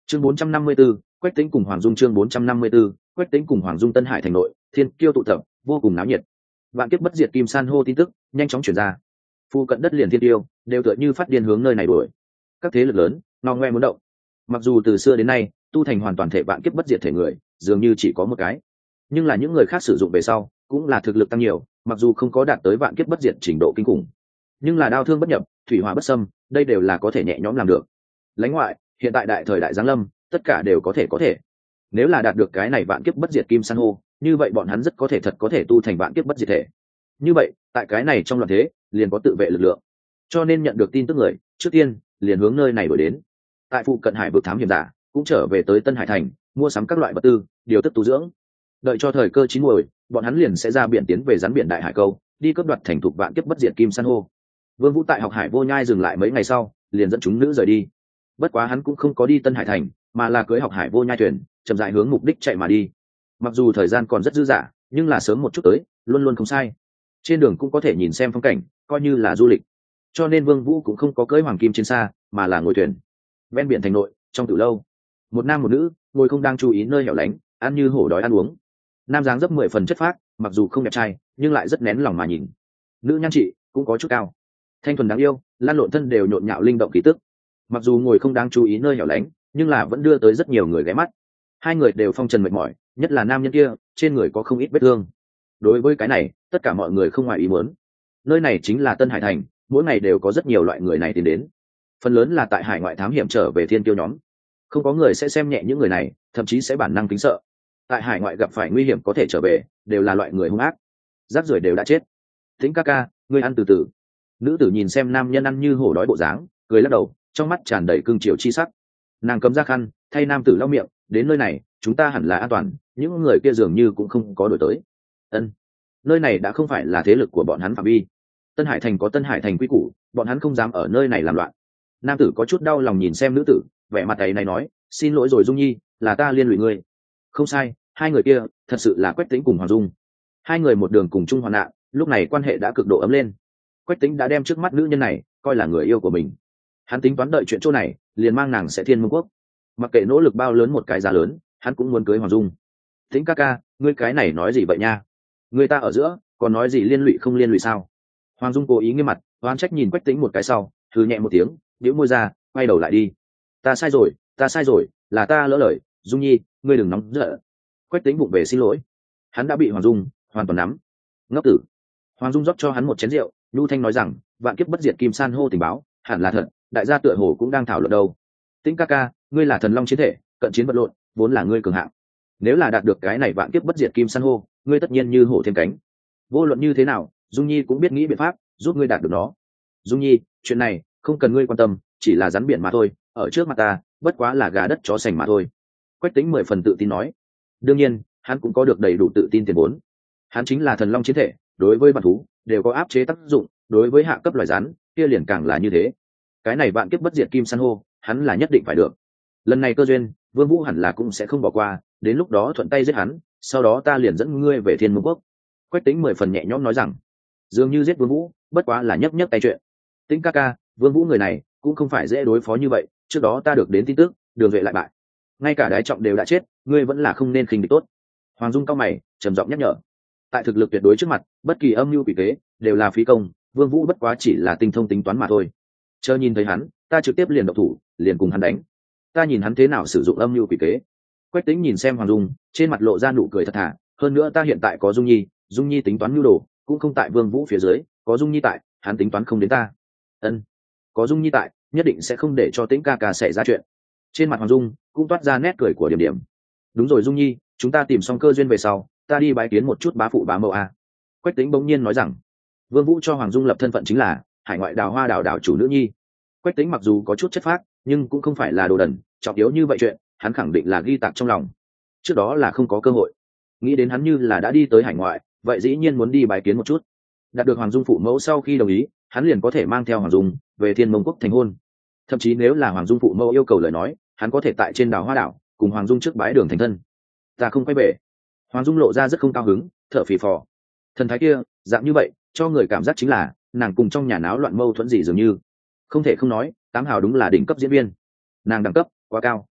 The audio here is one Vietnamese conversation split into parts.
Chương 454, Quách Tĩnh cùng Hoàng Dung. Chương 454, Quách Tĩnh cùng Hoàng Dung. Tân Hải thành nội, thiên kiêu tụ tập, vô cùng náo nhiệt. Vạn kiếp bất diệt kim san hô tin tức nhanh chóng truyền ra. Phu cận đất liền thiên tiêu đều tựa như phát điên hướng nơi này đuổi. Các thế lực lớn no ngoe muốn động. Mặc dù từ xưa đến nay, tu thành hoàn toàn thể vạn kiếp bất diệt thể người, dường như chỉ có một cái. Nhưng là những người khác sử dụng về sau, cũng là thực lực tăng nhiều, mặc dù không có đạt tới vạn kiếp bất diệt trình độ kinh khủng, nhưng là đao thương bất nhập, thủy hỏa bất xâm, đây đều là có thể nhẹ nhõm làm được. Lãnh ngoại, hiện tại đại thời đại giáng lâm, tất cả đều có thể. Nếu là đạt được cái này vạn kiếp bất diệt kim san hô, như vậy bọn hắn rất có thể tu thành vạn kiếp bất diệt thể. Như vậy, tại cái này trong loạn thế, liền có tự vệ lực lượng. Cho nên nhận được tin tức người, trước tiên liền hướng nơi này đuổi đến. Tại phụ cận hải vực thám hiểm giả, cũng trở về tới Tân Hải thành, mua sắm các loại vật tư, điều tức tu dưỡng. Đợi cho thời cơ chín muồi, bọn hắn liền sẽ ra biển tiến về rắn biển đại hải câu, đi cướp đoạt thành thục vạn kiếp bất diệt kim san hô. Vương Vũ tại học hải vô nhai dừng lại mấy ngày sau, liền dẫn chúng nữ rời đi. Bất quá hắn cũng không có đi Tân Hải thành, mà là cưỡi học hải vô nhai thuyền, chậm rãi hướng mục đích chạy mà đi. Mặc dù thời gian còn rất dư dả, nhưng là sớm một chút tới, luôn luôn không sai. Trên đường cũng có thể nhìn xem phong cảnh, coi như là du lịch. Cho nên Vương Vũ cũng không có cưỡi hoàng kim trên xa, mà là ngồi thuyền. Ven biển thành nội, trong tử lâu, một nam một nữ ngồi không đang chú ý nơi hẻo lánh, ăn như hổ đói ăn uống. Nam dáng dấp 10 phần chất phác, mặc dù không đẹp trai, nhưng lại rất nén lòng mà nhìn. Nữ nhan trị cũng có chút cao, thanh thuần đáng yêu, lan lộn thân đều nhộn nhạo linh động khí tức. Mặc dù ngồi không đáng chú ý nơi hẻo lánh, nhưng là vẫn đưa tới rất nhiều người ghé mắt. Hai người đều phong trần mệt mỏi, nhất là nam nhân kia, trên người có không ít vết thương. Đối với cái này, tất cả mọi người không ngoài ý muốn. Nơi này chính là Tân Hải thành, mỗi ngày đều có rất nhiều loại người này tìm đến. Phần lớn là tại hải ngoại thám hiểm trở về thiên kiêu nhóm. Không có người sẽ xem nhẹ những người này, thậm chí sẽ bản năng kính sợ. Tại hải ngoại gặp phải nguy hiểm có thể trở về, đều là loại người hung ác. Rác rưởi đều đã chết. Tĩnh ca ca, ngươi ăn từ từ. Nữ tử nhìn xem nam nhân ăn như hổ đói bộ dáng, cười lắc đầu, trong mắt tràn đầy cương triều chi sắc. Nàng cầm ra khăn, thay nam tử lau miệng, đến nơi này, chúng ta hẳn là an toàn, những người kia dường như cũng không có đổi tới. Ân, nơi này đã không phải là thế lực của bọn hắn phạm vi. Tân Hải thành có Tân Hải thành quy củ, bọn hắn không dám ở nơi này làm loạn. Nam tử có chút đau lòng nhìn xem nữ tử, vẻ mặt ấy này nói, xin lỗi rồi Dung Nhi, là ta liên lụy ngươi. Không sai, hai người kia thật sự là Quách Tĩnh cùng Hoàng Dung. Hai người một đường cùng chung hoạn nạn, lúc này quan hệ đã cực độ ấm lên. Quách Tĩnh đã đem trước mắt nữ nhân này coi là người yêu của mình. Hắn tính toán đợi chuyện chỗ này, liền mang nàng sẽ thiên mông quốc. Mặc kệ nỗ lực bao lớn một cái giá lớn, hắn cũng muốn cưới Hoàng Dung. Tĩnh ca ca, ngươi cái này nói gì vậy nha? Người ta ở giữa, còn nói gì liên lụy không liên lụy sao? Hoàng Dung cố ý nghiêm mặt, oán trách nhìn Quách Tĩnh một cái sau, thử nhẹ một tiếng, bĩu môi ra, quay đầu lại đi. Ta sai rồi, là ta lỡ lời, Dung Nhi, ngươi đừng nóng giận. Quách Tĩnh vụng về xin lỗi. Hắn đã bị Hoàng Dung hoàn toàn nắm. Ngốc tử. Hoàng Dung rót cho hắn một chén rượu, nhu thanh nói rằng, vạn kiếp bất diệt kim san hô tình báo, hẳn là thật, đại gia tựa hồ cũng đang thảo luận đâu. Tĩnh ca ca, ngươi là thần long chiến thể, cận chiến vật lộn, vốn là ngươi cường hạng. Nếu là đạt được cái này vạn kiếp bất diệt kim san hô, ngươi tất nhiên như hổ thêm cánh. Vô luận như thế nào, Dung Nhi cũng biết nghĩ biện pháp giúp ngươi đạt được nó. Dung Nhi, chuyện này không cần ngươi quan tâm, chỉ là rắn biển mà thôi, ở trước mặt ta, bất quá là gà đất chó sành mà thôi. Quách Tĩnh 10 phần tự tin nói. Đương nhiên, hắn cũng có được đầy đủ tự tin tiền vốn. Hắn chính là thần long chiến thể, đối với bản thú đều có áp chế tác dụng, đối với hạ cấp loài rắn kia liền càng là như thế. Cái này vạn kiếp bất diệt kim san hô, hắn là nhất định phải được. Lần này cơ duyên, Vương Vũ hẳn là cũng sẽ không bỏ qua, đến lúc đó thuận tay giết hắn, sau đó ta liền dẫn ngươi về Thiên Mông Quốc. Quách Tĩnh 10 phần nhẹ nhõm nói rằng, dường như giết Vương Vũ, bất quá là nhấc nhấc tay chuyện. Tĩnh ca ca, Vương Vũ người này cũng không phải dễ đối phó như vậy, trước đó ta được đến tin tức, Đường Duệ lại bại, ngay cả Đái Trọng đều đã chết, ngươi vẫn là không nên khinh địch tốt. Hoàng Dung cao mày, trầm giọng nhắc nhở. Tại thực lực tuyệt đối trước mặt, bất kỳ âm mưu quỷ kế đều là phí công, Vương Vũ bất quá chỉ là tinh thông tính toán mà thôi. Chờ nhìn thấy hắn, ta trực tiếp liền động thủ, liền cùng hắn đánh. Ta nhìn hắn thế nào sử dụng âm mưu quỷ kế. Quách Tĩnh nhìn xem Hoàng Dung, trên mặt lộ ra nụ cười thật thà, hơn nữa ta hiện tại có Dung Nhi, Dung Nhi tính toán mưu đồ, cũng không tại Vương Vũ phía dưới, có Dung Nhi tại, hắn tính toán không đến ta. Ân, có Dung Nhi tại, nhất định sẽ không để cho Tĩnh ca ca xảy ra chuyện. Trên mặt Hoàng Dung cũng toát ra nét cười của Điểm Điểm. Đúng rồi Dung Nhi, chúng ta tìm xong cơ duyên về sau, ta đi bái kiến một chút bá phụ bá mẫu a. Quách Tĩnh bỗng nhiên nói rằng, Vương Vũ cho Hoàng Dung lập thân phận chính là hải ngoại đào hoa đảo chủ nữ nhi. Quách Tĩnh mặc dù có chút chất phác, nhưng cũng không phải là đồ đần, trọng yếu như vậy chuyện, hắn khẳng định là ghi tạc trong lòng. Trước đó là không có cơ hội, nghĩ đến hắn như là đã đi tới hải ngoại, vậy dĩ nhiên muốn đi bái kiến một chút. Đạt được Hoàng Dung phụ mẫu sau khi đồng ý, hắn liền có thể mang theo Hoàng Dung về Thiên Mông Quốc thành hôn. Thậm chí nếu là Hoàng Dung phụ mẫu yêu cầu lời nói, hắn có thể tại trên đảo hoa đảo cùng Hoàng Dung trước bái đường thành thân. Ta không quay về. Hoàng Dung lộ ra rất không cao hứng, thở phì phò. Thần thái kia, dạng như vậy, cho người cảm giác chính là nàng cùng trong nhà náo loạn mâu thuẫn gì dường như. Không thể không nói, Tám Hào đúng là đỉnh cấp diễn viên. Nàng đẳng cấp quá cao.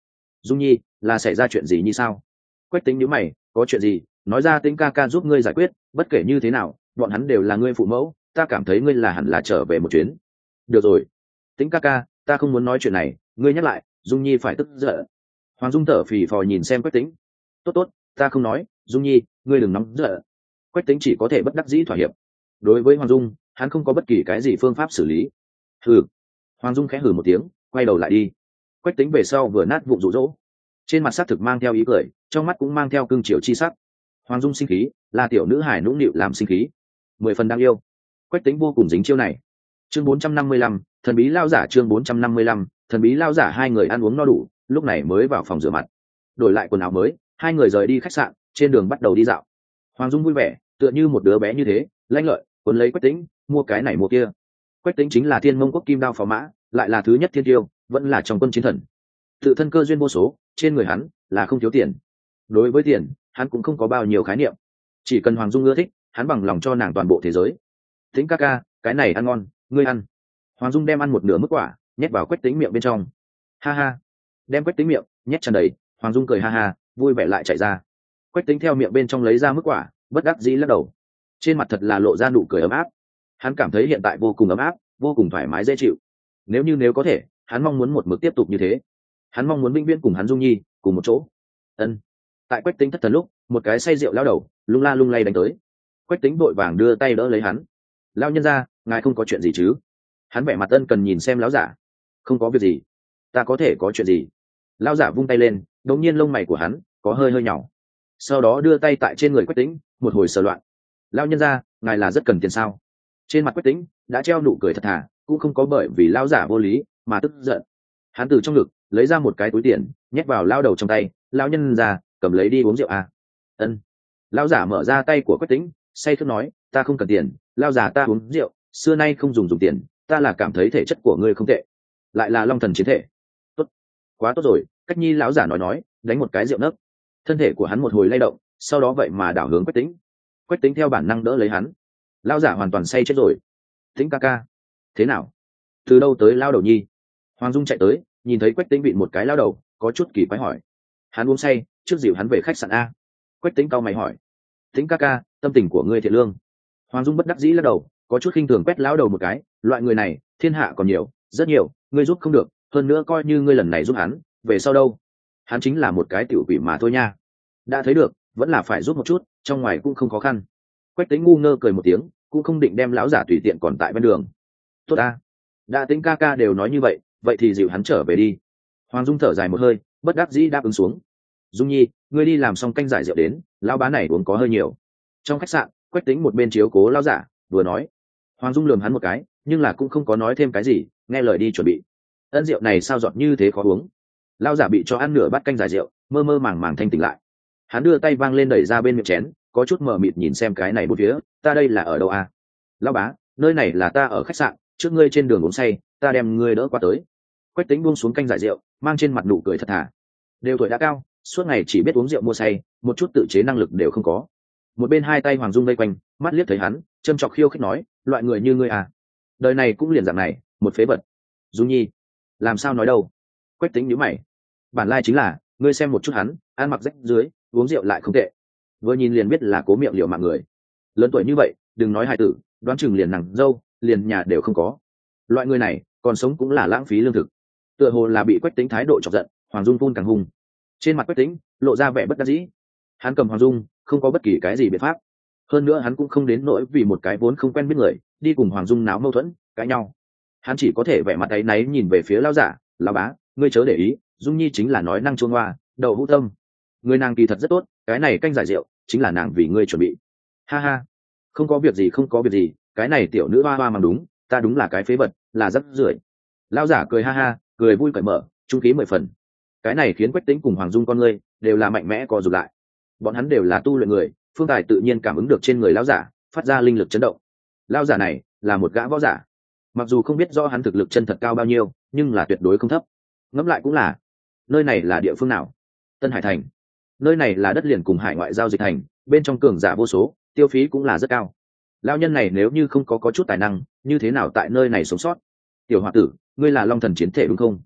Dung Nhi, là xảy ra chuyện gì như sao? Quách Tính nhíu mày, có chuyện gì, nói ra Tính ca ca giúp ngươi giải quyết, bất kể như thế nào bọn hắn đều là ngươi phụ mẫu, ta cảm thấy ngươi là hẳn là trở về một chuyến. Được rồi, Tính ca ca, ta không muốn nói chuyện này, ngươi nhắc lại Dung Nhi phải tức giận. Hoàng Dung thở phì phò nhìn xem Quách Tính. Tốt tốt, ta không nói, Dung Nhi ngươi đừng nóng giận. Quách Tính chỉ có thể bất đắc dĩ thỏa hiệp. Đối với Hoàng Dung, hắn không có bất kỳ cái gì phương pháp xử lý. Hừ. Hoàng Dung khẽ hừ một tiếng, quay đầu lại đi. Quách Tính về sau vừa nát vụn rụ rỗ, trên mặt sắc thực mang theo ý cười, trong mắt cũng mang theo cương triều chi sắc. Hoàng Dung sinh khí, là tiểu nữ hài nũng nịu làm sinh khí, 10 phần đáng yêu. Quách Tính vô cùng dính chiêu này. Chương 455, thần bí lao giả. Chương 455, thần bí lao giả. Hai người ăn uống no đủ, lúc này mới vào phòng rửa mặt, đổi lại quần áo mới, hai người rời đi khách sạn, trên đường bắt đầu đi dạo. Hoàng Dung vui vẻ, tựa như một đứa bé như thế, lanh lợi, cuốn lấy Quách Tính, mua cái này mua kia. Quách Tính chính là Thiên Mông Quốc kim đao phò mã, lại là thứ nhất thiên tiêu, vẫn là trong quân chiến thần. Tự thân cơ duyên vô số, trên người hắn là không thiếu tiền. Đối với tiền, hắn cũng không có bao nhiêu khái niệm. Chỉ cần Hoàng Dung ưa thích, hắn bằng lòng cho nàng toàn bộ thế giới. Tính ca ca, cái này ăn ngon, ngươi ăn. Hoàng Dung đem ăn một nửa mức quả, nhét vào Quách Tính miệng bên trong. Ha ha. Đem Quách Tính miệng nhét tràn đầy, Hoàng Dung cười ha ha, vui vẻ lại chạy ra. Quách Tính theo miệng bên trong lấy ra mức quả, bất đắc dĩ lắc đầu. Trên mặt thật là lộ ra nụ cười ấm áp. Hắn cảm thấy hiện tại vô cùng ấm áp, vô cùng thoải mái dễ chịu. Nếu có thể, hắn mong muốn một mực tiếp tục như thế. Hắn mong muốn vĩnh viễn cùng hắn Dung Nhi cùng một chỗ. Ân. Tại Quách Tính thất thần lúc, một cái say rượu lao đầu lung la lung lay đánh tới. Quách Tính vội vàng đưa tay đỡ lấy hắn. Lao nhân ra, ngài không có chuyện gì chứ? Hắn vẻ mặt ân cần nhìn xem lão giả. Không có việc gì. Ta có thể có chuyện gì? Lão giả vung tay lên, đột nhiên lông mày của hắn có hơi hơi nhỏ. Sau đó đưa tay tại trên người Quách Tính, một hồi sờ loạn. Lao nhân ra, ngài là rất cần tiền sao? Trên mặt Quách Tính đã treo nụ cười thật thà, cũng không có bởi vì lão giả vô lý mà tức giận. Hắn từ trong ngực lấy ra một cái túi tiền, nhét vào lao đầu trong tay. Lão nhân ra, cầm lấy đi uống rượu à? Ân. Lão giả mở ra tay của Quách Tính, say khướt nói, ta không cần tiền, lao giả ta uống rượu, xưa nay không dùng tiền, ta là cảm thấy thể chất của ngươi không tệ, lại là long thần chiến thể. Tốt, quá tốt rồi. Cách nhi lão giả nói, đánh một cái rượu nấc. Thân thể của hắn một hồi lay động, sau đó vậy mà đảo hướng Quách Tính. Quách Tính theo bản năng đỡ lấy hắn. Lão giả hoàn toàn say chết rồi. Tính ca ca, thế nào? Từ đâu tới lao đầu nhi? Hoàng Dung chạy tới, nhìn thấy Quách Tính bị một cái lao đầu, có chút kỳ quái hỏi. Hắn uống say, trước dịu hắn về khách sạn a. Quách Tính cau mày hỏi. Tính ca ca, tâm tình của ngươi thiện lương. Hoàng Dung bất đắc dĩ lắc đầu, có chút khinh thường quét lão đầu một cái. Loại người này thiên hạ còn nhiều, rất nhiều, ngươi giúp không được, hơn nữa coi như ngươi lần này giúp hắn, về sau đâu? Hắn chính là một cái tiểu quỷ mà thôi nha. Đã thấy được, vẫn là phải giúp một chút, trong ngoài cũng không khó khăn. Quách Tính ngu ngơ cười một tiếng, cũng không định đem lão giả tùy tiện còn tại bên đường. Tốt a, đã Tính ca ca đều nói như vậy, vậy thì dịu hắn trở về đi. Hoàng Dung thở dài một hơi, bất đắc dĩ đáp ứng xuống. Dung Nhi, ngươi đi làm xong canh giải rượu đến, lão bá này uống có hơi nhiều. Trong khách sạn, Quách Tính một bên chiếu cố lão giả, vừa nói. Hoàng Dung lườm hắn một cái, nhưng là cũng không có nói thêm cái gì, nghe lời đi chuẩn bị. Ân, rượu này sao giọt như thế khó uống? Lão giả bị cho ăn nửa bát canh giải rượu, mơ mơ màng màng thanh tỉnh lại. Hắn đưa tay vang lên đẩy ra bên miệng chén, có chút mờ mịt nhìn xem cái này bốn phía, ta đây là ở đâu à? Lão bá, nơi này là ta ở khách sạn, trước ngươi trên đường uống say, ta đem ngươi đỡ qua tới. Quách Tính buông xuống canh giải rượu, mang trên mặt nụ cười thật thà. Đều tuổi đã cao, suốt ngày chỉ biết uống rượu mua say, một chút tự chế năng lực đều không có. Một bên hai tay Hoàng Dung vây quanh, mắt liếc thấy hắn, châm chọc khiêu khích nói, loại người như ngươi à? Đời này cũng liền dạng này, một phế vật. Dung Nhi, làm sao nói đâu? Quách Tính nhíu mày. Bản lai chính là, ngươi xem một chút hắn, ăn mặc rách dưới, uống rượu lại không tệ. Vừa nhìn liền biết là cố miệng liệu mạng người. Lớn tuổi như vậy, đừng nói hài tử, đoán chừng liền nàng dâu, liền nhà đều không có. Loại người này, còn sống cũng là lãng phí lương thực. Tựa hồ là bị Quách Tính thái độ chọc giận, Hoàng Dung phun càng hung. Trên mặt Quách Tính lộ ra vẻ bất đắc dĩ. Hắn cầm Hoàng Dung, không có bất kỳ cái gì biện pháp. Hơn nữa hắn cũng không đến nỗi vì một cái vốn không quen biết người, đi cùng Hoàng Dung náo mâu thuẫn, cãi nhau. Hắn chỉ có thể vẻ mặt áy náy nhìn về phía lão giả, lão bá, ngươi chớ để ý, Dung Nhi chính là nói năng chuông hoa, đầu hũ tâm. Người nàng kỳ thật rất tốt, cái này canh giải rượu chính là nàng vì ngươi chuẩn bị. Ha ha, không có việc gì, không có việc gì, cái này tiểu nữ hoa hoa mà đúng, ta đúng là cái phế vật, là rất rưởi. Lão giả cười ha ha, cười vui cởi mở, trung khí 10 phần. Cái này khiến Quách Tính cùng Hoàng Dung con ngươi đều là mạnh mẽ co rụt lại. Bọn hắn đều là tu luyện người, phương tài tự nhiên cảm ứng được trên người lão giả phát ra linh lực chấn động. Lão giả này là một gã võ giả, mặc dù không biết rõ hắn thực lực chân thật cao bao nhiêu, nhưng là tuyệt đối không thấp. Ngẫm lại cũng là, nơi này là địa phương nào? Tân Hải Thành. Nơi này là đất liền cùng hải ngoại giao dịch thành, bên trong cường giả vô số, tiêu phí cũng là rất cao. Lão nhân này nếu như không có chút tài năng, như thế nào tại nơi này sống sót? Tiểu Hoa tử, ngươi là long thần chiến thể đúng không?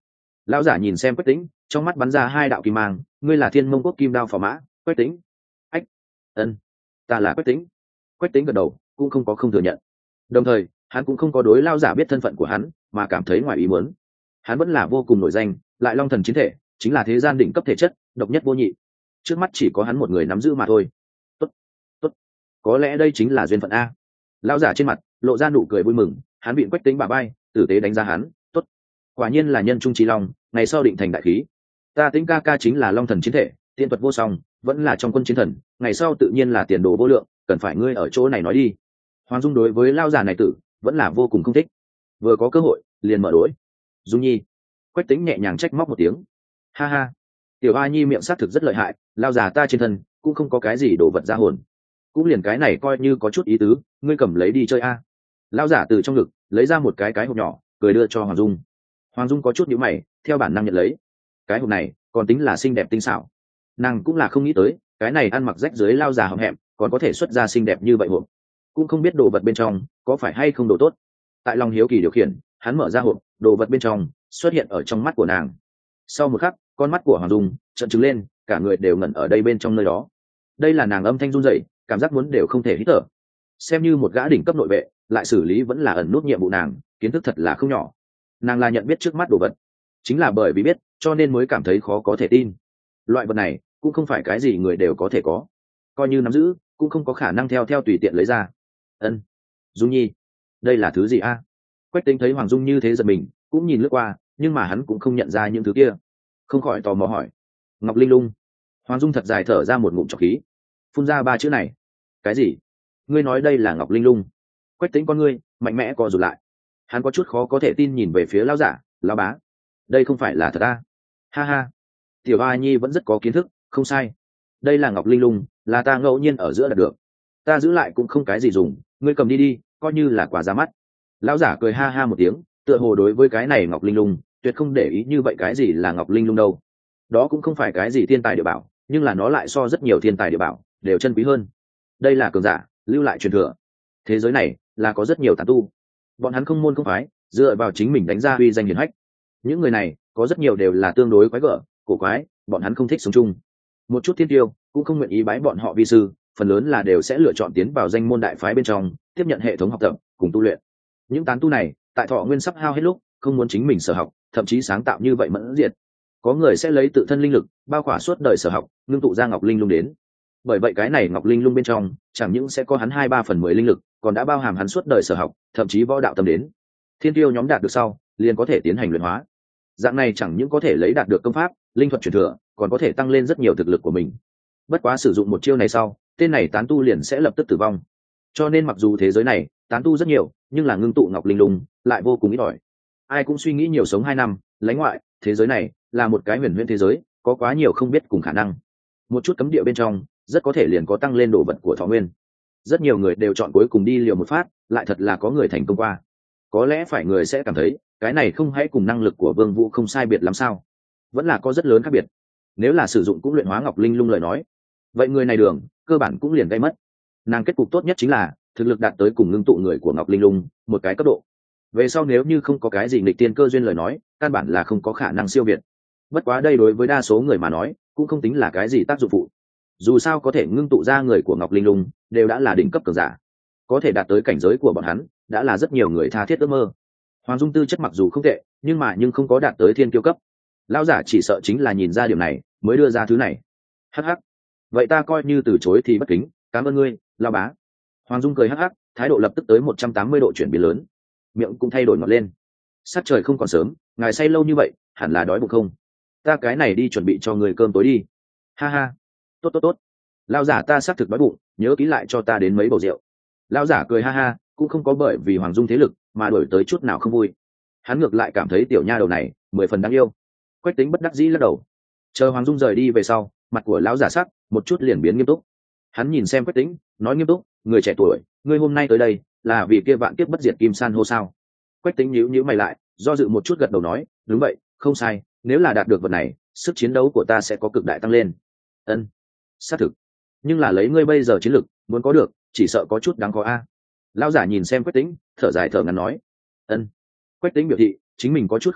Lão giả nhìn xem Quách Tĩnh, trong mắt bắn ra hai đạo kim mang, ngươi là Thiên Mông Quốc Kim Đao Phò Mã, Quách Tĩnh. Ách, ân, ta là Quách Tĩnh. Quách Tĩnh gật đầu, cũng không có không thừa nhận. Đồng thời, hắn cũng không có đối lão giả biết thân phận của hắn, mà cảm thấy ngoài ý muốn. Hắn vẫn là vô cùng nổi danh, lại Long Thần chiến thể, chính là thế gian đỉnh cấp thể chất, độc nhất vô nhị. Trước mắt chỉ có hắn một người nắm giữ mà thôi. Tốt, tốt, có lẽ đây chính là duyên phận a. Lão giả trên mặt lộ ra nụ cười vui mừng, hắn vịn Quách Tĩnh bả vai, tử tế đánh giá hắn, tốt, quả nhiên là nhân trung trí long, ngày sau định thành đại khí. Ta Tĩnh ca ca chính là Long Thần chiến thể, tiên thuật vô song, vẫn là trong quân chiến thần, ngày sau tự nhiên là tiền đồ vô lượng, cần phải ngươi ở chỗ này nói đi. Hoàng Dung đối với lão giả này tử vẫn là vô cùng không thích, vừa có cơ hội liền mở đối. Dung Nhi. Quách Tĩnh nhẹ nhàng trách móc một tiếng, ha ha, tiểu A Nhi miệng xác thực rất lợi hại, lão già ta trên thân cũng không có cái gì đồ vật ra hồn, cũng liền cái này coi như có chút ý tứ, ngươi cầm lấy đi chơi a. Lão giả từ trong ngực lấy ra một cái hộp nhỏ, cười đưa cho Hoàng Dung. Hoàng Dung có chút nhíu mày, theo bản năng nhận lấy. Cái hộp này còn tính là xinh đẹp tinh xảo, nàng cũng là không nghĩ tới cái này ăn mặc rách dưới lao già hậm hẹm còn có thể xuất ra xinh đẹp như vậy hộp, cũng không biết đồ vật bên trong có phải hay không đồ tốt. Tại lòng hiếu kỳ điều khiển, hắn mở ra hộp, đồ vật bên trong xuất hiện ở trong mắt của nàng. Sau một khắc, con mắt của Hoàng Dung trợn trừng lên, cả người đều ngẩn ở đây bên trong nơi đó. Đây là nàng âm thanh run rẩy, cảm giác muốn đều không thể hít thở. Xem như một gã đỉnh cấp nội vệ, lại xử lý vẫn là ẩn nút nhiệm vụ nàng, kiến thức thật là không nhỏ. Nàng là nhận biết trước mắt đồ vật, chính là bởi vì biết cho nên mới cảm thấy khó có thể tin. Loại vật này cũng không phải cái gì người đều có thể có, coi như nắm giữ cũng không có khả năng theo tùy tiện lấy ra. Ân, Dung Nhi, đây là thứ gì a? Quách Tĩnh thấy Hoàng Dung như thế giật mình, cũng nhìn lướt qua, nhưng mà hắn cũng không nhận ra những thứ kia, không khỏi tò mò hỏi. Ngọc Linh Lung. Hoàng Dung thật dài thở ra một ngụm trọc khí, phun ra ba chữ này. Cái gì? Ngươi nói đây là Ngọc Linh Lung? Quách Tĩnh con ngươi mạnh mẽ co rụt lại, hắn có chút khó có thể tin nhìn về phía lão giả. Lão bá, đây không phải là thật a? Ha ha, tiểu A Nhi vẫn rất có kiến thức, không sai, đây là Ngọc Linh Lung, là ta ngẫu nhiên ở giữa đạt được, ta giữ lại cũng không cái gì dùng, ngươi cầm đi đi, coi như là quà ra mắt. Lão giả cười ha ha một tiếng, tựa hồ đối với cái này Ngọc Linh Lung tuyệt không để ý như vậy. cái gì là Ngọc Linh Lung đâu, đó cũng không phải cái gì thiên tài địa bảo, nhưng là nó lại so rất nhiều thiên tài địa bảo đều chân quý hơn. Đây là cường giả lưu lại truyền thừa, thế giới này là có rất nhiều tán tu, bọn hắn không môn không phái, dựa vào chính mình đánh ra uy danh hiển hách. Những người này có rất nhiều đều là tương đối quái gở cổ quái, bọn hắn không thích sống chung, một chút thiên tiêu cũng không nguyện ý bái bọn họ vi sư, phần lớn là đều sẽ lựa chọn tiến vào danh môn đại phái bên trong, tiếp nhận hệ thống học tập cùng tu luyện. Những tán tu này tại thọ nguyên sắp hao hết lúc không muốn chính mình sở học, thậm chí sáng tạo như vậy mẫn diệt. Có người sẽ lấy tự thân linh lực bao khỏa suốt đời sở học, ngưng tụ ra Ngọc Linh Lung đến. Bởi vậy cái này Ngọc Linh Lung bên trong chẳng những sẽ có hắn 2/3/10 linh lực, còn đã bao hàm hắn suốt đời sở học, thậm chí võ đạo tâm đến. Thiên tiêu nhóm đạt được sau liền có thể tiến hành luyện hóa, dạng này chẳng những có thể lấy đạt được công pháp linh thuật truyền thừa, còn có thể tăng lên rất nhiều thực lực của mình. Bất quá sử dụng một chiêu này sau, tên này tán tu liền sẽ lập tức tử vong. Cho nên mặc dù thế giới này tán tu rất nhiều, nhưng là ngưng tụ Ngọc Linh Lung lại vô cùng ít ỏi. Ai cũng suy nghĩ nhiều sống 2 năm lãnh ngoại, thế giới này là một cái huyền huyễn thế giới, có quá nhiều không biết cùng khả năng. Một chút cấm địa bên trong rất có thể liền có tăng lên đồ vật của thọ nguyên. Rất nhiều người đều chọn cuối cùng đi liều một phát, lại thật là có người thành công qua. Có lẽ phải người sẽ cảm thấy cái này không hãy cùng năng lực của Vương Vũ không sai biệt lắm sao? Vẫn là có rất lớn khác biệt. Nếu là sử dụng cũng luyện hóa Ngọc Linh Lung lời nói, vậy người này đường cơ bản cũng liền gây mất. Nàng kết cục tốt nhất chính là thực lực đạt tới cùng ngưng tụ người của Ngọc Linh Lung một cái cấp độ. Về sau nếu như không có cái gì nghịch tiên cơ duyên lời nói, căn bản là không có khả năng siêu việt. Bất quá đây đối với đa số người mà nói cũng không tính là cái gì tác dụng phụ. Dù sao có thể ngưng tụ ra người của Ngọc Linh Lung đều đã là đỉnh cấp cường giả, có thể đạt tới cảnh giới của bọn hắn đã là rất nhiều người tha thiết ước mơ. Hoàng Dung tư chất mặc dù không tệ, nhưng không có đạt tới thiên kiêu cấp. Lão giả chỉ sợ chính là nhìn ra điều này mới đưa ra thứ này. Hắc hắc, vậy ta coi như từ chối thì bất kính, cảm ơn ngươi lão bá. Hoàng Dung cười hắc hắc, thái độ lập tức tới 180 độ chuyển biến lớn, miệng cũng thay đổi ngọt lên. Sát trời không còn sớm, ngài say lâu như vậy hẳn là đói bụng không? Ta cái này đi chuẩn bị cho người cơm tối đi. Ha ha, tốt tốt tốt, lão giả ta xác thực đói bụng, nhớ kỹ lại cho ta đến mấy bầu rượu. Lão giả cười ha ha, cũng không có bởi vì Hoàng Dung thế lực mà đổi tới chút nào không vui. Hắn ngược lại cảm thấy tiểu nha đầu này 10 phần đáng yêu. Quách Tĩnh bất đắc dĩ lắc đầu. Chờ Hoàng Dung rời đi về sau, mặt của lão giả sắc một chút liền biến nghiêm túc. Hắn nhìn xem Quách Tĩnh, nói nghiêm túc, người trẻ tuổi, ngươi hôm nay tới đây là vì kia vạn kiếp bất diệt kim san hô sao? Quách Tĩnh nhíu nhíu mày lại, do dự một chút gật đầu nói, đúng vậy, không sai, nếu là đạt được vật này, sức chiến đấu của ta sẽ có cực đại tăng lên. Ân, xác thực. Nhưng là lấy ngươi bây giờ chiến lực, muốn có được, chỉ sợ có chút đáng khó a. Lão giả nhìn xem Quách Tĩnh, thở dài thở ngắn nói. Ân. Quách Tĩnh biểu thị chính mình có chút không phục,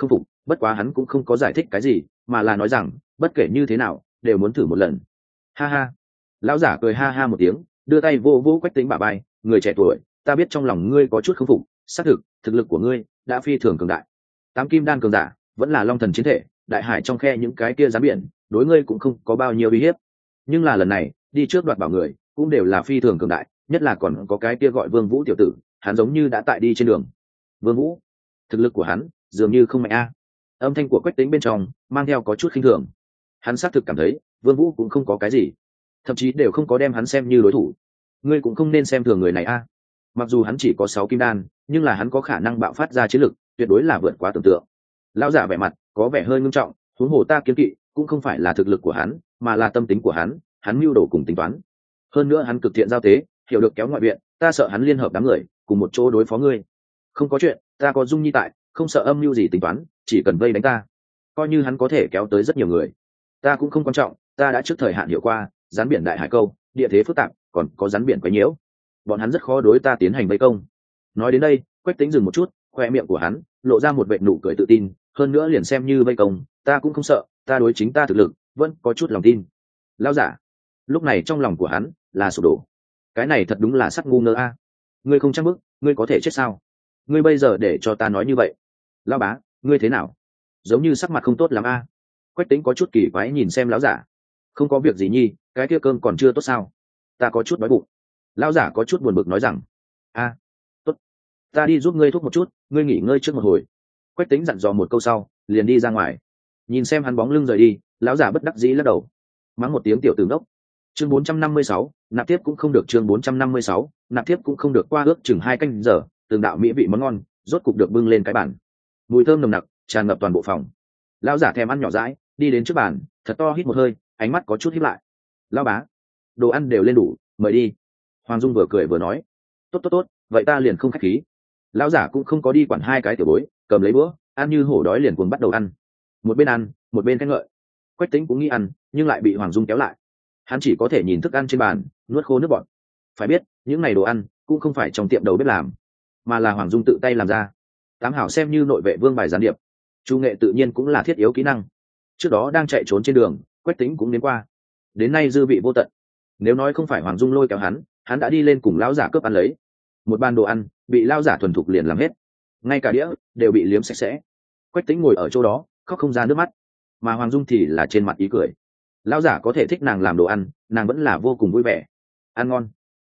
bất quá hắn cũng không có giải thích cái gì, mà là nói rằng bất kể như thế nào đều muốn thử một lần. Ha ha. Lão giả cười ha ha một tiếng, đưa tay vô vô Quách Tĩnh bả vai, người trẻ tuổi, ta biết trong lòng ngươi có chút không phục, xác thực, thực lực của ngươi đã phi thường cường đại. Tám kim đan cường giả, vẫn là long thần chiến thể, đại hải trong khe những cái kia rắn biển, đối ngươi cũng không có bao nhiêu uy hiếp. Nhưng là lần này, đi trước đoạt bảo người, cũng đều là phi thường cường đại, nhất là còn có cái kia gọi Vương Vũ tiểu tử, hắn giống như đã tại đi trên đường. Vương Vũ, thực lực của hắn dường như không mạnh a. Âm thanh của Quách Tĩnh bên trong mang theo có chút khinh thường. Hắn xác thực cảm thấy Vương Vũ cũng không có cái gì, thậm chí đều không có đem hắn xem như đối thủ. Ngươi cũng không nên xem thường người này a. Mặc dù hắn chỉ có 6 kim đan, nhưng là hắn có khả năng bạo phát ra chiến lực, tuyệt đối là vượt quá tưởng tượng. Lão giả vẻ mặt có vẻ hơi nghiêm trọng, huống hồ ta kiến kỵ cũng không phải là thực lực của hắn, mà là tâm tính của hắn mưu đồ cùng tính toán. Hơn nữa hắn cực thiện giao tế, hiểu được kéo ngoại viện, ta sợ hắn liên hợp đám người cùng một chỗ đối phó ngươi. Không có chuyện, ta có Dung Nhi tại, không sợ âm mưu gì tính toán, chỉ cần vây đánh ta, coi như hắn có thể kéo tới rất nhiều người, ta cũng không quan trọng, ta đã trước thời hạn hiểu qua, rắn biển đại hải câu, địa thế phức tạp, còn có rắn biển quấy nhiễu, bọn hắn rất khó đối ta tiến hành vây công. Nói đến đây, Quách Tĩnh dừng một chút, khoe miệng của hắn lộ ra một vệt nụ cười tự tin, hơn nữa liền xem như vây công, ta cũng không sợ, ta đối chính ta thực lực vẫn có chút lòng tin. Lão giả, lúc này trong lòng của hắn là sụp đổ. Cái này thật đúng là sắc ngu ngơ a. Ngươi không chắc bức, ngươi có thể chết sao? Ngươi bây giờ để cho ta nói như vậy. Lão bá, ngươi thế nào? Giống như sắc mặt không tốt lắm a. Quách Tĩnh có chút kỳ quái nhìn xem lão giả. Không có việc gì nhi, cái kia cơm còn chưa tốt sao? Ta có chút đói bụng. Lão giả có chút buồn bực nói rằng, tốt, ta đi giúp ngươi thuốc một chút, ngươi nghỉ ngơi trước một hồi. Quách Tĩnh dặn dò một câu sau, liền đi ra ngoài. Nhìn xem hắn bóng lưng rời đi, lão giả bất đắc dĩ lắc đầu, mắng một tiếng tiểu tử ngốc. Chương 456, nạp tiếp cũng không được. Chương 456, nạp tiếp cũng không được. Qua ước chừng 2 canh giờ, từng đạo mỹ vị món ngon rốt cục được bưng lên cái bàn. Mùi thơm nồng nặc tràn ngập toàn bộ phòng. Lão giả thèm ăn nhỏ dãi, đi đến trước bàn, thật to hít một hơi, ánh mắt có chút híp lại. Lão bá, đồ ăn đều lên đủ, mời đi. Hoàng Dung vừa cười vừa nói, tốt, vậy ta liền không khách khí. Lão giả cũng không có đi quản hai cái tiểu bối, cầm lấy bữa, ăn như hổ đói liền cuồng bắt đầu ăn. Một bên ăn, một bên khen ngợi. Quách Tĩnh cũng nghĩ ăn, nhưng lại bị Hoàng Dung kéo lại. Hắn chỉ có thể nhìn thức ăn trên bàn, nuốt khô nước bọt. Phải biết, những này đồ ăn cũng không phải trong tiệm đầu bếp làm, mà là Hoàng Dung tự tay làm ra. Tám hảo xem như nội vệ vương bài gián điệp, chu nghệ tự nhiên cũng là thiết yếu kỹ năng. Trước đó đang chạy trốn trên đường, Quách Tĩnh cũng đến qua, đến nay dư vị vô tận. Nếu nói không phải Hoàng Dung lôi kéo hắn đã đi lên cùng lão giả cướp ăn lấy. Một bàn đồ ăn bị lão giả thuần thục liền làm hết, ngay cả đĩa đều bị liếm sạch sẽ. Quách Tĩnh ngồi ở chỗ đó khóc không ra nước mắt, mà Hoàng Dung thì là trên mặt ý cười. Lão giả có thể thích nàng làm đồ ăn, nàng vẫn là vô cùng vui vẻ. Ăn ngon,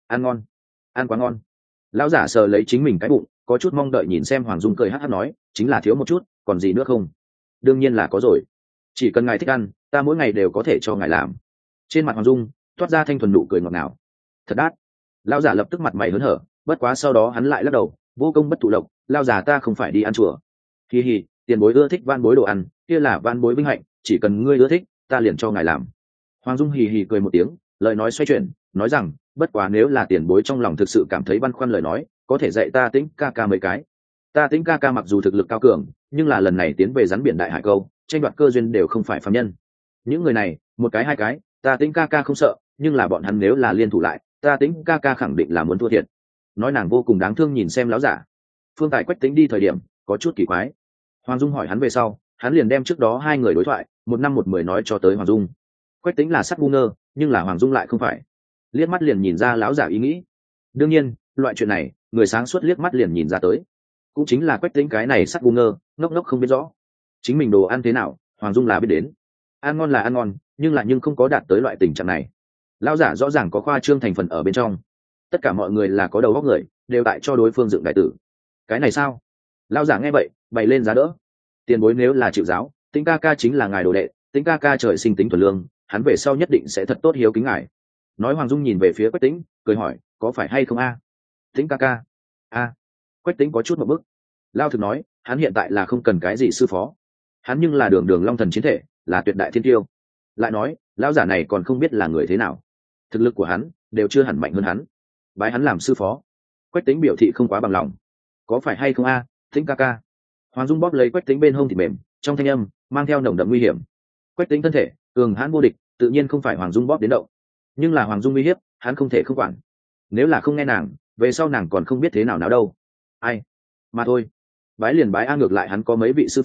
ăn quá ngon. Lão giả sờ lấy chính mình cái bụng, có chút mong đợi nhìn xem Hoàng Dung cười hắt hắt nói, chính là thiếu một chút, còn gì nữa không? Đương nhiên là có rồi, chỉ cần ngài thích ăn, ta mỗi ngày đều có thể cho ngài làm. Trên mặt Hoàng Dung toát ra thanh thuần nụ cười ngọt ngào. Thật đắt. Lão giả lập tức mặt mày hớn hở, bất quá sau đó hắn lại lắc đầu, vô công bất thụ lộc, lão giả ta không phải đi ăn chùa. Hi hi, tiền bối ưa thích van bối đồ ăn, kia là van bối vinh hạnh, chỉ cần ngươi ưa thích, ta liền cho ngài làm. Hoàng Dung hì hì cười một tiếng, lời nói xoay chuyển, nói rằng, bất quá nếu là tiền bối trong lòng thực sự cảm thấy băn khoăn lời nói, có thể dạy ta Tĩnh ca ca mấy cái. Ta Tĩnh ca ca mặc dù thực lực cao cường, nhưng là lần này tiến về rắn biển đại hải câu, tranh đoạt cơ duyên đều không phải phàm nhân. Những người này, một cái hai cái, ta Tĩnh ca ca không sợ, nhưng là bọn hắn nếu là liên thủ lại, ta Tĩnh ca ca khẳng định là muốn thua thiệt. Nói nàng vô cùng đáng thương nhìn xem lão giả. Phương Tài Quách Tĩnh đi thời điểm có chút kỳ quái. Hoàng Dung hỏi hắn về sau, hắn liền đem trước đó hai người đối thoại 1 năm 1 mười nói cho tới Hoàng Dung. Quách Tĩnh là sắc ngu ngơ, nhưng là Hoàng Dung lại không phải, liếc mắt liền nhìn ra lão giả ý nghĩ. Đương nhiên, loại chuyện này người sáng suốt liếc mắt liền nhìn ra tới, cũng chính là Quách Tĩnh cái này sắc ngu ngơ, ngốc ngốc không biết rõ chính mình đồ ăn thế nào. Hoàng Dung là biết đến, ăn ngon là ăn ngon, nhưng không có đạt tới loại tình trạng này. Lão giả rõ ràng có khoa trương thành phần ở bên trong. Tất cả mọi người là có đầu óc người, đều tại cho đối phương dựng đại tử. Cái này sao? Lão giả nghe vậy bày lên giá đỡ. Tiền bối nếu là chịu giáo, Tĩnh ca ca chính là ngài đồ đệ, Tĩnh ca ca trời sinh tính thuần lương, hắn về sau nhất định sẽ thật tốt hiếu kính ngài. Nói Hoàng Dung nhìn về phía Quách Tĩnh, cười hỏi, có phải hay không a? Tĩnh ca ca. Quách Tĩnh có chút một bức. Lao thực nói, hắn hiện tại là không cần cái gì sư phó, hắn nhưng là đường đường long thần chiến thể, là tuyệt đại thiên tiêu. Lại nói, lão giả này còn không biết là người thế nào, thực lực của hắn đều chưa hẳn mạnh hơn hắn, bái hắn làm sư phó. Quách Tĩnh biểu thị không quá bằng lòng. Có phải hay không a, Tĩnh ca ca? Hoàng Dung bóp lấy Quách Tĩnh bên hông thịt mềm, trong thanh âm mang theo nồng đậm nguy hiểm. Quách Tĩnh thân thể cường hãn vô địch, tự nhiên không phải Hoàng Dung bóp đến động, nhưng là Hoàng Dung uy hiếp hắn không thể không quản. Nếu là không nghe nàng, về sau nàng còn không biết thế nào đâu. Ai mà thôi, bái liền bái a, ngược lại hắn có mấy vị sư phó,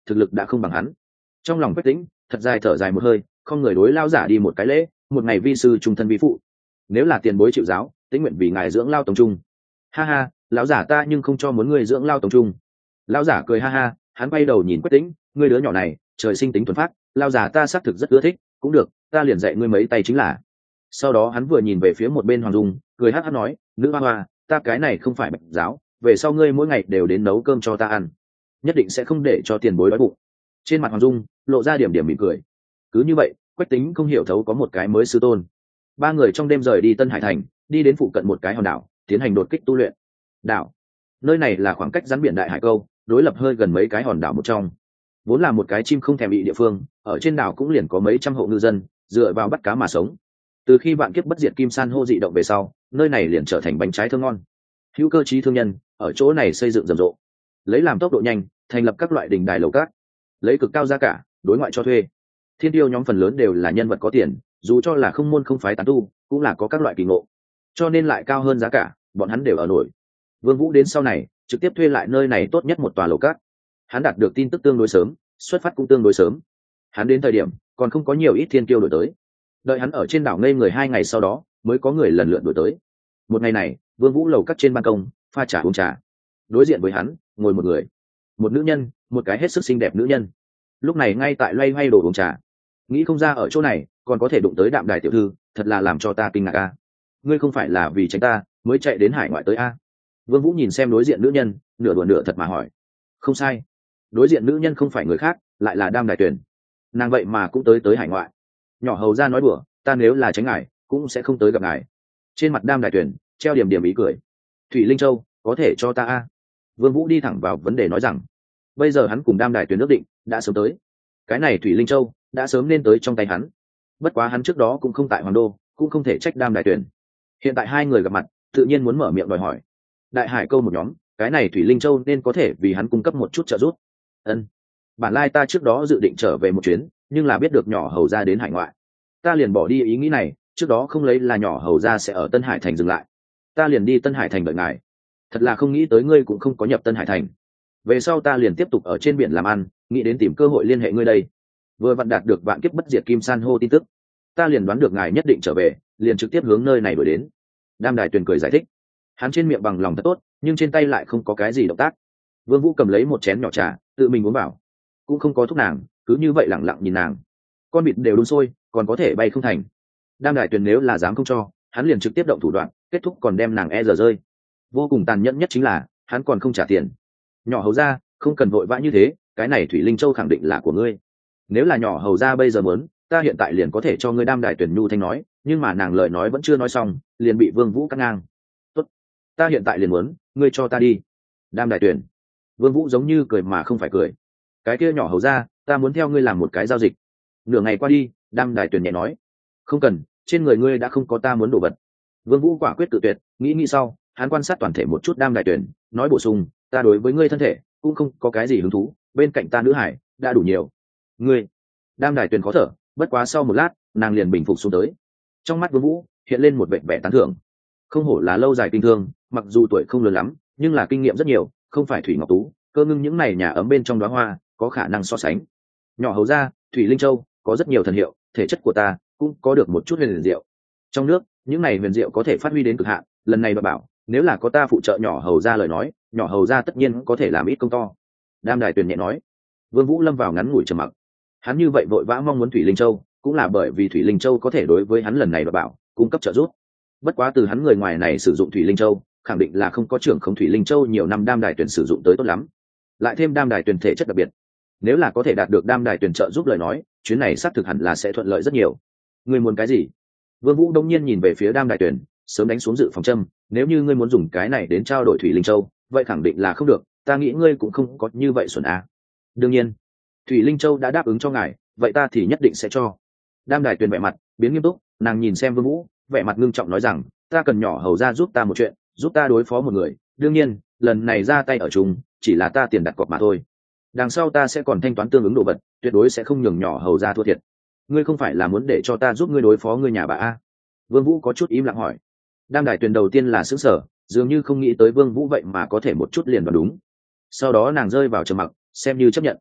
thực lực đã không bằng hắn. Trong lòng Quách Tĩnh thật dài thở dài một hơi, không người đối lao giả đi một cái lễ, một ngày vi sư trung thân vi phụ, nếu là tiền bối chịu giáo, Tĩnh nguyện vì ngài dưỡng lao tống trung. Ha ha, lão giả ta nhưng không cho muốn ngươi dưỡng lao tống trung. Lão giả cười ha ha, hắn quay đầu nhìn Quách Tĩnh, ngươi đứa nhỏ này trời sinh tính thuần phát, lao giả ta xác thực rất ưa thích, cũng được, ta liền dạy ngươi mấy tay chính là. Sau đó hắn vừa nhìn về phía một bên Hoàng Dung, cười hắc hắc nói, nữ hoa hoa, ta cái này không phải bạch giáo, về sau ngươi mỗi ngày đều đến nấu cơm cho ta ăn, nhất định sẽ không để cho tiền bối đói bụng. Trên mặt Hoàng Dung lộ ra điểm điểm mỉm cười. Cứ như vậy, Quách Tĩnh không hiểu thấu có một cái mới sư tôn. Ba người trong đêm rời đi Tân Hải Thành, đi đến phụ cận một cái hòn đảo, tiến hành đột kích tu luyện. Đảo, nơi này là khoảng cách rắn biển Đại Hải Câu, đối lập hơi gần mấy cái hòn đảo một trong, vốn là một cái chim không thèm bị địa phương. Ở trên đảo cũng liền có mấy trăm hộ ngư dân dựa vào bắt cá mà sống. Từ khi vạn kiếp bất diệt kim san hô dị động về sau, nơi này liền trở thành bánh trái thơm ngon. Hữu cơ trí thương nhân ở chỗ này xây dựng rầm rộ, lấy làm tốc độ nhanh, thành lập các loại đình đài lầu cát, lấy cực cao giá cả đối ngoại cho thuê. Thiên tiêu nhóm phần lớn đều là nhân vật có tiền, dù cho là không môn không phái tán tu cũng là có các loại kỳ ngộ, cho nên lại cao hơn giá cả, bọn hắn đều ở nổi. Vương Vũ đến sau này trực tiếp thuê lại nơi này tốt nhất một tòa lầu cát. Hắn đạt được tin tức tương đối sớm, xuất phát cũng tương đối sớm. Hắn đến thời điểm còn không có nhiều ít thiên kiêu đổi tới, đợi hắn ở trên đảo ngây người 2 ngày sau đó mới có người lần lượt đổi tới. Một ngày này, Vương Vũ lầu cát trên ban công pha trà uống trà, đối diện với hắn ngồi một người, một nữ nhân, một cái hết sức xinh đẹp nữ nhân. Lúc này ngay tại loay hoay đồ uống trà, nghĩ không ra ở chỗ này còn có thể đụng tới Đạm Đài tiểu thư, thật là làm cho ta kinh ngạc a. Ngươi không phải là vì tránh ta mới chạy đến hải ngoại tới a? Vương Vũ nhìn xem đối diện nữ nhân, nửa đùa nửa thật mà hỏi. Không sai, đối diện nữ nhân không phải người khác, lại là Đam Đài Tuyền. Nàng vậy mà cũng tới hải ngoại. Nhỏ hầu ra nói đùa, ta nếu là tránh ngài cũng sẽ không tới gặp ngài. Trên mặt Đam Đài Tuyền treo điểm điểm ý cười. Thủy Linh Châu có thể cho ta a? Vương Vũ đi thẳng vào vấn đề nói rằng, bây giờ hắn cùng Đam Đài Tuyền ước định đã sớm tới, cái này Thủy Linh Châu đã sớm nên tới trong tay hắn. Bất quá hắn trước đó cũng không tại Hoàng Đô, cũng không thể trách Đam Đài Tuyền. Hiện tại hai người gặp mặt, tự nhiên muốn mở miệng đòi hỏi. Đại Hải Câu một nhóm, cái này Thủy Linh Châu nên có thể vì hắn cung cấp một chút trợ giúp. Ân, bản lai ta trước đó dự định trở về một chuyến, nhưng là biết được nhỏ hầu ra đến hải ngoại, ta liền bỏ đi ý nghĩ này. Trước đó không lấy là nhỏ hầu ra sẽ ở Tân Hải Thành dừng lại, ta liền đi Tân Hải Thành đợi ngài. Thật là không nghĩ tới ngươi cũng không có nhập Tân Hải Thành. Về sau ta liền tiếp tục ở trên biển làm ăn, nghĩ đến tìm cơ hội liên hệ ngươi đây. Vừa vặn đạt được vạn kiếp bất diệt kim san hô tin tức, ta liền đoán được ngài nhất định trở về, liền trực tiếp hướng nơi này đuổi đến. Đam Đài Tuyền cười giải thích. Hắn trên miệng bằng lòng thật tốt, nhưng trên tay lại không có cái gì động tác. Vương Vũ cầm lấy một chén nhỏ trà, tự mình uống vào, cũng không có thúc nàng, cứ như vậy lặng lặng nhìn nàng. Con vịt đều đun sôi, còn có thể bay không thành. Đam Đài Tuyền nếu là dám không cho, hắn liền trực tiếp động thủ đoạn, kết thúc còn đem nàng giờ rơi. Vô cùng tàn nhẫn nhất chính là hắn còn không trả tiền. Nhỏ hầu ra, không cần vội vã như thế, cái này Thủy Linh Châu khẳng định là của ngươi. Nếu là nhỏ hầu ra bây giờ muốn, ta hiện tại liền có thể cho ngươi. Đam Đài Tuyền nhu thanh nói, nhưng mà nàng lời nói vẫn chưa nói xong, liền bị Vương Vũ cắt ngang. Tốt, ta hiện tại liền muốn, ngươi cho ta đi. Đam Đài Tuyền. Vương Vũ giống như cười mà không phải cười. Cái kia nhỏ hầu ra, ta muốn theo ngươi làm một cái giao dịch. Nửa ngày qua đi, Đam Đài Tuyền nhẹ nói, không cần, trên người ngươi đã không có ta muốn đồ vật. Vương Vũ quả quyết tự tuyệt, nghĩ sau, hắn quan sát toàn thể một chút Đam Đài Tuyền, nói bổ sung, ta đối với ngươi thân thể cũng không có cái gì hứng thú, bên cạnh ta nữ hải đã đủ nhiều. Ngươi. Đam Đài Tuyền khó thở, bất quá sau một lát, nàng liền bình phục xuống tới. Trong mắt Vương Vũ hiện lên một vẻ vẻ tán thưởng. Không hổ là lâu dài kinh thương, mặc dù tuổi không lớn lắm, nhưng là kinh nghiệm rất nhiều, không phải Thủy Ngọc Tú, Cơ Ngưng những này nhà ấm bên trong đóa hoa có khả năng so sánh. Nhỏ hầu ra, Thủy Linh Châu có rất nhiều thần hiệu, thể chất của ta cũng có được một chút huyền diệu. Trong nước, những này huyền diệu có thể phát huy đến cực hạn, lần này bà bảo, nếu là có ta phụ trợ nhỏ hầu ra lời nói, nhỏ hầu ra tất nhiên có thể làm ít công to. Đam Đài Tuyền nhẹ nói. Vương Vũ lâm vào ngắn ngủi trầm mặc. Hắn như vậy vội vã mong muốn Thủy Linh Châu, cũng là bởi vì Thủy Linh Châu có thể đối với hắn lần này bà bảo cung cấp trợ giúp. Bất quá từ hắn người ngoài này sử dụng Thủy Linh Châu, khẳng định là không có trưởng không Thủy Linh Châu nhiều năm Đam Đài Tuyền sử dụng tới tốt lắm. Lại thêm Đam Đài Tuyền thể chất đặc biệt, nếu là có thể đạt được Đam Đài Tuyền trợ giúp lời nói, chuyến này xác thực hẳn là sẽ thuận lợi rất nhiều. Ngươi muốn cái gì? Vương Vũ đông nhiên nhìn về phía Đam Đài Tuyền, sớm đánh xuống dự phòng châm, nếu như ngươi muốn dùng cái này đến trao đổi Thủy Linh Châu, vậy khẳng định là không được, ta nghĩ ngươi cũng không có như vậy xuẩn à. Đương nhiên, Thủy Linh Châu đã đáp ứng cho ngài, vậy ta thì nhất định sẽ cho. Đam Đài Tuyền vẻ mặt biến nghiêm túc, nàng nhìn xem Vương Vũ, vẻ mặt ngưng trọng nói rằng, ta cần nhỏ hầu ra giúp ta một chuyện, giúp ta đối phó một người, đương nhiên, lần này ra tay ở chung, chỉ là ta tiền đặt cọc mà thôi. Đằng sau ta sẽ còn thanh toán tương ứng đồ vật, tuyệt đối sẽ không nhường nhỏ hầu ra thua thiệt. Ngươi không phải là muốn để cho ta giúp ngươi đối phó ngươi nhà bà a? Vương Vũ có chút im lặng hỏi. Đam Đài Tuyền đầu tiên là sững sờ, dường như không nghĩ tới Vương Vũ vậy mà có thể một chút liền đoán đúng. Sau đó nàng rơi vào trầm mặc, xem như chấp nhận.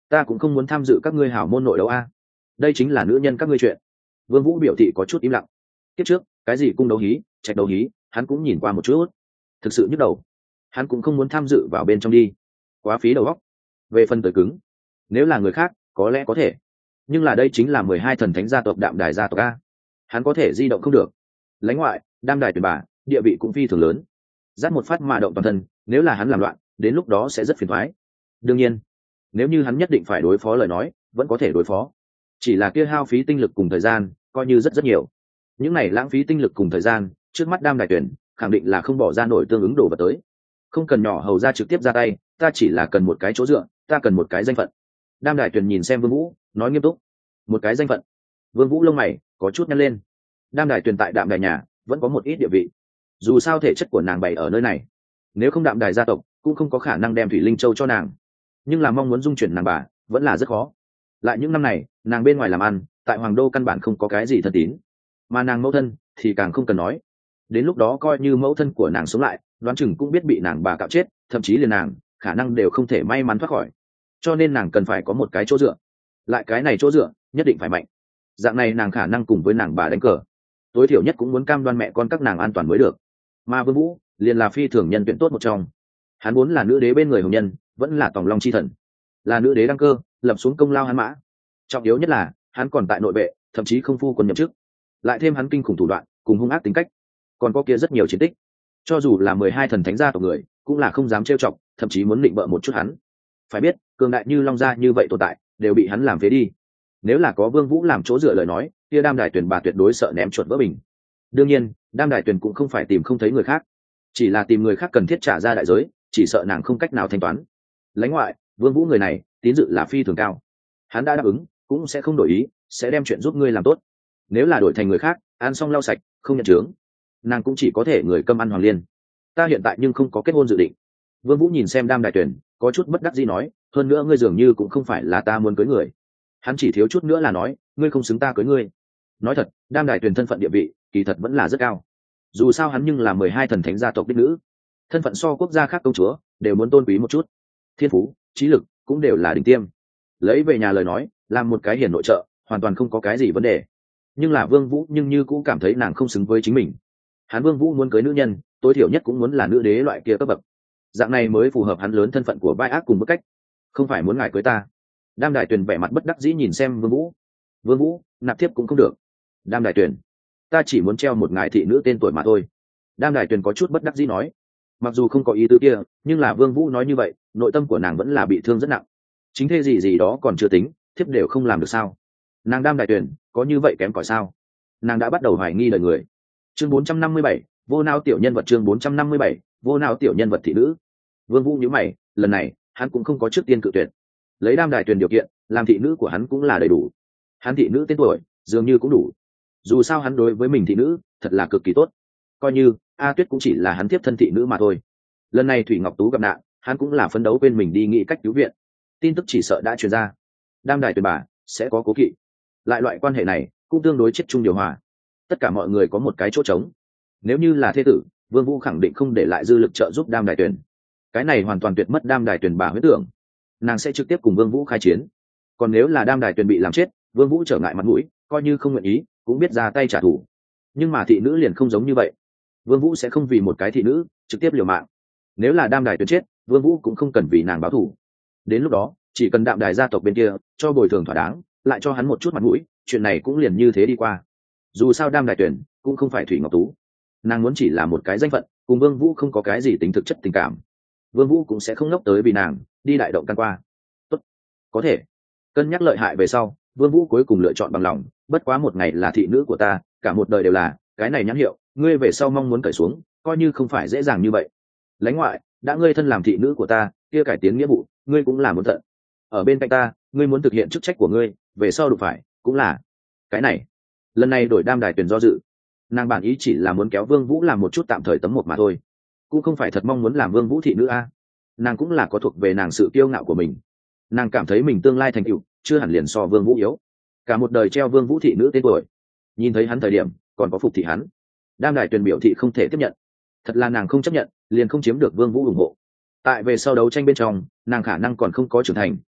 ta cũng không muốn tham dự các ngươi hảo môn nội đấu a. Đây chính là nữ nhân các ngươi chuyện. Vương Vũ biểu thị có chút im lặng. Kiếp trước cái gì cung đấu hí, trạch đấu hí, hắn cũng nhìn qua một chút, thực sự nhức đầu. Hắn cũng không muốn tham dự vào bên trong đi, quá phí đầu óc. Về phần tới cứng, nếu là người khác có lẽ có thể, nhưng là đây chính là 12 thần thánh gia tộc Đạm Đài gia tộc a, hắn có thể di động không được. Lãnh ngoại, Đam Đài tuyển bà, địa vị cũng phi thường lớn, dắt một phát mà động toàn thân, nếu là hắn làm loạn, đến lúc đó sẽ rất phiền toái. Đương nhiên, nếu như hắn nhất định phải đối phó lời nói, vẫn có thể đối phó, chỉ là kia hao phí tinh lực cùng thời gian coi như rất nhiều. Những này lãng phí tinh lực cùng thời gian, trước mắt Đam Đài tuyển khẳng định là không bỏ ra nổi tương ứng đồ vật tới. Không cần nhỏ hầu ra trực tiếp ra tay, ta chỉ là cần một cái chỗ dựa, ta cần một cái danh phận. Đam Đài tuyển nhìn xem Vương Vũ, nói nghiêm túc. Một cái danh phận. Vương Vũ lông mày có chút nhăn lên. Đam Đài tuyển tại Đạm Đài nhà vẫn có một ít địa vị, dù sao thể chất của nàng bày ở nơi này, nếu không Đạm Đài gia tộc cũng không có khả năng đem Thủy Linh Châu cho nàng. Nhưng là mong muốn dung chuyển nàng bà vẫn là rất khó. Lại những năm này nàng bên ngoài làm ăn, tại Hoàng Đô căn bản không có cái gì thân tín, mà nàng mẫu thân thì càng không cần nói. Đến lúc đó coi như mẫu thân của nàng sống lại, đoán chừng cũng biết bị nàng bà cạo chết, thậm chí liền nàng khả năng đều không thể may mắn thoát khỏi. Cho nên nàng cần phải có một cái chỗ dựa, lại cái này chỗ dựa nhất định phải mạnh, dạng này nàng khả năng cùng với nàng bà đánh cờ, tối thiểu nhất cũng muốn cam đoan mẹ con các nàng an toàn mới được. Mà Vương Vũ liền là phi thường nhân tuyển tốt một trong, hắn vốn là nữ đế bên người hồng nhân, vẫn là tòng long chi thần, là nữ đế đăng cơ lập xuống công lao hắn mã. Trọng yếu nhất là hắn còn tại nội vệ, thậm chí không phu quân nhậm chức, lại thêm hắn kinh khủng thủ đoạn cùng hung ác tính cách, còn có kia rất nhiều chiến tích, cho dù là 12 thần thánh gia tộc người cũng là không dám trêu chọc, thậm chí muốn định bợ một chút hắn. Phải biết cường đại như long gia như vậy tồn tại đều bị hắn làm phế đi, nếu là có Vương Vũ làm chỗ dựa lời nói, kia Đam Đài tuyển bà tuyệt đối sợ ném chuột vỡ bình. Đương nhiên Đam Đài tuyển cũng không phải tìm không thấy người khác, chỉ là tìm người khác cần thiết trả ra đại giới, chỉ sợ nàng không cách nào thanh toán. Lãnh ngoại, Vương Vũ người này tín dự là phi thường cao, hắn đã đáp ứng cũng sẽ không đổi ý, sẽ đem chuyện giúp ngươi làm tốt. Nếu là đổi thành người khác, ăn xong lau sạch không nhận chướng, nàng cũng chỉ có thể người câm ăn hoàng liên. Ta hiện tại nhưng không có kết hôn dự định. Vương Vũ nhìn xem Đam Đài tuyển có chút bất đắc dĩ nói, hơn nữa ngươi dường như cũng không phải là ta muốn cưới người. Hắn chỉ thiếu chút nữa là nói, ngươi không xứng ta cưới ngươi. Nói thật, Đam Đài tuyển thân phận địa vị kỳ thật vẫn là rất cao, dù sao hắn nhưng là 12 thần thánh gia tộc đích nữ, thân phận so quốc gia khác công chúa đều muốn tôn quý một chút, thiên phú trí lực cũng đều là đỉnh tiêm. Lấy về nhà lời nói, làm một cái hiền nội trợ hoàn toàn không có cái gì vấn đề. Nhưng là Vương Vũ nhưng như cũng cảm thấy nàng không xứng với chính mình. Hắn Vương Vũ muốn cưới nữ nhân, tối thiểu nhất cũng muốn là nữ đế loại kia cấp bậc, dạng này mới phù hợp hắn lớn thân phận của vai ác cùng bức cách. Không phải muốn ngài cưới ta. Đam Đài Tuyền vẻ mặt bất đắc dĩ nhìn xem Vương Vũ. Vương Vũ, nạp thiếp cũng không được. Đam Đài Tuyền, ta chỉ muốn treo một ngài thị nữ tên tuổi mà thôi. Đam Đài Tuyền có chút bất đắc dĩ nói. Mặc dù không có ý tứ kia, nhưng là Vương Vũ nói như vậy, nội tâm của nàng vẫn là bị thương rất nặng. Chính thế gì đó còn chưa tính, thiếp đều không làm được sao? Nàng Đam Đài Tuyền có như vậy kém cỏi sao? Nàng đã bắt đầu hoài nghi đời người. Chương 457, vô não tiểu nhân vật. Chương 457, vô não tiểu nhân vật thị nữ. Vương Vũ nhíu mày, lần này hắn cũng không có trước tiên cự tuyệt. Lấy Đam Đài Tuyền điều kiện, làm thị nữ của hắn cũng là đầy đủ. Hắn thị nữ tên tuổi dường như cũng đủ. Dù sao hắn đối với mình thị nữ thật là cực kỳ tốt, coi như A Tuyết cũng chỉ là hắn tiếp thân thị nữ mà thôi. Lần này Thủy Ngọc Tú gặp nạn, hắn cũng là phấn đấu quên mình đi nghĩ cách cứu viện. Tin tức chỉ sợ đã truyền ra, Đam Đài Tuyền bà sẽ có cố kỵ. Lại loại quan hệ này cũng tương đối chết chung điều hòa, tất cả mọi người có một cái chỗ trống. Nếu như là thế tử, Vương Vũ khẳng định không để lại dư lực trợ giúp Đam Đài Tuyền, cái này hoàn toàn tuyệt mất Đam Đài Tuyền bà huyết tưởng, nàng sẽ trực tiếp cùng Vương Vũ khai chiến. Còn nếu là Đam Đài Tuyền bị làm chết, Vương Vũ trở ngại mặt mũi, coi như không nguyện ý cũng biết ra tay trả thù. Nhưng mà thị nữ liền không giống như vậy, Vương Vũ sẽ không vì một cái thị nữ trực tiếp liều mạng. Nếu là Đam Đài Tuyền chết, Vương Vũ cũng không cần vì nàng báo thù. Đến lúc đó chỉ cần Đạm Đài gia tộc bên kia cho bồi thường thỏa đáng, lại cho hắn một chút mặt mũi, chuyện này cũng liền như thế đi qua. Dù sao Đam Đài Tuyền cũng không phải Thủy Ngọc Tú, nàng muốn chỉ là một cái danh phận, cùng Vương Vũ không có cái gì tính thực chất tình cảm. Vương Vũ cũng sẽ không ngốc tới vì nàng đi đại động can qua. Tốt, có thể cân nhắc lợi hại về sau, Vương Vũ cuối cùng lựa chọn bằng lòng. Bất quá một ngày là thị nữ của ta, cả một đời đều là, cái này nhãn hiệu ngươi về sau mong muốn cởi xuống, coi như không phải dễ dàng như vậy. Lãnh ngoại, đã ngươi thân làm thị nữ của ta, kia cải tiến nghĩa vụ ngươi cũng làm muốn tận. Ở bên cạnh ta, ngươi muốn thực hiện chức trách của ngươi, về sau đụng phải cũng là cái này. Lần này đổi Đam Đài Tuyền do dự, nàng bản ý chỉ là muốn kéo Vương Vũ làm một chút tạm thời tấm một mà thôi, cũng không phải thật mong muốn làm Vương Vũ thị nữ a. Nàng cũng là có thuộc về nàng sự kiêu ngạo của mình, nàng cảm thấy mình tương lai thành tựu chưa hẳn liền so Vương Vũ yếu. Cả một đời treo Vương Vũ thị nữ tên tuổi, nhìn thấy hắn thời điểm còn có phục thị hắn. Đam Đài Tuyền biểu thị không thể tiếp nhận, thật là nàng không chấp nhận liền không chiếm được Vương Vũ ủng hộ. Tại về sau đấu tranh bên trong, nàng khả năng còn không có trưởng thành,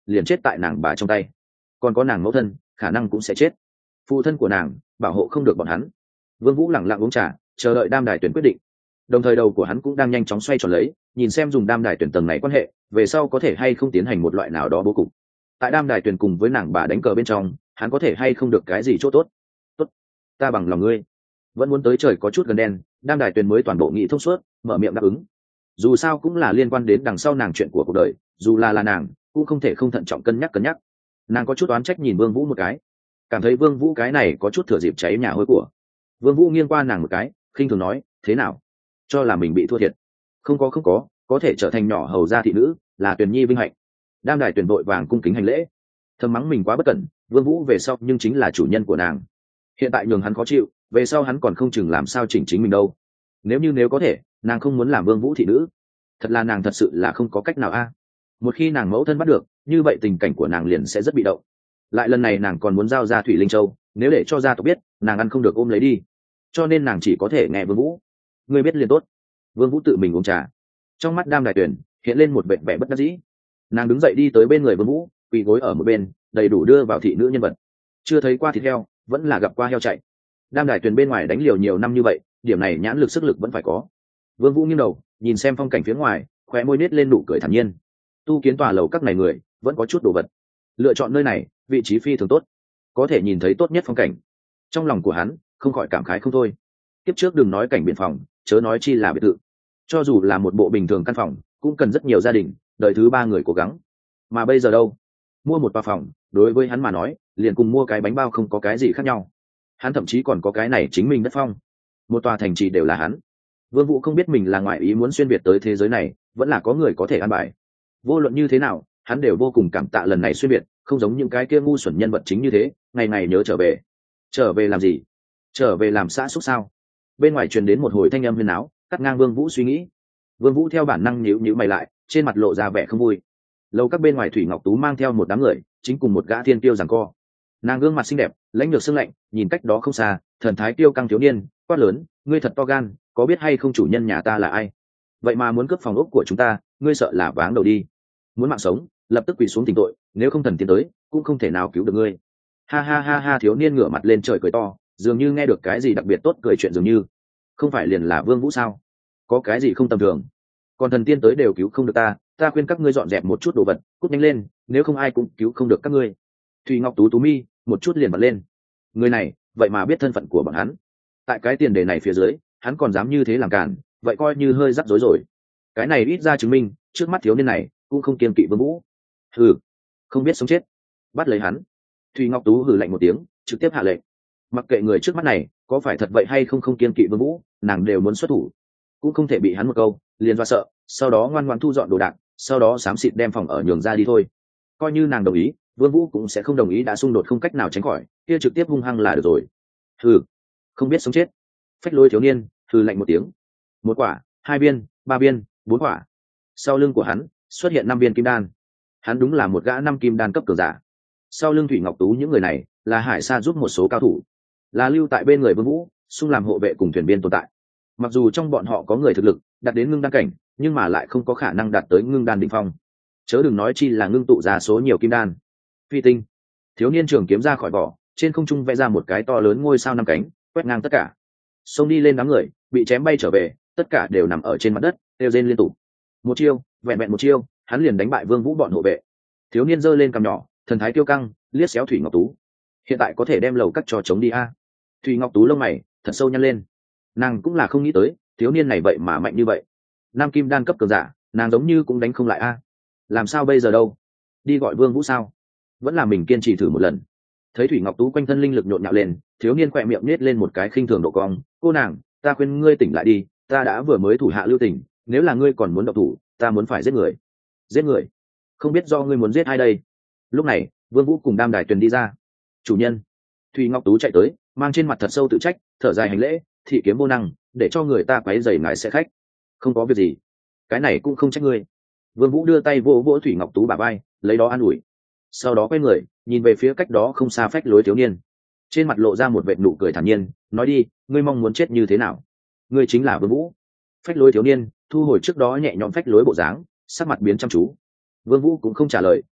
liền chết tại nàng bà trong tay, còn có nàng mẫu thân khả năng cũng sẽ chết. Phụ thân của nàng bảo hộ không được bọn hắn. Vương Vũ lẳng lặng uống trà, chờ đợi Đam Đài Tuyển quyết định. Đồng thời đầu của hắn cũng đang nhanh chóng xoay tròn lấy, nhìn xem dùng Đam Đài Tuyển tầng này quan hệ về sau có thể hay không tiến hành một loại nào đó bố cục. Tại Đam Đài Tuyển cùng với nàng bà đánh cờ bên trong, hắn có thể hay không được cái gì chỗ tốt. Tốt, ta bằng lòng ngươi. Vẫn muốn tới trời có chút gần đen, Đam Đài Tuyển mới toàn bộ nghĩ thông suốt, mở miệng đáp ứng. Dù sao cũng là liên quan đến đằng sau nàng chuyện của cuộc đời, dù là nàng cũng không thể không thận trọng cân nhắc. Nàng có chút oán trách nhìn Vương Vũ một cái, cảm thấy Vương Vũ cái này có chút thừa dịp cháy nhà hôi của. Vương Vũ nghiêng qua nàng một cái, khinh thường nói, thế nào, cho là mình bị thua thiệt? Không có thể trở thành nhỏ hầu gia thị nữ là Tuyền Nhi vinh hạnh. Đam Đài Tuyền vội vàng cung kính hành lễ, thầm mắng mình quá bất cẩn. Vương Vũ về sau nhưng chính là chủ nhân của nàng, hiện tại nhường hắn khó chịu, về sau hắn còn không chừng làm sao chỉnh chính mình đâu. Nếu có thể, nàng không muốn làm Vương Vũ thị nữ, thật là nàng thật sự là không có cách nào a. Một khi nàng mẫu thân bắt được, như vậy tình cảnh của nàng liền sẽ rất bị động. Lại lần này nàng còn muốn giao ra Thủy Linh Châu, nếu để cho gia tộc biết, nàng ăn không được ôm lấy đi, cho nên nàng chỉ có thể nghe Vương Vũ. Ngươi biết liền tốt. Vương Vũ tự mình uống trà, trong mắt Đam Đài Tuyển hiện lên một vẻ vẻ bất đắc dĩ. Nàng đứng dậy đi tới bên người Vương Vũ, quỳ gối ở một bên, đầy đủ đưa vào thị nữ nhân vật. Chưa thấy qua thịt heo, vẫn là gặp qua heo chạy. Đam Đài Tuyển bên ngoài đánh liều nhiều năm như vậy, điểm này nhãn lực sức lực vẫn phải có. Vương Vũ nghiêng đầu nhìn xem phong cảnh phía ngoài, khóe môi nết lên nụ cười thản nhiên. Tu kiến tòa lầu các này người vẫn có chút đồ vật, lựa chọn nơi này vị trí phi thường tốt, có thể nhìn thấy tốt nhất phong cảnh. Trong lòng của hắn không khỏi cảm khái không thôi. Kiếp trước đừng nói cảnh biển phòng, chớ nói chi là biệt thự, cho dù là một bộ bình thường căn phòng cũng cần rất nhiều gia đình đời thứ ba người cố gắng. Mà bây giờ đâu, mua một tòa phòng đối với hắn mà nói liền cùng mua cái bánh bao không có cái gì khác nhau. Hắn thậm chí còn có cái này chính mình đất phong, một tòa thành trì đều là hắn. Vương Vũ không biết mình là ngoại ý muốn xuyên việt tới thế giới này, vẫn là có người có thể an bài. Vô luận như thế nào, hắn đều vô cùng cảm tạ lần này xuyên việt, không giống những cái kia ngu xuẩn nhân vật chính như thế, ngày ngày nhớ trở về. Trở về làm gì? Trở về làm xã xúc sao? Bên ngoài truyền đến một hồi thanh âm huyên náo, cắt ngang Vương Vũ suy nghĩ. Vương Vũ theo bản năng nhíu nhíu mày lại, trên mặt lộ ra vẻ không vui. Lâu các bên ngoài Thủy Ngọc Tú mang theo một đám người, chính cùng một gã thiên tiêu giằng co. Nàng gương mặt xinh đẹp, lãnh lược sương lạnh, nhìn cách đó không xa, thần thái tiêu căng thiếu niên, quát lớn, ngươi thật to gan, có biết hay không chủ nhân nhà ta là ai? Vậy mà muốn cướp phòng ốc của chúng ta, ngươi sợ là váng đầu đi. Muốn mạng sống, lập tức quỳ xuống thỉnh tội, nếu không thần tiến tới, cũng không thể nào cứu được ngươi. Ha ha ha ha, thiếu niên ngửa mặt lên trời cười to, dường như nghe được cái gì đặc biệt tốt cười chuyện dường như. Không phải liền là Vương Vũ sao? Có cái gì không tầm thường? Còn thần tiên tới đều cứu không được ta, ta khuyên các ngươi dọn dẹp một chút đồ vật, cút nhanh lên, nếu không ai cũng cứu không được các ngươi. Thủy Ngọc Tú tú mi một chút liền bật lên. Người này vậy mà biết thân phận của bọn hắn, tại cái tiền đề này phía dưới hắn còn dám như thế làm cản, vậy coi như hơi rắc rối rồi. Cái này ít ra chứng minh trước mắt thiếu niên này cũng không kiêng kỵ Vương Vũ. Hừ, không biết sống chết, bắt lấy hắn. Thủy Ngọc Tú hừ lạnh một tiếng, trực tiếp hạ lệnh. Mặc kệ người trước mắt này có phải thật vậy hay không kiêng kỵ Vương Vũ, nàng đều muốn xuất thủ, cũng không thể bị hắn một câu liền dọa sợ, sau đó ngoan ngoãn thu dọn đồ đạc, sau đó xám xịt đem phòng ở nhường ra đi thôi. Coi như nàng đồng ý, Vương Vũ cũng sẽ không đồng ý, đã xung đột không cách nào tránh khỏi, kia trực tiếp hung hăng là được rồi. Hừ, không biết sống chết. Phách Lối thiếu niên hừ lạnh một tiếng. Một quả, hai viên, ba viên, bốn quả. Sau lưng của hắn xuất hiện 5 viên kim đan. Hắn đúng là một gã 5 kim đan cấp cường giả. Sau lưng Thủy Ngọc Tú những người này là Hải Sa giúp một số cao thủ, là lưu tại bên người Vương Vũ, xung làm hộ vệ cùng thuyền viên tồn tại. Mặc dù trong bọn họ có người thực lực đạt đến ngưng đan cảnh, nhưng mà lại không có khả năng đạt tới ngưng đan đỉnh phong, chớ đừng nói chi là ngưng tụ ra số nhiều kim đan. Phi tinh. Thiếu niên trường kiếm ra khỏi vỏ, trên không trung vẽ ra một cái to lớn ngôi sao 5 cánh, quét ngang tất cả. Xông đi lên đám người, bị chém bay trở về, tất cả đều nằm ở trên mặt đất, kêu rên liên tục. Một chiêu, vẹn vẹn một chiêu, hắn liền đánh bại Vương Vũ bọn hộ vệ. Thiếu niên giơ lên cằm nhỏ, thần thái tiêu căng, liếc xéo Thủy Ngọc Tú. Hiện tại có thể đem lầu cắt cho chống đi a. Thủy Ngọc Tú lông mày thật sâu nhăn lên. Nàng cũng là không nghĩ tới, thiếu niên này vậy mà mạnh như vậy. Nam kim đan cấp cường giả, nàng giống như cũng đánh không lại a. Làm sao bây giờ đâu? Đi gọi Vương Vũ sao? Vẫn là mình kiên trì thử một lần. Thấy Thủy Ngọc Tú quanh thân linh lực nhộn nhạo lên, thiếu niên khỏe miệng nhếch lên một cái khinh thường độ cong. Cô nàng, ta khuyên ngươi tỉnh lại đi, ta đã vừa mới thủ hạ lưu tình, nếu là ngươi còn muốn động thủ, ta muốn phải giết người. Giết người? Không biết do ngươi muốn giết ai đây? Lúc này, Vương Vũ cùng Đam Đài Tuyền đi ra. Chủ nhân. Thủy Ngọc Tú chạy tới, mang trên mặt thật sâu tự trách, thở dài hành lễ, thị kiếm vô năng, để cho người ta quấy rầy ngài sẽ khách. Không có việc gì, cái này cũng không trách ngươi. Vương Vũ đưa tay vỗ vỗ Thủy Ngọc Tú bả vai, lấy đó an ủi. Sau đó quay người, nhìn về phía cách đó không xa Phách Lối thiếu niên, trên mặt lộ ra một vệt nụ cười thản nhiên, nói đi, ngươi mong muốn chết như thế nào? Ngươi chính là Vương Vũ. Phách Lối thiếu niên thu hồi trước đó nhẹ nhõm phách lối bộ dáng, sắc mặt biến chăm chú. Vương Vũ cũng không trả lời,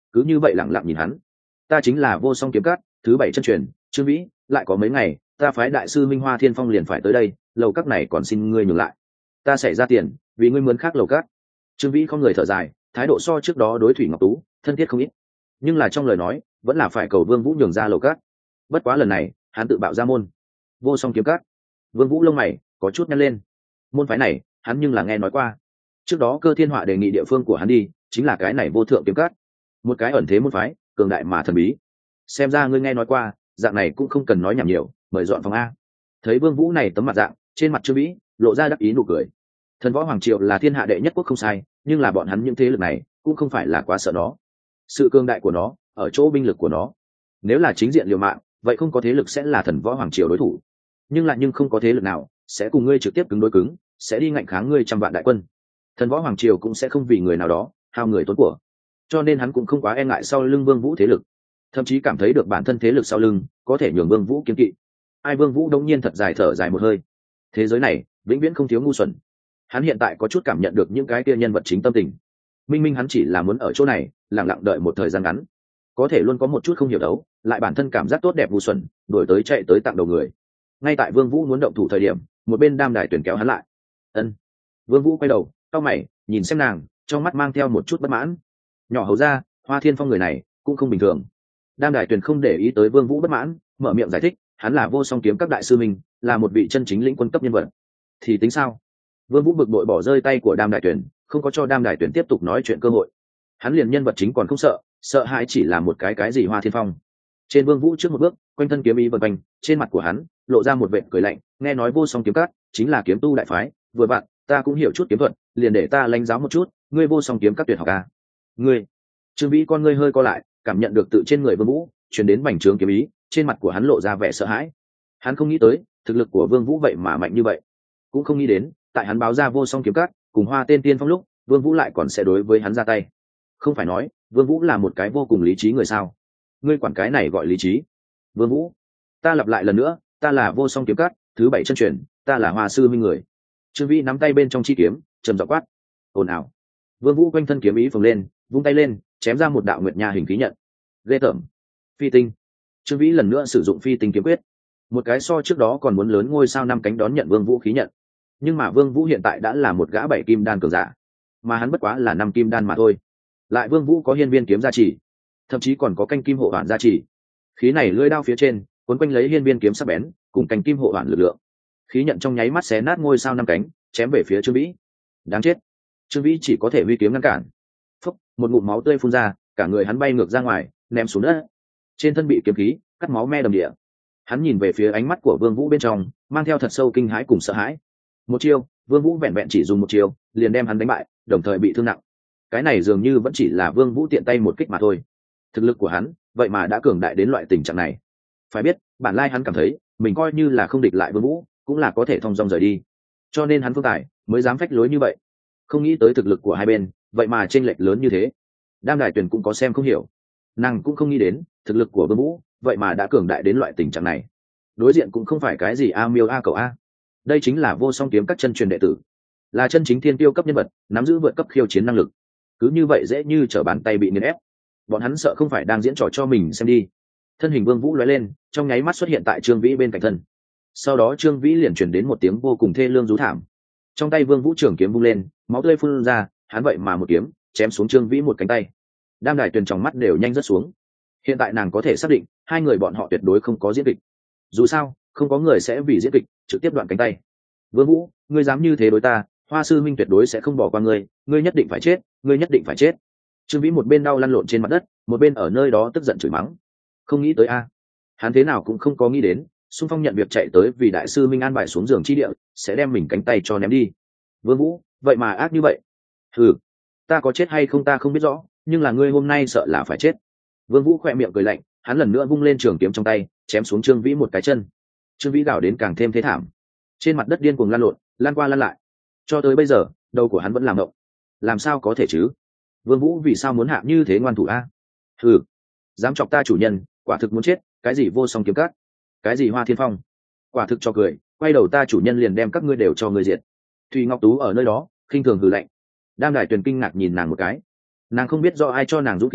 cứ như vậy lẳng lặng nhìn hắn. Ta chính là Vô Song Kiếm Cát thứ 7 chân truyền Trương Vĩ, lại có mấy ngày ta phái đại sư Minh Hoa Thiên Phong liền phải tới đây, lầu các này còn xin ngươi nhường lại, ta sẽ ra tiền vì ngươi mướn khác lầu các. Trương Vĩ không người thở dài, thái độ so trước đó đối Thủy Ngọc Tú thân thiết không ít, nhưng là trong lời nói vẫn là phải cầu Vương Vũ nhường ra lầu các. Bất quá lần này hắn tự bạo ra môn Vô Song Kiếm Cát. Vương Vũ lông mày có chút nhăn lên, môn phái này hắn nhưng là nghe nói qua. Trước đó Cơ Thiên Họa đề nghị địa phương của hắn đi chính là cái này Vô Thượng Kiếm Cát, một cái ẩn thế môn phái cường đại mà thần bí. Xem ra ngươi nghe nói qua, dạng này cũng không cần nói nhảm nhiều, mời dọn phòng a. Thấy Vương Vũ này tấm mặt dạng, trên mặt Trương Vĩ lộ ra đắc ý nụ cười. Thần Võ Hoàng Triều là thiên hạ đệ nhất quốc không sai, nhưng là bọn hắn những thế lực này cũng không phải là quá sợ nó. Sự cường đại của nó ở chỗ binh lực của nó. Nếu là chính diện liều mạng, vậy không có thế lực sẽ là Thần Võ Hoàng Triều đối thủ. Nhưng không có thế lực nào sẽ cùng ngươi trực tiếp cứng đối cứng, sẽ đi ngạnh kháng ngươi trăm vạn đại quân. Thần Võ Hoàng Triều cũng sẽ không vì người nào đó hao người tốn của, cho nên hắn cũng không quá e ngại sau lưng Vương Vũ thế lực, thậm chí cảm thấy được bản thân thế lực sau lưng có thể nhường Vương Vũ kiên kỵ. Ai Vương Vũ đống nhiên thật dài thở dài một hơi. Thế giới này vĩnh viễn không thiếu ngu xuẩn. Hắn hiện tại có chút cảm nhận được những cái kia nhân vật chính tâm tình. Minh minh hắn chỉ là muốn ở chỗ này lặng lặng đợi một thời gian ngắn, có thể luôn có một chút không hiểu đấu, lại bản thân cảm giác tốt đẹp ngu xuẩn, đổi tới chạy tới tặng đầu người. Ngay tại Vương Vũ muốn động thủ thời điểm, một bên Đam Đài Tuyển kéo hắn lại. Ân. Vương Vũ quay đầu, cau mày, nhìn xem nàng, trong mắt mang theo một chút bất mãn. Nhỏ hầu ra, Hoa Thiên Phong người này cũng không bình thường. Đam Đài Tuyển không để ý tới Vương Vũ bất mãn, mở miệng giải thích, hắn là Vô Song Kiếm các đại sư mình, là một vị chân chính lĩnh quân cấp nhân vật. Thì tính sao? Vương Vũ bực bội bỏ rơi tay của Đam Đài Tuyển, không có cho Đam Đài Tuyển tiếp tục nói chuyện cơ hội. Hắn liền nhân vật chính còn không sợ, sợ hãi chỉ là một cái gì Hoa Thiên Phong. Trên Vương Vũ trước một bước, quanh thân kiếm ý vần quanh, trên mặt của hắn lộ ra một vệt cười lạnh, nghe nói Vô Song Kiếm các chính là kiếm tu đại phái, vừa vặn ta cũng hiểu chút kiếm thuật, liền để ta lãnh giáo một chút, ngươi Vô Song Kiếm các tuyệt học a. Ngươi? Trương Vĩ con ngươi hơi co lại, cảm nhận được tự trên người Vương Vũ truyền đến bành trướng kiếm ý, trên mặt của hắn lộ ra vẻ sợ hãi. Hắn không nghĩ tới thực lực của Vương Vũ vậy mà mạnh như vậy, cũng không nghĩ đến tại hắn báo ra Vô Song Kiếm các cùng Hoa Tên Tiên Phong lúc, Vương Vũ lại còn sẽ đối với hắn ra tay. Không phải nói Vương Vũ là một cái vô cùng lý trí người sao? Ngươi quản cái này gọi lý trí? Vương Vũ, ta lặp lại lần nữa, ta là Vô Song Kiếm các thứ 7 chân truyền, ta là Hoa sư minh người. Trương Vĩ nắm tay bên trong chi kiếm, trầm giọng quát. Ồn ào. Vương Vũ quanh thân kiếm ý phồng lên, vung tay lên, chém ra một đạo nguyệt nha hình khí nhận. Ghê tởm. Phi tinh. Trương Vĩ lần nữa sử dụng phi tinh kiếm quyết, một cái so trước đó còn muốn lớn ngôi sao 5 cánh đón nhận Vương Vũ khí nhận. Nhưng mà Vương Vũ hiện tại đã là một gã 7 kim đan cường giả, mà hắn bất quá là 5 kim đan mà thôi. Lại Vương Vũ có hiên viên kiếm gia trì, thậm chí còn có canh kim hộ hoàn gia trì. Khí này lưỡi đao phía trên cuốn quanh lấy hiên viên kiếm sắc bén cùng canh kim hộ hoàn lực lượng, khí nhận trong nháy mắt xé nát ngôi sao 5 cánh, chém về phía Trương Vĩ. Đáng chết. Trương Vĩ chỉ có thể huy kiếm ngăn cản. Phốc, một ngụm máu tươi phun ra, cả người hắn bay ngược ra ngoài, ném xuống đất. Trên thân bị kiếm khí cắt máu me đầm địa. Hắn nhìn về phía ánh mắt của Vương Vũ bên trong, mang theo thật sâu kinh hãi cùng sợ hãi. Một chiêu, Vương Vũ vẹn vẹn chỉ dùng một chiêu, liền đem hắn đánh bại, đồng thời bị thương nặng. Cái này dường như vẫn chỉ là Vương Vũ tiện tay một kích mà thôi. Thực lực của hắn, vậy mà đã cường đại đến loại tình trạng này. Phải biết, bản lai hắn cảm thấy, mình coi như là không địch lại Vương Vũ, cũng là có thể thông dong rời đi. Cho nên hắn phương tài mới dám phách lối như vậy. Không nghĩ tới thực lực của hai bên, vậy mà chênh lệch lớn như thế. Đam Đài Tuyển cũng có xem không hiểu. Nàng cũng không nghĩ đến, thực lực của Vương Vũ, vậy mà đã cường đại đến loại tình trạng này. Đối diện cũng không phải cái gì a miêu a cậu a. Đây chính là Vô Song Kiếm các chân truyền đệ tử, là chân chính thiên tiêu cấp nhân vật, nắm giữ vượt cấp khiêu chiến năng lực. Cứ như vậy dễ như trở bàn tay bị nghiền ép. Bọn hắn sợ không phải đang diễn trò cho mình xem đi. Thân hình Vương Vũ lóe lên, trong nháy mắt xuất hiện tại Trương Vĩ bên cạnh thân. Sau đó Trương Vĩ liền truyền đến một tiếng vô cùng thê lương rú thảm. Trong tay Vương Vũ trường kiếm vung lên, máu tươi phun ra, hắn vậy mà một kiếm chém xuống Trương Vĩ một cánh tay. Đam Đài Tuyền trong mắt đều nhanh rớt xuống. Hiện tại nàng có thể xác định, hai người bọn họ tuyệt đối không có diễn kịch. Dù sao, không có người sẽ vì diễn kịch trực tiếp đoạn cánh tay. Vương Vũ, ngươi dám như thế đối ta, Hoa sư minh tuyệt đối sẽ không bỏ qua ngươi, ngươi nhất định phải chết, ngươi nhất định phải chết. Trương Vĩ một bên đau lăn lộn trên mặt đất, một bên ở nơi đó tức giận chửi mắng. Không nghĩ tới a, hắn thế nào cũng không có nghĩ đến, Xung Phong nhận việc chạy tới vì đại sư Minh an bài xuống giường chi địa, sẽ đem mình cánh tay cho ném đi. Vương Vũ, vậy mà ác như vậy. Ừ, ta có chết hay không ta không biết rõ, nhưng là ngươi hôm nay sợ là phải chết. Vương Vũ khẽ miệng cười lạnh, hắn lần nữa vung lên trường kiếm trong tay, chém xuống Trương Vĩ một cái chân. Trương Vĩ gào đến càng thêm thế thảm, trên mặt đất điên cuồng lăn lộn, lăn qua lăn lại. Cho tới bây giờ, đầu của hắn vẫn làm động. Làm sao có thể chứ? Vương Vũ vì sao muốn hạ như thế ngoan thủ a? Ừ, dám chọc ta chủ nhân, quả thực muốn chết. Cái gì Vô Song Kiếm Các, cái gì Hoa Thiên Phong, quả thực cho cười. Quay đầu ta chủ nhân liền đem các ngươi đều cho ngươi diệt. Thùy Ngọc Tú ở nơi đó khinh thường hừ lạnh. Đam Đài Tuyền kinh ngạc nhìn nàng một cái, nàng không biết do ai cho nàng dũng khí,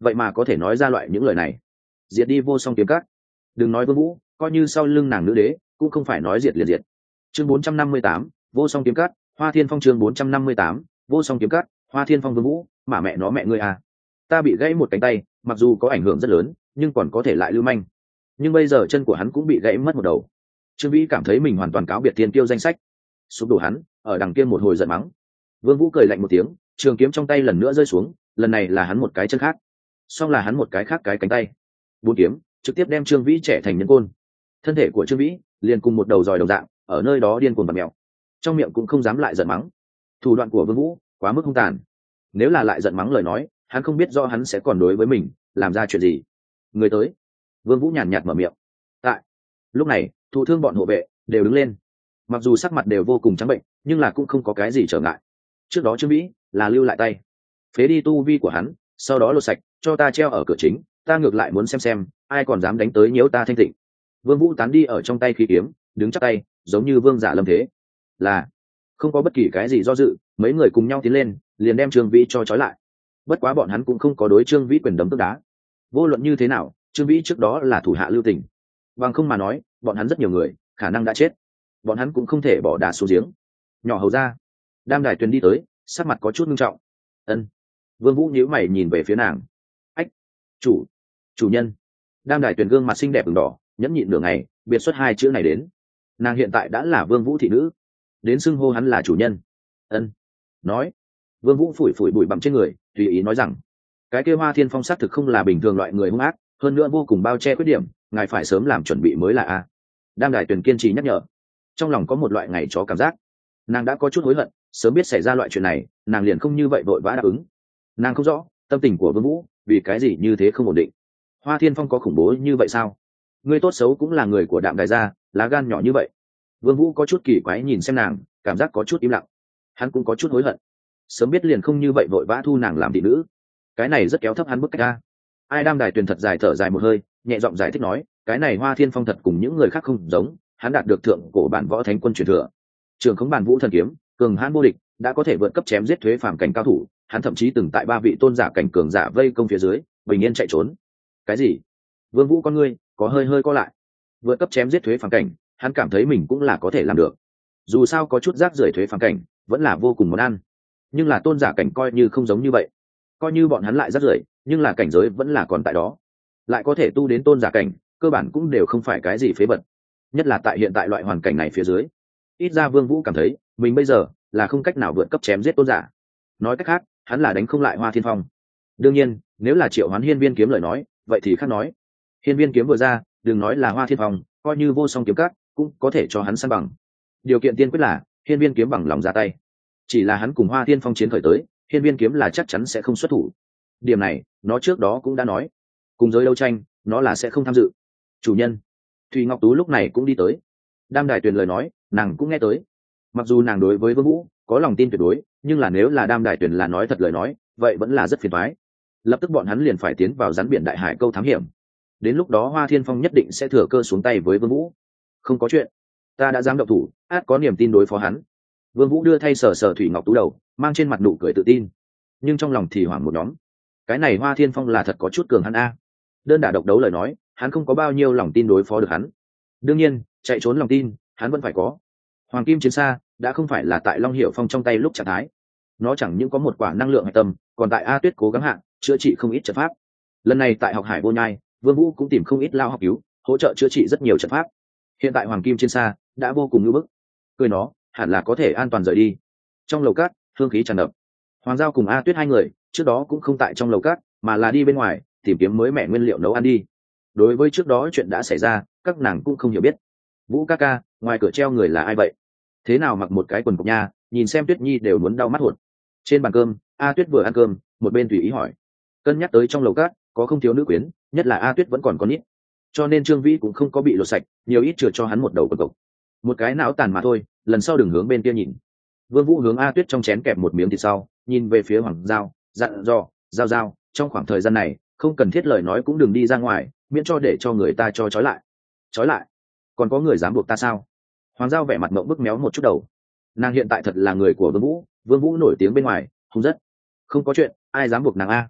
vậy mà có thể nói ra loại những lời này. Diệt đi vô song kiếm cắt. Đừng nói Vương Vũ, coi như sau lưng nàng nữ đế cũng không phải nói diệt liền diệt. Chương 458, vô song kiếm cắt, Hoa Thiên Phong. Chương 458, vô song kiếm cắt, Hoa Thiên Phong. Vương Vũ, mà mẹ nó mẹ ngươi à. Ta bị gãy một cánh tay, mặc dù có ảnh hưởng rất lớn nhưng còn có thể lại lưu manh, nhưng bây giờ chân của hắn cũng bị gãy mất một đầu. Trương Vĩ cảm thấy mình hoàn toàn cáo biệt tiên tiêu danh sách, sụp đổ. Hắn ở đằng kia một hồi giận mắng. Vương Vũ cười lạnh một tiếng, trường kiếm trong tay lần nữa rơi xuống, lần này là hắn một cái chân khác, song là hắn một cái khác cái cánh tay. Bốn kiếm trực tiếp đem Trương Vĩ trẻ thành nhân côn. Thân thể của Trương Vĩ liền cùng một đầu dòi đồng dạng ở nơi đó điên cuồng bật mèo, trong miệng cũng không dám lại giận mắng. Thủ đoạn của Vương Vũ quá mức hung tàn, nếu là lại giận mắng lời nói, hắn không biết do hắn sẽ còn đối với mình làm ra chuyện gì. Người tới. Vương Vũ nhàn nhạt mở miệng. Tại lúc này, thụ thương bọn hộ vệ đều đứng lên, mặc dù sắc mặt đều vô cùng trắng bệnh nhưng là cũng không có cái gì trở ngại. Trước đó Trương Vĩ là lưu lại tay, phế đi tu vi của hắn, sau đó lột sạch cho ta treo ở cửa chính, ta ngược lại muốn xem ai còn dám đánh tới nhiễu ta thanh tịnh. Vương Vũ tán đi ở trong tay khí kiếm, đứng chắp tay giống như vương giả lâm thế. Là không có bất kỳ cái gì do dự, mấy người cùng nhau tiến lên liền đem Trương Vĩ cho trói lại. Bất quá bọn hắn cũng không có đối Trương Vĩ quyền đấm tức đá. Vô luận như thế nào, Trương Vĩ trước đó là thủ hạ lưu tình, bằng không mà nói bọn hắn rất nhiều người khả năng đã chết, bọn hắn cũng không thể bỏ đá xuống giếng. Nhỏ hầu ra. Đam Đài Tuyền đi tới, sắc mặt có chút nghiêm trọng. Ân. Vương Vũ nhíu mày nhìn về phía nàng. Ách. Chủ nhân. Đam Đài Tuyền gương mặt xinh đẹp ửng đỏ, nhẫn nhịn nửa ngày biệt xuất hai chữ này đến. Nàng hiện tại đã là Vương Vũ thị nữ, đến xưng hô hắn là chủ nhân. Ân. Nói. Vương Vũ phủi phủi bụi bặm trên người, tùy ý nói rằng, cái kia Hoa Thiên Phong xác thực không là bình thường loại người hung ác, hơn nữa vô cùng bao che khuyết điểm, ngài phải sớm làm chuẩn bị mới là a. Đam Đài Tuyền kiên trì nhắc nhở, trong lòng có một loại ngày chó cảm giác. Nàng đã có chút hối hận, sớm biết xảy ra loại chuyện này nàng liền không như vậy vội vã đáp ứng. Nàng không rõ tâm tình của Vương Vũ vì cái gì như thế không ổn định. Hoa Thiên Phong có khủng bố như vậy sao? Ngươi tốt xấu cũng là người của Đạm Đài gia, lá gan nhỏ như vậy. Vương Vũ có chút kỳ quái nhìn xem nàng, cảm giác có chút im lặng. Hắn cũng có chút hối hận, sớm biết liền không như vậy vội vã thu nàng làm thị nữ, cái này rất kéo thấp hắn bức cách ra. Ai. Đam Đài Tuyền thật dài thở dài một hơi, nhẹ giọng giải thích nói, cái này Hoa Thiên Phong thật cùng những người khác không giống, hắn đạt được thượng cổ bản võ thánh quân truyền thừa, trường khống bản vũ thần kiếm, cường hãn vô địch, đã có thể vượt cấp chém giết thuế phàm cảnh cao thủ. Hắn thậm chí từng tại 3 vị tôn giả cảnh cường giả vây công phía dưới bình yên chạy trốn. Cái gì? Vương Vũ con ngươi có hơi co lại. Vượt cấp chém giết thuế phàm cảnh, hắn cảm thấy mình cũng là có thể làm được. Dù sao có chút rác rưởi thuế phàm cảnh vẫn là vô cùng món ăn, nhưng là tôn giả cảnh coi như không giống như vậy. Coi như bọn hắn lại rác rưởi, nhưng là cảnh giới vẫn là còn tại đó, lại có thể tu đến tôn giả cảnh, cơ bản cũng đều không phải cái gì phế vật. Nhất là tại hiện tại loại hoàn cảnh này phía dưới, ít ra Vương Vũ cảm thấy mình bây giờ là không cách nào vượt cấp chém giết tôn giả. Nói cách khác, hắn là đánh không lại Hoa Thiên Phong. Đương nhiên, nếu là triệu hoán hiên viên kiếm lời nói, vậy thì khác nói. Hiên viên kiếm vừa ra, đừng nói là Hoa Thiên Phong, coi như vô song kiếm cát cũng có thể cho hắn săn bằng. Điều kiện tiên quyết là hiên viên kiếm bằng lòng ra tay. Chỉ là hắn cùng Hoa Thiên Phong chiến khởi tới, hiên viên kiếm là chắc chắn sẽ không xuất thủ. Điểm này, nó trước đó cũng đã nói. Cùng giới đấu tranh, nó là sẽ không tham dự. Chủ nhân. Thùy Ngọc Tú lúc này cũng đi tới. Đam Đài Tuyền lời nói, nàng cũng nghe tới. Mặc dù nàng đối với Vương Vũ có lòng tin tuyệt đối, nhưng là nếu là Đam Đài Tuyền là nói thật lời nói, vậy vẫn là rất phiền toái. Lập tức bọn hắn liền phải tiến vào rắn biển đại hải câu thám hiểm. Đến lúc đó Hoa Thiên Phong nhất định sẽ thừa cơ xuống tay với Vương Vũ. Không có chuyện, ta đã dám động thủ, át có niềm tin đối phó hắn. Vương Vũ đưa thay sờ sờ Thủy Ngọc Tú đầu, mang trên mặt nụ cười tự tin, nhưng trong lòng thì hoảng một nhóm. Cái này Hoa Thiên Phong là thật có chút cường hắn a. Đơn đả độc đấu lời nói, hắn không có bao nhiêu lòng tin đối phó được hắn. Đương nhiên, chạy trốn lòng tin, hắn vẫn phải có. Hoàng Kim Chiến Xa đã không phải là tại Long Hiểu Phong trong tay lúc trạng thái. Nó chẳng những có một quả năng lượng hạch tâm, còn tại A Tuyết cố gắng hạn chữa trị không ít trận pháp. Lần này tại Học Hải Vô Nhai, Vương Vũ cũng tìm không ít lao học cứu, hỗ trợ chữa trị rất nhiều trận pháp. Hiện tại Hoàng Kim Chiến Xa đã vô cùng ngưỡng bức, cười nó hẳn là có thể an toàn rời đi. Trong lầu cát, hương khí tràn ngập. Hoàng Giao cùng A Tuyết hai người trước đó cũng không tại trong lầu cát, mà là đi bên ngoài tìm kiếm mới mẻ nguyên liệu nấu ăn đi. Đối với trước đó chuyện đã xảy ra, các nàng cũng không hiểu biết. Vũ ca ca, ngoài cửa treo người là ai vậy? Thế nào mặc một cái quần cộc nha, nhìn xem Tuyết Nhi đều muốn đau mắt hột. Trên bàn cơm, A Tuyết vừa ăn cơm, một bên tùy ý hỏi. Cân nhắc tới trong lầu cát có không thiếu nữ quyến, nhất là A Tuyết vẫn còn con nít, cho nên Trương Vĩ cũng không có bị lột sạch, nhiều ít chừa cho hắn một đầu quần cộc. Một cái não tàn mà thôi, lần sau đừng hướng bên kia nhìn. Vương Vũ hướng A Tuyết trong chén kẹp một miếng thịt sau, nhìn về phía Hoàng Giao, dặn dò, Giao, trong khoảng thời gian này, không cần thiết lời nói cũng đừng đi ra ngoài, miễn cho để cho người ta cho trói lại. Trói lại? Còn có người dám buộc ta sao? Hoàng Giao vẻ mặt mộng bức méo một chút đầu. Nàng hiện tại thật là người của Vương Vũ nổi tiếng bên ngoài, không rất. Không có chuyện, ai dám buộc nàng a?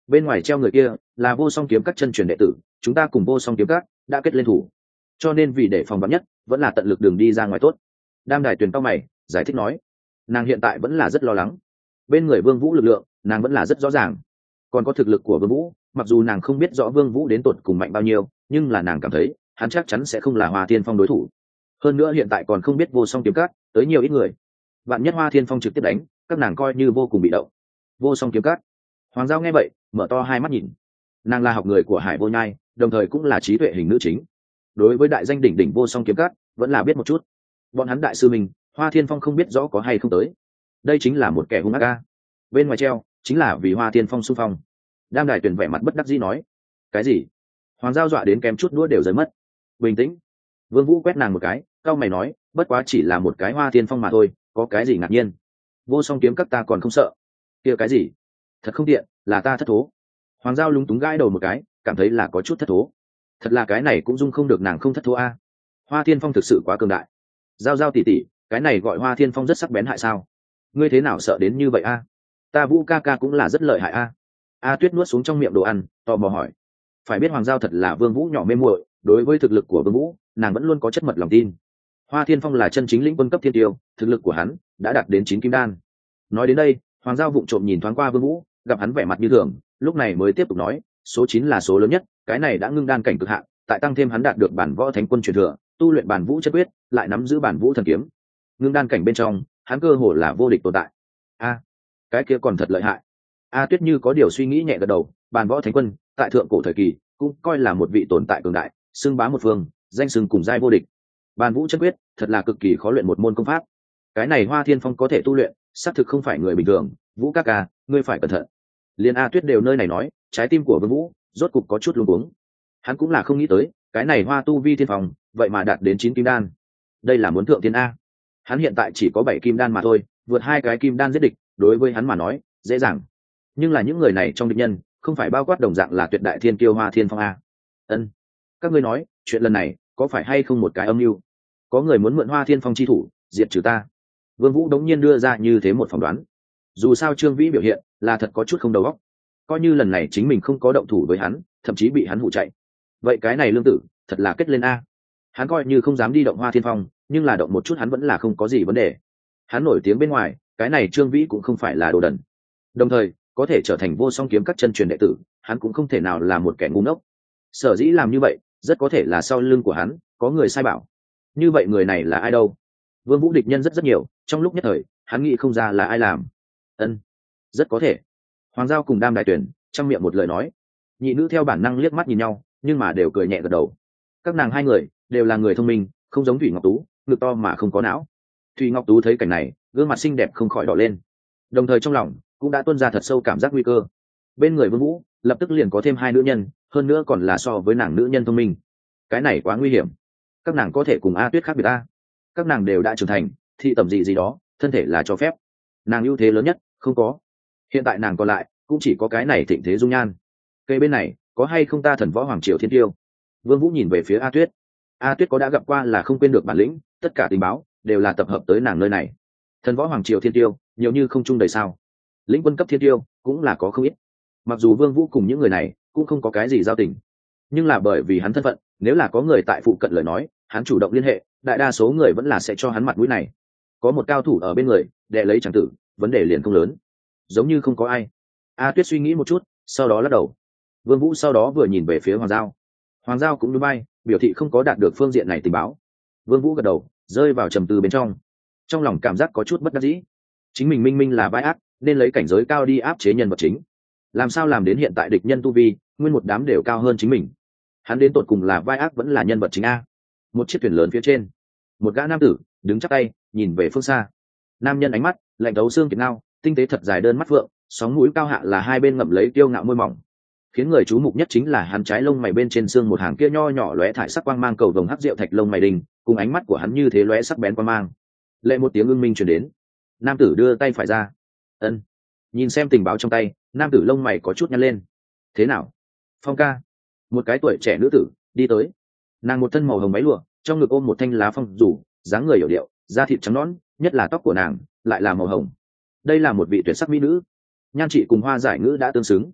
bên ngoài treo người kia là vô song kiếm các chân truyền đệ tử, chúng ta cùng vô song kiếm các đã kết lên thủ, cho nên vì để phòng vắn nhất vẫn là tận lực đường đi ra ngoài tốt. Đam Đài Tuyền cao mày giải thích nói, nàng hiện tại vẫn là rất lo lắng. Bên người Vương Vũ lực lượng nàng vẫn là rất rõ ràng, còn có thực lực của Vương Vũ, mặc dù nàng không biết rõ Vương Vũ đến tột cùng mạnh bao nhiêu, nhưng là nàng cảm thấy hắn chắc chắn sẽ không là Hoa Thiên Phong đối thủ. Hơn nữa hiện tại còn không biết vô song kiếm các tới nhiều ít người, vạn nhất Hoa Thiên Phong trực tiếp đánh các nàng coi như vô cùng bị động. Vô song kiếm các. Hoàng Giao nghe vậy mở to hai mắt nhìn, nàng là học người của Hải Vô Nhai, đồng thời cũng là trí tuệ hình nữ chính, đối với đại danh đỉnh đỉnh vô song kiếm các vẫn là biết một chút. Bọn hắn đại sư mình Hoa Thiên Phong không biết rõ có hay không tới, đây chính là một kẻ hung ác ca. Bên ngoài treo chính là vì Hoa Thiên Phong xung phong. Đam Đài Tuyền vẻ mặt bất đắc dĩ nói, cái gì? Hoàng Giao dọa đến kém chút đũa đều rơi mất. Bình tĩnh. Vương Vũ quét nàng một cái, cao mày nói, bất quá chỉ là một cái Hoa Thiên Phong mà thôi, có cái gì ngạc nhiên? Vô song kiếm các ta còn không sợ. Kia cái gì? Thật không tiện, là ta thất thố. Hoàng Giao lúng túng gãi đầu một cái, cảm thấy là có chút thất thố. Thật là cái này cũng dung không được nàng không thất thố a. Hoa Thiên Phong thực sự quá cường đại. Giao Giao tỷ tỷ, cái này gọi Hoa Thiên Phong rất sắc bén hại sao? Ngươi thế nào sợ đến như vậy a? Ta Vũ ca ca cũng là rất lợi hại a. A Tuyết nuốt xuống trong miệng đồ ăn, tò mò hỏi. Phải biết Hoàng Giao thật là Vương Vũ nhỏ mê muội, đối với thực lực của Vương Vũ, nàng vẫn luôn có chất mật lòng tin. Hoa Thiên Phong là chân chính lĩnh quân cấp thiên tiêu, thực lực của hắn đã đạt đến 9 kim đan. Nói đến đây, Hoàng Giao vụng trộm nhìn thoáng qua Vương Vũ, gặp hắn vẻ mặt như thường, lúc này mới tiếp tục nói, số 9 là số lớn nhất, cái này đã ngưng đan cảnh cực hạn, tại tăng thêm hắn đạt được bản võ thánh quân truyền thừa, tu luyện bản vũ chất quyết, lại nắm giữ bản vũ thần kiếm. Ngưng đan cảnh bên trong, hắn cơ hồ là vô địch tồn tại. A, cái kia còn thật lợi hại. A Tuyết như có điều suy nghĩ nhẹ gật đầu, bản võ thánh quân tại thượng cổ thời kỳ cũng coi là một vị tồn tại cường đại, xưng bá một phương, danh xưng cùng giai vô địch. Bản vũ chất quyết thật là cực kỳ khó luyện một môn công pháp. Cái này Hoa Thiên Phong có thể tu luyện, xác thực không phải người bình thường. Vũ ca ca, ngươi phải cẩn thận. Liên A Tuyết đều nơi này nói, trái tim của Vương Vũ rốt cục có chút luống cuống. Hắn cũng là không nghĩ tới, cái này Hoa tu vi thiên phong, vậy mà đạt đến 9 kim đan. Đây là muốn thượng thiên a. Hắn hiện tại chỉ có 7 kim đan mà thôi, vượt 2 cái kim đan giết địch, đối với hắn mà nói, dễ dàng. Nhưng là những người này trong địch nhân, không phải bao quát đồng dạng là tuyệt đại thiên kiêu Hoa Thiên Phong a. Ân, các ngươi nói, chuyện lần này có phải hay không một cái âm mưu? Có người muốn mượn Hoa Thiên Phong chi thủ, diệt trừ ta. Vương Vũ đống nhiên đưa ra như thế một phỏng đoán. Dù sao Trương Vĩ biểu hiện là thật có chút không đầu óc, coi như lần này chính mình không có động thủ với hắn, thậm chí bị hắn hụ chạy, vậy cái này lương tử thật là kết lên a. Hắn coi như không dám đi động Hoa Thiên Phong, nhưng là động một chút hắn vẫn là không có gì vấn đề. Hắn nổi tiếng bên ngoài, cái này Trương Vĩ cũng không phải là đồ đần, đồng thời có thể trở thành vô song kiếm các chân truyền đệ tử, hắn cũng không thể nào là một kẻ ngu ngốc. Sở dĩ làm như vậy rất có thể là sau lưng của hắn có người sai bảo. Như vậy người này là ai đâu? Vương Vũ địch nhân rất rất nhiều, trong lúc nhất thời hắn nghĩ không ra là ai làm. Ân, rất có thể. Hoàng Giao cùng Đam Đài Tuyền trong miệng một lời nói, nhị nữ theo bản năng liếc mắt nhìn nhau, nhưng mà đều cười nhẹ gật đầu. Các nàng hai người đều là người thông minh, không giống Thủy Ngọc Tú, ngực to mà không có não. Thủy Ngọc Tú thấy cảnh này, gương mặt xinh đẹp không khỏi đỏ lên, đồng thời trong lòng cũng đã tuôn ra thật sâu cảm giác nguy cơ. Bên người Vương Vũ lập tức liền có thêm 2 nữ nhân, hơn nữa còn là so với nàng nữ nhân thông minh. Cái này quá nguy hiểm. Các nàng có thể cùng A Tuyết khác biệt a. Các nàng đều đã trưởng thành, thị tẩm gì gì đó, thân thể là cho phép. Nàng ưu thế lớn nhất không có. Hiện tại nàng còn lại cũng chỉ có cái này thịnh thế dung nhan. Cây bên này có hay không ta Thần Võ Hoàng Triều Thiên Tiêu? Vương Vũ nhìn về phía A Tuyết. A Tuyết có đã gặp qua là không quên được bản lĩnh, tất cả tình báo đều là tập hợp tới nàng nơi này. Thần Võ Hoàng Triều Thiên Tiêu nhiều như không chung đầy sao? Lĩnh quân cấp Thiên Tiêu cũng là có không ít. Mặc dù Vương Vũ cùng những người này cũng không có cái gì giao tình, nhưng là bởi vì hắn thân phận, nếu là có người tại phụ cận lời nói, hắn chủ động liên hệ, đại đa số người vẫn là sẽ cho hắn mặt mũi này. Có một cao thủ ở bên người, đệ lấy chẳng tử, vấn đề liền không lớn. Giống như không có ai. A Tuyết suy nghĩ một chút, sau đó lắc đầu. Vương Vũ sau đó vừa nhìn về phía Hoàng Giao. Hoàng Giao cũng nhún vai, biểu thị không có đạt được phương diện này tình báo. Vương Vũ gật đầu, rơi vào trầm tư bên trong. Trong lòng cảm giác có chút bất đắc dĩ. Chính mình minh minh là vai ác, nên lấy cảnh giới cao đi áp chế nhân vật chính. Làm sao làm đến hiện tại địch nhân tu vi, nguyên một đám đều cao hơn chính mình. Hắn đến tột cùng là vai ác vẫn là nhân vật chính a. Một chiếc thuyền lớn phía trên, một gã nam tử đứng chắp tay, nhìn về phương xa. Nam nhân ánh mắt lạnh thấu xương kiệt ngao, tinh tế thật dài đơn mắt phượng, sóng mũi cao hạ là hai bên ngậm lấy kiêu ngạo môi mỏng. Khiến người chú mục nhất chính là hắn trái lông mày bên trên xương một hàng kia nho nhỏ lóe thải sắc quang mang cầu vồng hắc diệu thạch lông mày đình, cùng ánh mắt của hắn như thế lóe sắc bén quang mang. Lệ một tiếng ưng minh truyền đến. Nam tử đưa tay phải ra. Ân. Nhìn xem tình báo trong tay, nam tử lông mày có chút nhăn lên. Thế nào? Phong ca. Một cái tuổi trẻ nữ tử đi tới. Nàng một thân màu hồng váy lụa, trong ngực ôm một thanh lá phong rủ, dáng người hiểu điệu, da thịt trắng nõn, nhất là tóc của nàng lại là màu hồng. Đây là một vị tuyệt sắc mỹ nữ, nhan trị cùng Hoa Giải Ngữ đã tương xứng.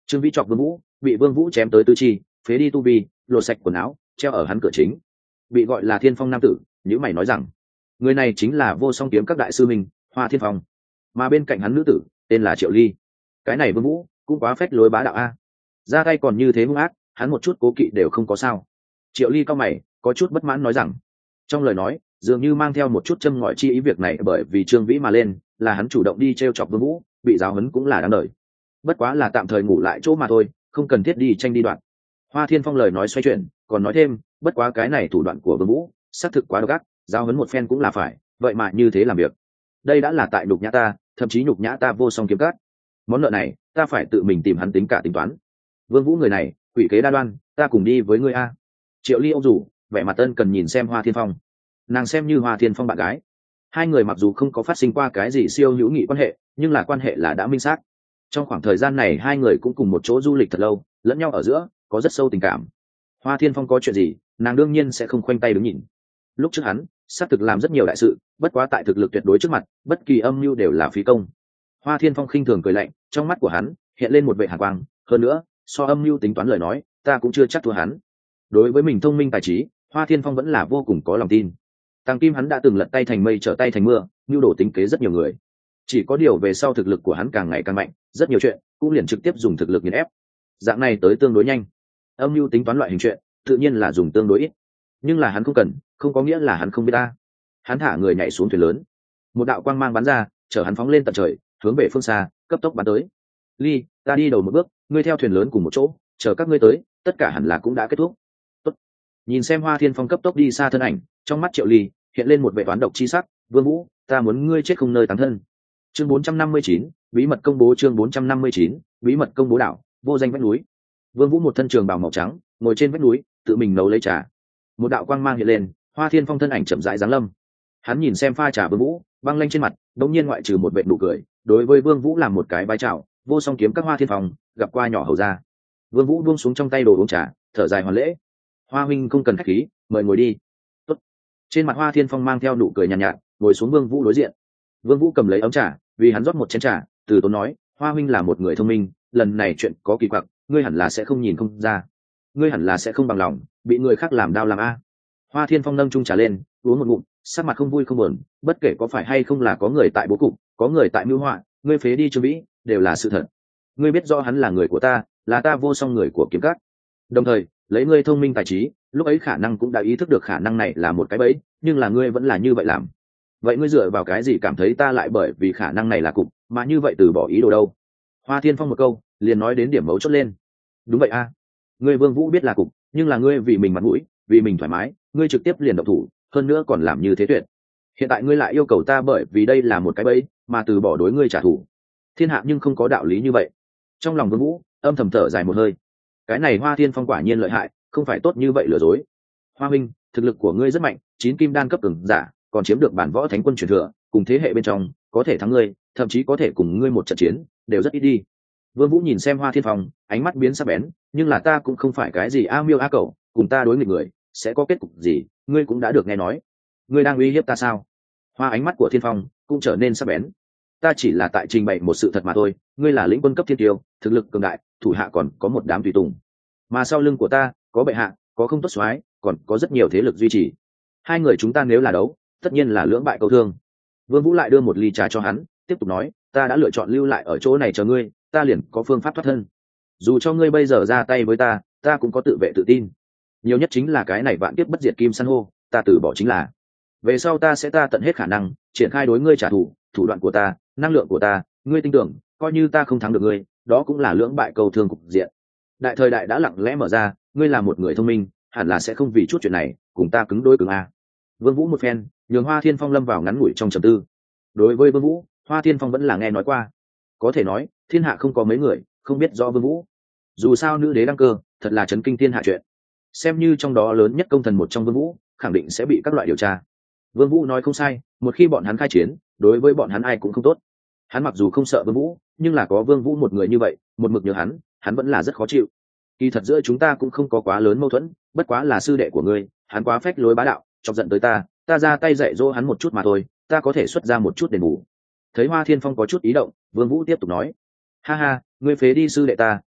Trương Vĩ chọc Vương Vũ, bị Vương Vũ chém tới tứ chi, phế đi tu vi, lột sạch quần áo, treo ở hắn cửa chính. Bị gọi là Thiên Phong nam tử, nhữ mày nói rằng, người này chính là Vô Song kiếm các đại sư minh, Hoa Thiên Phong. Mà bên cạnh hắn nữ tử, tên là Triệu Ly. Cái này Vương Vũ cũng quá phách lối bá đạo a. Ra tay còn như thế hung ác, hắn một chút cố kỵ đều không có sao. Triệu Ly cao mày, có chút bất mãn nói rằng, trong lời nói dường như mang theo một chút châm ngòi chi ý việc này bởi vì Trương Vĩ mà lên, là hắn chủ động đi trêu chọc Vương Vũ, bị giáo huấn cũng là đáng đời. Bất quá là tạm thời ngủ lại chỗ mà thôi, không cần thiết đi tranh đi đoạn. Hoa Thiên Phong lời nói xoay chuyển, còn nói thêm, bất quá cái này thủ đoạn của Vương Vũ, xác thực quá độc ác, giáo huấn một phen cũng là phải, vậy mà như thế làm việc. Đây đã là tại nhục nhã ta, thậm chí nhục nhã ta Vô Song kiếm các. Món nợ này, ta phải tự mình tìm hắn tính cả tính toán. Vương Vũ người này, quỷ kế đa đoan, ta cùng đi với ngươi a. Triệu Ly ông rủ, vẻ mặt ân cần nhìn xem Hoa Thiên Phong. Nàng xem như Hoa Thiên Phong bạn gái. Hai người mặc dù không có phát sinh qua cái gì siêu hữu nghị quan hệ, nhưng là quan hệ là đã minh xác. Trong khoảng thời gian này hai người cũng cùng một chỗ du lịch thật lâu, lẫn nhau ở giữa có rất sâu tình cảm. Hoa Thiên Phong có chuyện gì, nàng đương nhiên sẽ không khoanh tay đứng nhìn. Lúc trước hắn xác thực làm rất nhiều đại sự, bất quá tại thực lực tuyệt đối trước mặt, bất kỳ âm mưu đều là phí công. Hoa Thiên Phong khinh thường cười lạnh, trong mắt của hắn hiện lên một vệ hàn quang, hơn nữa, so âm mưu tính toán lời nói, ta cũng chưa chắc thua hắn. Đối với mình thông minh tài trí, Hoa Thiên Phong vẫn là vô cùng có lòng tin. Tăng Kim hắn đã từng lật tay thành mây trở tay thành mưa, nhu đồ tính kế rất nhiều người. Chỉ có điều về sau thực lực của hắn càng ngày càng mạnh, rất nhiều chuyện cũng liền trực tiếp dùng thực lực nghiền ép. Dạng này tới tương đối nhanh. Âm mưu tính toán loại hình chuyện, tự nhiên là dùng tương đối ít. Nhưng là hắn không cần, không có nghĩa là hắn không biết ta. Hắn thả người nhảy xuống thuyền lớn, một đạo quang mang bắn ra, chở hắn phóng lên tận trời, hướng về phương xa, cấp tốc bắn tới. Ly, ta đi đầu một bước, ngươi theo thuyền lớn cùng một chỗ, chờ các ngươi tới, tất cả hẳn là cũng đã kết thúc. Tốt. Nhìn xem Hoa Thiên Phong cấp tốc đi xa thân ảnh, trong mắt Triệu Ly hiện lên một vẻ toán độc chi sắc. Vương Vũ, ta muốn ngươi chết không nơi táng thân. Chương 459, bí mật công bố. Chương 459, bí mật công bố đảo vô danh vách núi. Vương Vũ một thân trường bào màu trắng, ngồi trên vách núi, tự mình nấu lấy trà. Một đạo quang mang hiện lên, Hoa Thiên Phong thân ảnh chậm rãi giáng lâm. Hắn nhìn xem pha trà Vương Vũ, băng lanh trên mặt, đột nhiên ngoại trừ một vệt nụ cười, đối với Vương Vũ làm một cái bái chào, Vô Song kiếm các Hoa Thiên Phong, gặp qua nhỏ hầu gia. Vương Vũ buông xuống trong tay đồ uống trà, thở dài hoàn lễ. Hoa huynh không cần khách khí, mời ngồi đi. Tốt. Trên mặt Hoa Thiên Phong mang theo nụ cười nhàn nhạt, ngồi xuống Vương Vũ đối diện. Vương Vũ cầm lấy ấm trà, vì hắn rót một chén trà, từ tốn nói, Hoa huynh là một người thông minh, lần này chuyện có kỳ quặc, ngươi hẳn là sẽ không nhìn không ra. Ngươi hẳn là sẽ không bằng lòng bị người khác làm đau làm a. Hoa Thiên Phong nâng chung trà lên, uống một ngụm, sắc mặt không vui không buồn, bất kể có phải hay không là có người tại bố cục, có người tại mưu họa, ngươi phế đi Trương Vĩ, đều là sự thật. Ngươi biết rõ hắn là người của ta, là ta Vô Song người của kiếm các. Đồng thời, lấy ngươi thông minh tài trí, lúc ấy khả năng cũng đã ý thức được khả năng này là một cái bẫy, nhưng là ngươi vẫn là như vậy làm. Vậy ngươi dựa vào cái gì cảm thấy ta lại bởi vì khả năng này là cục, mà như vậy từ bỏ ý đồ đâu? Hoa Thiên Phong một câu, liền nói đến điểm mấu chốt lên. Đúng vậy a, ngươi Vương Vũ biết là cục, nhưng là ngươi vì mình mặt mũi, vì mình thoải mái, ngươi trực tiếp liền động thủ, hơn nữa còn làm như thế tuyệt. Hiện tại ngươi lại yêu cầu ta bởi vì đây là một cái bẫy, mà từ bỏ đối ngươi trả thù. Thiên hạ nhưng không có đạo lý như vậy. Trong lòng Vương Vũ âm thầm thở dài một hơi. Cái này Hoa Thiên Phong quả nhiên lợi hại, không phải tốt như vậy lừa dối. Hoa huynh, thực lực của ngươi rất mạnh, 9 kim đan cấp cường giả, còn chiếm được bản võ thánh quân truyền thừa, cùng thế hệ bên trong, có thể thắng ngươi, thậm chí có thể cùng ngươi một trận chiến, đều rất ít đi. Vương Vũ nhìn xem Hoa Thiên Phong, ánh mắt biến sắc bén, nhưng là ta cũng không phải cái gì a miêu a cẩu, cùng ta đối nghịch người, sẽ có kết cục gì, ngươi cũng đã được nghe nói. Ngươi đang uy hiếp ta sao? Hoa ánh mắt của Thiên Phong cũng trở nên sắc bén. Ta chỉ là tại trình bày một sự thật mà thôi, ngươi là lĩnh quân cấp thiên tiêu, thực lực cường đại, thủ hạ còn có một đám tùy tùng. Mà sau lưng của ta, có bệ hạ, có không tốt soái, còn có rất nhiều thế lực duy trì. Hai người chúng ta nếu là đấu, tất nhiên là lưỡng bại câu thương. Vương Vũ lại đưa một ly trà cho hắn, tiếp tục nói, ta đã lựa chọn lưu lại ở chỗ này chờ ngươi, ta liền có phương pháp thoát thân. Dù cho ngươi bây giờ ra tay với ta, ta cũng có tự vệ tự tin. Nhiều nhất chính là cái này vạn kiếp bất diệt kim san hô, ta từ bỏ chính là. Về sau ta sẽ tận hết khả năng triển khai đối ngươi trả thù, thủ đoạn của ta, năng lượng của ta, ngươi tin tưởng, coi như ta không thắng được ngươi, đó cũng là lưỡng bại câu thương cục diện. Đại thời đại đã lặng lẽ mở ra, ngươi là một người thông minh, hẳn là sẽ không vì chút chuyện này cùng ta cứng đối cứng a. Vương Vũ một phen, nhường Hoa Thiên Phong lâm vào ngắn ngủi trong trầm tư. Đối với Vương Vũ, Hoa Thiên Phong vẫn là nghe nói qua, có thể nói thiên hạ không có mấy người không biết rõ Vương Vũ. Dù sao nữ đế đăng cơ, thật là chấn kinh thiên hạ chuyện. Xem như trong đó lớn nhất công thần một trong Vương Vũ, khẳng định sẽ bị các loại điều tra. Vương Vũ nói không sai, một khi bọn hắn khai chiến, đối với bọn hắn ai cũng không tốt. Hắn mặc dù không sợ Vương Vũ, nhưng là có Vương Vũ một người như vậy, một mực nhớ hắn vẫn là rất khó chịu. Kỳ thật giữa chúng ta cũng không có quá lớn mâu thuẫn, bất quá là sư đệ của ngươi, hắn quá phách lối bá đạo, chọc giận tới ta ra tay dạy dỗ hắn một chút mà thôi, ta có thể xuất ra một chút đền bù. Thấy Hoa Thiên Phong có chút ý động, Vương Vũ tiếp tục nói, ha ha, ngươi phế đi sư đệ ta,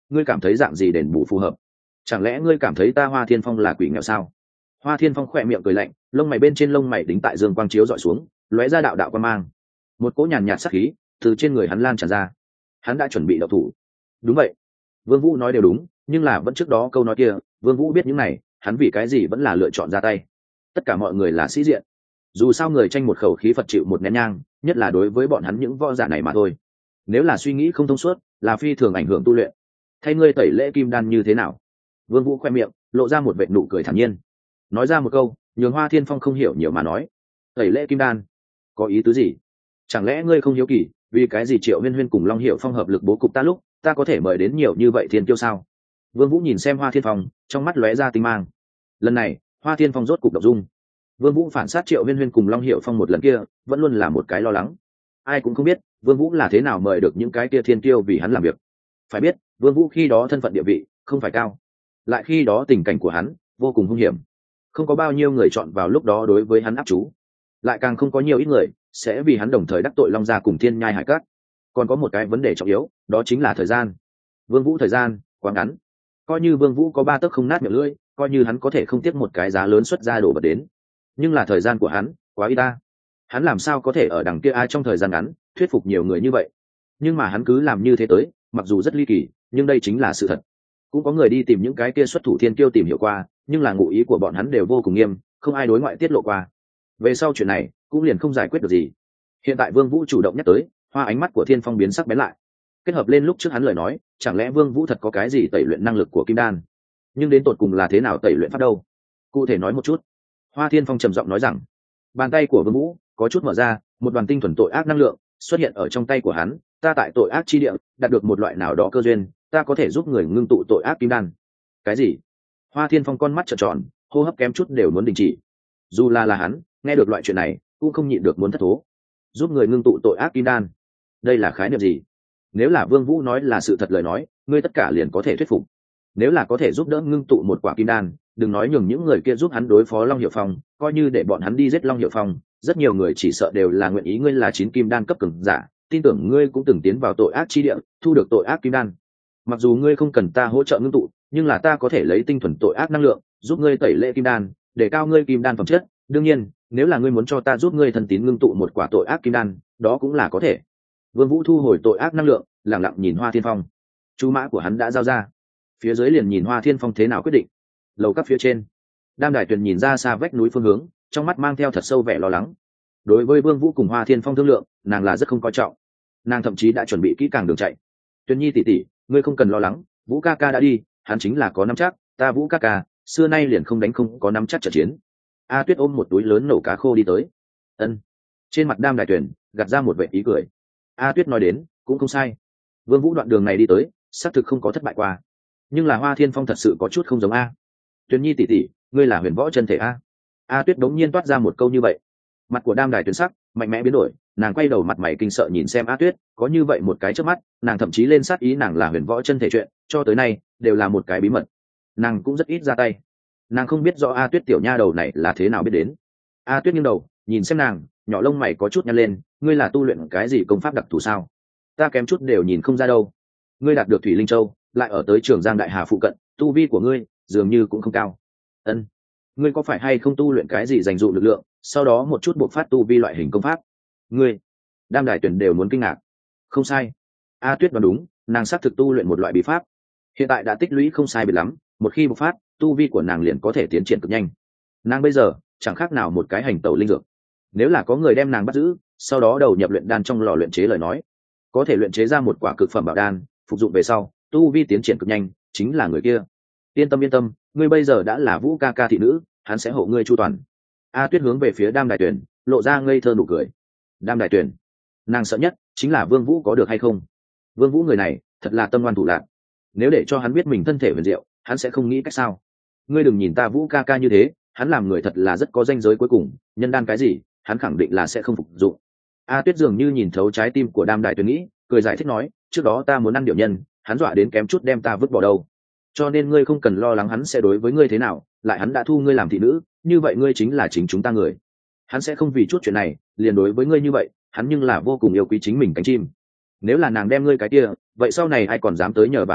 ngươi cảm thấy dạng gì đền bù phù hợp? Chẳng lẽ ngươi cảm thấy ta Hoa Thiên Phong là quỷ nghèo sao? Hoa Thiên Phong khỏe miệng cười lạnh, lông mày bên trên lông mày đính tại dương quang chiếu dọi xuống, lóe ra đạo đạo quan mang. Một cỗ nhàn nhạt sát khí từ trên người hắn lan tràn ra. Hắn đã chuẩn bị động thủ. Đúng vậy, Vương Vũ nói đều đúng, nhưng là vẫn trước đó câu nói kia, Vương Vũ biết những này, hắn vì cái gì vẫn là lựa chọn ra tay. Tất cả mọi người là sĩ diện, dù sao người tranh một khẩu khí Phật chịu một nén nhang, nhất là đối với bọn hắn những võ giả này mà thôi. Nếu là suy nghĩ không thông suốt, là phi thường ảnh hưởng tu luyện. Thay ngươi tẩy lễ kim đan như thế nào? Vương Vũ khoe miệng lộ ra một vệt nụ cười thản nhiên, nói ra một câu nhường Hoa Thiên Phong không hiểu nhiều mà nói. Tẩy lễ kim đan có ý tứ gì? Chẳng lẽ ngươi không hiếu kỳ vì cái gì Triệu Huyên Huyên cùng Long Hiểu Phong hợp lực bố cục ta lúc ta có thể mời đến nhiều như vậy thiên kiêu sao? Vương Vũ nhìn xem Hoa Thiên Phong, trong mắt lóe ra tinh mang. Lần này Hoa Thiên Phong rốt cục động dung. Vương Vũ phản sát Triệu Huyên Huyên cùng Long Hiểu Phong một lần kia vẫn luôn là một cái lo lắng. Ai cũng không biết Vương Vũ là thế nào mời được những cái kia thiên kiêu vì hắn làm việc. Phải biết Vương Vũ khi đó thân phận địa vị không phải cao, lại khi đó tình cảnh của hắn vô cùng hung hiểm, không có bao nhiêu người chọn vào lúc đó đối với hắn áp chú, lại càng không có nhiều ít người sẽ vì hắn đồng thời đắc tội Long Gia cùng Thiên Nhai Hải Cát. Còn có một cái vấn đề trọng yếu, đó chính là thời gian. Vương Vũ thời gian quá ngắn, coi như Vương Vũ có ba tấc không nát miệng lưỡi, coi như hắn có thể không tiếc một cái giá lớn xuất ra đổ vật đến, nhưng là thời gian của hắn quá ít ta. Hắn làm sao có thể ở đằng kia ai trong thời gian ngắn thuyết phục nhiều người như vậy? Nhưng mà hắn cứ làm như thế tới, mặc dù rất ly kỳ, nhưng đây chính là sự thật. Cũng có người đi tìm những cái kia xuất thủ thiên kiêu tìm hiểu qua, nhưng là ngụ ý của bọn hắn đều vô cùng nghiêm, không ai đối ngoại tiết lộ qua. Về sau chuyện này cũng liền không giải quyết được gì. Hiện tại Vương Vũ chủ động nhắc tới, Hoa ánh mắt của Thiên Phong biến sắc bén lại. Kết hợp lên lúc trước hắn lời nói, chẳng lẽ Vương Vũ thật có cái gì tẩy luyện năng lực của kim đan? Nhưng đến tột cùng là thế nào tẩy luyện pháp đâu? Cụ thể nói một chút. Hoa Thiên Phong trầm giọng nói rằng, bàn tay của Vương Vũ có chút mở ra, một đoàn tinh thuần tội ác năng lượng xuất hiện ở trong tay của hắn. Ta tại tội ác chi địa đạt được một loại nào đó cơ duyên, ta có thể giúp người ngưng tụ tội ác kim đan. Cái gì? Hoa Thiên Phong con mắt trợn tròn, hô hấp kém chút đều muốn đình chỉ. Dù là hắn nghe được loại chuyện này cũng không nhịn được muốn thất thố. Giúp người ngưng tụ tội ác kim đan, đây là khái niệm gì? Nếu là Vương Vũ nói là sự thật lời nói, ngươi tất cả liền có thể thuyết phục. Nếu là có thể giúp đỡ ngưng tụ một quả kim đan, đừng nói nhường những người kia giúp hắn đối phó Long Hiểu Phong, coi như để bọn hắn đi giết Long Hiểu Phong, rất nhiều người chỉ sợ đều là nguyện ý. Ngươi là 9 kim đan cấp cường giả, tin tưởng ngươi cũng từng tiến vào tội ác chi địa, thu được tội ác kim đan. Mặc dù ngươi không cần ta hỗ trợ ngưng tụ, nhưng là ta có thể lấy tinh thuần tội ác năng lượng giúp ngươi tẩy lễ kim đan, để cao ngươi kim đan phẩm chất. Đương nhiên, nếu là ngươi muốn cho ta giúp ngươi thân tín ngưng tụ một quả tội ác kim đan, đó cũng là có thể. Vương Vũ thu hồi tội ác năng lượng, lặng lặng nhìn Hoa Thiên Phong. Chú mã của hắn đã giao ra, phía dưới liền nhìn Hoa Thiên Phong thế nào quyết định. Lầu các phía trên, Đam Đài Tuyền nhìn ra xa vách núi phương hướng, trong mắt mang theo thật sâu vẻ lo lắng. Đối với Vương Vũ cùng Hoa Thiên Phong thương lượng, nàng là rất không coi trọng. Nàng thậm chí đã chuẩn bị kỹ càng đường chạy. Tuyền Nhi tỷ tỷ, ngươi không cần lo lắng, Vũ ca ca đã đi, hắn chính là có nắm chắc, ta Vũ ca ca xưa nay liền không đánh không có nắm chắc trận chiến. A Tuyết ôm một túi lớn nổ cá khô đi tới. Ân. Trên mặt Đam Đài Tuyền gạt ra một vẻ ý cười. A Tuyết nói đến cũng không sai. Vương Vũ đoạn đường này đi tới, xác thực không có thất bại qua. Nhưng là Hoa Thiên Phong thật sự có chút không giống a. Tuyền Nhi tỷ tỷ, ngươi là huyền võ chân thể a? A Tuyết đống nhiên toát ra một câu như vậy. Mặt của Đam Đài Tuyền sắc mạnh mẽ biến đổi, nàng quay đầu mặt mày kinh sợ nhìn xem A Tuyết, có như vậy một cái chớp mắt, nàng thậm chí lên sát ý nàng là huyền võ chân thể chuyện, cho tới nay đều là một cái bí mật. Nàng cũng rất ít ra tay. Nàng không biết rõ A Tuyết tiểu nha đầu này là thế nào biết đến. A Tuyết nghiêng đầu nhìn xem nàng, nhỏ lông mày có chút nhăn lên, ngươi là tu luyện cái gì công pháp đặc thù sao? Ta kém chút đều nhìn không ra đâu. Ngươi đạt được Thủy Linh Châu, lại ở tới Trường Giang Đại Hà phụ cận, tu vi của ngươi dường như cũng không cao. Ân, ngươi có phải hay không tu luyện cái gì dành dụ lực lượng, sau đó một chút buộc phát tu vi loại hình công pháp? Ngươi, Đam Đài Tuyển đều muốn kinh ngạc. Không sai, A Tuyết đoán đúng, nàng xác thực tu luyện một loại bí pháp, hiện tại đã tích lũy không sai biệt lắm, một khi bộc phát, tu vi của nàng liền có thể tiến triển cực nhanh. Nàng bây giờ chẳng khác nào một cái hành tẩu linh dược. Nếu là có người đem nàng bắt giữ, sau đó đầu nhập luyện đan trong lò luyện chế lời nói, có thể luyện chế ra một quả cực phẩm bảo đan, phục dụng về sau, tu vi tiến triển cực nhanh, chính là người kia. Yên tâm, ngươi bây giờ đã là Vũ ca ca thị nữ, hắn sẽ hộ ngươi chu toàn. A Tuyết hướng về phía Đam Đài Tuyển, lộ ra ngây thơ nụ cười. Đam Đài Tuyển, nàng sợ nhất chính là Vương Vũ có được hay không. Vương Vũ người này thật là tâm ngoan thủ lạn, nếu để cho hắn biết mình thân thể huyền diệu, hắn sẽ không nghĩ cách sao. Ngươi đừng nhìn ta Vũ ca ca như thế, hắn làm người thật là rất có danh giới cuối cùng, nhân đan cái gì hắn khẳng định là sẽ không phục dụng. A Tuyết dường như nhìn thấu trái tim của Đam Đài Tuyển nghĩ, cười giải thích nói, trước đó ta muốn ăn điệu nhân, hắn dọa đến kém chút đem ta vứt bỏ đâu, cho nên ngươi không cần lo lắng hắn sẽ đối với ngươi thế nào, lại hắn đã thu ngươi làm thị nữ, như vậy ngươi chính là chính chúng ta người, hắn sẽ không vì chút chuyện này liền đối với ngươi như vậy, hắn nhưng là vô cùng yêu quý chính mình cánh chim. Nếu là nàng đem ngươi cái kia, vậy sau này ai còn dám tới nhờ bà hắn,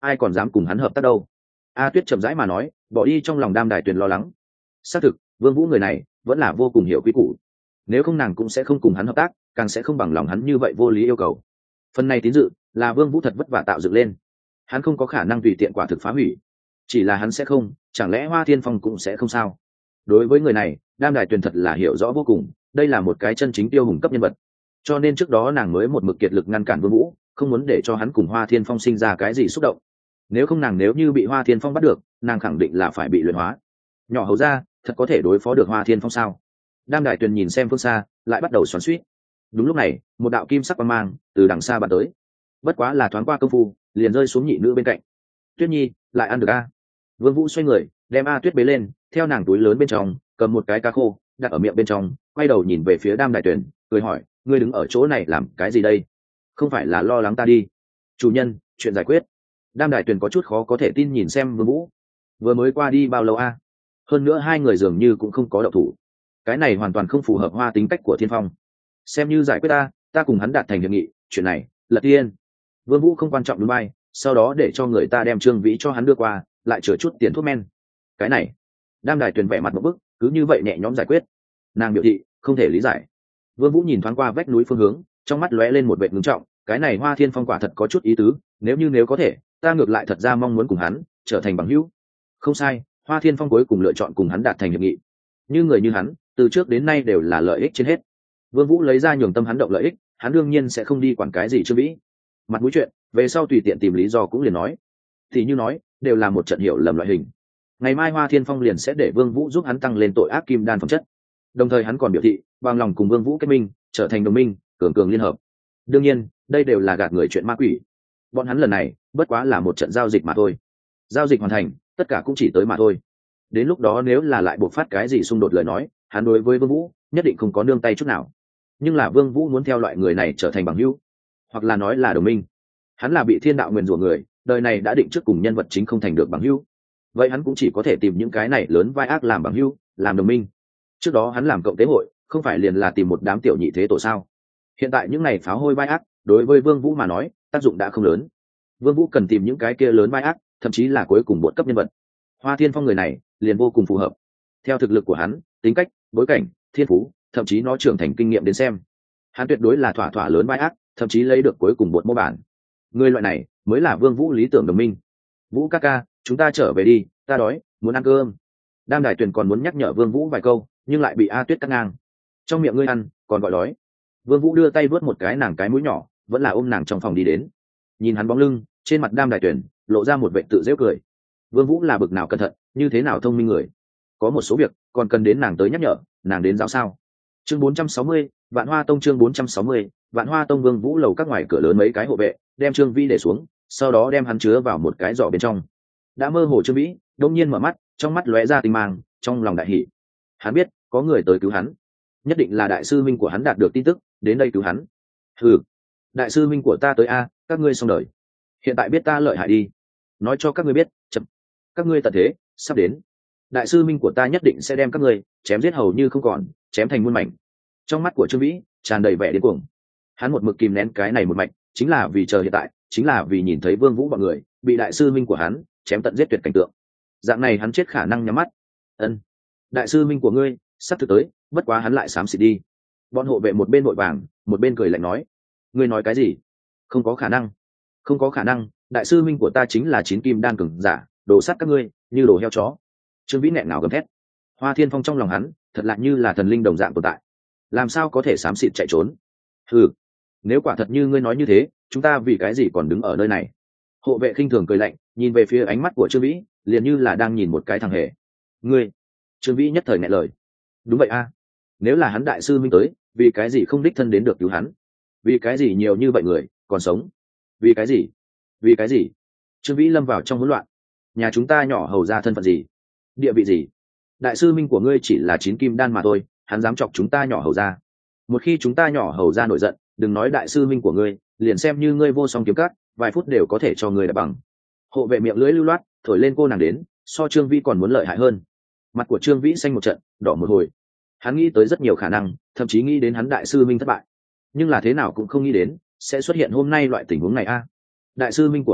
ai còn dám cùng hắn hợp tác đâu. A Tuyết chậm rãi mà nói, bỏ đi trong lòng Đam Đài Tuyền lo lắng. Xác thực, Vương Vũ người này vẫn là vô cùng hiểu quy củ, nếu không nàng cũng sẽ không cùng hắn hợp tác, càng sẽ không bằng lòng hắn như vậy vô lý yêu cầu. Phần này tín dự là Vương Vũ thật vất vả tạo dựng lên, hắn không có khả năng tùy tiện quả thực phá hủy. Chỉ là hắn sẽ không, chẳng lẽ Hoa Thiên Phong cũng sẽ không sao? Đối với người này, Đam Đài Tuyền thật là hiểu rõ vô cùng, đây là một cái chân chính tiêu hùng cấp nhân vật. Cho nên trước đó nàng mới một mực kiệt lực ngăn cản Vương Vũ, không muốn để cho hắn cùng Hoa Thiên Phong sinh ra cái gì xúc động. Nếu không nàng nếu như bị Hoa Thiên Phong bắt được, nàng khẳng định là phải bị luyện hóa. Nhỏ hầu ra, thật có thể đối phó được Hoa Thiên Phong sao? Đam Đài Tuyền nhìn xem phương xa, lại bắt đầu xoắn xuýt. Đúng lúc này, một đạo kim sắc quang mang từ đằng xa bắn tới. Bất quá là thoáng qua công phu, liền rơi xuống nhị nữ bên cạnh. Tuyết Nhi, lại ăn được a? Vương Vũ xoay người, đem A Tuyết bế lên, theo nàng túi lớn bên trong, cầm một cái cá khô, đặt ở miệng bên trong, quay đầu nhìn về phía Đam Đài Tuyền, cười hỏi, ngươi đứng ở chỗ này làm cái gì đây? Không phải là lo lắng ta đi? Chủ nhân, chuyện giải quyết. Đam Đài Tuyền có chút khó có thể tin nhìn xem Vương Vũ. Vừa mới qua đi bao lâu a? Hơn nữa hai người dường như cũng không có động thủ. Cái này hoàn toàn không phù hợp Hoa tính cách của Thiên Phong. Xem như giải quyết ta cùng hắn đạt thành hiệp nghị, chuyện này, Lật Tiên. Vương Vũ không quan trọng đúng bay, sau đó để cho người ta đem Trương Vĩ cho hắn đưa qua, lại chừa chút tiền thuốc men. Cái này, Đam Đài Tuyền vẻ mặt một bức, cứ như vậy nhẹ nhõm giải quyết. Nàng biểu thị không thể lý giải. Vương Vũ nhìn thoáng qua vách núi phương hướng, trong mắt lóe lên một vẻ ngưng trọng, cái này Hoa Thiên Phong quả thật có chút ý tứ, nếu có thể, ta ngược lại thật ra mong muốn cùng hắn trở thành bằng hữu. Không sai, Hoa Thiên Phong cuối cùng lựa chọn cùng hắn đạt thành hiệp nghị. Như người như hắn, từ trước đến nay đều là lợi ích trên hết. Vương Vũ lấy ra nhường tâm hắn động lợi ích, hắn đương nhiên sẽ không đi quản cái gì Trương Vĩ. Mặt mũi chuyện, về sau tùy tiện tìm lý do cũng liền nói. Thì như nói, đều là một trận hiểu lầm loại hình. Ngày mai Hoa Thiên Phong liền sẽ để Vương Vũ giúp hắn tăng lên tội ác kim đan phẩm chất. Đồng thời hắn còn biểu thị, bằng lòng cùng Vương Vũ kết minh, trở thành đồng minh, cường liên hợp. Đương nhiên, đây đều là gạt người chuyện ma quỷ. Bọn hắn lần này, bất quá là một trận giao dịch mà thôi. Giao dịch hoàn thành, tất cả cũng chỉ tới mà thôi. Đến lúc đó nếu là lại buộc phát cái gì xung đột lời nói, hắn đối với Vương Vũ nhất định không có nương tay chút nào. Nhưng là Vương Vũ muốn theo loại người này trở thành bằng hữu, hoặc là nói là đồng minh. Hắn là bị thiên đạo nguyền rủa người, đời này đã định trước cùng nhân vật chính không thành được bằng hữu. Vậy hắn cũng chỉ có thể tìm những cái này lớn vai ác làm bằng hữu, làm đồng minh. Trước đó hắn làm cộng tế hội, không phải liền là tìm một đám tiểu nhị thế tổ sao? Hiện tại những này pháo hôi vai ác, đối với Vương Vũ mà nói, tác dụng đã không lớn. Vương Vũ cần tìm những cái kia lớn vai ác, thậm chí là cuối cùng bột cấp nhân vật. Hoa Thiên Phong người này liền vô cùng phù hợp. Theo thực lực của hắn, tính cách, bối cảnh, thiên phú, thậm chí nó trưởng thành kinh nghiệm đến xem, hắn tuyệt đối là thỏa lớn vai ác, thậm chí lấy được cuối cùng bột mô bản. Người loại này mới là Vương Vũ lý tưởng đồng minh. Vũ ca ca, chúng ta trở về đi, ta đói, muốn ăn cơm. Đam Đài Tuyền còn muốn nhắc nhở Vương Vũ vài câu, nhưng lại bị A Tuyết cắt ngang. Trong miệng ngươi ăn, còn gọi đói. Vương Vũ đưa tay vớt một cái nàng cái mũi nhỏ, vẫn là ôm nàng trong phòng đi đến. Nhìn hắn bóng lưng, trên mặt Đam Đài Tuyền lộ ra một vẻ tự giễu cười. Vương Vũ là bực nào cẩn thận, như thế nào thông minh người. Có một số việc còn cần đến nàng tới nhắc nhở, nàng đến giáo sao. Chương 460, Vạn Hoa Tông chương 460, Vạn Hoa Tông. Vương Vũ lầu các ngoài cửa lớn mấy cái hộ vệ, đem Trương Vĩ để xuống, sau đó đem hắn chứa vào một cái giỏ bên trong. Đã mơ hồ Trương Vĩ, đột nhiên mở mắt, trong mắt lóe ra tinh mang, trong lòng đại hỉ. Hắn biết, có người tới cứu hắn. Nhất định là đại sư minh của hắn đạt được tin tức, đến đây cứu hắn. Hừ, đại sư minh của ta tới a, các ngươi xong đời. Hiện tại biết ta lợi hại đi. Nói cho các ngươi biết, chậm. Các ngươi tận thế sắp đến. Đại sư minh của ta nhất định sẽ đem các ngươi chém giết hầu như không còn, chém thành muôn mảnh. Trong mắt của Trương Vĩ tràn đầy vẻ điên cuồng. Hắn một mực kìm nén cái này một mạch, chính là vì chờ hiện tại, chính là vì nhìn thấy Vương Vũ bọn người bị đại sư minh của hắn chém tận giết tuyệt cảnh tượng. Dạng này hắn chết khả năng nhắm mắt. Ân, đại sư minh của ngươi sắp thực tới, bất quá hắn lại xám xịt đi. Bọn hộ vệ một bên vội vàng, một bên cười lạnh nói: ngươi nói cái gì? Không có khả năng, không có khả năng, đại sư minh của ta chính là 9 kim đan cường giả, đổ sát các ngươi như đồ heo chó. Trương Vĩ nghẹn ngào gầm thét. Hoa Thiên Phong trong lòng hắn thật lạ như là thần linh đồng dạng tồn tại, làm sao có thể xám xịt chạy trốn? Ừ, nếu quả thật như ngươi nói như thế, chúng ta vì cái gì còn đứng ở nơi này? Hộ vệ khinh thường cười lạnh, nhìn về phía ánh mắt của Trương Vĩ, liền như là đang nhìn một cái thằng hề. Ngươi? Trương Vĩ nhất thời nghẹn lời. Đúng vậy a, nếu là hắn đại sư minh tới, vì cái gì không đích thân đến được cứu hắn? Vì cái gì nhiều như vậy người còn sống? Vì cái gì? Vì cái gì? Trương Vĩ lâm vào trong hỗn loạn. Nhà chúng ta nhỏ hầu ra thân phận gì? Địa vị gì? Đại sư minh của ngươi chỉ là 9 kim đan mà thôi, hắn dám chọc chúng ta nhỏ hầu ra. Một khi chúng ta nhỏ hầu ra nổi giận, đừng nói đại sư minh của ngươi, liền xem như ngươi vô song kiếm cắt, vài phút đều có thể cho ngươi đạp bằng. Hộ vệ miệng lưỡi lưu loát, thổi lên cô nàng đến, so Trương Vĩ còn muốn lợi hại hơn. Mặt của Trương Vĩ xanh một trận, đỏ một hồi. Hắn nghĩ tới rất nhiều khả năng, thậm chí nghĩ đến hắn đại sư minh thất bại, nhưng là thế nào cũng không nghĩ đến sẽ xuất hiện hôm nay loại tình huống này a. Đại sư minh của hắn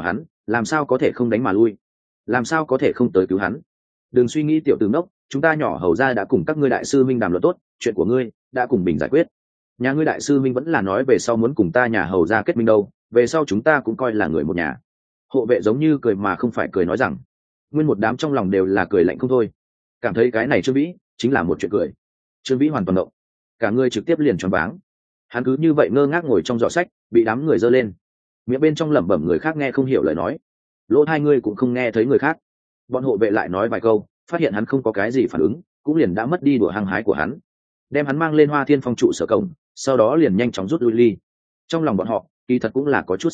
làm sao có thể không đánh mà lui, làm sao có thể không tới cứu hắn. Đừng suy nghĩ tiểu tử ngốc, chúng ta nhỏ hầu ra đã cùng các ngươi đại sư minh đàm luận tốt, chuyện của ngươi đã cùng bình giải quyết. Nhà ngươi đại sư minh vẫn là nói về sau muốn cùng ta nhà hầu ra kết minh đâu, về sau chúng ta cũng coi là người một nhà. Hộ vệ giống như cười mà không phải cười nói rằng, nguyên một đám trong lòng đều là cười lạnh không thôi, cảm thấy cái này Trương Vĩ chính là một chuyện cười. Trương Vĩ hoàn toàn động, cả người trực tiếp liền choáng váng. Hắn cứ như vậy ngơ ngác ngồi trong giỏ sách, bị đám người giơ lên, miệng bên trong lẩm bẩm người khác nghe không hiểu lời nói, lỗ hai ngươi cũng không nghe thấy người khác. Bọn hộ vệ lại nói vài câu, phát hiện hắn không có cái gì phản ứng, cũng liền đã mất đi đùa hăng hái của hắn, đem hắn mang lên Hoa Thiên Phong trụ sở cổng, sau đó liền nhanh chóng rút lui ly. Trong lòng bọn họ kỳ thật cũng là có chút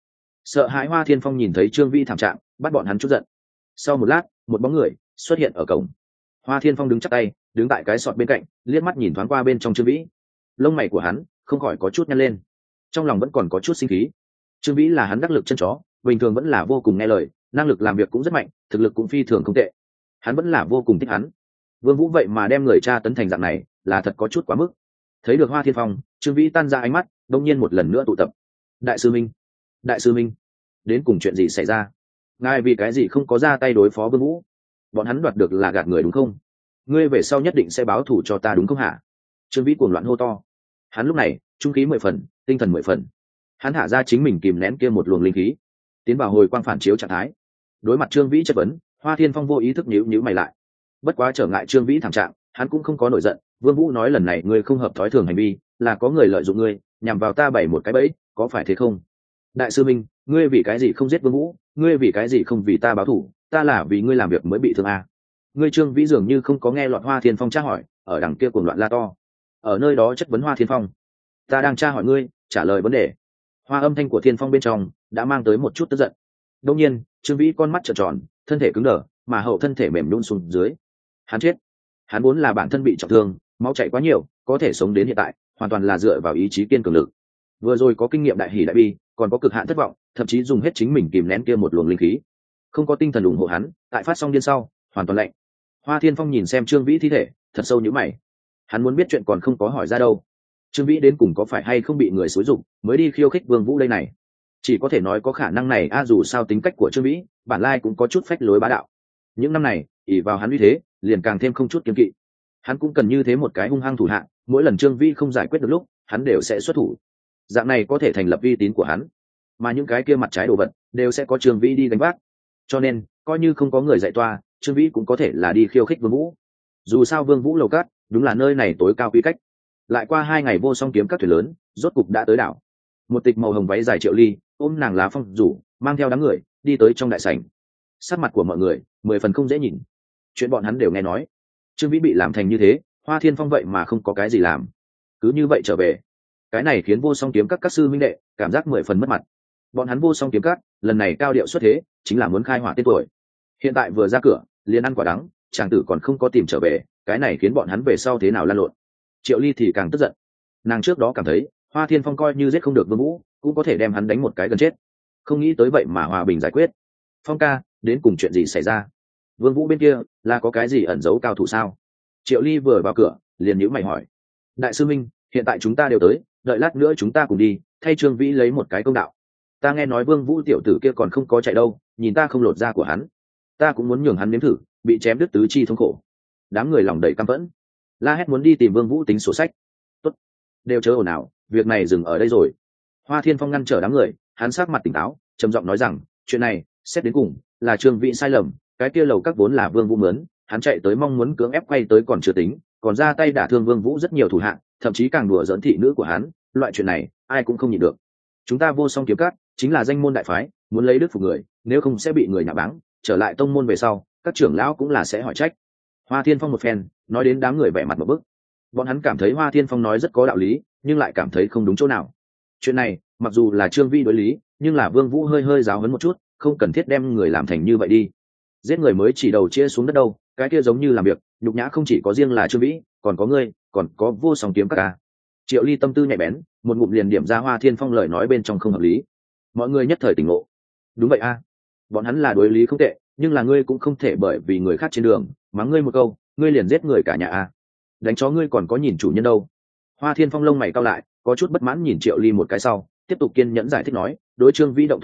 sợ hãi Hoa Thiên Phong nhìn thấy Trương Vĩ thảm trạng, bắt bọn hắn chút giận. Sau một lát, một bóng người xuất hiện ở cổng. Hoa Thiên Phong đứng chắp tay, đứng tại cái sọt bên cạnh, liếc mắt nhìn thoáng qua bên trong Trương Vĩ. Lông mày của hắn không khỏi có chút nhăn lên, trong lòng vẫn còn có chút sinh khí. Trương Vĩ là hắn đắc lực chân chó, bình thường vẫn là vô cùng nghe lời, năng lực làm việc cũng rất mạnh, thực lực cũng phi thường không tệ, hắn vẫn là vô cùng thích hắn. Vương Vũ vậy mà đem người cha tấn thành dạng này, là thật có chút quá mức. Thấy được Hoa Thiên Phong, Trương Vĩ tan ra ánh mắt, đông nhiên một lần nữa tụ tập. Đại sư Minh, đại sư Minh, đến cùng chuyện gì xảy ra? Ngài vì cái gì không có ra tay đối phó Vương Vũ? Bọn hắn đoạt được là gạt người đúng không? Ngươi về sau nhất định sẽ báo thù cho ta đúng không hả? Trương Vĩ cuồng loạn hô to. Hắn lúc này trung khí 10 phần, tinh thần 10 phần. Hắn hạ ra chính mình kìm nén kia một luồng linh khí, tiến vào hồi quang phản chiếu trạng thái. Đối mặt Trương Vĩ chất vấn, Hoa Thiên Phong vô ý thức nhíu mày lại. Bất quá trở ngại Trương Vĩ thảm trạng, hắn cũng không có nổi giận. Vương Vũ nói lần này ngươi không hợp thói thường hành vi, là có người lợi dụng ngươi, nhằm vào ta bày một cái bẫy, có phải thế không? Đại sư Minh, ngươi vì cái gì không giết Vương Vũ? Ngươi vì cái gì không vì ta báo thù? Ta là vì ngươi làm việc mới bị thương à? Ngươi Trương Vĩ dường như không có nghe lọt Hoa Thiên Phong tra hỏi, ở đằng kia cuồng loạn la to, ở nơi đó chất vấn Hoa Thiên Phong. Ta đang tra hỏi ngươi, trả lời vấn đề. Hoa âm thanh của Thiên Phong bên trong đã mang tới một chút tức giận. Đương nhiên, Trương Vĩ con mắt trợn tròn, thân thể cứng đờ, mà hậu thân thể mềm nhũn xuống dưới. Hắn chết. Hắn vốn là bản thân bị trọng thương, máu chảy quá nhiều, có thể sống đến hiện tại, hoàn toàn là dựa vào ý chí kiên cường lực. Vừa rồi có kinh nghiệm đại hỉ đại bi, còn có cực hạn thất vọng, thậm chí dùng hết chính mình kìm nén kia một luồng linh khí. Không có tinh thần ủng hộ hắn, tại phát xong điên sau, hoàn toàn lạnh. Hoa Thiên Phong nhìn xem Trương Vĩ thi thể, thật sâu nhíu mày. Hắn muốn biết chuyện còn không có hỏi ra đâu. Trương Vĩ đến cùng có phải hay không bị người xúi giục mới đi khiêu khích Vương Vũ đây này? Chỉ có thể nói có khả năng này dù sao tính cách của Trương Vĩ, bản lai cũng có chút phách lối bá đạo. Những năm này, ỷ vào hắn uy thế, liền càng thêm không chút kiêng kỵ. Hắn cũng cần như thế một cái hung hăng thủ hạ, mỗi lần Trương Vĩ không giải quyết được lúc, hắn đều sẽ xuất thủ. Dạng này có thể thành lập uy tín của hắn, mà những cái kia mặt trái đồ vật đều sẽ có Trương Vĩ đi gánh vác. Cho nên, coi như không có người dạy toa, Trương Vĩ cũng có thể là đi khiêu khích Vương Vũ. Dù sao Vương Vũ lầu cát, đúng là nơi này tối cao quy cách. Lại qua 2 ngày vô song kiếm các thuyền lớn, rốt cục đã tới đảo. Một tịch màu hồng váy dài Triệu Ly, ôm nàng lá phong rủ, mang theo đám người đi tới trong đại sảnh. Sắc mặt của mọi người 10 phần không dễ nhìn. Chuyện bọn hắn đều nghe nói, Trương Vĩ bị làm thành như thế, Hoa Thiên Phong vậy mà không có cái gì làm, cứ như vậy trở về. Cái này khiến vô song kiếm các sư minh đệ cảm giác 10 phần mất mặt. Bọn hắn vô song kiếm các lần này cao điệu xuất thế, chính là muốn khai hỏa tên tuổi. Hiện tại vừa ra cửa, liền ăn quả đắng, chàng tử còn không có tìm trở về, cái này khiến bọn hắn về sau thế nào lan lộn. Triệu Ly thì càng tức giận. Nàng trước đó cảm thấy Hoa Thiên Phong coi như giết không được Vương Vũ, cũng có thể đem hắn đánh một cái gần chết. Không nghĩ tới vậy mà hòa bình giải quyết. Phong ca, đến cùng chuyện gì xảy ra? Vương Vũ bên kia là có cái gì ẩn giấu cao thủ sao? Triệu Ly vừa vào cửa, liền nhíu mày hỏi. Đại sư Minh, hiện tại chúng ta đều tới, đợi lát nữa chúng ta cùng đi, thay Trương Vĩ lấy một cái công đạo. Ta nghe nói Vương Vũ tiểu tử kia còn không có chạy đâu, nhìn ta không lột da của hắn, ta cũng muốn nhường hắn nếm thử bị chém đứt tứ chi thống khổ. Đám người lòng đầy căm phẫn, la hét muốn đi tìm Vương Vũ tính sổ sách. Tốt, đều chớ ồn ào, việc này dừng ở đây rồi. Hoa Thiên Phong ngăn trở đám người, hắn sắc mặt tỉnh táo, trầm giọng nói rằng, chuyện này xét đến cùng là Trương Vĩ sai lầm, cái kia lầu các vốn là Vương Vũ mướn, hắn chạy tới mong muốn cưỡng ép quay tới còn chưa tính, còn ra tay đả thương Vương Vũ rất nhiều thủ hạ, thậm chí càng đùa giỡn thị nữ của hắn, loại chuyện này ai cũng không nhịn được. Chúng ta vô song kiếm cát chính là danh môn đại phái, muốn lấy đức phục người, nếu không sẽ bị người nhạ báng, trở lại tông môn về sau, các trưởng lão cũng là sẽ hỏi trách. Hoa Thiên Phong một phen nói đến đám người vẻ mặt một bức. Bọn hắn cảm thấy Hoa Thiên Phong nói rất có đạo lý, nhưng lại cảm thấy không đúng chỗ nào. Chuyện này mặc dù là Trương Vĩ đối lý, nhưng là Vương Vũ hơi giáo huấn một chút, không cần thiết đem người làm thành như vậy đi. Giết người mới chỉ đầu chia xuống đất đâu, cái kia giống như làm việc nhục nhã không chỉ có riêng là Trương Vĩ, còn có ngươi, còn có vô song kiếm các ca. Triệu Ly tâm tư nhạy bén, một ngụm liền điểm ra Hoa Thiên Phong lời nói bên trong không hợp lý. Mọi người nhất thời tỉnh ngộ. Đúng vậy a, bọn hắn là đối lý không tệ, nhưng là ngươi cũng không thể bởi vì người khác trên đường mắng ngươi một câu, ngươi liền giết người cả nhà a. Đánh chó ngươi còn có nhìn chủ nhân đâu. Hoa Thiên Phong lông mày cau lại, có chút bất mãn nhìn Triệu Ly một cái sau, tiếp tục kiên nhẫn giải thích nói, đối Trương Vĩ động thủ lúc,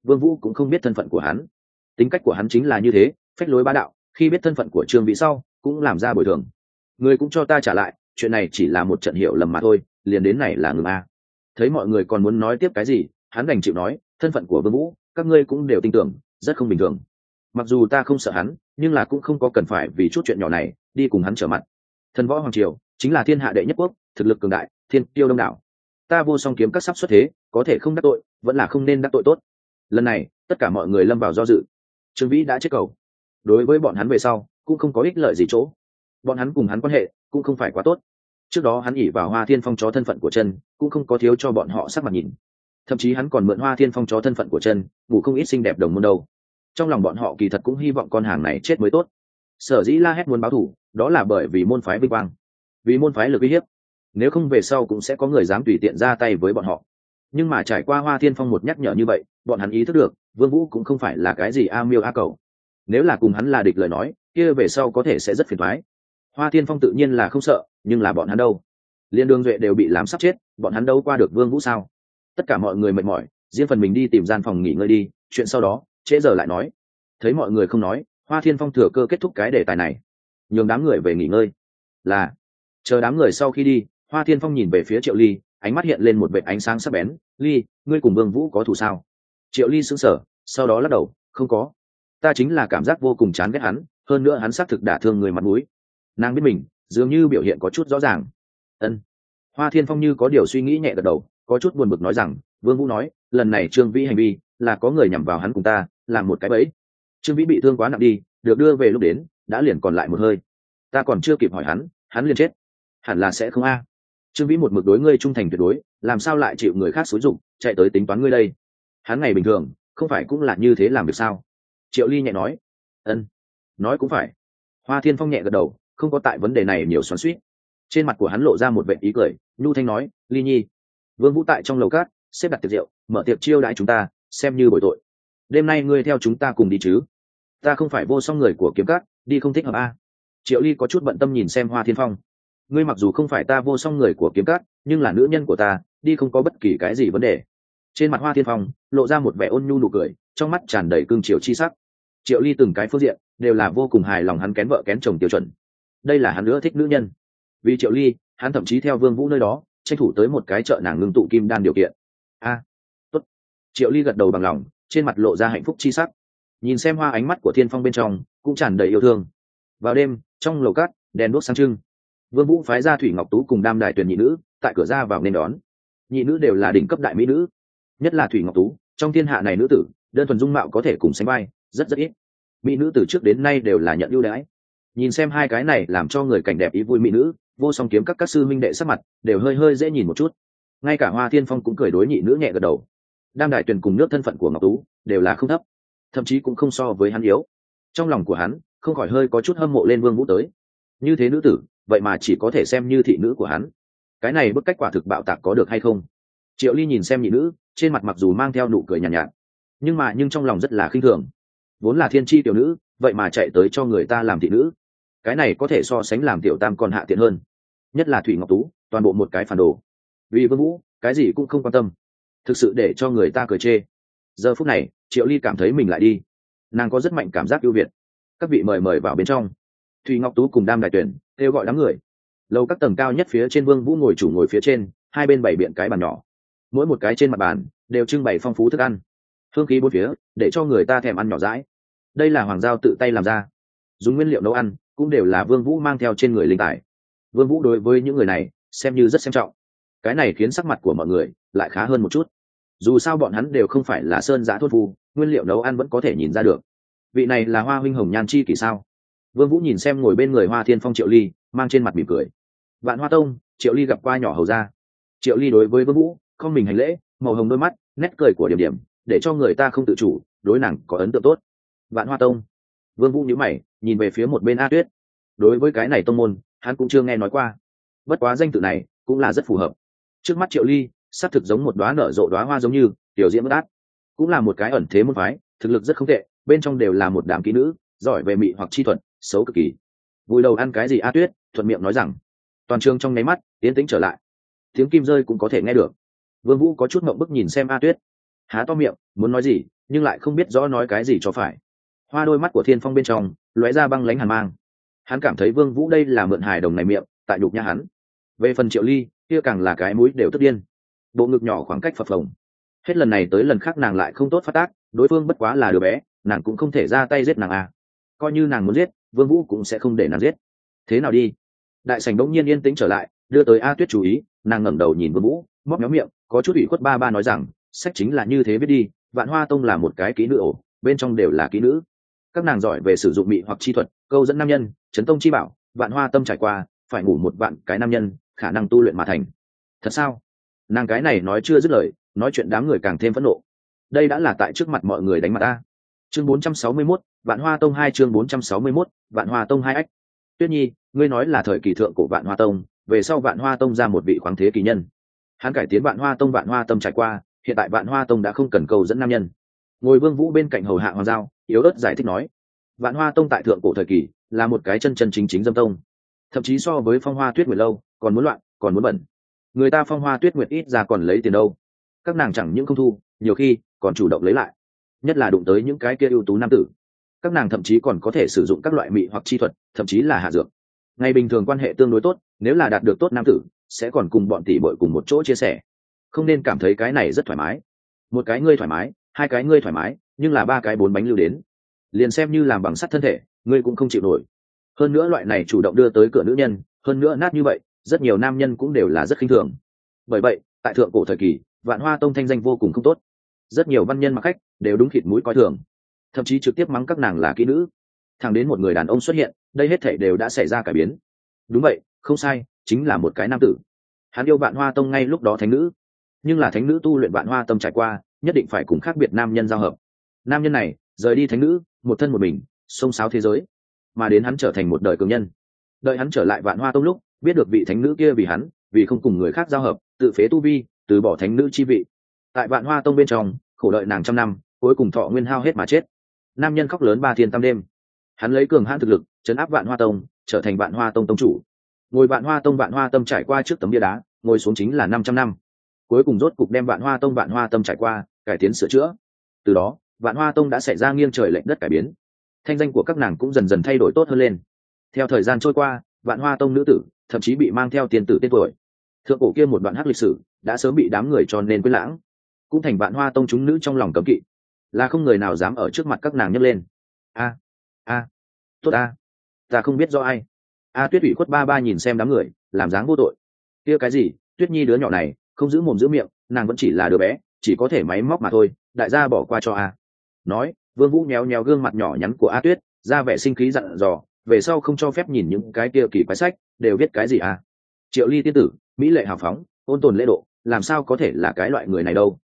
Vương Vũ cũng không biết thân phận của hắn, tính cách của hắn chính là như thế, phách lối bá đạo. Khi biết thân phận của Trương Vĩ sau, cũng làm ra bồi thường. Người cũng cho ta trả lại, chuyện này chỉ là một trận hiểu lầm mà thôi, liền đến này là ngừng a. Thấy mọi người còn muốn nói tiếp cái gì, hắn đành chịu nói, thân phận của Vương Vũ, các ngươi cũng đều tin tưởng, rất không bình thường. Mặc dù ta không sợ hắn, nhưng là cũng không có cần phải vì chút chuyện nhỏ này đi cùng hắn trở mặt. Thần võ hoàng triều chính là thiên hạ đệ nhất quốc, thực lực cường đại, thiên tiêu đông đảo. Ta Vô Song kiếm các sắp xuất thế, có thể không đắc tội, vẫn là không nên đắc tội tốt. Lần này, tất cả mọi người lâm vào do dự. Trương Vĩ đã chết cầu, đối với bọn hắn về sau cũng không có ích lợi gì chỗ. Bọn hắn cùng hắn quan hệ cũng không phải quá tốt. Trước đó hắn ỉ vào Hoa Thiên Phong chó thân phận của chân, cũng không có thiếu cho bọn họ sắc mặt nhìn. Thậm chí hắn còn mượn Hoa Thiên Phong chó thân phận của chân, ngủ không ít xinh đẹp đồng môn đâu. Trong lòng bọn họ kỳ thật cũng hy vọng con hàng này chết mới tốt. Sở dĩ la hét muốn báo thù, đó là bởi vì môn phái vinh quang, vì môn phái lực uy hiếp. Nếu không về sau cũng sẽ có người dám tùy tiện ra tay với bọn họ. Nhưng mà trải qua Hoa Thiên Phong một nhắc nhở như vậy, bọn hắn ý thức được Vương Vũ cũng không phải là cái gì a miêu a cẩu. Nếu là cùng hắn là địch lời nói, kia về sau có thể sẽ rất phiền toái. Hoa Thiên Phong tự nhiên là không sợ, nhưng là bọn hắn đâu? Liên Đường Duệ đều bị làm sắp chết, bọn hắn đâu qua được Vương Vũ sao? Tất cả mọi người mệt mỏi, riêng phần mình đi tìm gian phòng nghỉ ngơi đi, chuyện sau đó trễ giờ lại nói. Thấy mọi người không nói, Hoa Thiên Phong thừa cơ kết thúc cái đề tài này, nhường đám người về nghỉ ngơi. Là chờ đám người sau khi đi, Hoa Thiên Phong nhìn về phía Triệu Ly, ánh mắt hiện lên một vệt ánh sáng sắc bén. Ly, ngươi cùng Vương Vũ có thù sao? Triệu Ly sững sờ, sau đó lắc đầu, không có. Ta chính là cảm giác vô cùng chán ghét hắn, hơn nữa hắn xác thực đả thương người mặt mũi. Nàng biết mình dường như biểu hiện có chút rõ ràng. Ân. Hoa Thiên Phong như có điều suy nghĩ nhẹ gật đầu, có chút buồn bực nói rằng, Vương Vũ nói, lần này Trương Vĩ hành vi là có người nhằm vào hắn cùng ta, làm một cái bẫy. Trương Vĩ bị thương quá nặng đi, được đưa về lúc đến, đã liền còn lại một hơi. Ta còn chưa kịp hỏi hắn liền chết. Hẳn là sẽ không a. Trương Vĩ một mực đối ngươi trung thành tuyệt đối, làm sao lại chịu người khác xúi dụng, chạy tới tính toán ngươi đây? Hắn ngày bình thường không phải cũng là như thế làm việc sao? Triệu Ly nhẹ nói. Ân, nói cũng phải. Hoa Thiên Phong nhẹ gật đầu, không có tại vấn đề này nhiều xoắn xuýt. Trên mặt của hắn lộ ra một vẻ ý cười, nhu thanh nói, Ly Nhi, Vương Vũ tại trong lầu cát xếp đặt tiệc rượu, mở tiệc chiêu đãi chúng ta, xem như bồi tội. Đêm nay ngươi theo chúng ta cùng đi chứ? Ta không phải Vô Song người của kiếm cát, đi không thích hợp a. Triệu Ly có chút bận tâm nhìn xem Hoa Thiên Phong. Ngươi mặc dù không phải ta Vô Song người của kiếm cát, nhưng là nữ nhân của ta, đi không có bất kỳ cái gì vấn đề. Trên mặt Hoa Thiên Phong lộ ra một vẻ ôn nhu nụ cười, trong mắt tràn đầy cương triều chi sắc. Triệu Ly từng cái phương diện đều là vô cùng hài lòng hắn kén vợ kén chồng tiêu chuẩn. Đây là hắn nữa thích nữ nhân. Vì Triệu Ly, hắn thậm chí theo Vương Vũ nơi đó tranh thủ tới một cái chợ nàng ngưng tụ kim đan điều kiện. A, tốt. Triệu Ly gật đầu bằng lòng, trên mặt lộ ra hạnh phúc chi sắc. Nhìn xem Hoa, ánh mắt của Thiên Phong bên trong cũng tràn đầy yêu thương. Vào đêm, trong lầu cát, đèn đuốc sáng trưng. Vương Vũ phái ra Thủy Ngọc Tú cùng Đam Đài Tuyền nhị nữ tại cửa ra vào nên đón. Nhị nữ đều là đỉnh cấp đại mỹ nữ, nhất là Thủy Ngọc Tú, trong thiên hạ này nữ tử, đơn thuần dung mạo có thể cùng sánh vai, rất ít. Mỹ nữ từ trước đến nay đều là nhận ưu đãi. Nhìn xem hai cái này làm cho người cảnh đẹp ý vui mỹ nữ, Vô Song kiếm các sư minh đệ sắc mặt đều hơi hơi dễ nhìn một chút. Ngay cả Hoa Thiên Phong cũng cười đối nhị nữ nhẹ gật đầu. Đam Đài Tuyền cùng nước thân phận của Ngọc Tú đều là không thấp, thậm chí cũng không so với hắn yếu. Trong lòng của hắn không khỏi hơi có chút hâm mộ lên Vương Vũ tới. Như thế nữ tử, vậy mà chỉ có thể xem như thị nữ của hắn. Cái này bức cách quả thực bạo tạc có được hay không? Triệu Ly nhìn xem nhị nữ, trên mặt mặc dù mang theo nụ cười nhàn nhạt, nhưng trong lòng rất là khinh thường. Vốn là thiên chi tiểu nữ, vậy mà chạy tới cho người ta làm thị nữ. Cái này có thể so sánh làm tiểu tam còn hạ tiện hơn. Nhất là Thủy Ngọc Tú, toàn bộ một cái phản đồ. Vì Vương Vũ, cái gì cũng không quan tâm, thực sự để cho người ta cười chê. Giờ phút này, Triệu Ly cảm thấy mình lại đi. Nàng có rất mạnh cảm giác ưu việt. Các vị mời vào bên trong. Thủy Ngọc Tú cùng Đam Đài Tuyển kêu gọi đám người. Lầu các tầng cao nhất phía trên, Vương Vũ ngồi chủ ngồi phía trên, hai bên bày biện cái bàn nhỏ. Mỗi một cái trên mặt bàn đều trưng bày phong phú thức ăn, hương khí bốn phía, để cho người ta thèm ăn nhỏ dãi. Đây là Hoàng Giao tự tay làm ra, dùng nguyên liệu nấu ăn cũng đều là Vương Vũ mang theo trên người linh tài. Vương Vũ đối với những người này xem như rất xem trọng. Cái này khiến sắc mặt của mọi người lại khá hơn một chút. Dù sao bọn hắn đều không phải là sơn giã thôn phu, nguyên liệu nấu ăn vẫn có thể nhìn ra được. Vị này là Hoa huynh Hồng Nhan chi kỷ sao? Vương Vũ nhìn xem ngồi bên người Hoa Thiên Phong Triệu Ly, mang trên mặt mỉm cười. Vạn Hoa Tông, Triệu Ly gặp qua nhỏ hầu gia. Triệu Ly đối với Vương Vũ không mình hành lễ, màu hồng đôi mắt, nét cười của Điểm Điểm, để cho người ta không tự chủ đối nàng có ấn tượng tốt. Vạn Hoa Tông. Vương Vũ nhíu mày, nhìn về phía một bên A Tuyết. Đối với cái này tông môn, hắn cũng chưa nghe nói qua. Bất quá danh tự này cũng là rất phù hợp. Trước mắt Triệu Ly, xác thực giống một đóa nở rộ đóa hoa giống như tiểu diễm bất át, cũng là một cái ẩn thế môn phái, thực lực rất không tệ, bên trong đều là một đám kỹ nữ, giỏi về mị hoặc chi thuật, xấu cực kỳ. Vui đầu ăn cái gì A Tuyết thuận miệng nói rằng. Toàn trường trong nháy mắt tiến tĩnh trở lại, tiếng kim rơi cũng có thể nghe được. Vương Vũ có chút ngượng bức nhìn xem A Tuyết. há to miệng muốn nói gì nhưng lại không biết rõ nói cái gì cho phải. Hoa đôi mắt của Thiên Phong bên trong lóe ra băng lãnh hàn mang. Hắn cảm thấy Vương Vũ đây là mượn hài đồng này miệng tại nhục nhã hắn. Về phần Triệu Ly kia càng là cái mũi đều tức điên, bộ ngực nhỏ khoảng cách phập phồng. Hết lần này tới lần khác nàng lại không tốt phát tác, đối phương bất quá là đứa bé, nàng cũng không thể ra tay giết nàng à. Coi như nàng muốn giết, Vương Vũ cũng sẽ không để nàng giết. Thế nào đi? Đại sảnh bỗng nhiên yên tĩnh trở lại, đưa tới A Tuyết chú ý, nàng ngẩng đầu nhìn Vương Vũ, móc méo miệng, có chút ủy khuất ba ba nói rằng, sách chính là như thế biết đi, Vạn Hoa Tông là một cái kỹ nữ ổ, bên trong đều là kỹ nữ. Các nàng giỏi về sử dụng mị hoặc chi thuật, câu dẫn nam nhân, chấn tông chi bảo, Vạn Hoa Tâm trải qua, phải ngủ một vạn cái nam nhân, khả năng tu luyện mà thành. Thật sao? Nàng cái này nói chưa dứt lời, nói chuyện đám người càng thêm phẫn nộ. Đây đã là tại trước mặt mọi người đánh mặt ta. Chương 461, Vạn Hoa Tông 2 chương 461, Vạn Hoa Tông 2 ách. Tuyết Nhi, ngươi nói là thời kỳ thượng cổ Vạn Hoa Tông, về sau Vạn Hoa Tông ra một vị khoáng thế kỳ nhân. Hắn cải tiến Vạn Hoa Tông, Vạn Hoa Tâm trải qua, hiện tại Vạn Hoa Tông đã không cần câu dẫn nam nhân. Ngồi Vương Vũ bên cạnh hầu hạ Hoàng Giao, yếu ớt giải thích nói, Vạn Hoa Tông tại thượng cổ thời kỳ là một cái chân chân chính chính dâm tông, thậm chí so với Phong Hoa Tuyết Nguyệt lâu còn muốn loạn, còn muốn bẩn. Người ta Phong Hoa Tuyết Nguyệt ít ra còn lấy tiền đâu, các nàng chẳng những không thu, nhiều khi còn chủ động lấy lại. Nhất là đụng tới những cái kia ưu tú nam tử, các nàng thậm chí còn có thể sử dụng các loại mị hoặc chi thuật, thậm chí là hạ dược. Ngày bình thường quan hệ tương đối tốt, nếu là đạt được tốt nam tử, sẽ còn cùng bọn tỷ bội cùng một chỗ chia sẻ. Không nên cảm thấy cái này rất thoải mái. Một cái ngươi thoải mái, hai cái ngươi thoải mái, nhưng là ba cái bốn bánh lưu đến, liền xem như làm bằng sắt thân thể, ngươi cũng không chịu nổi. Hơn nữa loại này chủ động đưa tới cửa nữ nhân, hơn nữa nát như vậy, rất nhiều nam nhân cũng đều là rất khinh thường. Bởi vậy, tại thượng cổ thời kỳ, Vạn Hoa Tông thanh danh vô cùng không tốt. Rất nhiều văn nhân mặc khách đều đúng khịt mũi coi thường, thậm chí trực tiếp mắng các nàng là kỹ nữ. Thẳng đến một người đàn ông xuất hiện, đây hết thảy đều đã xảy ra cải biến. Đúng vậy, không sai, chính là một cái nam tử. Hắn yêu Vạn Hoa Tông ngay lúc đó thánh nữ, nhưng là thánh nữ tu luyện Vạn Hoa Tâm trải qua, nhất định phải cùng khác biệt nam nhân giao hợp. Nam nhân này rời đi thánh nữ, một thân một mình xông xáo thế giới, mà đến hắn trở thành một đời cường nhân. Đợi hắn trở lại Vạn Hoa Tông lúc, biết được vị thánh nữ kia vì hắn, vì không cùng người khác giao hợp, tự phế tu vi, từ bỏ thánh nữ chi vị. Tại Vạn Hoa Tông bên trong khổ đợi nàng trăm năm, cuối cùng thọ nguyên hao hết mà chết. Nam nhân khóc lớn 3 thiên 3 đêm. Hắn lấy cường hãn thực lực trấn áp Vạn Hoa Tông, trở thành Vạn Hoa Tông tông chủ. Ngồi Vạn Hoa Tông Vạn Hoa Tâm trải qua trước tấm bia đá, ngồi xuống chính là 500 năm. Cuối cùng rốt cục đem Vạn Hoa Tông Vạn Hoa Tâm trải qua cải tiến sửa chữa. Từ đó, Vạn Hoa Tông đã xảy ra nghiêng trời lệch đất cải biến. Thanh danh của các nàng cũng dần dần thay đổi tốt hơn lên. Theo thời gian trôi qua, Vạn Hoa Tông nữ tử thậm chí bị mang theo tiền tử tên tuổi. Thượng cổ kia một đoạn hắc lịch sử đã sớm bị đám người cho nên quên lãng, cũng thành Vạn Hoa Tông chúng nữ trong lòng cấm kỵ, là không người nào dám ở trước mặt các nàng nhấc lên. Tốt ta không biết do ai. Tuyết ủy khuất ba ba nhìn xem đám người làm dáng vô tội. Kia cái gì, Tuyết Nhi đứa nhỏ này không giữ mồm giữ miệng, nàng vẫn chỉ là đứa bé, chỉ có thể máy móc mà thôi, đại gia bỏ qua cho Nói, Vương Vũ nhéo nhéo gương mặt nhỏ nhắn của Tuyết, ra vẻ sinh khí dặn dò, về sau không cho phép nhìn những cái kia kỳ quái sách, đều viết cái gì Triệu Ly tiên tử, mỹ lệ hào phóng, ôn tồn lễ độ, làm sao có thể là cái loại người này đâu.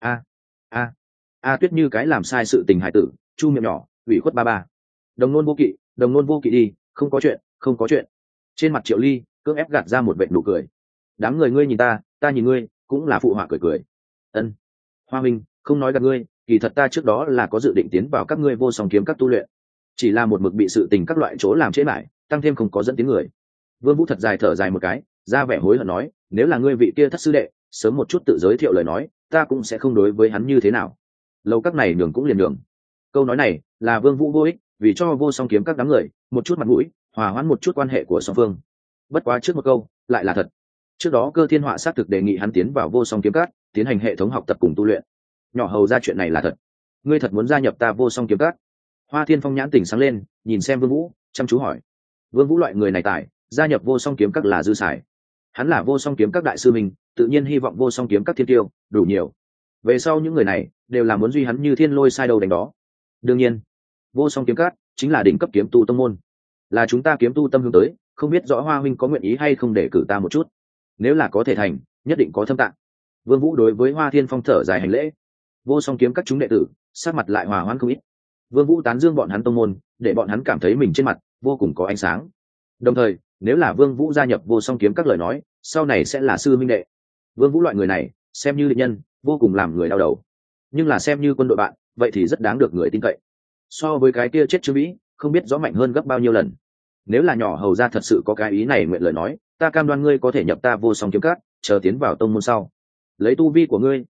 Tuyết như cái làm sai sự tình hài tử, chu miệng nhỏ, ủy khuất ba ba. Đồng nôn vô kỵ đi, không có chuyện. Trên mặt Triệu Ly cưỡng ép gạt ra một vệt nụ cười. Đám người ngươi nhìn ta nhìn ngươi, cũng là phụ họa cười. Ân, Hoa Minh, không nói gạt ngươi, kỳ thật ta trước đó là có dự định tiến vào các ngươi vô song kiếm các tu luyện, chỉ là một mực bị sự tình các loại chỗ làm trễ lại, tăng thêm không có dẫn tiếng người. Vương Vũ thật dài thở dài một cái, ra vẻ hối hận nói, nếu là ngươi vị kia thất sư đệ sớm một chút tự giới thiệu lời nói, ta cũng sẽ không đối với hắn như thế nào. Lâu các này đường cũng liền đường. Câu nói này là Vương Vũ vô ích, vì cho vô song kiếm các đám người một chút mặt mũi, hòa hoãn một chút quan hệ của song phương. Bất quá trước một câu lại là thật. Trước đó Cơ Thiên Họa xác thực đề nghị hắn tiến vào vô song kiếm các, tiến hành hệ thống học tập cùng tu luyện. Nhỏ hầu ra chuyện này là thật. Ngươi thật muốn gia nhập ta vô song kiếm các? Hoa Thiên Phong nhãn tỉnh sáng lên, nhìn xem Vương Vũ, chăm chú hỏi. Vương Vũ loại người này tài, gia nhập vô song kiếm các là dư xài. Hắn là vô song kiếm các đại sư mình, tự nhiên hy vọng vô song kiếm các thiên tiêu đủ nhiều. Về sau những người này đều là muốn duy hắn như thiên lôi sai đầu đánh đó. Đương nhiên, vô song kiếm các chính là đỉnh cấp kiếm tu tông môn, là chúng ta kiếm tu tâm hướng tới, không biết rõ Hoa huynh có nguyện ý hay không để cử ta một chút. Nếu là có thể thành, nhất định có thâm tạng. Vương Vũ đối với Hoa Thiên Phong thở dài hành lễ. Vô song kiếm các chúng đệ tử sát mặt lại hòa hoãn không ít. Vương Vũ tán dương bọn hắn tông môn, để bọn hắn cảm thấy mình trên mặt vô cùng có ánh sáng. Đồng thời, nếu là Vương Vũ gia nhập vô song kiếm các lời nói, sau này sẽ là sư minh đệ. Vương Vũ loại người này, xem như địch nhân, vô cùng làm người đau đầu. Nhưng là xem như quân đội bạn, vậy thì rất đáng được người tin cậy. So với cái kia chết Trương Vĩ, không biết rõ mạnh hơn gấp bao nhiêu lần. Nếu là nhỏ hầu gia thật sự có cái ý này nguyện lời nói, ta cam đoan ngươi có thể nhập ta vô song kiếm các, chờ tiến vào tông môn sau. Lấy tu vi của ngươi,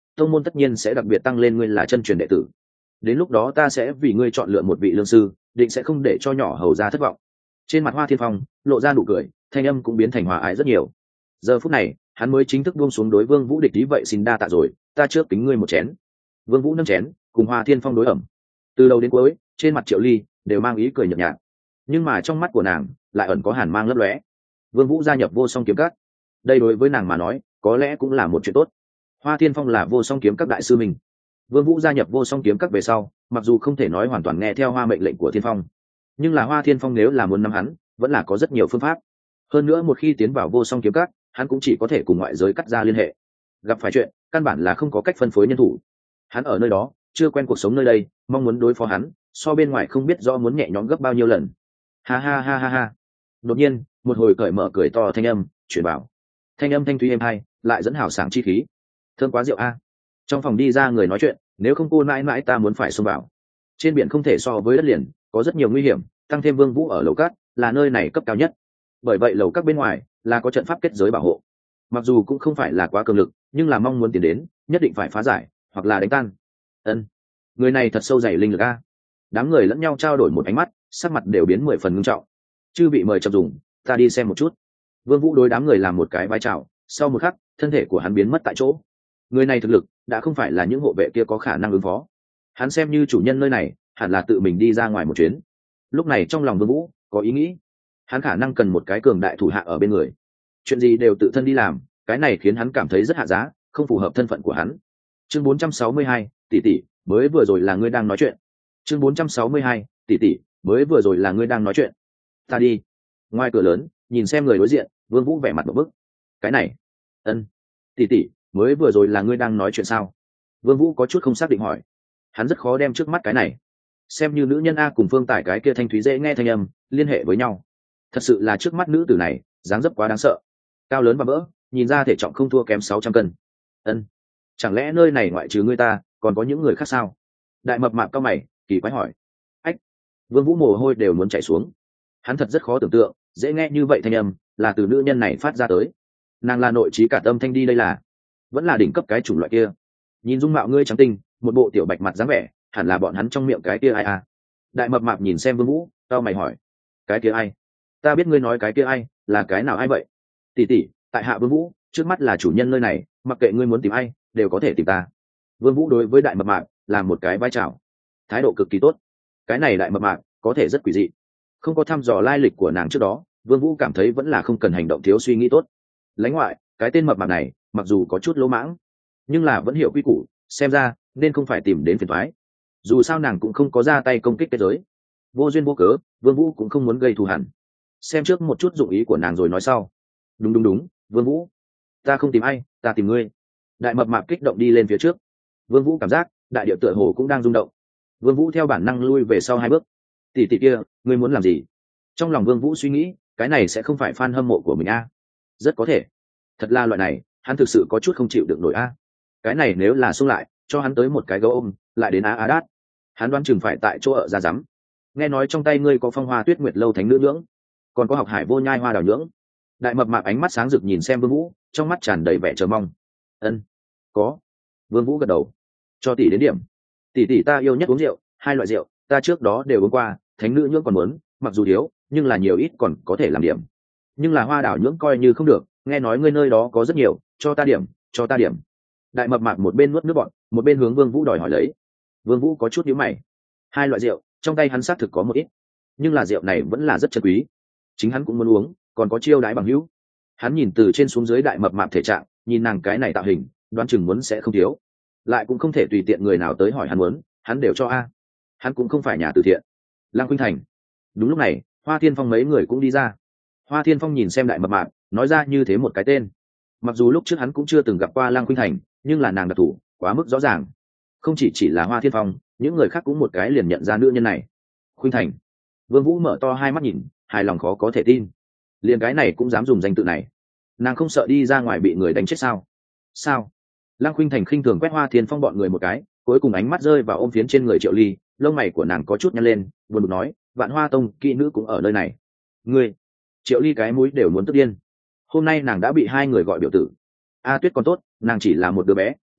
tông môn tất nhiên sẽ đặc biệt tăng lên ngươi là chân truyền đệ tử. Đến lúc đó ta sẽ vì ngươi chọn lựa một vị lương sư, định sẽ không để cho nhỏ hầu ra thất vọng. Trên mặt Hoa Thiên Phong lộ ra nụ cười, thanh âm cũng biến thành hòa ái rất nhiều. Giờ phút này hắn mới chính thức buông xuống đối Vương Vũ địch ý, vậy xin đa tạ rồi, ta trước kính ngươi một chén. Vương Vũ nâng chén cùng Hoa Thiên Phong đối ẩm. Từ đầu đến cuối trên mặt Triệu Ly đều mang ý cười nhợt nhạt, nhưng mà trong mắt của nàng lại ẩn có hàn mang lấp lóe. Vương Vũ gia nhập Vô Song Kiếm Các, đây đối với nàng mà nói có lẽ cũng là một chuyện tốt. Hoa Thiên Phong là Vô Song Kiếm Các đại sư mình. Vương Vũ gia nhập Vô Song Kiếm Các về sau, mặc dù không thể nói hoàn toàn nghe theo Hoa mệnh lệnh của Thiên Phong, nhưng là Hoa Thiên Phong nếu là muốn nắm hắn, vẫn là có rất nhiều phương pháp. Hơn nữa một khi tiến vào Vô Song Kiếm Các, hắn cũng chỉ có thể cùng ngoại giới cắt ra liên hệ. Gặp phải chuyện, căn bản là không có cách phân phối nhân thủ. Hắn ở nơi đó, chưa quen cuộc sống nơi đây, mong muốn đối phó hắn, so bên ngoài không biết rõ muốn nhẹ nhõm gấp bao nhiêu lần. Ha ha ha ha ha. Đột nhiên, một hồi cởi mở cười to thanh âm truyền vào. Thanh âm thanh thúy êm hai, lại dẫn hào sảng chi khí. Thơm quá rượu a. Trong phòng đi ra người nói chuyện, nếu không cô mãi mãi ta muốn phải xông vào. Trên biển không thể so với đất liền, có rất nhiều nguy hiểm, tăng thêm Vương Vũ ở lầu cát, là nơi này cấp cao nhất. Bởi vậy lầu các bên ngoài là có trận pháp kết giới bảo hộ. Mặc dù cũng không phải là quá cường lực, nhưng là mong muốn tiến đến, nhất định phải phá giải hoặc là đánh tan. Ân, người này thật sâu dày linh lực a. Đám người lẫn nhau trao đổi một ánh mắt, sắc mặt đều biến 10 phần nghiêm trọng. Chư bị mời chậm dùng, ta đi xem một chút. Vương Vũ đối đám người làm một cái vai chào, sau một khắc thân thể của hắn biến mất tại chỗ. Người này thực lực đã không phải là những hộ vệ kia có khả năng ứng phó. Hắn xem như chủ nhân nơi này, hẳn là tự mình đi ra ngoài một chuyến. Lúc này trong lòng Vương Vũ có ý nghĩ, hắn khả năng cần một cái cường đại thủ hạ ở bên người, chuyện gì đều tự thân đi làm, cái này khiến hắn cảm thấy rất hạ giá, không phù hợp thân phận của hắn. Chương 462, tỷ tỷ, mới vừa rồi là ngươi đang nói chuyện. Chương 462, tỷ tỷ, mới vừa rồi là ngươi đang nói chuyện. Ta đi. Ngoài cửa lớn, nhìn xem người đối diện, Vương Vũ vẻ mặt một bức. Cái này, ân, tỷ tỷ, mới vừa rồi là ngươi đang nói chuyện sao? Vương Vũ có chút không xác định hỏi. Hắn rất khó đem trước mắt cái này xem như nữ nhân a cùng Phương Tải cái kia thanh thúy dễ nghe thanh âm liên hệ với nhau. Thật sự là trước mắt nữ tử này dáng dấp quá đáng sợ, cao lớn và vỡ, nhìn ra thể trọng không thua kém 600 cân. Ân, chẳng lẽ nơi này ngoại trừ ngươi ta còn có những người khác sao? Đại mập mạp cao mày kỳ quái hỏi. Ách, Vương Vũ mồ hôi đều muốn chảy xuống. Hắn thật rất khó tưởng tượng dễ nghe như vậy thanh âm là từ nữ nhân này phát ra tới. Nàng là nội trí cả tâm thanh đi, đây là vẫn là đỉnh cấp cái chủng loại kia. Nhìn dung mạo ngươi trắng tinh, một bộ tiểu bạch mặt dáng vẻ, hẳn là bọn hắn trong miệng cái kia ai à? Đại mập mạp nhìn xem Vương Vũ, cao mày hỏi. Cái kia ai? Ta biết ngươi nói cái kia ai, là cái nào ai vậy? Tỷ tỷ, tại hạ Vương Vũ, trước mắt là chủ nhân nơi này, mặc kệ ngươi muốn tìm ai, đều có thể tìm ta. Vương Vũ đối với đại mập mạp làm một cái vai chào, thái độ cực kỳ tốt. Cái này đại mập mạp có thể rất quỷ dị. Không có thăm dò lai lịch của nàng trước đó, Vương Vũ cảm thấy vẫn là không cần hành động thiếu suy nghĩ tốt. Lãnh ngoại, cái tên mập mạp này, mặc dù có chút lỗ mãng, nhưng là vẫn hiểu quy củ, xem ra nên không phải tìm đến phiền toái. Dù sao nàng cũng không có ra tay công kích kết giới, vô duyên vô cớ, Vương Vũ cũng không muốn gây thù hằn. Xem trước một chút dụng ý của nàng rồi nói sau. Đúng, Vương Vũ, ta không tìm ai, ta tìm ngươi. Đại mập mạp kích động đi lên phía trước. Vương Vũ cảm giác đại địa tựa hồ cũng đang rung động. Vương Vũ theo bản năng lui về sau 2 bước. Tỷ tỷ kia, ngươi muốn làm gì? Trong lòng Vương Vũ suy nghĩ, cái này sẽ không phải fan hâm mộ của mình a? Rất có thể. Thật là loại này, hắn thực sự có chút không chịu được nổi a. Cái này nếu là xung lại, cho hắn tới một cái gấu ôm, lại đến á đát. Hắn đoán chừng phải tại chỗ ở ra rắm. Nghe nói trong tay ngươi có Phong Hoa Tuyết Nguyệt lâu thánh nữ nhưỡng, còn có Học Hải Vô Nhai hoa đào nhưỡng. Đại mập mạp ánh mắt sáng rực nhìn xem Vương Vũ, trong mắt tràn đầy vẻ chờ mong. Ân, có. Vương Vũ gật đầu. Cho tỷ đến điểm. Tỷ ta yêu nhất uống rượu, 2 loại rượu, ta trước đó đều uống qua, thánh nữ nhưỡng còn muốn, mặc dù thiếu, nhưng là nhiều ít còn có thể làm điểm. Nhưng là hoa đào nhưỡng coi như không được, nghe nói ngươi nơi đó có rất nhiều, cho ta điểm. Đại mập mạp một bên nuốt nước bọt, một bên hướng Vương Vũ đòi hỏi lấy. Vương Vũ có chút nhíu mày. 2 loại rượu, trong tay hắn xác thực có một ít, nhưng là rượu này vẫn là rất chân quý. Chính hắn cũng muốn uống, còn có chiêu đãi bằng hữu. Hắn nhìn từ trên xuống dưới đại mập mạp thể trạng, nhìn nàng cái này tạo hình, đoán chừng muốn sẽ không thiếu. Lại cũng không thể tùy tiện người nào tới hỏi hắn muốn, hắn đều cho a. Hắn cũng không phải nhà từ thiện. Lăng Khuynh Thành. Đúng lúc này, Hoa Thiên Phong mấy người cũng đi ra. Hoa Thiên Phong nhìn xem đại mập mạp, nói ra như thế một cái tên. Mặc dù lúc trước hắn cũng chưa từng gặp qua Lăng Khuynh Thành, nhưng là nàng đặc thủ quá mức rõ ràng. Không chỉ là Hoa Thiên Phong, những người khác cũng một cái liền nhận ra nữ nhân này. Khuynh Thành. Vương Vũ mở to hai mắt nhìn, hài lòng khó có thể tin. Liền cái này cũng dám dùng danh tự này, nàng không sợ đi ra ngoài bị người đánh chết sao? Sao? Lăng Khuynh Thành khinh thường quét Hoa Thiên Phong bọn người một cái, cuối cùng ánh mắt rơi vào ôm phiến trên người Triệu Ly, lông mày của nàng có chút nhăn lên, buồn bực nói, Vạn Hoa Tông kỵ nữ cũng ở nơi này. Ngươi? Triệu Ly cái mũi đều muốn tức điên. Hôm nay nàng đã bị 2 người gọi biểu tử. A Tuyết còn tốt, nàng chỉ là một đứa bé,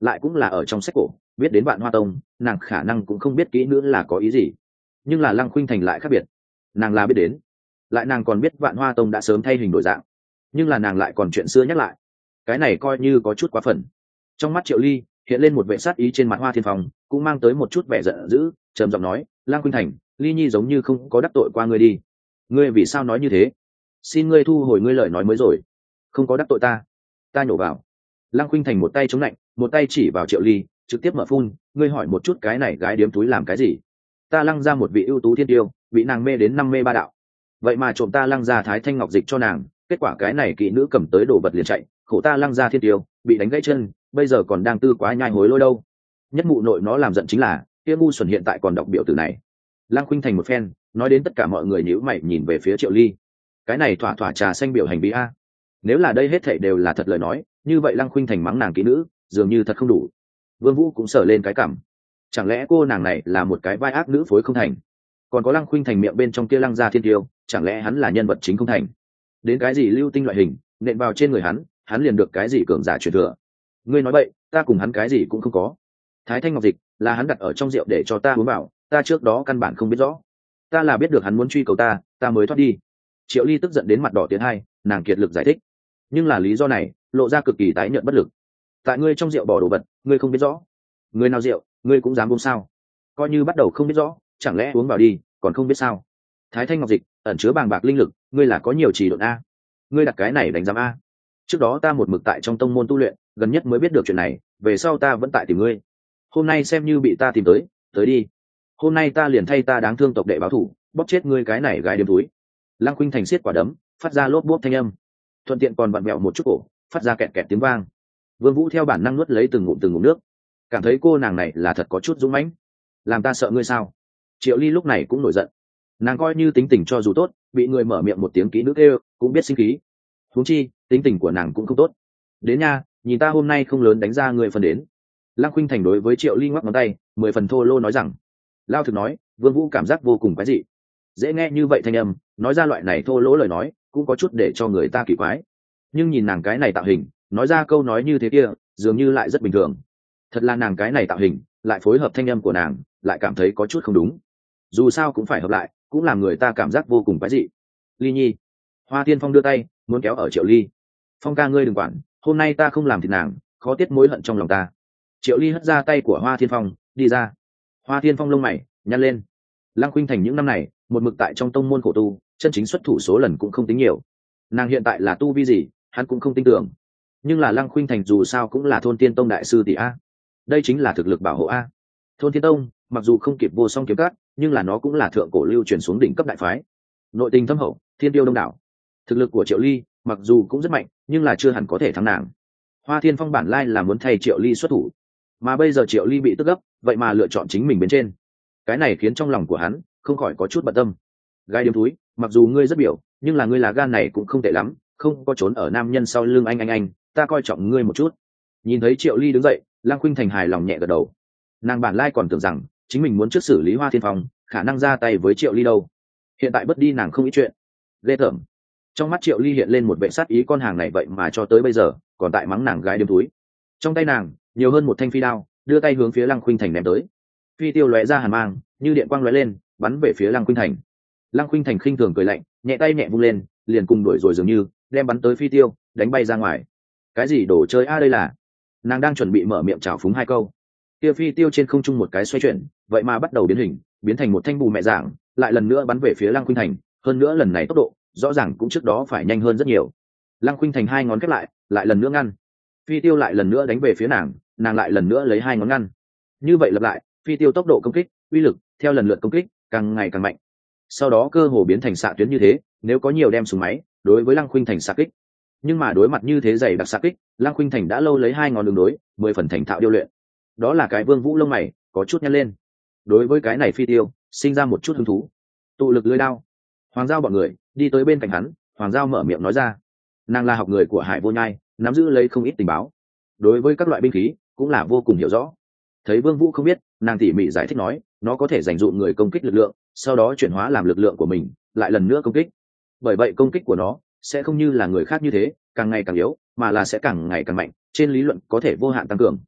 lại cũng là ở trong sách cổ biết đến Vạn Hoa Tông, nàng khả năng cũng không biết kỹ nữa là có ý gì. Nhưng là Lăng Khuynh Thành lại khác biệt, nàng là biết đến, lại nàng còn biết Vạn Hoa Tông đã sớm thay hình đổi dạng, nhưng là nàng lại còn chuyện xưa nhắc lại, cái này coi như có chút quá phần. Trong mắt Triệu Ly hiện lên một vẻ sát ý, trên mặt Hoa Thiên Phong cũng mang tới một chút vẻ giận dữ, trầm giọng nói: Lăng Khuynh Thành, Ly Nhi giống như không có đắc tội qua ngươi đi. Ngươi vì sao nói như thế? Xin ngươi thu hồi ngươi lời nói mới rồi. Không có đắc tội ta. Ta nhổ vào. Lăng Khuynh Thành một tay chống lạnh, một tay chỉ vào Triệu Ly, trực tiếp mở phun: ngươi hỏi một chút cái này gái điếm túi làm cái gì? Ta Lăng ra một vị ưu tú thiên tiêu, bị nàng mê đến 5 mê 3 đạo, vậy mà trộm ta Lăng ra Thái Thanh Ngọc Dịch cho nàng, kết quả cái này kỹ nữ cầm tới đồ vật liền chạy, khổ ta Lăng ra thiên tiêu bị đánh gãy chân, bây giờ còn đang tư quá nhai hối lôi đâu. Nhất mụ nội nó làm giận chính là kia ngu xuẩn hiện tại còn đọc biểu từ này. Lăng Khuynh Thành một phen nói đến tất cả mọi người nhíu mày nhìn về phía Triệu Ly. Cái này thỏa thỏa trà xanh biểu hành vi a. Nếu là đây hết thảy đều là thật lời nói, như vậy Lăng Khuynh Thành mắng nàng kỹ nữ dường như thật không đủ. Vương Vũ cũng sờ lên cái cằm, chẳng lẽ cô nàng này là một cái vai ác nữ phối không thành? Còn có Lăng Khuynh Thành miệng bên trong kia Lăng gia thiên tiêu, chẳng lẽ hắn là nhân vật chính không thành? Đến cái gì lưu tinh loại hình nện vào trên người hắn liền được cái gì cường giả truyền thừa? Ngươi nói vậy, ta cùng hắn cái gì cũng không có. Thái Thanh Ngọc Dịch là hắn đặt ở trong rượu để cho ta uống vào, ta trước đó căn bản không biết rõ, ta là biết được hắn muốn truy cầu ta mới thoát đi. Triệu Ly tức giận đến mặt đỏ tiến hai, nàng kiệt lực giải thích, nhưng là lý do này lộ ra cực kỳ tái nhợt bất lực. Tại ngươi trong rượu bỏ đồ vật, ngươi không biết rõ. Ngươi nào rượu, ngươi cũng dám uống sao? Coi như bắt đầu không biết rõ, chẳng lẽ uống vào đi còn không biết sao? Thái Thanh Ngọc Dịch ẩn chứa bàng bạc linh lực, ngươi là có nhiều trì độn a. Ngươi đặt cái này đánh giám a. Trước đó ta một mực tại trong tông môn tu luyện, gần nhất mới biết được chuyện này, về sau ta vẫn tại tìm ngươi. Hôm nay xem như bị ta tìm tới đi. Hôm nay ta liền thay ta đáng thương tộc đệ báo thủ, bóp chết ngươi cái này gái điếm túi. Lăng Khuynh Thành siết quả đấm, phát ra lốp bốp thanh âm, thuận tiện còn vặn vẹo một chút cổ, phát ra kẹt kẹt tiếng vang. Vương Vũ theo bản năng nuốt lấy từng ngụm nước, cảm thấy cô nàng này là thật có chút dũng mãnh. Làm ta sợ ngươi sao? Triệu Ly lúc này cũng nổi giận, nàng coi như tính tình cho dù tốt, bị người mở miệng một tiếng kỹ nữ kêu cũng biết sinh khí. Huống chi tính tình của nàng cũng không tốt. Đến nha, nhìn ta hôm nay không lớn đánh ra người phần đến. Lăng Khuynh Thành đối với Triệu Ly ngoắc ngón tay, 10 phần thô lô nói rằng. Lao thực nói, Vương Vũ cảm giác vô cùng quái dị. Dễ nghe như vậy thanh âm, nói ra loại này thô lỗ lời nói, cũng có chút để cho người ta kỳ quái. Nhưng nhìn nàng cái này tạo hình, nói ra câu nói như thế kia, dường như lại rất bình thường. Thật là nàng cái này tạo hình, lại phối hợp thanh âm của nàng, lại cảm thấy có chút không đúng. Dù sao cũng phải hợp lại, cũng làm người ta cảm giác vô cùng quái dị. Ly Nhi. Hoa Tiên Phong đưa tay, muốn kéo ở Triệu Ly. Phong ca ngươi đừng quản, hôm nay ta không làm thịt nàng, khó tiết mối hận trong lòng ta. Triệu Ly hất ra tay của Hoa Thiên Phong, đi ra. Hoa Thiên Phong lông mày nhăn lên. Lăng Khuynh Thành những năm này một mực tại trong tông môn khổ tu, chân chính xuất thủ số lần cũng không tính nhiều. Nàng hiện tại là tu vi gì, hắn cũng không tin tưởng. Nhưng là Lăng Khuynh Thành dù sao cũng là Thôn Tiên Tông đại sư tỷ a. Đây chính là thực lực bảo hộ a. Thôn Tiên Tông mặc dù không kịp Vô Song Kiếm Cát, nhưng là nó cũng là thượng cổ lưu truyền xuống đỉnh cấp đại phái. Nội tình thâm hậu, thiên tiêu đông đảo. Thực lực của Triệu Ly mặc dù cũng rất mạnh, nhưng là chưa hẳn có thể thắng nàng. Hoa Thiên Phong bản lai là muốn thay Triệu Ly xuất thủ, mà bây giờ Triệu Ly bị tức gấp, vậy mà lựa chọn chính mình bên trên. Cái này khiến trong lòng của hắn không khỏi có chút bận tâm. Gai điếm túi, mặc dù ngươi rất biểu, nhưng là ngươi là gan này cũng không tệ lắm, không có trốn ở nam nhân sau lưng anh, ta coi trọng ngươi một chút. Nhìn thấy Triệu Ly đứng dậy, Lăng Khuynh Thành hài lòng nhẹ gật đầu. Nàng bản lai còn tưởng rằng chính mình muốn trước xử lý Hoa Thiên Phong, khả năng ra tay với Triệu Ly đâu. Hiện tại bất đi nàng không ít chuyện. Ghê tởm. Trong mắt Triệu Ly hiện lên một vẻ sát ý, con hàng này vậy mà cho tới bây giờ còn tại mắng nàng gái điếm túi. Trong tay nàng nhiều hơn một thanh phi đao, đưa tay hướng phía Lăng Khuynh Thành ném tới. Phi tiêu lóe ra hàn mang, như điện quang lóe lên, bắn về phía Lăng Khuynh Thành. Lăng Khuynh Thành khinh thường cười lạnh, nhẹ tay nhẹ vung lên, liền cùng đuổi rồi dường như đem bắn tới phi tiêu đánh bay ra ngoài. Cái gì đồ chơi a đây là? Nàng đang chuẩn bị mở miệng chào phúng hai câu, kia phi tiêu trên không trung một cái xoay chuyển, vậy mà bắt đầu biến hình, biến thành một thanh bù mẹ dạng, lại lần nữa bắn về phía Lăng Khuynh Thành, hơn nữa lần này tốc độ rõ ràng cũng trước đó phải nhanh hơn rất nhiều. Lăng Khuynh Thành hai ngón khép lại lần nữa ngăn. Phi tiêu lại lần nữa đánh về phía nàng, nàng lại lần nữa lấy hai ngón ngăn. Như vậy lặp lại, phi tiêu tốc độ công kích, uy lực theo lần lượt công kích càng ngày càng mạnh. Sau đó cơ hồ biến thành xạ tuyến như thế, nếu có nhiều đem súng máy đối với Lăng Khuynh Thành xạ kích. Nhưng mà đối mặt như thế dày đặc xạ kích, Lăng Khuynh Thành đã lâu lấy hai ngón đường đối, 10 phần thành thạo điêu luyện. Đó là cái Vương Vũ lông mày có chút nhăn lên. Đối với cái này phi tiêu, sinh ra một chút hứng thú. Tụ lực lưỡi đao. Hoàng Giao bọn người đi tới bên cạnh hắn, Hoàng Giao mở miệng nói ra. Nàng là học người của Hải Vô Nhai, nắm giữ lấy không ít tình báo. Đối với các loại binh khí cũng là vô cùng hiểu rõ. Thấy Vương Vũ không biết, nàng tỉ mỉ giải thích nói, nó có thể dành dụ người công kích lực lượng, sau đó chuyển hóa làm lực lượng của mình, lại lần nữa công kích. Bởi vậy công kích của nó sẽ không như là người khác như thế, càng ngày càng yếu, mà là sẽ càng ngày càng mạnh, trên lý luận có thể vô hạn tăng cường.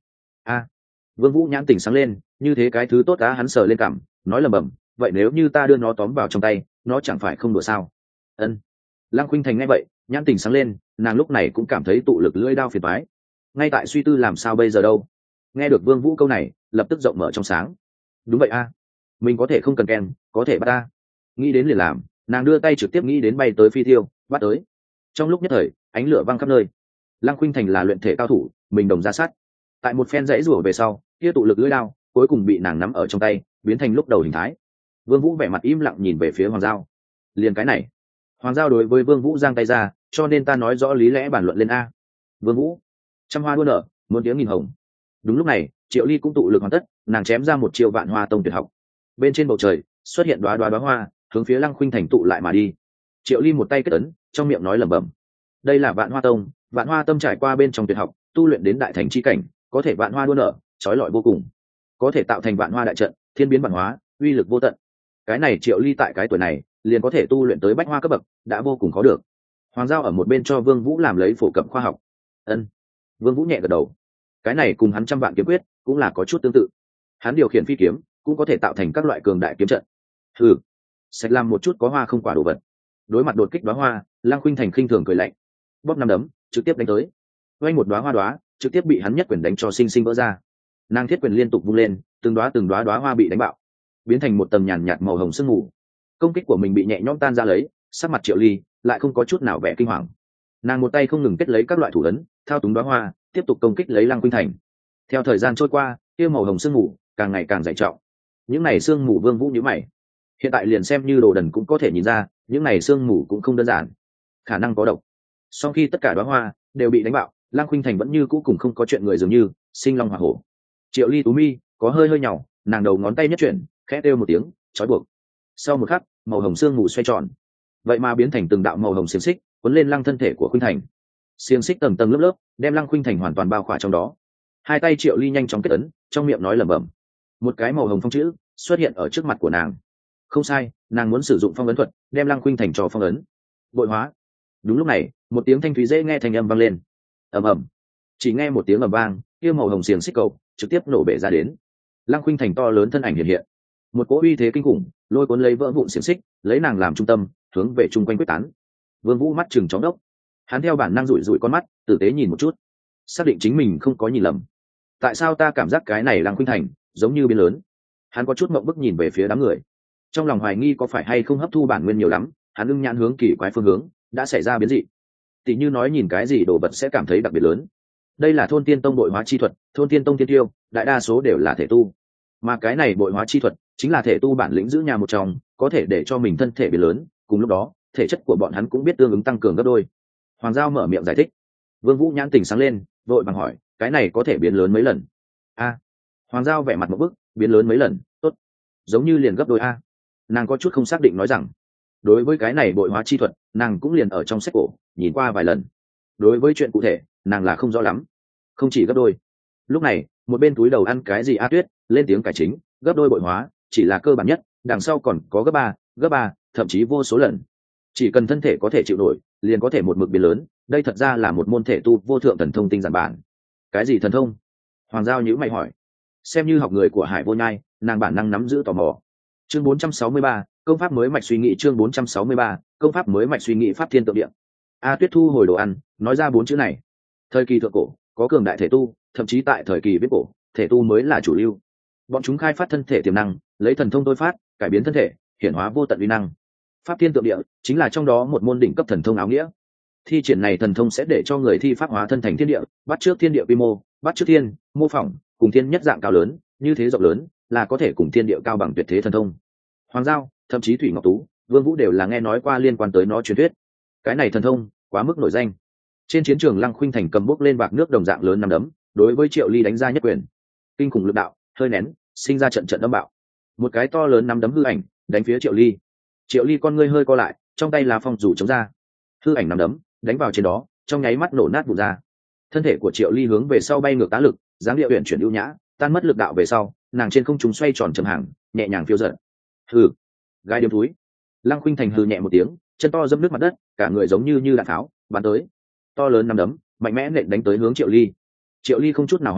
a Vương Vũ nhãn tỉnh sáng lên, như thế cái thứ tốt á, hắn sờ lên cằm, nói lẩm bẩm, vậy nếu như ta đưa nó tóm vào trong tay, nó chẳng phải không đùa sao? Ân. Lăng Khuynh Thành nghe vậy, nhãn tỉnh sáng lên, nàng lúc này cũng cảm thấy tụ lực lưỡi đao phiền toái. Ngay tại suy tư làm sao bây giờ đâu. Nghe được Vương Vũ câu này, lập tức rộng mở trong sáng. Đúng vậy a, mình có thể không cần kèn, có thể bắt ta. Nghĩ đến liền làm, nàng đưa tay trực tiếp nghĩ đến bay tới phi tiêu, bắt tới. Trong lúc nhất thời, ánh lửa văng khắp nơi. Lăng Khuynh Thành là luyện thể cao thủ, mình đồng ra sát. Tại một phen dãy rủa về sau, kia tụ lực lưỡi đao cuối cùng bị nàng nắm ở trong tay, biến thành lúc đầu hình thái. Vương Vũ vẻ mặt im lặng nhìn về phía Hoàng Giao. Liền cái này, Hoàng Giao đối với Vương Vũ giang tay ra, cho nên ta nói rõ lý lẽ bản luận lên a. Vương Vũ, trăm hoa đua nở, muôn tiếng nghìn hồng. Đúng lúc này, Triệu Ly cũng tụ lực hoàn tất, nàng chém ra một chiêu vạn hoa tông tuyệt học. Bên trên bầu trời xuất hiện đóa hoa, hướng phía Lăng Khuynh Thành tụ lại mà đi. Triệu Ly một tay kết ấn, trong miệng nói lẩm bẩm. Đây là vạn hoa tông, vạn hoa tâm trải qua bên trong tuyệt học, tu luyện đến đại thành chi cảnh, có thể vạn hoa đua nở, chói lọi vô cùng, có thể tạo thành vạn hoa đại trận, thiên biến vạn hóa, uy lực vô tận. Cái này Triệu Ly tại cái tuổi này liền có thể tu luyện tới bách hoa cấp bậc, đã vô cùng khó được. Hoàng Giao ở một bên cho Vương Vũ làm lấy phổ cập khoa học. Ân. Vương Vũ nhẹ gật đầu. Cái này cùng hắn trăm vạn kiếm quyết cũng là có chút tương tự. Hắn điều khiển phi kiếm cũng có thể tạo thành các loại cường đại kiếm trận. Hừ, sạch làm một chút có hoa không quả đồ vật. Đối mặt đột kích đóa hoa, Lăng Khuynh Thành khinh thường cười lạnh, bóp năm đấm trực tiếp đánh tới. Vây một đóa trực tiếp bị hắn nhất quyền đánh cho sinh sinh vỡ ra. Nàng thiết quyền liên tục vung lên, từng đóa hoa bị đánh bạo, biến thành một tầng nhàn nhạt màu hồng sương mù. Công kích của mình bị nhẹ nhõm tan ra lấy, sắc mặt Triệu Ly lại không có chút nào vẻ kinh hoàng. Nàng một tay không ngừng kết lấy các loại thủ ấn, thao túng đóa hoa, tiếp tục công kích lấy Lăng Khuynh Thành. Theo thời gian trôi qua, kia màu hồng sương mù càng ngày càng dày trọng. Những này sương mù Vương Vũ nhíu mày. Hiện tại liền xem như đồ đần cũng có thể nhìn ra, những này sương mù cũng không đơn giản, khả năng có độc. Sau khi tất cả đóa hoa đều bị đánh bạo, Lăng Khuynh Thành vẫn như cũ cùng không có chuyện người dường như, sinh long hỏa hổ. Triệu Ly tú mi có hơi nhỏ, nàng đầu ngón tay nhất chuyển, khẽ kêu một tiếng, trói buộc. Sau một khắc, màu hồng sương mù xoay tròn, vậy mà biến thành từng đạo màu hồng xiềng xích cuốn lên Lăng thân thể của Khuynh Thành. Xiềng xích tầng tầng lớp lớp, đem Lăng Khuynh Thành hoàn toàn bao khỏa trong đó. Hai tay Triệu Ly nhanh chóng kết ấn, trong miệng nói lẩm bẩm. Một cái màu hồng phong chữ xuất hiện ở trước mặt của nàng. Không sai, nàng muốn sử dụng phong ấn thuật, đem Lăng Khuynh Thành cho phong ấn. Bội hóa. Đúng lúc này, một tiếng thanh thúy dễ nghe thanh âm vang lên. Ầm ầm. Chỉ nghe một tiếng ầm vang, kia màu hồng xiềng xích cầu trực tiếp nổ bể ra đến. Lăng Khuynh Thành to lớn thân ảnh hiện hiện, một cỗ uy thế kinh khủng lôi cuốn lấy vỡ vụn xiềng xích, lấy nàng làm trung tâm, hướng về chung quanh quyết tán. Vương Vũ mắt chừng chóng đốc, hắn theo bản năng rủi con mắt, tử tế nhìn một chút, xác định chính mình không có nhìn lầm. Tại sao ta cảm giác cái này Lăng Khuynh Thành giống như biến lớn? Hắn có chút ngượng bức nhìn về phía đám người, trong lòng hoài nghi có phải hay không hấp thu bản nguyên nhiều lắm. Hắn ưng nhãn hướng kỳ quái phương hướng, đã xảy ra biến dị. Tỷ như nói nhìn cái gì đồ vật sẽ cảm thấy đặc biệt lớn. Đây là thôn tiên tông bội hóa chi thuật, thôn tiên tông tiên tiêu đại đa số đều là thể tu, mà cái này bội hóa chi thuật chính là thể tu bản lĩnh giữ nhà một trong, có thể để cho mình thân thể biến lớn, cùng lúc đó thể chất của bọn hắn cũng biết tương ứng tăng cường gấp đôi. Hoàng Giao mở miệng giải thích. Vương Vũ nhãn tỉnh sáng lên, vội vàng hỏi, cái này có thể biến lớn mấy lần? A. Hoàng Giao vẻ mặt một bức, biến lớn mấy lần? Tốt, giống như liền gấp đôi a. Nàng có chút không xác định nói rằng, đối với cái này bội hóa chi thuật nàng cũng liền ở trong sách cổ nhìn qua vài lần, đối với chuyện cụ thể nàng là không rõ lắm. Không chỉ gấp đôi. Lúc này một bên túi đầu ăn cái gì A Tuyết lên tiếng cải chính, gấp đôi bội hóa chỉ là cơ bản nhất, đằng sau còn có gấp ba, thậm chí vô số lần. Chỉ cần thân thể có thể chịu nổi liền có thể một mực biến lớn. Đây thật ra là một môn thể tu vô thượng thần thông tinh giản bản. Cái gì thần thông? Hoàng Giao nhíu mày hỏi. Xem như học người của Hải Vô Nhai, nàng bản năng nắm giữ tò mò. Chương 463, công pháp mới mạch suy nghĩ. Chương 463, công pháp mới mạch suy nghĩ. Pháp thiên tượng địa. A Tuyết thu hồi đồ ăn, nói ra 4 chữ này. Thời kỳ thượng cổ có cường đại thể tu, thậm chí tại thời kỳ viết cổ, thể tu mới là chủ lưu. Bọn chúng khai phát thân thể tiềm năng, lấy thần thông tôi phát cải biến thân thể, hiển hóa vô tận uy năng. Pháp thiên tượng địa chính là trong đó một môn đỉnh cấp thần thông áo nghĩa. Thi triển này thần thông sẽ để cho người thi pháp hóa thân thành thiên địa, bắt chước thiên địa quy mô, bắt chước thiên, mô phỏng cùng thiên nhất dạng cao lớn, như thế rộng lớn là có thể cùng thiên địa cao bằng tuyệt thế thần thông. Hoàng Giao, thậm chí Thủy Ngọc Tú, Vương Vũ đều là nghe nói qua liên quan tới nó truyền thuyết. Cái này thần thông quá mức nổi danh. Trên chiến trường Lăng Khuynh Thành cầm bốc lên bạc nước đồng dạng lớn năm đấm, đối với Triệu Ly đánh ra nhất quyền. Kinh khủng lực đạo, hơi nén, sinh ra trận trận âm bạo. Một cái to lớn năm đấm hư ảnh, đánh phía Triệu Ly. Triệu Ly con ngươi hơi co lại, trong tay là phong dù chống ra. Hư ảnh năm đấm, đánh vào trên đó, trong nháy mắt nổ nát vụn ra. Thân thể của Triệu Ly hướng về sau bay ngược tá lực, dáng điệu uyển chuyển ưu nhã, tan mất lực đạo về sau, nàng trên không trung xoay tròn chậm hàng, nhẹ nhàng phiêu dật. Hừ, gai điếm túi. Lăng Khuynh Thành hừ nhẹ một tiếng, chân to dẫm nước mặt đất, cả người giống như đạn tháo bắn tới. To lớn năm đấm mạnh mẽ nện đánh tới hướng Triệu Ly. Triệu Ly không chút nào hoảng,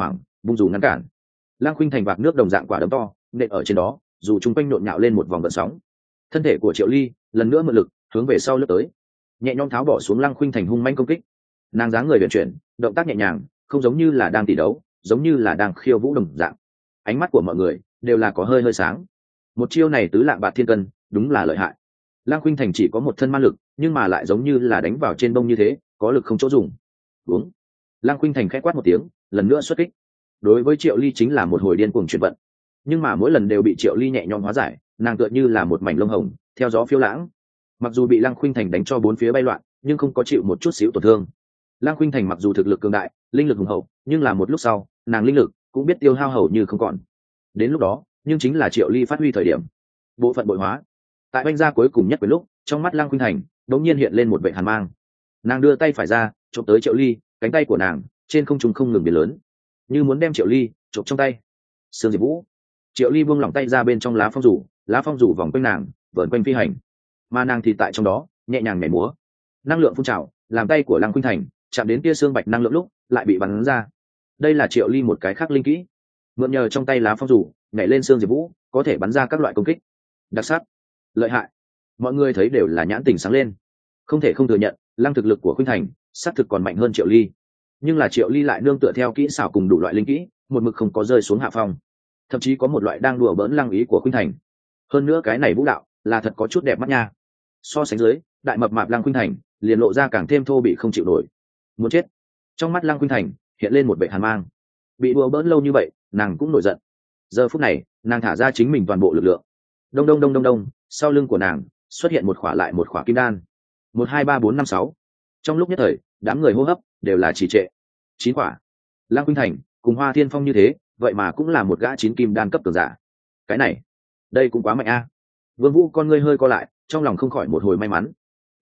vung dù ngăn cản. Lăng Khuynh Thành vạc nước đồng dạng quả đấm to nện ở trên đó, dù chung quanh nhộn nhạo lên một vòng gợn sóng. Thân thể của Triệu Ly lần nữa mượn lực hướng về sau lướt tới, nhẹ nhõm tháo bỏ xuống Lăng Khuynh Thành hung manh công kích. Nàng dáng người huyền chuyển, động tác nhẹ nhàng, không giống như là đang tỷ đấu, giống như là đang khiêu vũ đồng dạng. Ánh mắt của mọi người đều là có hơi hơi sáng. Một chiêu này tứ lạng bạt thiên cân, đúng là lợi hại. Lăng Khuynh Thành chỉ có một thân ma lực, nhưng mà lại giống như là đánh vào trên bông như thế, có lực không chỗ dùng. Đúng. Lăng Khuynh Thành khẽ quát một tiếng, lần nữa xuất kích. Đối với Triệu Ly chính là một hồi điên cuồng chuyển vận, nhưng mà mỗi lần đều bị Triệu Ly nhẹ nhõm hóa giải, nàng tựa như là một mảnh lông hồng, theo gió phiêu lãng. Mặc dù bị Lăng Khuynh Thành đánh cho bốn phía bay loạn, nhưng không có chịu một chút xíu tổn thương. Lăng Khuynh Thành mặc dù thực lực cường đại, linh lực hùng hậu, nhưng là một lúc sau, nàng linh lực cũng biết tiêu hao hầu như không còn. Đến lúc đó, nhưng chính là Triệu Ly phát huy thời điểm. Bộ phận bội hóa. Tại oanh gia cuối cùng nhất với lúc, trong mắt Lăng Khuynh Thành đột nhiên hiện lên một vẻ hàn mang. Nàng đưa tay phải ra, chụp tới Triệu Ly, cánh tay của nàng trên không trung không ngừng biến lớn, như muốn đem Triệu Ly chụp trong tay. Sương Diệp Vũ. Triệu Ly buông lỏng tay ra bên trong lá phong rủ vòng quanh nàng, vờn quanh phi hành, mà nàng thì tại trong đó nhẹ nhàng nhảy múa. Năng lượng phun trào, làm tay của Lăng Khuynh Thành chạm đến tia xương bạch năng lượng lúc lại bị bắn ra. Đây là Triệu Ly một cái khác linh kỹ, mượn nhờ trong tay lá phong rủ nhảy lên Sương Diệp Vũ, có thể bắn ra các loại công kích đặc sắc, lợi hại. Mọi người thấy đều là nhãn tình sáng lên. Không thể không thừa nhận, Lăng thực lực của Khuynh Thành xác thực còn mạnh hơn Triệu Ly, nhưng là Triệu Ly lại nương tựa theo kỹ xảo cùng đủ loại linh kỹ, một mực không có rơi xuống hạ phong, thậm chí có một loại đang đùa bỡn Lăng ý của Khuynh Thành. Hơn nữa cái này vũ đạo là thật có chút đẹp mắt nha. So sánh dưới, đại mập mạp Lăng Khuynh Thành liền lộ ra càng thêm thô bị không chịu nổi. Muốn chết. Trong mắt Lăng Khuynh Thành hiện lên một vẻ hàn mang. Bị đùa bỡn lâu như vậy, nàng cũng nổi giận. Giờ phút này, nàng thả ra chính mình toàn bộ lực lượng. Đông đông đông đông đông, sau lưng của nàng xuất hiện một khỏa lại một khỏa kim đan. 1 2 3 4 5 6. Trong lúc nhất thời, đám người hô hấp đều là trì trệ. 9 khỏa. Lăng Khuynh Thành cùng Hoa Thiên Phong như thế, vậy mà cũng là một gã 9 kim đan cấp cường giả. Cái này, đây cũng quá mạnh a. Vương Vũ con ngươi hơi co lại, trong lòng không khỏi một hồi may mắn.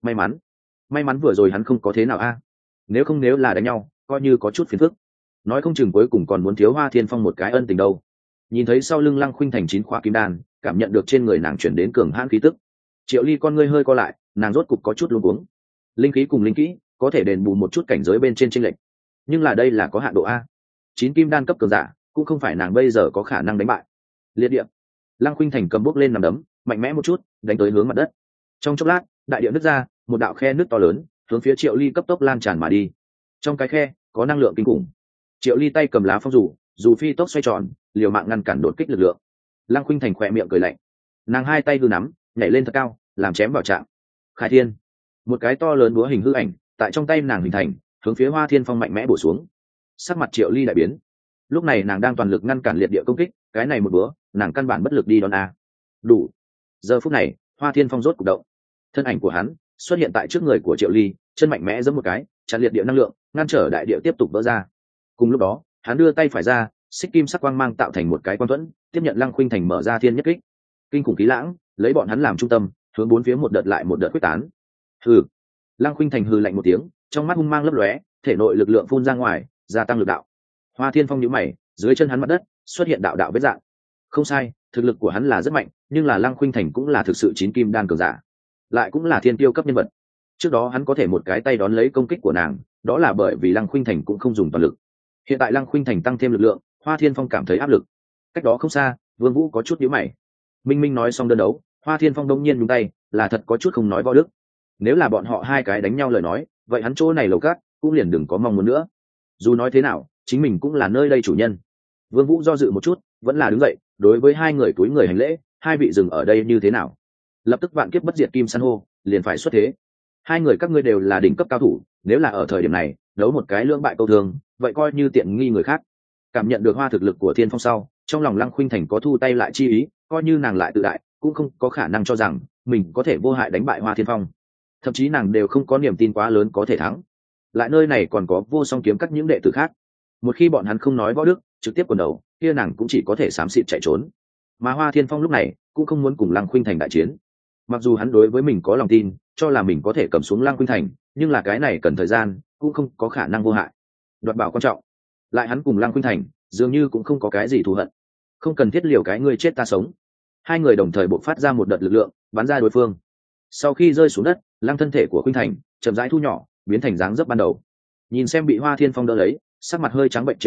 May mắn vừa rồi hắn không có thế nào a. Nếu là đánh nhau, coi như có chút phiền phức. Nói không chừng cuối cùng còn muốn thiếu Hoa Thiên Phong một cái ân tình đâu. Nhìn thấy sau lưng Lăng Khuynh Thành 9 khóa kim đan, cảm nhận được trên người nàng chuyển đến cường hãn khí tức. Triệu Ly con ngươi hơi co lại, nàng rốt cục có chút luống cuống. Linh khí cùng linh kỹ có thể đền bù một chút cảnh giới bên trên chênh lệch, nhưng là đây là có hạn độ a. 9 kim đan cấp cường giả, cũng không phải nàng bây giờ có khả năng đánh bại. Liệt địa. Lăng Khuynh Thành cầm bước lên nằm đấm, mạnh mẽ một chút, đánh tới hướng mặt đất. Trong chốc lát, đại địa nứt ra, một đạo khe nứt to lớn, hướng phía Triệu Ly cấp tốc lan tràn mà đi. Trong cái khe có năng lượng kinh khủng. Triệu Ly tay cầm lá phong dù phi tốc xoay tròn, liều mạng ngăn cản đột kích lực lượng. Lăng Khuynh Thành khỏe miệng cười lạnh, nàng hai tay hư nắm, nhảy lên thật cao, làm chém vào trạng. Khai thiên. Một cái to lớn búa hình hư ảnh tại trong tay nàng hình thành, hướng phía Hoa Thiên Phong mạnh mẽ bổ xuống. Sắc mặt Triệu Ly đại biến. Lúc này nàng đang toàn lực ngăn cản liệt địa công kích, cái này một búa, nàng căn bản bất lực đi đón a. Đủ. Giờ phút này, Hoa Thiên Phong rốt cục động. Thân ảnh của hắn xuất hiện tại trước người của Triệu Ly, chân mạnh mẽ giẫm một cái, chặn liệt địa năng lượng, ngăn trở đại địa tiếp tục vỡ ra. Cùng lúc đó, hắn đưa tay phải ra, xích kim sắc quang mang tạo thành một cái quan thuẫn, tiếp nhận Lăng Khuynh Thành mở ra thiên nhất kích. Kinh khủng khí lãng lấy bọn hắn làm trung tâm, hướng bốn phía một đợt lại một đợt quyết tán. Hừ. Lăng Khuynh Thành hừ lạnh một tiếng, trong mắt hung mang lấp lóe, thể nội lực lượng phun ra ngoài, gia tăng lực đạo. Hoa Thiên Phong nhíu mày, dưới chân hắn mặt đất xuất hiện đạo đạo vết rạn. Không sai, thực lực của hắn là rất mạnh, nhưng là Lăng Khuynh Thành cũng là thực sự 9 kim đan cường giả, lại cũng là thiên tiêu cấp nhân vật. Trước đó hắn có thể một cái tay đón lấy công kích của nàng, đó là bởi vì Lăng Khuynh Thành cũng không dùng toàn lực. Hiện tại Lăng Khuynh Thành tăng thêm lực lượng, Hoa Thiên Phong cảm thấy áp lực. Cách đó không xa, Vương Vũ có chút nhíu mày. Minh Minh nói xong đơn đấu, Hoa Thiên Phong đông nhiên nhúng tay, là thật có chút không nói võ đức. Nếu là bọn họ hai cái đánh nhau lời nói, vậy hắn chỗ này lầu cát cũng liền đừng có mong muốn nữa. Dù nói thế nào, chính mình cũng là nơi đây chủ nhân. Vương Vũ do dự một chút, vẫn là đứng dậy, đối với hai người túi người hành lễ, hai vị dừng ở đây như thế nào? Lập tức vạn kiếp bất diệt kim san hô liền phải xuất thế. Hai người các ngươi đều là đỉnh cấp cao thủ, nếu là ở thời điểm này đấu một cái lưỡng bại câu thương, vậy coi như tiện nghi người khác. Cảm nhận được Hoa thực lực của Thiên Phong sau, trong lòng Lăng Khuynh Thành có thu tay lại chi ý, coi như nàng lại tự đại, cũng không có khả năng cho rằng mình có thể vô hại đánh bại Hoa Thiên Phong. Thậm chí nàng đều không có niềm tin quá lớn có thể thắng. Lại nơi này còn có vô song kiếm các những đệ tử khác. Một khi bọn hắn không nói võ đức, trực tiếp quần đầu, kia nàng cũng chỉ có thể xám xịt chạy trốn. Mà Hoa Thiên Phong lúc này cũng không muốn cùng Lăng Khuynh Thành đại chiến. Mặc dù hắn đối với mình có lòng tin, cho là mình có thể cầm xuống Lăng Khuynh Thành, nhưng là cái này cần thời gian, cũng không có khả năng vô hại. Đoạt bảo quan trọng. Lại hắn cùng Lăng Khuynh Thành dường như cũng không có cái gì thù hận, không cần thiết liều cái ngươi chết ta sống. Hai người đồng thời bộc phát ra một đợt lực lượng, bắn ra đối phương. Sau khi rơi xuống đất, Lăng thân thể của Khuynh Thành chậm rãi thu nhỏ, biến thành dáng dấp ban đầu. Nhìn xem bị Hoa Thiên Phong đỡ lấy, sắc mặt hơi trắng bệnh Triệu Ly,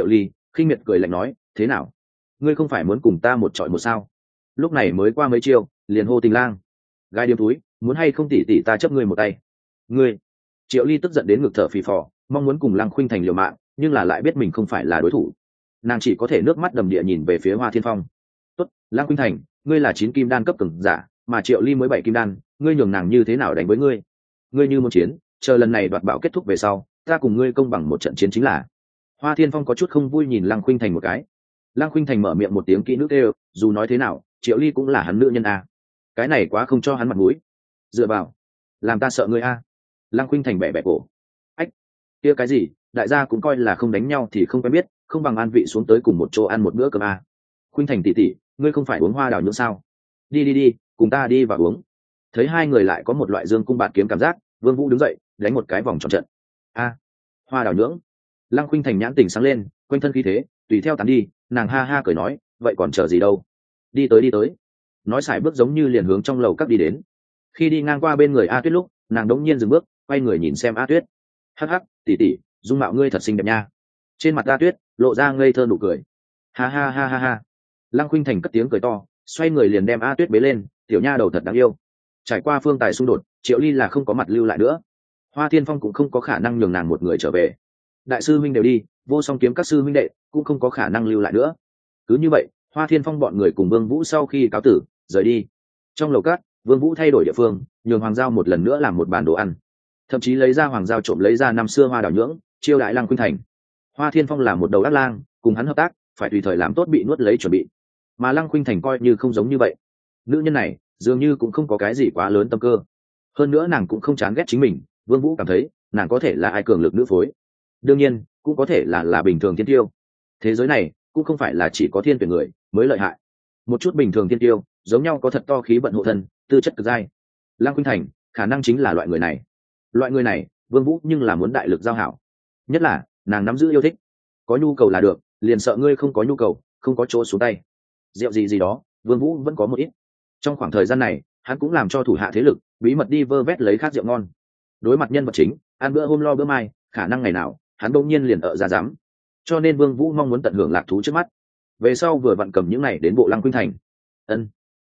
khinh miệt cười lạnh nói, thế nào, ngươi không phải muốn cùng ta một trọi một sao? Lúc này mới qua mấy chiêu liền hô tình lang, gai điếm túi, muốn hay không tỉ tỉ ta chấp ngươi một tay. Ngươi. Triệu Ly tức giận đến ngực thở phì phò, mong muốn cùng Lăng Khuynh Thành liều mạng, nhưng là lại biết mình không phải là đối thủ, nàng chỉ có thể nước mắt đầm địa nhìn về phía Hoa Thiên Phong. Tốt, Lăng Khuynh Thành, ngươi là 9 kim đan cấp cường giả, mà Triệu Ly mới 7 kim đan, ngươi nhường nàng như thế nào đánh với ngươi? Ngươi như muốn chiến, chờ lần này đoạt bảo kết thúc về sau, ta cùng ngươi công bằng một trận chiến chính là. Hoa Thiên Phong có chút không vui nhìn Lăng Khuynh Thành một cái. Lăng Khuynh Thành mở miệng một tiếng kỹ nữ kêu, dù nói thế nào, Triệu Ly cũng là hắn nữ nhân a. Cái này quá không cho hắn mặt mũi. Dựa vào, làm ta sợ ngươi a. Lăng Khuynh Thành bẻ bẻ cổ. Ách, kia cái gì, đại gia cũng coi là không đánh nhau thì không quen biết, không bằng an vị xuống tới cùng một chỗ ăn một bữa cơm a. Khuynh Thành tỷ tỷ, ngươi không phải uống hoa đào nhưỡng sao? Đi đi đi, cùng ta đi vào uống. Thấy hai người lại có một loại dương cung bạt kiếm cảm giác, Vương Vũ đứng dậy, đánh một cái vòng tròn trận. A, hoa đào nhưỡng. Lăng Khuynh Thành nhãn tình sáng lên, quanh thân khí thế tùy theo tán đi, nàng ha ha cười nói, vậy còn chờ gì đâu, đi tới đi tới. Nói xài bước giống như liền hướng trong lầu các đi đến. Khi đi ngang qua bên người A Tuyết lúc, nàng đống nhiên dừng bước, quay người nhìn xem A Tuyết. Hắc hắc, tỷ tỷ, dung mạo ngươi thật xinh đẹp nha. Trên mặt A Tuyết lộ ra ngây thơ nụ cười. Ha ha ha ha ha. Lăng Khuynh Thành cất tiếng cười to, xoay người liền đem A Tuyết bế lên, tiểu nha đầu thật đáng yêu. Trải qua phương tài xung đột, Triệu Ly là không có mặt lưu lại nữa. Hoa Thiên Phong cũng không có khả năng nhường nàng một người trở về. Đại sư huynh đều đi, Vô Song kiếm các sư huynh đệ cũng không có khả năng lưu lại nữa. Cứ như vậy, Hoa Thiên Phong bọn người cùng Vương Vũ sau khi cáo tử, rời đi. Trong lầu cát, Vương Vũ thay đổi địa phương, nhường Hoàng Giao một lần nữa làm một bàn đồ ăn, thậm chí lấy ra Hoàng Giao trộm lấy ra năm xưa hoa đào nhưỡng, chiêu đại Lăng Khuynh Thành. Hoa Thiên Phong là một đầu ác lang, cùng hắn hợp tác, phải tùy thời làm tốt bị nuốt lấy chuẩn bị. Mà Lăng Khuynh Thành coi như không giống như vậy. Nữ nhân này, dường như cũng không có cái gì quá lớn tâm cơ. Hơn nữa nàng cũng không chán ghét chính mình, Vương Vũ cảm thấy, nàng có thể là ai cường lực nữ phối. Đương nhiên, cũng có thể là bình thường thiên tiêu. Thế giới này, cũng không phải là chỉ có thiên tuyển người mới lợi hại. Một chút bình thường thiên tiêu, giống nhau có thật to khí vận hộ thân, tư chất cực dai. Lăng Khuynh Thành, khả năng chính là loại người này. Loại người này, Vương Vũ nhưng là muốn đại lực giao hảo. Nhất là, nàng nắm giữ yêu thích. Có nhu cầu là được, liền sợ ngươi không có nhu cầu, không có chỗ xuống tay. Rượu gì gì đó, Vương Vũ vẫn có một ít. Trong khoảng thời gian này, hắn cũng làm cho thủ hạ thế lực bí mật đi vơ vét lấy khác rượu ngon. Đối mặt nhân vật chính, ăn bữa hôm lo bữa mai, khả năng ngày nào, hắn bỗng nhiên liền ở ra dám. Cho nên Vương Vũ mong muốn tận hưởng lạc thú trước mắt. Về sau vừa vặn cầm những này đến bộ Lăng Khuynh Thành. Ân,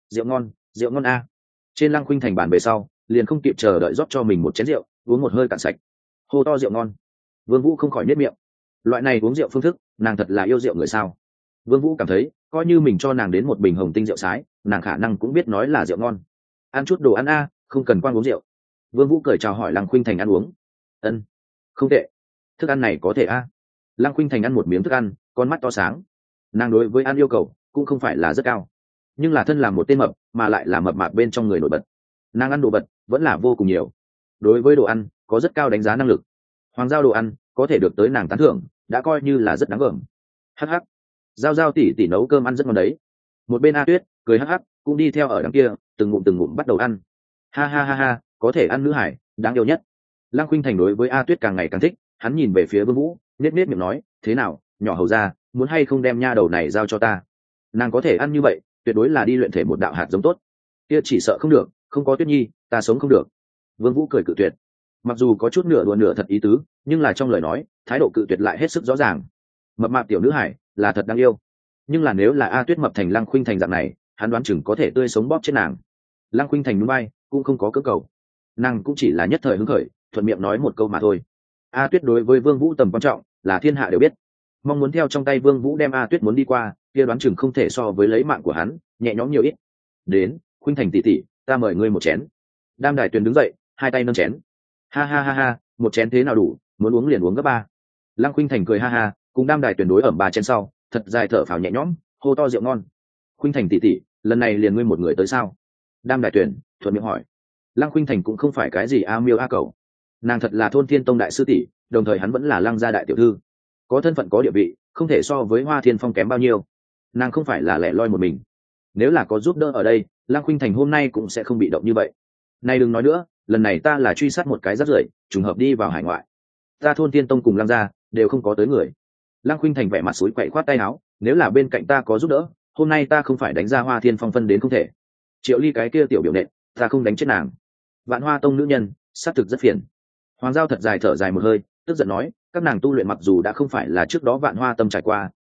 rượu ngon a. Trên Lăng Khuynh Thành bàn về sau, liền không kịp chờ đợi rót cho mình một chén rượu, uống một hơi cạn sạch. Hô to rượu ngon. Vương Vũ không khỏi nhếch miệng. Loại này uống rượu phương thức, nàng thật là yêu rượu người sao? Vương Vũ cảm thấy, coi như mình cho nàng đến một bình hồng tinh rượu sái, nàng khả năng cũng biết nói là rượu ngon. Ăn chút đồ ăn a, không cần quan uống rượu. Vương Vũ cười chào hỏi Lăng Khuynh Thành ăn uống. Ân, không tệ. Thức ăn này có thể a. Lăng Khuynh Thành ăn một miếng thức ăn, con mắt to sáng. Nàng đối với ăn yêu cầu cũng không phải là rất cao, nhưng là thân làm một tên mập, mà lại là mập mạp bên trong người nổi bật. Nàng ăn đồ vật vẫn là vô cùng nhiều. Đối với đồ ăn có rất cao đánh giá năng lực. Hoàng Giao đồ ăn có thể được tới nàng tán thưởng, đã coi như là rất đáng gờm. Hắc hắc, Giao Giao tỷ tỷ nấu cơm ăn rất ngon đấy. Một bên A Tuyết cười hắc hắc, cũng đi theo ở đằng kia, từng ngụm bắt đầu ăn. Ha ha ha ha, có thể ăn nữ hải, đáng yêu nhất. Lăng Khuynh Thành đối với A Tuyết càng ngày càng thích, hắn nhìn về phía Vương Vũ, nết miệng nói, thế nào, nhỏ hầu gia, muốn hay không đem nha đầu này giao cho ta? Nàng có thể ăn như vậy, tuyệt đối là đi luyện thể một đạo hạt giống tốt. Kia chỉ sợ không được, không có Tuyết Nhi, ta sống không được. Vương Vũ cười cự tuyệt. Mặc dù có chút nửa đùa nửa thật ý tứ, nhưng là trong lời nói, thái độ cự tuyệt lại hết sức rõ ràng. Mập mạp tiểu nữ hải, là thật đáng yêu. Nhưng là nếu là A Tuyết mập thành Lăng Khuynh Thành dạng này, hắn đoán chừng có thể tươi sống bóp chết nàng. Lăng Khuynh Thành nhún vai, cũng không có cưỡng cầu. Nàng cũng chỉ là nhất thời hứng khởi, thuận miệng nói một câu mà thôi. A Tuyết đối với Vương Vũ tầm quan trọng, là thiên hạ đều biết. Mong muốn theo trong tay Vương Vũ đem A Tuyết muốn đi qua, kia đoán chừng không thể so với lấy mạng của hắn, nhẹ nhõm nhiều ít. Đến, Khuynh Thành tỷ tỷ, ta mời ngươi một chén. Đam Đài Tuyền đứng dậy, hai tay nâng chén. Ha ha ha ha, một chén thế nào đủ, muốn uống liền uống gấp ba. Lăng Khuynh Thành cười ha ha, cùng Đam Đài Tuyền đối ẩm ba chén sau, thật dài thở phào nhẹ nhõm, hô to rượu ngon. Khuynh Thành tỷ tỷ, lần này liền ngươi một người tới sao? Đam Đài Tuyền thuận miệng hỏi. Lăng Khuynh Thành cũng không phải cái gì a miêu a cẩu, nàng thật là Thôn Thiên Tông đại sư tỷ, đồng thời hắn vẫn là Lăng gia đại tiểu thư, có thân phận có địa vị, không thể so với Hoa Thiên Phong kém bao nhiêu. Nàng không phải là lẻ loi một mình, nếu là có giúp đỡ ở đây, Lăng Khuynh Thành hôm nay cũng sẽ không bị động như vậy. Này đừng nói nữa, lần này ta là truy sát một cái rác rưởi, trùng hợp đi vào hải ngoại, ta Thôn Thiên Tông cùng Lăng gia đều không có tới người. Lăng Khuynh Thành vẻ mặt sủi quậy khoát tay áo, nếu là bên cạnh ta có giúp đỡ, hôm nay ta không phải đánh ra Hoa Thiên Phong phân đến không thể. Triệu Ly cái kia tiểu biểu nện, ta không đánh chết nàng. Vạn Hoa Tông nữ nhân, xác thực rất phiền. Hoàng Giao thật dài thở dài một hơi, tức giận nói, các nàng tu luyện mặc dù đã không phải là trước đó Vạn Hoa Tâm trải qua,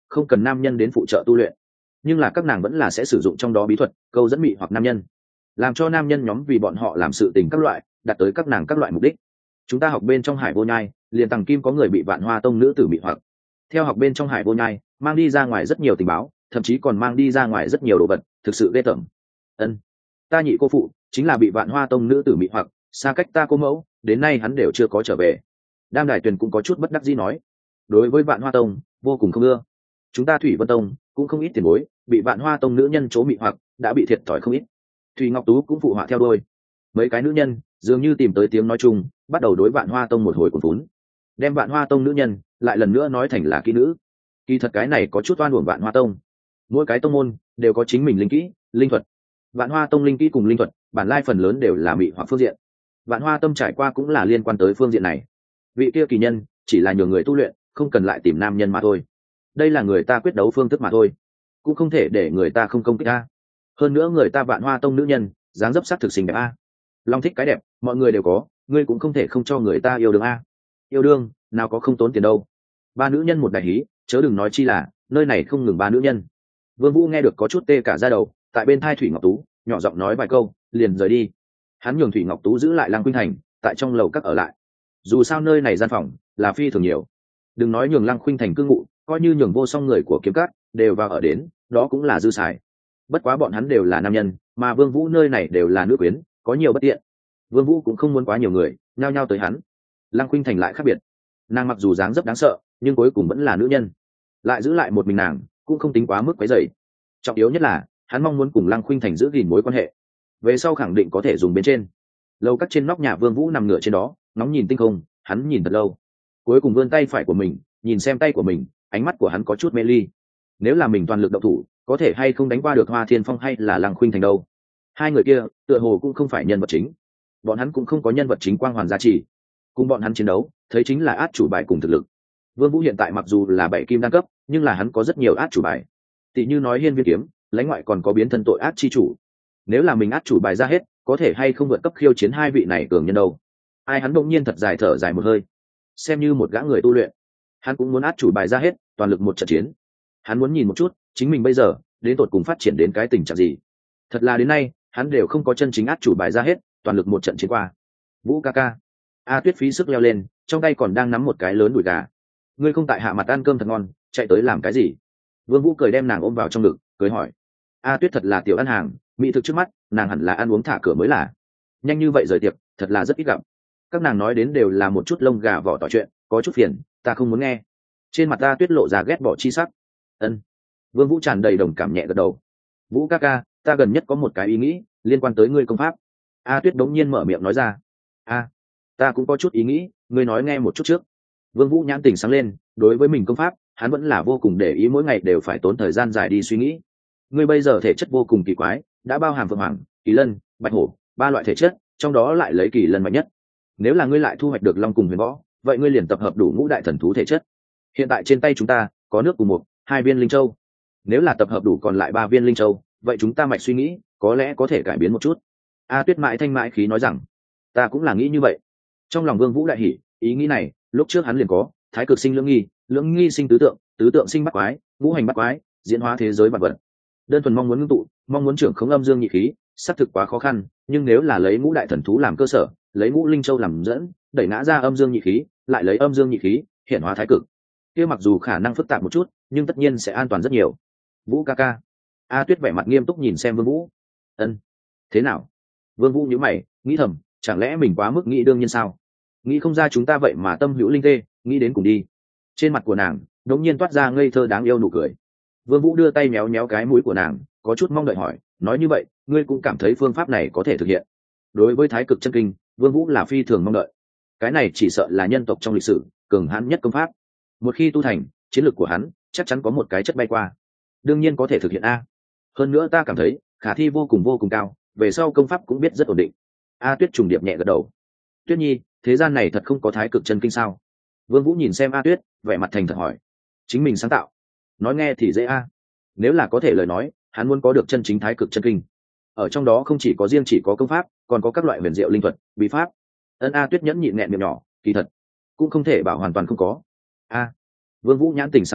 không cần nam nhân đến phụ trợ tu luyện, nhưng là các nàng vẫn là sẽ sử dụng trong đó bí thuật câu dẫn mị hoặc nam nhân, làm cho nam nhân nhóm vì bọn họ làm sự tình các loại, đạt tới các nàng các loại mục đích. Chúng ta học bên trong Hải Vô Nhai liền tầng kim có người bị Vạn Hoa Tông nữ tử mị hoặc, theo học bên trong Hải Vô Nhai mang đi ra ngoài rất nhiều tình báo, thậm chí còn mang đi ra ngoài rất nhiều đồ vật, thực sự ghê tởm. Ân, ta nhị cô phụ chính là bị Vạn Hoa Tông nữ tử mị hoặc, xa cách ta cô mẫu đến nay hắn đều chưa có trở về. Đam Đài Tuyền cũng có chút bất đắc dĩ nói, đối với Vạn Hoa Tông vô cùng không ưa. Chúng ta Thủy Vân Tông cũng không ít tiền bối bị Vạn Hoa Tông nữ nhân chỗ mị hoặc, đã bị thiệt thòi không ít. Thủy Ngọc Tú cũng phụ họa theo đôi, mấy cái nữ nhân dường như tìm tới tiếng nói chung, bắt đầu đối Vạn Hoa Tông một hồi cuốn vốn, đem Vạn Hoa Tông nữ nhân lại lần nữa nói thành là kỹ nữ. Kỳ thật cái này có chút oan uổng Vạn Hoa Tông, mỗi cái tông môn đều có chính mình linh kỹ linh thuật. Vạn Hoa Tông linh kỹ cùng linh thuật bản lai phần lớn đều là mị hoặc phương diện, Vạn Hoa Tâm trải qua cũng là liên quan tới phương diện này. Vị kia kỳ nhân chỉ là nhường người tu luyện, không cần lại tìm nam nhân mà thôi. Đây là người ta quyết đấu phương thức mà thôi, cũng không thể để người ta không công kích a. Hơn nữa người ta Vạn Hoa Tông nữ nhân dáng dấp sắc thực xinh đẹp a. Long thích cái đẹp mọi người đều có, ngươi cũng không thể không cho người ta yêu đương a. Yêu đương nào có không tốn tiền đâu. Ba nữ nhân một đại hí, chớ đừng nói chi là nơi này không ngừng ba nữ nhân. Vương Vũ nghe được có chút tê cả da đầu, tại bên thai Thủy Ngọc Tú nhỏ giọng nói vài câu liền rời đi. Hắn nhường Thủy Ngọc Tú giữ lại Lăng Khuynh Thành tại trong lầu các ở lại, dù sao nơi này gian phòng là phi thường nhiều, đừng nói nhường Lăng Khuynh Thành cư ngụ, coi như nhường vô song người của kiếm cát đều vào ở đến, đó cũng là dư xài. Bất quá bọn hắn đều là nam nhân, mà Vương Vũ nơi này đều là nữ quyến, có nhiều bất tiện. Vương Vũ cũng không muốn quá nhiều người nhao nhao tới hắn. Lăng Khuynh Thành lại khác biệt, nàng mặc dù dáng dấp đáng sợ, nhưng cuối cùng vẫn là nữ nhân, lại giữ lại một mình nàng cũng không tính quá mức quấy rầy. Trọng yếu nhất là hắn mong muốn cùng Lăng Khuynh Thành giữ gìn mối quan hệ, về sau khẳng định có thể dùng bên trên. Lầu các trên nóc nhà Vương Vũ nằm ngửa trên đó ngóng nhìn tinh không, hắn nhìn thật lâu, cuối cùng vươn tay phải của mình nhìn xem tay của mình, ánh mắt của hắn có chút mê ly. Nếu là mình toàn lực động thủ, có thể hay không đánh qua được Hoa Thiên Phong hay là Lăng Khuynh Thành đâu. Hai người kia tựa hồ cũng không phải nhân vật chính, bọn hắn cũng không có nhân vật chính quang hoàn giá trị, cùng bọn hắn chiến đấu thấy chính là át chủ bài cùng thực lực. Vương Vũ hiện tại mặc dù là 7 kim đăng cấp, nhưng là hắn có rất nhiều át chủ bài, tỷ như nói Hiên Viên kiếm, lãnh ngoại còn có biến thân tội ác chi chủ. Nếu là mình át chủ bài ra hết, có thể hay không vượt cấp khiêu chiến hai vị này cường nhân đâu. Ai, hắn đột nhiên thật dài thở dài một hơi, xem như một gã người tu luyện, hắn cũng muốn át chủ bài ra hết, toàn lực một trận chiến. Hắn muốn nhìn một chút chính mình bây giờ đến tột cùng phát triển đến cái tình trạng gì. Thật là đến nay hắn đều không có chân chính át chủ bài ra hết, toàn lực một trận chiến qua. Vũ ca ca. A Tuyết phí sức leo lên, trong tay còn đang nắm một cái lớn đùi gà. Ngươi không tại hạ mặt ăn cơm thật ngon, chạy tới làm cái gì? Vương Vũ cười đem nàng ôm vào trong ngực, cười hỏi. A Tuyết thật là tiểu ăn hàng, mỹ thực trước mắt nàng hẳn là ăn uống thả cửa mới là. Nhanh như vậy rời tiệc thật là rất ít gặp. Các nàng nói đến đều là một chút lông gà vỏ tỏi chuyện, có chút phiền, ta không muốn nghe. Trên mặt A Tuyết lộ ra ghét bỏ chi sắc. Ân. Vương Vũ tràn đầy đồng cảm nhẹ gật đầu. Vũ ca ca, ta gần nhất có một cái ý nghĩ liên quan tới ngươi công pháp. A Tuyết đống nhiên mở miệng nói ra. A, ta cũng có chút ý nghĩ, ngươi nói nghe một chút trước. Vương Vũ nhãn tình sáng lên, đối với mình công pháp hắn vẫn là vô cùng để ý, mỗi ngày đều phải tốn thời gian dài đi suy nghĩ. Ngươi bây giờ thể chất vô cùng kỳ quái, đã bao hàm phượng hoàng, kỳ lân, bạch hổ, ba loại thể chất, trong đó lại lấy kỳ lân mạnh nhất. Nếu là ngươi lại thu hoạch được long cùng huyền võ, vậy ngươi liền tập hợp đủ ngũ đại thần thú thể chất. Hiện tại trên tay chúng ta có nước cùng một, 2 viên linh châu. Nếu là tập hợp đủ còn lại 3 viên linh châu, vậy chúng ta mạch suy nghĩ có lẽ có thể cải biến một chút. A Tuyết mãi thanh mãi khí nói rằng, ta cũng là nghĩ như vậy. Trong lòng Vương Vũ đại hỉ, ý nghĩ này lúc trước hắn liền có, thái cực sinh lưỡng nghi sinh tứ tượng, tứ tượng sinh bát quái, ngũ hành bát quái, diễn hóa thế giới vạn vật. Đơn thuần mong muốn ngưng tụ, mong muốn trưởng khống âm dương nhị khí, xác thực quá khó khăn, nhưng nếu là lấy ngũ đại thần thú làm cơ sở, lấy ngũ linh châu làm dẫn, đẩy ngã ra âm dương nhị khí, lại lấy âm dương nhị khí hiển hóa thái cực, kia mặc dù khả năng phức tạp một chút, nhưng tất nhiên sẽ an toàn rất nhiều. Vũ ca ca. A Tuyết vẻ mặt nghiêm túc nhìn xem Vương Vũ. Ân, thế nào? Vương Vũ nhíu mày, nghĩ thầm, chẳng lẽ mình quá mức nghĩ đương nhiên sao? Nghĩ không ra chúng ta vậy mà tâm hữu linh tê, nghĩ đến cùng đi. Trên mặt của nàng đột nhiên toát ra ngây thơ đáng yêu nụ cười. Vương Vũ đưa tay méo méo cái mũi của nàng, có chút mong đợi hỏi, nói như vậy, ngươi cũng cảm thấy phương pháp này có thể thực hiện? Đối với thái cực chân kinh, Vương Vũ là phi thường mong đợi. Cái này chỉ sợ là nhân tộc trong lịch sử cường hãn nhất công pháp. Một khi tu thành, chiến lược của hắn chắc chắn có một cái chất bay qua. Đương nhiên có thể thực hiện a. Hơn nữa ta cảm thấy khả thi vô cùng cao, về sau công pháp cũng biết rất ổn định. A Tuyết trùng điệp nhẹ gật đầu. Tuyết Nhi, thế gian này thật không có thái cực chân kinh sao? Vương Vũ nhìn xem A Tuyết, vẻ mặt thành thật hỏi. Chính mình sáng tạo, nói nghe thì dễ a. Nếu là có thể lời nói, hắn muốn có được chân chính thái cực chân kinh. Ở trong đó không chỉ có công pháp, còn có các loại huyền diệu linh thuật, bí pháp. A Tuyết nhẫn nhịn nghẹn miệng nhỏ, kỳ thật cũng không thể bảo hoàn toàn không có. A. Vương Vũ nhãn tỉnh sáng lên,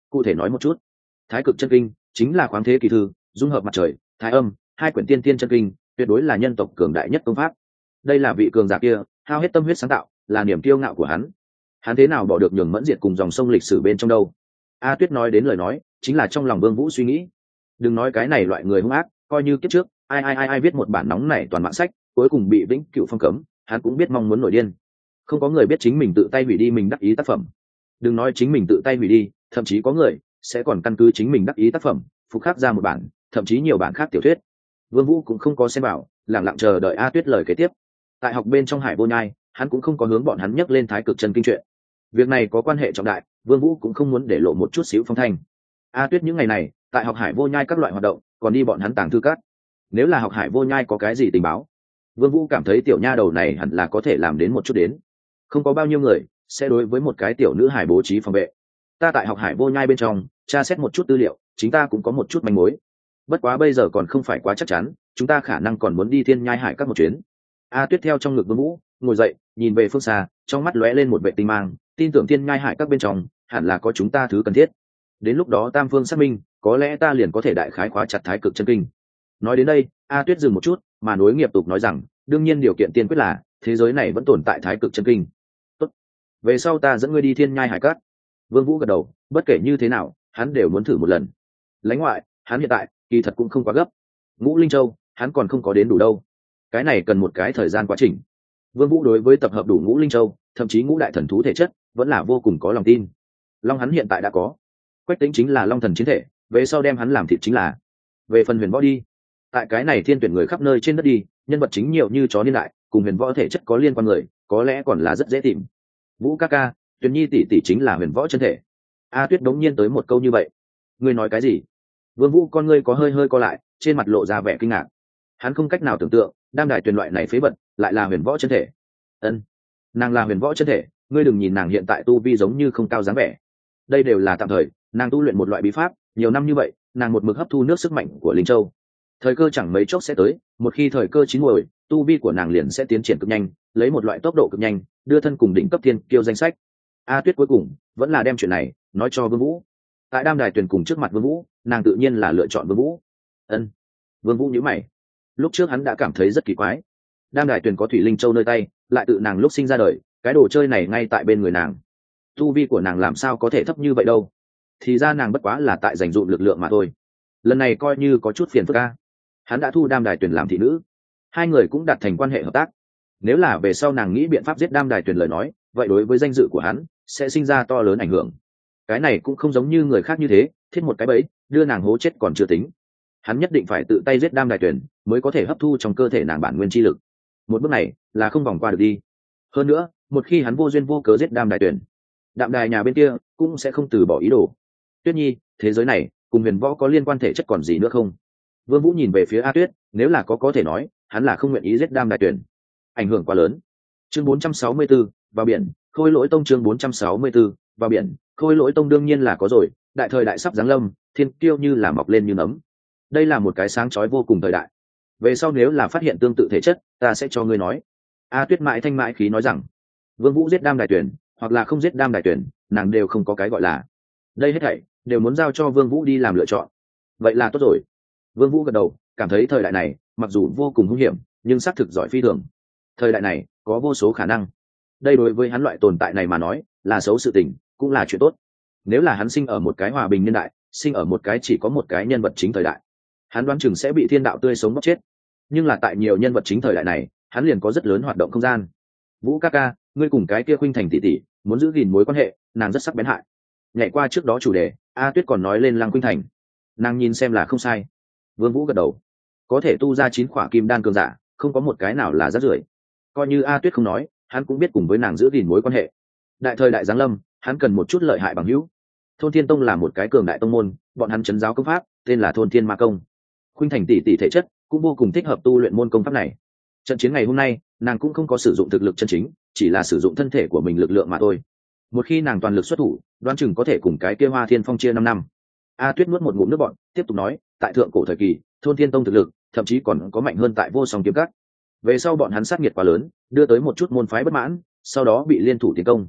Cụ thể nói một chút. Thái cực chân kinh chính là khoáng thế kỳ thư, dung hợp mặt trời, thái âm, hai quyển tiên tiên chân kinh, tuyệt đối là nhân tộc cường đại nhất công pháp. Đây là vị cường giả kia hao hết tâm huyết sáng tạo, là niềm kiêu ngạo của hắn thế nào bỏ được nhường Mẫn Diệt cùng dòng sông lịch sử bên trong đâu. A Tuyết nói đến lời nói chính là trong lòng Vương Vũ suy nghĩ. Đừng nói cái này loại người hung ác, coi như kiếp trước ai viết một bản nóng này toàn mạng sách cuối cùng bị vĩnh cửu phong cấm, hắn cũng biết mong muốn nổi điên. Không có người biết chính mình tự tay hủy đi mình đắc ý tác phẩm. Đừng nói chính mình tự tay hủy đi, thậm chí có người sẽ còn căn cứ chính mình đắc ý tác phẩm phục khắc ra một bản, thậm chí nhiều bản khác tiểu thuyết. Vương Vũ cũng không có xem bảo, lặng lặng chờ đợi A Tuyết lời kế tiếp. Tại học bên trong Hải Vô Nhai, hắn cũng không có hướng bọn hắn nhắc lên Thái Cực Chân Kinh chuyện. Việc này có quan hệ trọng đại, Vương Vũ cũng không muốn để lộ một chút xíu phong thanh. A Tuyết những ngày này tại học Hải Vô Nhai các loại hoạt động, còn đi bọn hắn tàng thư các. Nếu là học Hải Vô Nhai có cái gì tình báo, Vương Vũ cảm thấy tiểu nha đầu này hẳn là có thể làm đến một chút đến. Không có bao nhiêu người sẽ đối với một cái tiểu nữ hải bố trí phòng vệ. Ta tại học Hải Vô Nhai bên trong tra xét một chút tư liệu, chính ta cũng có một chút manh mối. Bất quá bây giờ còn không phải quá chắc chắn, chúng ta khả năng còn muốn đi Thiên Nhai Hải các một chuyến. A Tuyết theo trong ngực Vương Vũ, ngồi dậy, nhìn về phương xa, trong mắt lóe lên một vẻ tinh mang, tin tưởng Thiên Nhai Hải các bên trong hẳn là có chúng ta thứ cần thiết. Đến lúc đó tam phương xác minh, có lẽ ta liền có thể đại khái khóa chặt Thái Cực Chân Kinh. Nói đến đây, A Tuyết dừng một chút, mà nối nghiệp tục nói rằng, đương nhiên điều kiện tiên quyết là thế giới này vẫn tồn tại Thái Cực Chân Kinh. Tốt, về sau ta dẫn ngươi đi Thiên Nhai Hải các. Vương Vũ gật đầu, bất kể như thế nào, hắn đều muốn thử một lần. Lãnh ngoại, hắn hiện tại kỳ thật cũng không quá gấp. Ngũ Linh Châu, hắn còn không có đến đủ đâu. Cái này cần một cái thời gian quá trình. Vương Vũ đối với tập hợp đủ Ngũ Linh Châu, thậm chí ngũ đại thần thú thể chất, vẫn là vô cùng có lòng tin. Long hắn hiện tại đã có. Quách Tĩnh chính là Long thần chiến thể, về sau đem hắn làm thịt chính là. Về phần Huyền Võ đi, tại cái này thiên tuyển người khắp nơi trên đất đi, nhân vật chính nhiều như chó niên đại, cùng Huyền Võ thể chất có liên quan người, có lẽ còn là rất dễ tìm. Vũ ca ca, Tuyền Nhi tỷ tỷ chính là Huyền Võ chân thể. A Tuyết đống nhiên tới một câu như vậy. Ngươi nói cái gì? Vương Vũ con ngươi có hơi hơi co lại, trên mặt lộ ra vẻ kinh ngạc. Hắn không cách nào tưởng tượng, Đam Đài Tuyền loại này phế vật, lại là Huyền Võ chân thể. Ân, nàng là Huyền Võ chân thể, ngươi đừng nhìn nàng hiện tại tu vi giống như không cao dáng vẻ. Đây đều là tạm thời, nàng tu luyện một loại bí pháp, nhiều năm như vậy, nàng một mực hấp thu nước sức mạnh của Linh Châu. Thời cơ chẳng mấy chốc sẽ tới, một khi thời cơ chín muồi, tu vi của nàng liền sẽ tiến triển cực nhanh, lấy một loại tốc độ cực nhanh, đưa thân cùng đỉnh cấp thiên kiêu danh sách. A Tuyết cuối cùng vẫn là đem chuyện này nói cho Vương Vũ. Tại Đam Đài Tuyền cùng trước mặt Vương Vũ, nàng tự nhiên là lựa chọn Vương Vũ. Ân. Vương Vũ nhíu mày. Lúc trước hắn đã cảm thấy rất kỳ quái. Đam Đài Tuyền có thủy linh châu nơi tay, lại tự nàng lúc sinh ra đời, cái đồ chơi này ngay tại bên người nàng. Tu vi của nàng làm sao có thể thấp như vậy đâu? Thì ra nàng bất quá là tại dành dụm lực lượng mà thôi. Lần này coi như có chút phiền phức a. Hắn đã thu Đam Đài Tuyền làm thị nữ, hai người cũng đạt thành quan hệ hợp tác. Nếu là về sau nàng nghĩ biện pháp giết Đam Đài Tuyền lời nói, vậy đối với danh dự của hắn sẽ sinh ra to lớn ảnh hưởng. Cái này cũng không giống như người khác như thế, thiết một cái bẫy, đưa nàng hố chết còn chưa tính. Hắn nhất định phải tự tay giết Đam Đài Tuyền, mới có thể hấp thu trong cơ thể nàng bản nguyên chi lực. Một bước này là không vòng qua được đi. Hơn nữa, một khi hắn vô duyên vô cớ giết Đam Đài Tuyền, Đạm Đài nhà bên kia cũng sẽ không từ bỏ ý đồ. Tuyết Nhi, thế giới này cùng Huyền Võ có liên quan thể chất còn gì nữa không? Vương Vũ nhìn về phía A Tuyết, nếu là có thể nói, hắn là không nguyện ý giết Đam Đài Tuyền. Ảnh hưởng quá lớn. Chương 464, vào biển, Khôi Lỗi Tông chương 464, vào biển, Khôi Lỗi Tông đương nhiên là có rồi, đại thời đại sắp giáng lâm, thiên kiêu như là mọc lên như nấm. Đây là một cái sáng chói vô cùng thời đại. Về sau nếu là phát hiện tương tự thể chất, ta sẽ cho ngươi nói. A Tuyết mãi thanh mãi khí nói rằng, Vương Vũ giết Đam Đài Tuyền, hoặc là không giết Đam Đài Tuyền, nàng đều không có cái gọi là. Đây hết thảy đều muốn giao cho Vương Vũ đi làm lựa chọn. Vậy là tốt rồi. Vương Vũ gật đầu, cảm thấy thời đại này mặc dù vô cùng hung hiểm, nhưng xác thực giỏi phi thường. Thời đại này có vô số khả năng. Đây đối với hắn loại tồn tại này mà nói, là xấu sự tình, cũng là chuyện tốt. Nếu là hắn sinh ở một cái hòa bình niên đại, sinh ở một cái chỉ có một cái nhân vật chính thời đại, hắn đoán chừng sẽ bị thiên đạo tươi sống bóc chết. Nhưng là tại nhiều nhân vật chính thời đại này, hắn liền có rất lớn hoạt động không gian. Vũ ca ca, ngươi cùng cái kia Khuynh Thành tỷ tỷ muốn giữ gìn mối quan hệ, nàng rất sắc bén hại. Nhảy qua trước đó chủ đề, A Tuyết còn nói lên Lăng Khuynh Thành. Nàng nhìn xem là không sai. Vương Vũ gật đầu. Có thể tu ra 9 khỏa kim đan cường giả, không có một cái nào là rác rưởi. Coi như A Tuyết không nói, hắn cũng biết cùng với nàng giữ gìn mối quan hệ. Đại thời đại giáng lâm, hắn cần một chút lợi hại bằng hữu. Thôn Thiên Tông là một cái cường đại tông môn, bọn hắn trấn giáo công pháp, tên là Thôn Thiên Ma Công. Khuynh Thành tỷ tỷ thể chất cũng vô cùng thích hợp tu luyện môn công pháp này. Trận chiến ngày hôm nay, nàng cũng không có sử dụng thực lực chân chính, chỉ là sử dụng thân thể của mình lực lượng mà thôi. Một khi nàng toàn lực xuất thủ, đoán chừng có thể cùng cái kia Hoa Thiên Phong chia 5 năm. A Tuyết nuốt một ngụm nước bọt, tiếp tục nói, tại thượng cổ thời kỳ, Thôn Thiên Tông thực lực thậm chí còn có mạnh hơn tại Vô Song Kiếm Các. Về sau bọn hắn sát nghiệt quá lớn, đưa tới một chút môn phái bất mãn, sau đó bị liên thủ tiến công.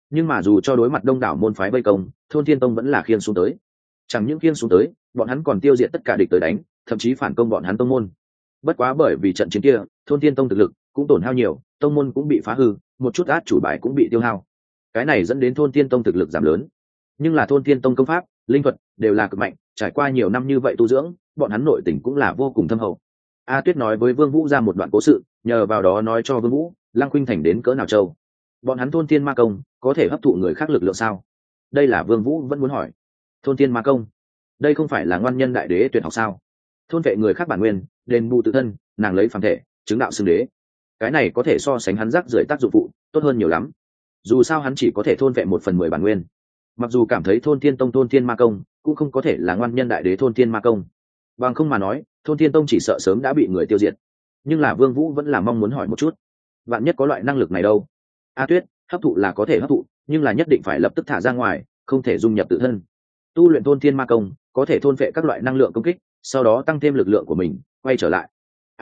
Nhưng mà dù cho đối mặt đông đảo môn phái vây công, thôn thiên tông vẫn là khiêng xuống tới. Chẳng những khiêng xuống tới, bọn hắn còn tiêu diệt tất cả địch tới đánh, thậm chí phản công bọn hắn tông môn. Bất quá bởi vì trận chiến kia, thôn thiên tông thực lực cũng tổn hao nhiều, tông môn cũng bị phá hư, một chút át chủ bài cũng bị tiêu hao. Cái này dẫn đến thôn thiên tông thực lực giảm lớn. Nhưng là thôn thiên tông công pháp, linh thuật đều là cực mạnh, trải qua nhiều năm như vậy tu dưỡng, bọn hắn nội tình cũng là vô cùng thâm hậu. A Tuyết nói với Vương Vũ ra một đoạn cố sự, nhờ vào đó nói cho Vương Vũ, Lăng Khuynh Thành đến cỡ nào châu. Bọn hắn thôn thiên ma công có thể hấp thụ người khác lực lượng sao? Đây là Vương Vũ vẫn muốn hỏi. Thôn thiên ma công, đây không phải là ngoan nhân đại đế tuyệt học sao? Thôn vệ người khác bản nguyên, đền bù tự thân, nàng lấy phàm thể, chứng đạo xưng đế. Cái này có thể so sánh hắn rắc rưởi tác dụng phụ tốt hơn nhiều lắm. Dù sao hắn chỉ có thể thôn vệ 1/10 bản nguyên. Mặc dù cảm thấy thôn thiên tông thôn thiên ma công cũng không có thể là ngoan nhân đại đế thôn thiên ma công, bằng không mà nói thôn thiên tông chỉ sợ sớm đã bị người tiêu diệt. Nhưng là Vương Vũ vẫn là mong muốn hỏi một chút, vạn nhất có loại năng lực này đâu. A Tuyết, hấp thụ là có thể hấp thụ, nhưng là nhất định phải lập tức thả ra ngoài, không thể dung nhập tự thân. Tu luyện thôn thiên ma công có thể thôn phệ các loại năng lượng công kích, sau đó tăng thêm lực lượng của mình quay trở lại.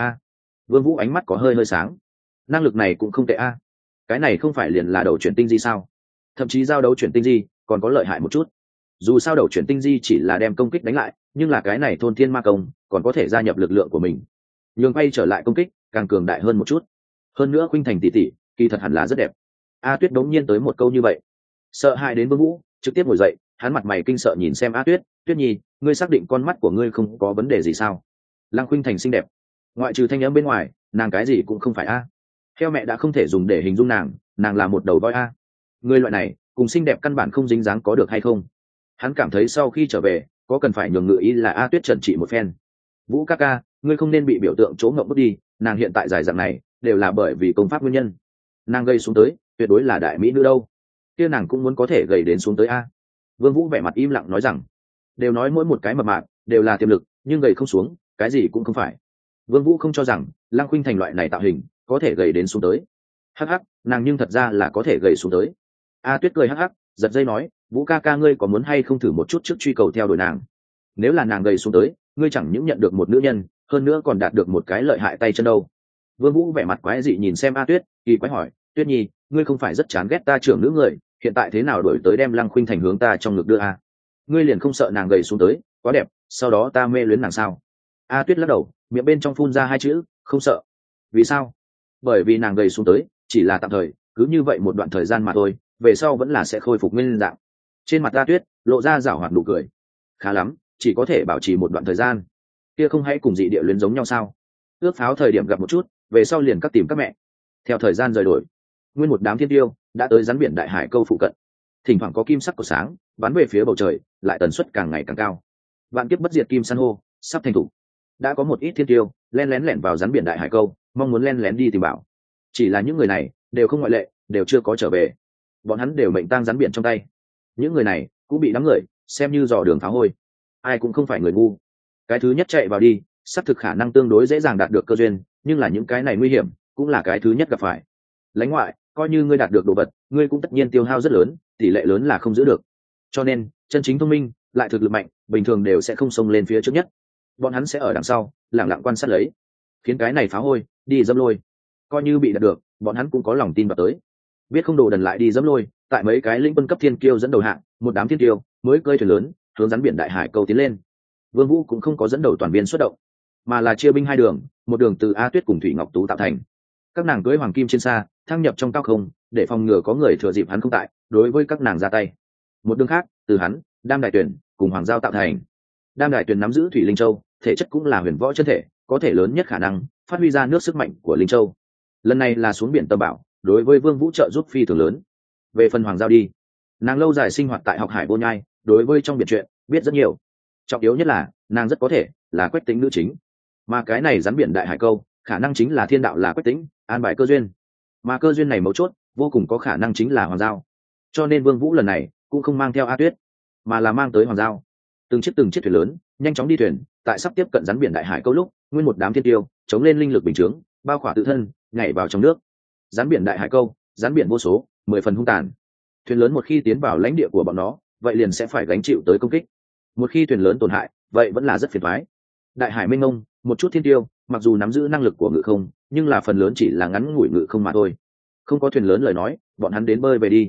Vương Vũ ánh mắt có hơi sáng. Năng lực này cũng không tệ a. Cái này không phải liền là đầu chuyển tinh di sao? Thậm chí giao đấu chuyển tinh di còn có lợi hại một chút. Dù sao đầu chuyển tinh di chỉ là đem công kích đánh lại, nhưng là cái này thôn thiên ma công còn có thể gia nhập lực lượng của mình, nhường quay trở lại công kích càng cường đại hơn một chút. Hơn nữa Khuynh Thành tỷ tỷ kỳ thật hẳn là rất đẹp. A Tuyết đống nhiên tới một câu như vậy, sợ hãi đến Vương Vũ trực tiếp ngồi dậy, hắn mặt mày kinh sợ nhìn xem A Tuyết. Tuyết Nhi, ngươi xác định con mắt của ngươi không có vấn đề gì sao? Lăng Khuynh Thành xinh đẹp, ngoại trừ thanh âm bên ngoài nàng cái gì cũng không phải a. Theo mẹ đã không thể dùng để hình dung nàng là một đầu voi a. Ngươi loại này cùng xinh đẹp căn bản không dính dáng có được hay không? Hắn cảm thấy sau khi trở về có cần phải nhường ngự ý là A Tuyết trần trị một phen. Vũ ca ca, ngươi không nên bị biểu tượng chỗ ngộng bước đi, nàng hiện tại giải dạng này đều là bởi vì công pháp nguyên nhân. Nàng gây xuống tới tuyệt đối là đại mỹ nữ đâu, kia nàng cũng muốn có thể gầy đến xuống tới a. Vương Vũ vẻ mặt im lặng nói rằng, đều nói mỗi một cái mập mạp đều là tiềm lực, nhưng gầy không xuống cái gì cũng không phải. Vương Vũ không cho rằng Lăng Khuynh Thành loại này tạo hình có thể gầy đến xuống tới. Hắc hắc, nàng nhưng thật ra là có thể gầy xuống tới. A Tuyết cười hắc hắc, giật dây nói, Vũ ca ca ngươi có muốn hay không thử một chút trước truy cầu theo đuổi nàng? Nếu là nàng gầy xuống tới, ngươi chẳng những nhận được một nữ nhân, hơn nữa còn đạt được một cái lợi hại tay chân đâu. Vương Vũ vẻ mặt quái dị nhìn xem A Tuyết, kỳ quái hỏi, Tuyết Nhi, ngươi không phải rất chán ghét ta trưởng nữ người, hiện tại thế nào đổi tới đem Lăng Khuynh Thành hướng ta trong ngực đưa a? Ngươi liền không sợ nàng gầy xuống tới, quá đẹp, sau đó ta mê luyến nàng sao? A Tuyết lắc đầu, miệng bên trong phun ra hai chữ, không sợ. Vì sao? Bởi vì nàng gầy xuống tới chỉ là tạm thời, cứ như vậy một đoạn thời gian mà thôi, về sau vẫn là sẽ khôi phục nguyên dạng. Trên mặt A Tuyết lộ ra giảo hoạt nụ cười. Khá lắm, chỉ có thể bảo trì một đoạn thời gian, kia không hãy cùng dị địa luyến giống nhau sao? Ước pháo thời điểm gặp một chút, về sau liền các tìm các mẹ. Theo thời gian rời đổi, nguyên một đám thiên tiêu đã tới rắn biển đại hải câu phụ cận, thỉnh thoảng có kim sắc của sáng bắn về phía bầu trời, lại tần suất càng ngày càng cao. Vạn kiếp bất diệt kim san hô sắp thành thủ. Đã có một ít thiên tiêu len lén lẻn vào rắn biển đại hải câu, mong muốn len lén đi tìm bảo. Chỉ là những người này đều không ngoại lệ, đều chưa có trở về. Bọn hắn đều mệnh tang rắn biển trong tay. Những người này cũng bị đám người xem như dò đường phá hôi. Ai cũng không phải người ngu. Cái thứ nhất chạy vào đi, xác thực khả năng tương đối dễ dàng đạt được cơ duyên, nhưng là những cái này nguy hiểm cũng là cái thứ nhất gặp phải. Lánh ngoại, coi như ngươi đạt được đồ vật, ngươi cũng tất nhiên tiêu hao rất lớn, tỷ lệ lớn là không giữ được. Cho nên chân chính thông minh lại thực lực mạnh, bình thường đều sẽ không xông lên phía trước nhất. Bọn hắn sẽ ở đằng sau lẳng lặng quan sát lấy, khiến cái này phá hôi đi dẫm lôi. Coi như bị đạt được, bọn hắn cũng có lòng tin vào tới. Biết không đồ đần lại đi dẫm lôi, tại mấy cái lĩnh quân cấp thiên kiêu dẫn đầu hạng, một đám thiên kiêu mới cơi thuyền lớn hướng rắn biển đại hải câu tiến lên. Vương Vũ cũng không có dẫn đầu toàn viên xuất động, mà là chia binh hai đường, một đường từ A Tuyết cùng Thủy Ngọc Tú tạo thành. Các nàng cưỡi hoàng kim trên xa, thăng nhập trong cao không, để phòng ngừa có người thừa dịp hắn không tại, đối với các nàng ra tay. Một đường khác, từ hắn, Đam Đại Tuyển cùng Hoàng Giao tạo thành. Đam Đại Tuyển nắm giữ Thủy Linh Châu, thể chất cũng là huyền võ chân thể, có thể lớn nhất khả năng phát huy ra nước sức mạnh của Linh Châu. Lần này là xuống biển tâm bảo, đối với Vương Vũ trợ giúp phi thường lớn. Về phần Hoàng Giao đi, nàng lâu dài sinh hoạt tại học hải vô nhai, đối với trong biển chuyện biết rất nhiều. Trọng yếu nhất là nàng rất có thể là Quách Tĩnh nữ chính, mà cái này rắn biển đại hải câu khả năng chính là thiên đạo là Quách Tĩnh an bài cơ duyên, mà cơ duyên này mấu chốt vô cùng có khả năng chính là Hoàng Giao. Cho nên Vương Vũ lần này cũng không mang theo A Tuyết, mà là mang tới Hoàng Giao. Từng chiếc thuyền lớn nhanh chóng đi thuyền, tại sắp tiếp cận rắn biển đại hải câu lúc, nguyên một đám thiên tiêu chống lên linh lực bình chướng, bao khỏa tự thân nhảy vào trong nước. Rắn biển đại hải câu, rắn biển vô số, 10 phần hung tàn. Thuyền lớn một khi tiến vào lãnh địa của bọn nó, vậy liền sẽ phải gánh chịu tới công kích. Một khi thuyền lớn tổn hại, vậy vẫn là rất phiền toái. Đại hải mênh mông, một chút thiên tiêu mặc dù nắm giữ năng lực của ngự không, nhưng là phần lớn chỉ là ngắn ngủi ngự không mà thôi. Không có thuyền lớn lời nói, bọn hắn đến bơi về đi.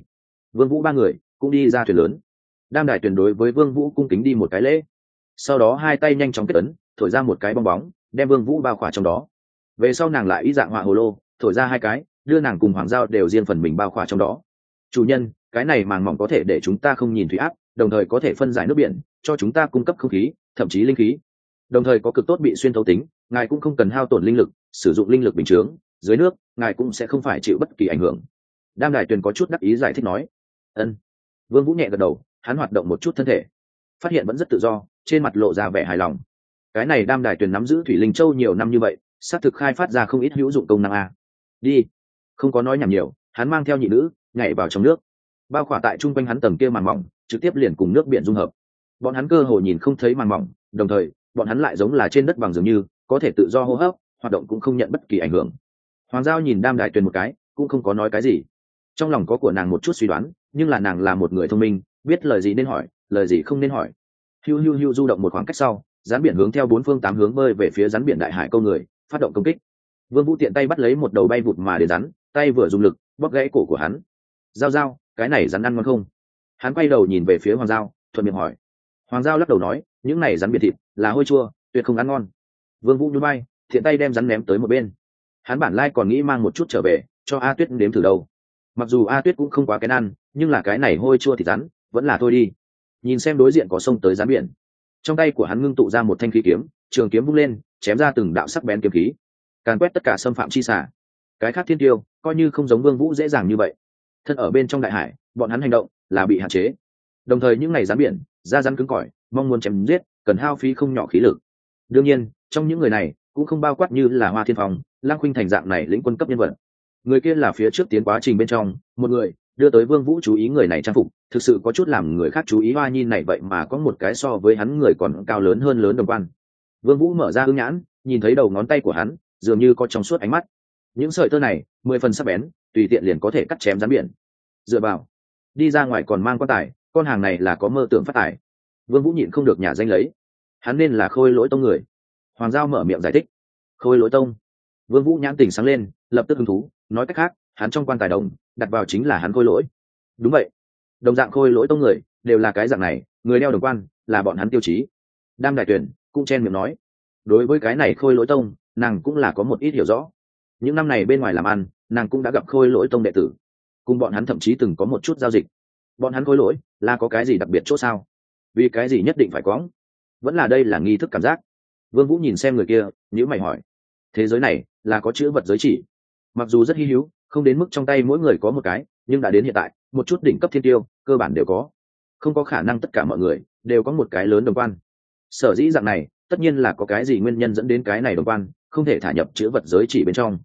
Vương Vũ ba người cũng đi ra thuyền lớn. Đam Đài Tuyền đối với Vương Vũ cung kính đi một cái lễ, sau đó hai tay nhanh chóng kết ấn, thổi ra một cái bong bóng, đem Vương Vũ bao khỏa trong đó. Về sau nàng lại ý dạng họa hồ lô, thổi ra hai cái, đưa nàng cùng Hoàng Giao đều riêng phần mình bao khỏa trong đó. Chủ nhân, cái này màng mỏng có thể để chúng ta không nhìn thủy áp, đồng thời có thể phân giải nước biển, cho chúng ta cung cấp không khí, thậm chí linh khí. Đồng thời có cực tốt bị xuyên thấu tính, ngài cũng không cần hao tổn linh lực, sử dụng linh lực bình thường, dưới nước, ngài cũng sẽ không phải chịu bất kỳ ảnh hưởng. Đam Đài Tuyền có chút đắc ý giải thích nói. Ân. Vương Vũ nhẹ gật đầu, hắn hoạt động một chút thân thể, phát hiện vẫn rất tự do, trên mặt lộ ra vẻ hài lòng. Cái này Đam Đài Tuyền nắm giữ thủy linh châu nhiều năm như vậy, xác thực khai phát ra không ít hữu dụng công năng a. Đi. Không có nói nhảm nhiều, hắn mang theo nhị nữ nhảy vào trong nước, bao khỏa tại trung quanh hắn tầng kia màn mỏng trực tiếp liền cùng nước biển dung hợp. Bọn hắn cơ hồ nhìn không thấy màn mỏng, đồng thời bọn hắn lại giống là trên đất bằng dường như có thể tự do hô hấp, hoạt động cũng không nhận bất kỳ ảnh hưởng. Hoàng Giao nhìn Đam Đài Tuyền một cái, cũng không có nói cái gì. Trong lòng có của nàng một chút suy đoán, nhưng là nàng là một người thông minh, biết lời gì nên hỏi, lời gì không nên hỏi. Hiu hiu hiu du động một khoảng cách sau, rắn biển hướng theo bốn phương tám hướng bơi về phía rắn biển đại hải câu người, phát động công kích. Vương Vũ tiện tay bắt lấy một đầu bay vụt mà để rắn, tay vừa dùng lực bóp gãy cổ của hắn. Giao Giao, cái này rắn ăn ngon không? Hắn quay đầu nhìn về phía Hoàng Giao, thuận miệng hỏi. Hoàng Giao lắc đầu nói, những này rắn biển thịt là hôi chua, tuyệt không ăn ngon. Vương Vũ nhún vai, thiện tay đem rắn ném tới một bên. Hắn bản lai còn nghĩ mang một chút trở về cho A Tuyết nếm thử đâu. Mặc dù A Tuyết cũng không quá kén ăn, nhưng là cái này hôi chua thịt rắn vẫn là thôi đi. Nhìn xem đối diện có sông tới rắn biển, trong tay của hắn ngưng tụ ra một thanh khí kiếm, trường kiếm vung lên, chém ra từng đạo sắc bén kiếm khí, càn quét tất cả xâm phạm chi xả. Cái khác thiên tiêu coi như không giống Vương Vũ dễ dàng như vậy, thân ở bên trong đại hải, bọn hắn hành động là bị hạn chế. Đồng thời những ngày rắn biển da rắn cứng cỏi, mong muốn chém giết cần hao phí không nhỏ khí lực. Đương nhiên trong những người này cũng không bao quát như là Hoa Thiên Phong, Lang Khuynh Thành dạng này lĩnh quân cấp nhân vật. Người kia là phía trước tiến quá trình bên trong một người đưa tới Vương Vũ chú ý, người này trang phục thực sự có chút làm người khác chú ý. Hoa Nhi này vậy mà có một cái so với hắn người còn cao lớn hơn lớn đồng quan. Vương Vũ mở ra ưng nhãn, nhìn thấy đầu ngón tay của hắn dường như có trong suốt ánh mắt, những sợi tơ này 10 phần sắc bén, tùy tiện liền có thể cắt chém rắn biển. Dựa vào, đi ra ngoài còn mang quan tài, con hàng này là có mơ tưởng phát tài. Vương Vũ nhịn không được nhả danh lấy, hắn nên là Khôi Lỗi Tông người. Hoàng Giao mở miệng giải thích. Khôi Lỗi Tông? Vương Vũ nhãn tỉnh sáng lên, lập tức hứng thú, nói cách khác hắn trong quan tài đồng đặt vào chính là hắn Khôi Lỗi. Đúng vậy, đồng dạng Khôi Lỗi Tông người đều là cái dạng này, người đeo đồng quan là bọn hắn tiêu chí. Đam Đài Tuyền cũng chen miệng nói, đối với cái này Khôi Lỗi Tông nàng cũng là có một ít hiểu rõ. Những năm này bên ngoài làm ăn, nàng cũng đã gặp Khôi Lỗi Tông đệ tử, cùng bọn hắn thậm chí từng có một chút giao dịch. Bọn hắn Khôi Lỗi là có cái gì đặc biệt chỗ sao? Vì cái gì nhất định phải có? Vẫn là đây là nghi thức cảm giác? Vương Vũ nhìn xem người kia, nhíu mày hỏi. Thế giới này là có chữ vật giới chỉ, mặc dù rất hi hữu, không đến mức trong tay mỗi người có một cái, nhưng đã đến hiện tại một chút đỉnh cấp thiên tiêu cơ bản đều có, không có khả năng tất cả mọi người đều có một cái lớn đồng quan. Sở dĩ dạng này tất nhiên là có cái gì nguyên nhân dẫn đến cái này đồng quan không thể thả nhập chữ vật giới chỉ bên trong.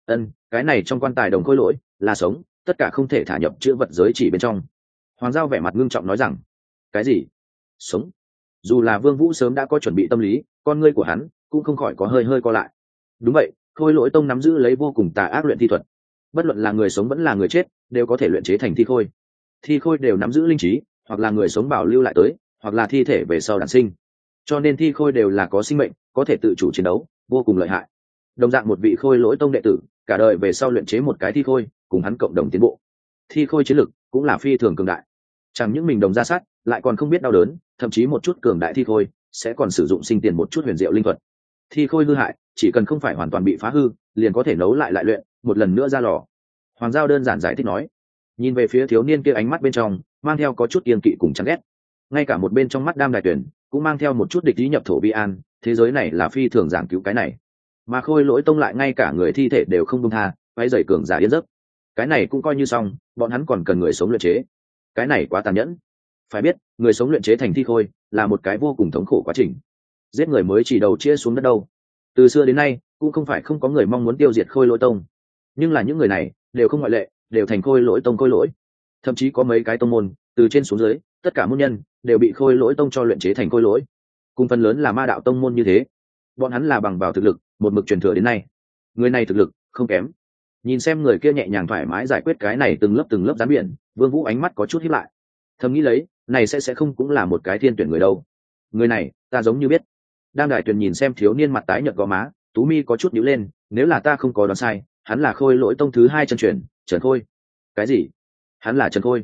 Cái này trong quan tài đồng Khôi Lỗi là sống, tất cả không thể thả nhập chữ vật giới chỉ bên trong. Hoàng Giao vẻ mặt ngưng trọng nói rằng, cái gì? Sống? Dù là Vương Vũ sớm đã có chuẩn bị tâm lý, con ngươi của hắn cũng không khỏi có hơi hơi co lại. Đúng vậy, Khôi Lỗi Tông nắm giữ lấy vô cùng tà ác luyện thi thuật, bất luận là người sống vẫn là người chết đều có thể luyện chế thành thi khôi. Thi khôi đều nắm giữ linh trí, hoặc là người sống bảo lưu lại tới, hoặc là thi thể về sau đản sinh, cho nên thi khôi đều là có sinh mệnh, có thể tự chủ chiến đấu, vô cùng lợi hại. Đồng dạng một vị Khôi Lỗi Tông đệ tử cả đời về sau luyện chế một cái thi khôi, cùng hắn cộng đồng tiến bộ. Thi khôi chiến lực cũng là phi thường cường đại, chẳng những mình đồng ra sát lại còn không biết đau đớn, thậm chí một chút cường đại thi khôi sẽ còn sử dụng sinh tiền một chút huyền diệu linh thuật. Thi khôi hư hại chỉ cần không phải hoàn toàn bị phá hư, liền có thể nấu lại lại luyện một lần nữa ra lò. Hoàng Giao đơn giản giải thích nói, nhìn về phía thiếu niên kia, ánh mắt bên trong mang theo có chút kiêng kỵ cùng chán ghét. Ngay cả một bên trong mắt Đam Đài Tuyền cũng mang theo một chút địch ý nhập thổ vi an, thế giới này là phi thường giảng cứu cái này, mà Khôi Lỗi Tông lại ngay cả người thi thể đều không buông tha, váy dày cường giả yên giấc. Cái này cũng coi như xong, bọn hắn còn cần người sống luyện chế, cái này quá tàn nhẫn. Phải biết người sống luyện chế thành thi khôi là một cái vô cùng thống khổ quá trình, giết người mới chỉ đầu chia xuống đất đâu. Từ xưa đến nay cũng không phải không có người mong muốn tiêu diệt Khôi Lỗi Tông, nhưng là những người này đều không ngoại lệ, đều thành Khôi Lỗi Tông khôi lỗi. Thậm chí có mấy cái tông môn từ trên xuống dưới tất cả môn nhân đều bị Khôi Lỗi Tông cho luyện chế thành khôi lỗi, cùng phần lớn là ma đạo tông môn như thế. Bọn hắn là bằng vào thực lực một mực truyền thừa đến nay, người này thực lực không kém. Nhìn xem người kia nhẹ nhàng thoải mái giải quyết cái này từng lớp rắn biển, Vương Vũ ánh mắt có chút híp lại, thầm nghĩ lấy, này sẽ không cũng là một cái thiên tuyển người đâu. Người này ta giống như biết. Đam Đài Tuyền nhìn xem thiếu niên mặt tái nhợt gò má, tú mi có chút nhíu lên, nếu là ta không có đoán sai, hắn là Khôi Lỗi Tông thứ 2 chân truyền, Trần Khôi. Cái gì? Hắn là Trần Khôi?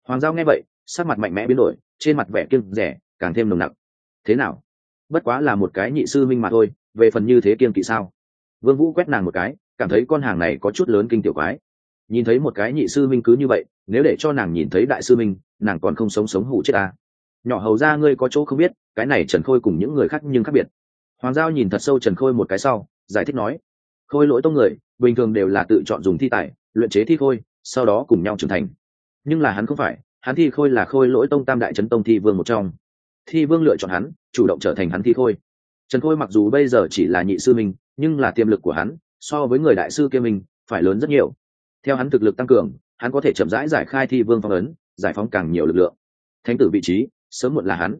Hoàng Giao nghe vậy sắc mặt mạnh mẽ biến đổi, trên mặt vẻ kiêng rẻ càng thêm nồng nặc. Thế nào, bất quá là một cái nhị sư minh mà thôi, về phần như thế kiêng kỵ sao? Vương Vũ quét nàng một cái, cảm thấy con hàng này có chút lớn kinh tiểu quái. Nhìn thấy một cái nhị sư minh cứ như vậy, nếu để cho nàng nhìn thấy đại sư minh, nàng còn không sống sống hủ chết ta. Nhỏ hầu ra ngươi có chỗ không biết, cái này Trần Khôi cùng những người khác nhưng khác biệt. Hoàng Giao nhìn thật sâu Trần Khôi một cái sau, giải thích nói: Khôi lỗi tông người bình thường đều là tự chọn dùng thi tài luyện chế thi khôi, sau đó cùng nhau trưởng thành. Nhưng là hắn không phải, hắn thi khôi là khôi lỗi tông tam đại chấn tông thi vương một trong. Thi vương lựa chọn hắn, chủ động trở thành hắn thi khôi. Trần Khôi mặc dù bây giờ chỉ là nhị sư minh, nhưng là tiềm lực của hắn so với người đại sư kia mình phải lớn rất nhiều. Theo hắn thực lực tăng cường, hắn có thể chậm rãi giải khai thi vương phong ấn, giải phóng càng nhiều lực lượng. Thánh tử vị trí sớm muộn là hắn.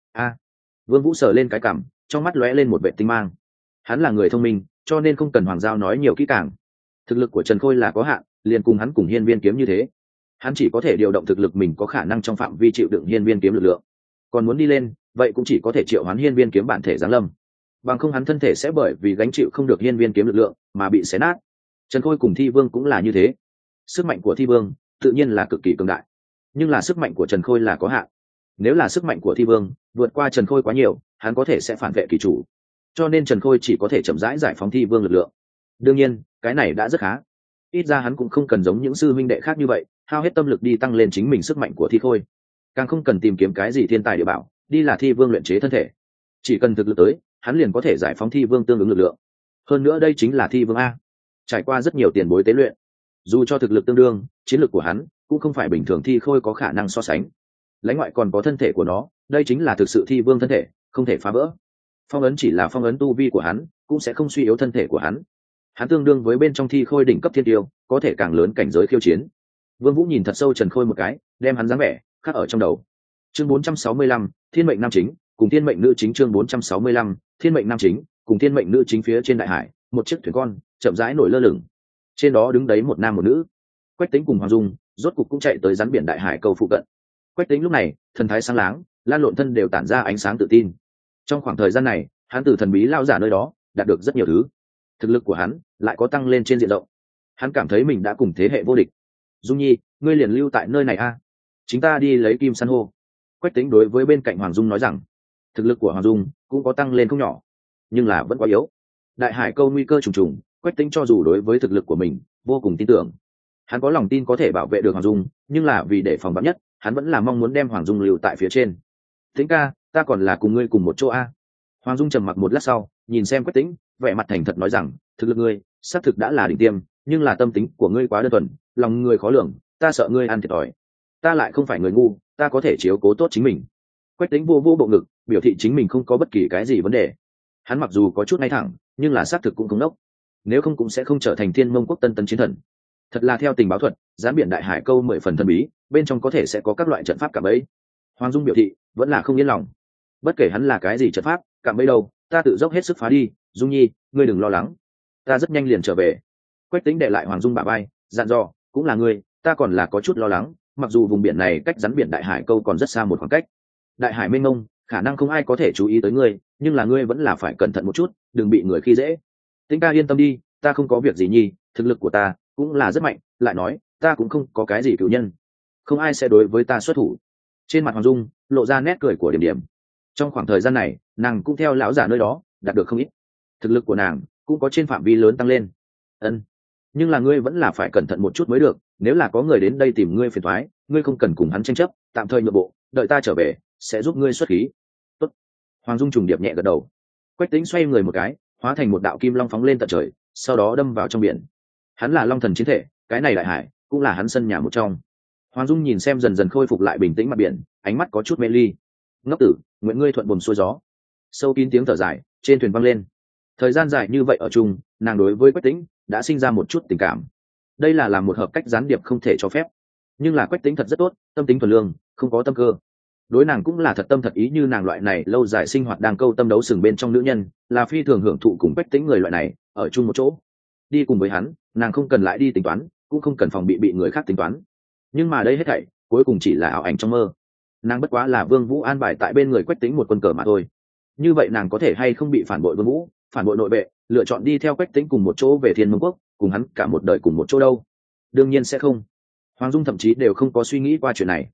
Vương Vũ sờ lên cái cằm, trong mắt lóe lên một vệ tinh mang. Hắn là người thông minh, cho nên không cần Hoàng Giao nói nhiều kỹ càng. Thực lực của Trần Khôi là có hạn, liền cùng hắn cùng Hiên Viên kiếm như thế. Hắn chỉ có thể điều động thực lực mình có khả năng trong phạm vi chịu đựng Hiên Viên kiếm lực lượng. Còn muốn đi lên, vậy cũng chỉ có thể triệu hoán Hiên Viên kiếm bản thể giáng lâm. Bằng không hắn thân thể sẽ bởi vì gánh chịu không được Hiên Viên kiếm lực lượng mà bị xé nát. Trần Khôi cùng Thi Vương cũng là như thế. Sức mạnh của Thi Vương tự nhiên là cực kỳ cường đại, nhưng là sức mạnh của Trần Khôi là có hạn. Nếu là sức mạnh của Thi Vương vượt qua Trần Khôi quá nhiều, hắn có thể sẽ phản vệ kỳ chủ, cho nên Trần Khôi chỉ có thể chậm rãi giải phóng Thi Vương lực lượng. Đương nhiên cái này đã rất khá, ít ra hắn cũng không cần giống những sư huynh đệ khác như vậy hao hết tâm lực đi tăng lên chính mình sức mạnh của Thi Khôi, càng không cần tìm kiếm cái gì thiên tài địa bảo đi là Thi Vương luyện chế thân thể. Chỉ cần thực lực tới, hắn liền có thể giải phóng Thi Vương tương ứng lực lượng. Hơn nữa đây chính là Thi Vương a, trải qua rất nhiều tiền bối tế luyện, dù cho thực lực tương đương, chiến lược của hắn cũng không phải bình thường Thi Khôi có khả năng so sánh. Lãnh ngoại còn có thân thể của nó, đây chính là thực sự Thi Vương thân thể, không thể phá vỡ. Phong ấn chỉ là phong ấn tu vi của hắn, cũng sẽ không suy yếu thân thể của hắn. Hắn tương đương với bên trong Thi Khôi đỉnh cấp thiên tiêu, có thể càng lớn cảnh giới khiêu chiến. Vương Vũ nhìn thật sâu Trần Khôi một cái, đem hắn dáng vẻ khắc ở trong đầu. Chương 465, Thiên mệnh nam chính cùng Thiên mệnh nữ chính. Chương 465, Thiên mệnh nam chính cùng Thiên mệnh nữ chính. Phía trên đại hải, một chiếc thuyền con chậm rãi nổi lơ lửng, trên đó đứng đấy một nam một nữ. Quách Tĩnh cùng Hoàng Dung rốt cục cũng chạy tới rắn biển đại hải câu phụ cận. Quách Tĩnh lúc này thần thái sáng láng, lan lộn thân đều tản ra ánh sáng tự tin. Trong khoảng thời gian này, hắn từ thần bí lao giả nơi đó đạt được rất nhiều thứ, thực lực của hắn lại có tăng lên trên diện rộng. Hắn cảm thấy mình đã cùng thế hệ vô địch. Dung Nhi, ngươi liền lưu tại nơi này a, chúng ta đi lấy kim san hô. Quách Tĩnh đối với bên cạnh Hoàng Dung nói rằng, thực lực của Hoàng Dung cũng có tăng lên không nhỏ, nhưng là vẫn quá yếu. Đại hải câu nguy cơ trùng trùng, Quách Tĩnh cho dù đối với thực lực của mình vô cùng tin tưởng, hắn có lòng tin có thể bảo vệ được Hoàng Dung, nhưng là vì để phòng vắn nhất, hắn vẫn là mong muốn đem Hoàng Dung lưu tại phía trên. Tĩnh ca, ta còn là cùng ngươi cùng một chỗ a. Hoàng Dung trầm mặc một lát sau, nhìn xem Quách Tĩnh, vẻ mặt thành thật nói rằng, thực lực ngươi xác thực đã là đỉnh tiêm, nhưng là tâm tính của ngươi quá đơn thuần, lòng ngươi khó lường, ta sợ ngươi ăn thiệt thòi. Ta lại không phải người ngu, ta có thể chiếu cố tốt chính mình. Quách Tĩnh vô vô bộ ngực, biểu thị chính mình không có bất kỳ cái gì vấn đề. Hắn mặc dù có chút ngay thẳng, nhưng là xác thực cũng không đốc, nếu không cũng sẽ không trở thành Thiên Mông quốc tân tấn chiến thần. Thật là theo tình báo thuật, gián biển đại hải câu 10 phần thần bí, bên trong có thể sẽ có các loại trận pháp cả bẫy. Hoàng Dung biểu thị vẫn là không yên lòng. Bất kể hắn là cái gì trận pháp cả bẫy đâu, ta tự dốc hết sức phá đi. Dung Nhi, ngươi đừng lo lắng, ta rất nhanh liền trở về. Quách Tĩnh đệ lại Hoàng Dung bả vai, dặn dò, cũng là ngươi, ta còn là có chút lo lắng, mặc dù vùng biển này cách rắn biển đại hải câu còn rất xa một khoảng cách, đại hải mênh mông, khả năng không ai có thể chú ý tới ngươi, nhưng là ngươi vẫn là phải cẩn thận một chút, đừng bị người khi dễ. Tĩnh ca yên tâm đi, ta không có việc gì Nhi, thực lực của ta cũng là rất mạnh, lại nói ta cũng không có cái gì cựu nhân, không ai sẽ đối với ta xuất thủ. Trên mặt Hoàng Dung lộ ra nét cười của Điểm Điểm. Trong khoảng thời gian này, nàng cũng theo lão giả nơi đó đạt được không ít, thực lực của nàng cũng có trên phạm vi lớn tăng lên. Nhưng là ngươi vẫn là phải cẩn thận một chút mới được, nếu là có người đến đây tìm ngươi phiền toái, ngươi không cần cùng hắn tranh chấp, tạm thời nhượng bộ, đợi ta trở về sẽ giúp ngươi xuất khí. Tốt. Hoàng Dung trùng điệp nhẹ gật đầu. Quách Tĩnh xoay người một cái, hóa thành một đạo kim long phóng lên tận trời, sau đó đâm vào trong biển. Hắn là long thần chiến thể, cái này đại hải cũng là hắn sân nhà một trong. Hoàng Dung nhìn xem dần dần khôi phục lại bình tĩnh mặt biển, ánh mắt có chút mê ly. Ngốc tử, nguyện ngươi thuận buồm xuôi gió. Sâu kín tiếng thở dài trên thuyền vang lên. Thời gian dài như vậy ở chung, nàng đối với Quách Tĩnh đã sinh ra một chút tình cảm. Đây là làm một hợp cách gián điệp không thể cho phép, nhưng là Quách Tĩnh thật rất tốt, tâm tính thuần lương, không có tâm cơ. Đối nàng cũng là thật tâm thật ý, như nàng loại này lâu dài sinh hoạt đang câu tâm đấu sừng bên trong nữ nhân, là phi thường hưởng thụ cùng Quách Tĩnh người loại này ở chung một chỗ. Đi cùng với hắn, nàng không cần lại đi tính toán, cũng không cần phòng bị người khác tính toán. Nhưng mà đây hết thảy cuối cùng chỉ là ảo ảnh trong mơ. Nàng bất quá là Vương Vũ an bài tại bên người Quách Tĩnh một quân cờ mà thôi. Như vậy nàng có thể hay không bị phản bội Vương Vũ, phản bội nội vệ, lựa chọn đi theo Quách Tĩnh cùng một chỗ về Thiên Mông quốc, cùng hắn cả một đời cùng một chỗ đâu? Đương nhiên sẽ không. Hoàng Dung thậm chí đều không có suy nghĩ qua chuyện này.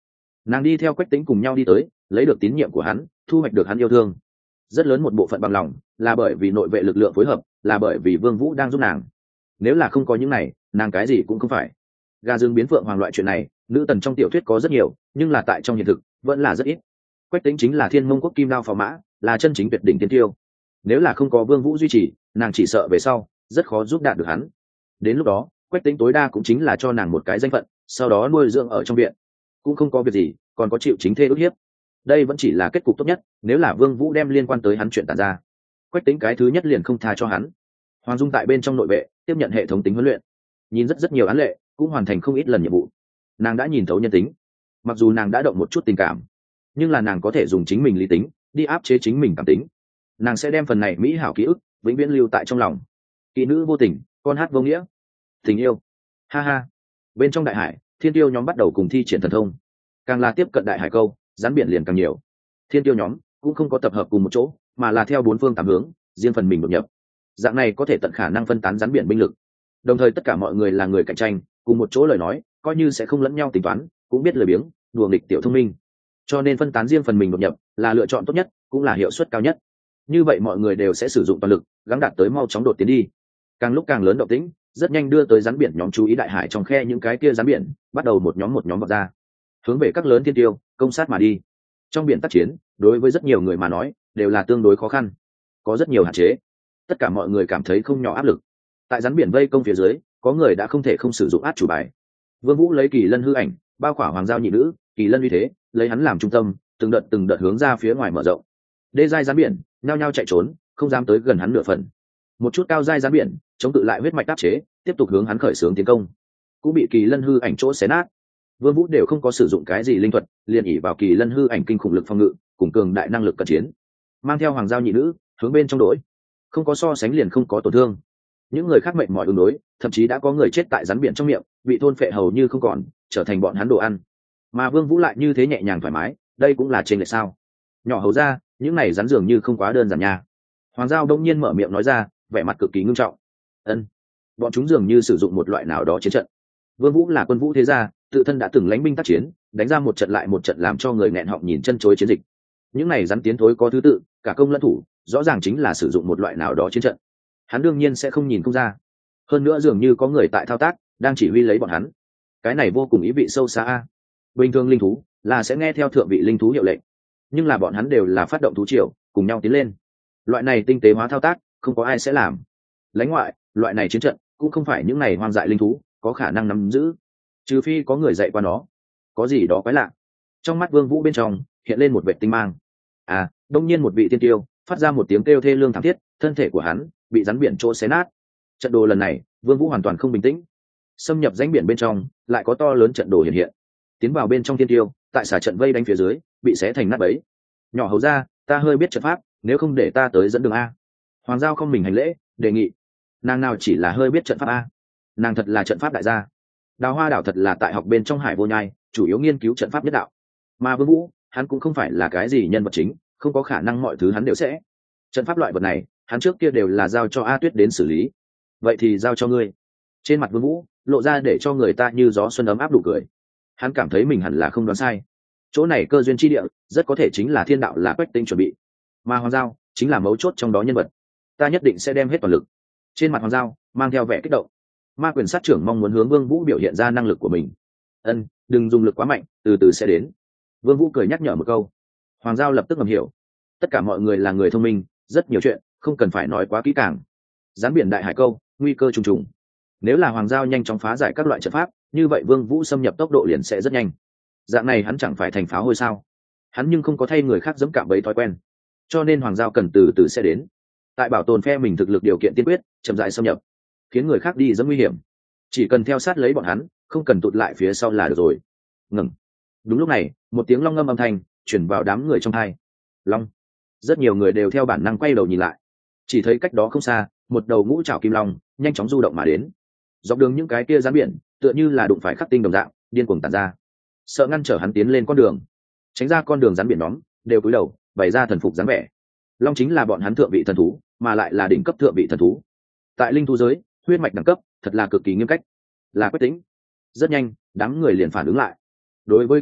Nàng đi theo Quách Tĩnh cùng nhau đi tới, lấy được tín nhiệm của hắn, thu hoạch được hắn yêu thương. Rất lớn một bộ phận bằng lòng là bởi vì nội vệ lực lượng phối hợp, là bởi vì Vương Vũ đang giúp nàng. Nếu là không có những này, nàng cái gì cũng không phải. Gà rừng biến phượng hoàng loại chuyện này, nữ tần trong tiểu thuyết có rất nhiều, nhưng là tại trong hiện thực vẫn là rất ít. Quách Tĩnh chính là Thiên Mông quốc kim đao phò mã, là chân chính tuyệt đỉnh tiên tiêu. Nếu là không có Vương Vũ duy trì, nàng chỉ sợ về sau rất khó giúp đạt được hắn. Đến lúc đó, Quách Tĩnh tối đa cũng chính là cho nàng một cái danh phận, sau đó nuôi dưỡng ở trong viện, cũng không có việc gì, còn có chịu chính thê ức hiếp. Đây vẫn chỉ là kết cục tốt nhất, nếu là Vương Vũ đem liên quan tới hắn chuyện tản ra, Quách Tĩnh cái thứ nhất liền không tha cho hắn. Hoàng Dung tại bên trong nội vệ tiếp nhận hệ thống tính huấn luyện, nhìn rất nhiều án lệ, cũng hoàn thành không ít lần nhiệm vụ. Nàng đã nhìn thấu nhân tính, mặc dù nàng đã động một chút tình cảm, nhưng là nàng có thể dùng chính mình lý tính đi áp chế chính mình cảm tính. Nàng sẽ đem phần này mỹ hảo ký ức vĩnh viễn lưu tại trong lòng. Kỹ nữ vô tình, con hát vô nghĩa, tình yêu, ha ha. Bên trong đại hải, thiên tiêu nhóm bắt đầu cùng thi triển thần thông, càng là tiếp cận đại hải câu, rắn biển liền càng nhiều. Thiên tiêu nhóm cũng không có tập hợp cùng một chỗ, mà là theo bốn phương tám hướng, riêng phần mình đột nhập. Dạng này có thể tận khả năng phân tán rắn biển binh lực, đồng thời tất cả mọi người là người cạnh tranh, cùng một chỗ lời nói coi như sẽ không lẫn nhau tính toán, cũng biết lười biếng đùa nghịch tiểu thông minh, cho nên phân tán riêng phần mình đột nhập là lựa chọn tốt nhất, cũng là hiệu suất cao nhất. Như vậy mọi người đều sẽ sử dụng toàn lực, gắng đạt tới mau chóng đột tiến đi. Càng lúc càng lớn động tĩnh, rất nhanh đưa tới rắn biển nhóm chú ý đại hải trong khe những cái kia rắn biển, bắt đầu một nhóm vọt ra, hướng về các lớn thiên tiêu công sát mà đi. Trong biển tác chiến, đối với rất nhiều người mà nói đều là tương đối khó khăn, có rất nhiều hạn chế. Tất cả mọi người cảm thấy không nhỏ áp lực. Tại rắn biển vây công phía dưới, có người đã không thể không sử dụng át chủ bài. Vương Vũ lấy Kỳ Lân hư ảnh bao khỏa Hoàng Giao nhị nữ, Kỳ Lân uy thế lấy hắn làm trung tâm, từng đợt hướng ra phía ngoài mở rộng. Đê giai rắn biển nhao nhao chạy trốn, không dám tới gần hắn nửa phần. Một chút cao giai rắn biển chống tự lại huyết mạch áp chế, tiếp tục hướng hắn khởi xướng tiến công, cũng bị Kỳ Lân hư ảnh chỗ xé nát. Vương Vũ đều không có sử dụng cái gì linh thuật, liền ỷ vào Kỳ Lân hư ảnh kinh khủng lực phòng ngự, cùng cường đại năng lực cận chiến, mang theo Hoàng Giao nhị nữ hướng bên trong đối, không có so sánh liền không có tổn thương. Những người khác mệt mỏi ứng đối, thậm chí đã có người chết tại rắn biển trong miệng, bị thôn phệ hầu như không còn, trở thành bọn hắn đồ ăn. Mà Vương Vũ lại như thế nhẹ nhàng thoải mái, đây cũng là trên lệch sao? Nhỏ hầu ra, những này rắn dường như không quá đơn giản nha. Hoàng Giao đông nhiên mở miệng nói ra, vẻ mặt cực kỳ nghiêm trọng. Ân, bọn chúng dường như sử dụng một loại nào đó chiến trận. Vương Vũ là quân vũ thế gia, tự thân đã từng lãnh binh tác chiến, đánh ra một trận lại một trận làm cho người nghẹn họng nhìn chân chối chiến dịch. Những này rắn tiến thối có thứ tự, cả công lẫn thủ, rõ ràng chính là sử dụng một loại nào đó chiến trận. Hắn đương nhiên sẽ không nhìn không ra. Hơn nữa dường như có người tại thao tác, đang chỉ huy lấy bọn hắn. Cái này vô cùng ý vị sâu xa. Bình thường linh thú là sẽ nghe theo thượng vị linh thú hiệu lệnh, nhưng là bọn hắn đều là phát động thú triều, cùng nhau tiến lên. Loại này tinh tế hóa thao tác, không có ai sẽ làm. Lãnh ngoại, loại này chiến trận cũng không phải những này hoang dại linh thú có khả năng nắm giữ, trừ phi có người dạy qua nó. Có gì đó quái lạ. Trong mắt Vương Vũ bên trong hiện lên một vệt tinh mang. Đông nhiên một vị tiên tiêu phát ra một tiếng kêu thê lương thảm thiết, thân thể của hắn bị rắn biển chỗ xé nát. Trận đồ lần này, Vương Vũ hoàn toàn không bình tĩnh. Xâm nhập rãnh biển bên trong, lại có to lớn trận đồ hiện hiện. Tiến vào bên trong tiên tiêu, tại xả trận vây đánh phía dưới, bị xé thành nát bấy. Nhỏ hầu ra, ta hơi biết trận pháp, nếu không để ta tới dẫn đường a. Hoàng Giao không mình hành lễ, đề nghị. Nàng nào chỉ là hơi biết trận pháp a, nàng thật là trận pháp đại gia. Đào Hoa đảo thật là tại học bên trong Hải Vô Nhai, chủ yếu nghiên cứu trận pháp nhất đạo. Mà Vương Vũ, hắn cũng không phải là cái gì nhân vật chính, không có khả năng mọi thứ hắn đều sẽ. Trận pháp loại vật này, hắn trước kia đều là giao cho A Tuyết đến xử lý. Vậy thì giao cho ngươi. Trên mặt Vương Vũ lộ ra để cho người ta như gió xuân ấm áp đủ cười. Hắn cảm thấy mình hẳn là không đoán sai. Chỗ này cơ duyên chi địa, rất có thể chính là thiên đạo là Quách Tĩnh chuẩn bị, mà Hoàng Giao chính là mấu chốt trong đó nhân vật. Ta nhất định sẽ đem hết toàn lực. Trên mặt Hoàng Giao mang theo vẻ kích động. Ma quyền sát trưởng mong muốn hướng Vương Vũ biểu hiện ra năng lực của mình. Ân, đừng dùng lực quá mạnh, từ từ sẽ đến. Vương Vũ cười nhắc nhở một câu. Hoàng Giao lập tức ngầm hiểu. Tất cả mọi người là người thông minh, rất nhiều chuyện không cần phải nói quá kỹ càng. Gián biển đại hải câu, nguy cơ trùng trùng. Nếu là Hoàng Giao nhanh chóng phá giải các loại trận pháp, như vậy Vương Vũ xâm nhập tốc độ liền sẽ rất nhanh. Dạng này hắn chẳng phải thành pháo hôi sao? Hắn nhưng không có thay người khác dẫm cạm bẫy thói quen, cho nên Hoàng Giao cần từ từ sẽ đến. Tại bảo tồn phe mình thực lực điều kiện tiên quyết, chậm rãi xâm nhập, khiến người khác đi rất nguy hiểm. Chỉ cần theo sát lấy bọn hắn, không cần tụt lại phía sau là được rồi. Ngừng. Đúng lúc này, một tiếng long ngâm âm thanh truyền vào đám người trong tai. Long. Rất nhiều người đều theo bản năng quay đầu nhìn lại, chỉ thấy cách đó không xa, một đầu ngũ trảo kim long nhanh chóng du động mà đến. Dọc đường những cái kia rắn biển, tựa như là đụng phải khắc tinh đồng dạng, điên cuồng tản ra, sợ ngăn trở hắn tiến lên con đường. Tránh ra con đường rắn biển nhóm, đều cúi đầu, bày ra thần phục dáng vẻ. Long chính là bọn hắn thượng vị thần thú, mà lại là đỉnh cấp thượng vị thần thú. Tại linh thú giới, huyết mạch đẳng cấp thật là cực kỳ nghiêm cách. Là Quách Tĩnh. Rất nhanh, đám người liền phản ứng lại. Đối với Quách Tĩnh,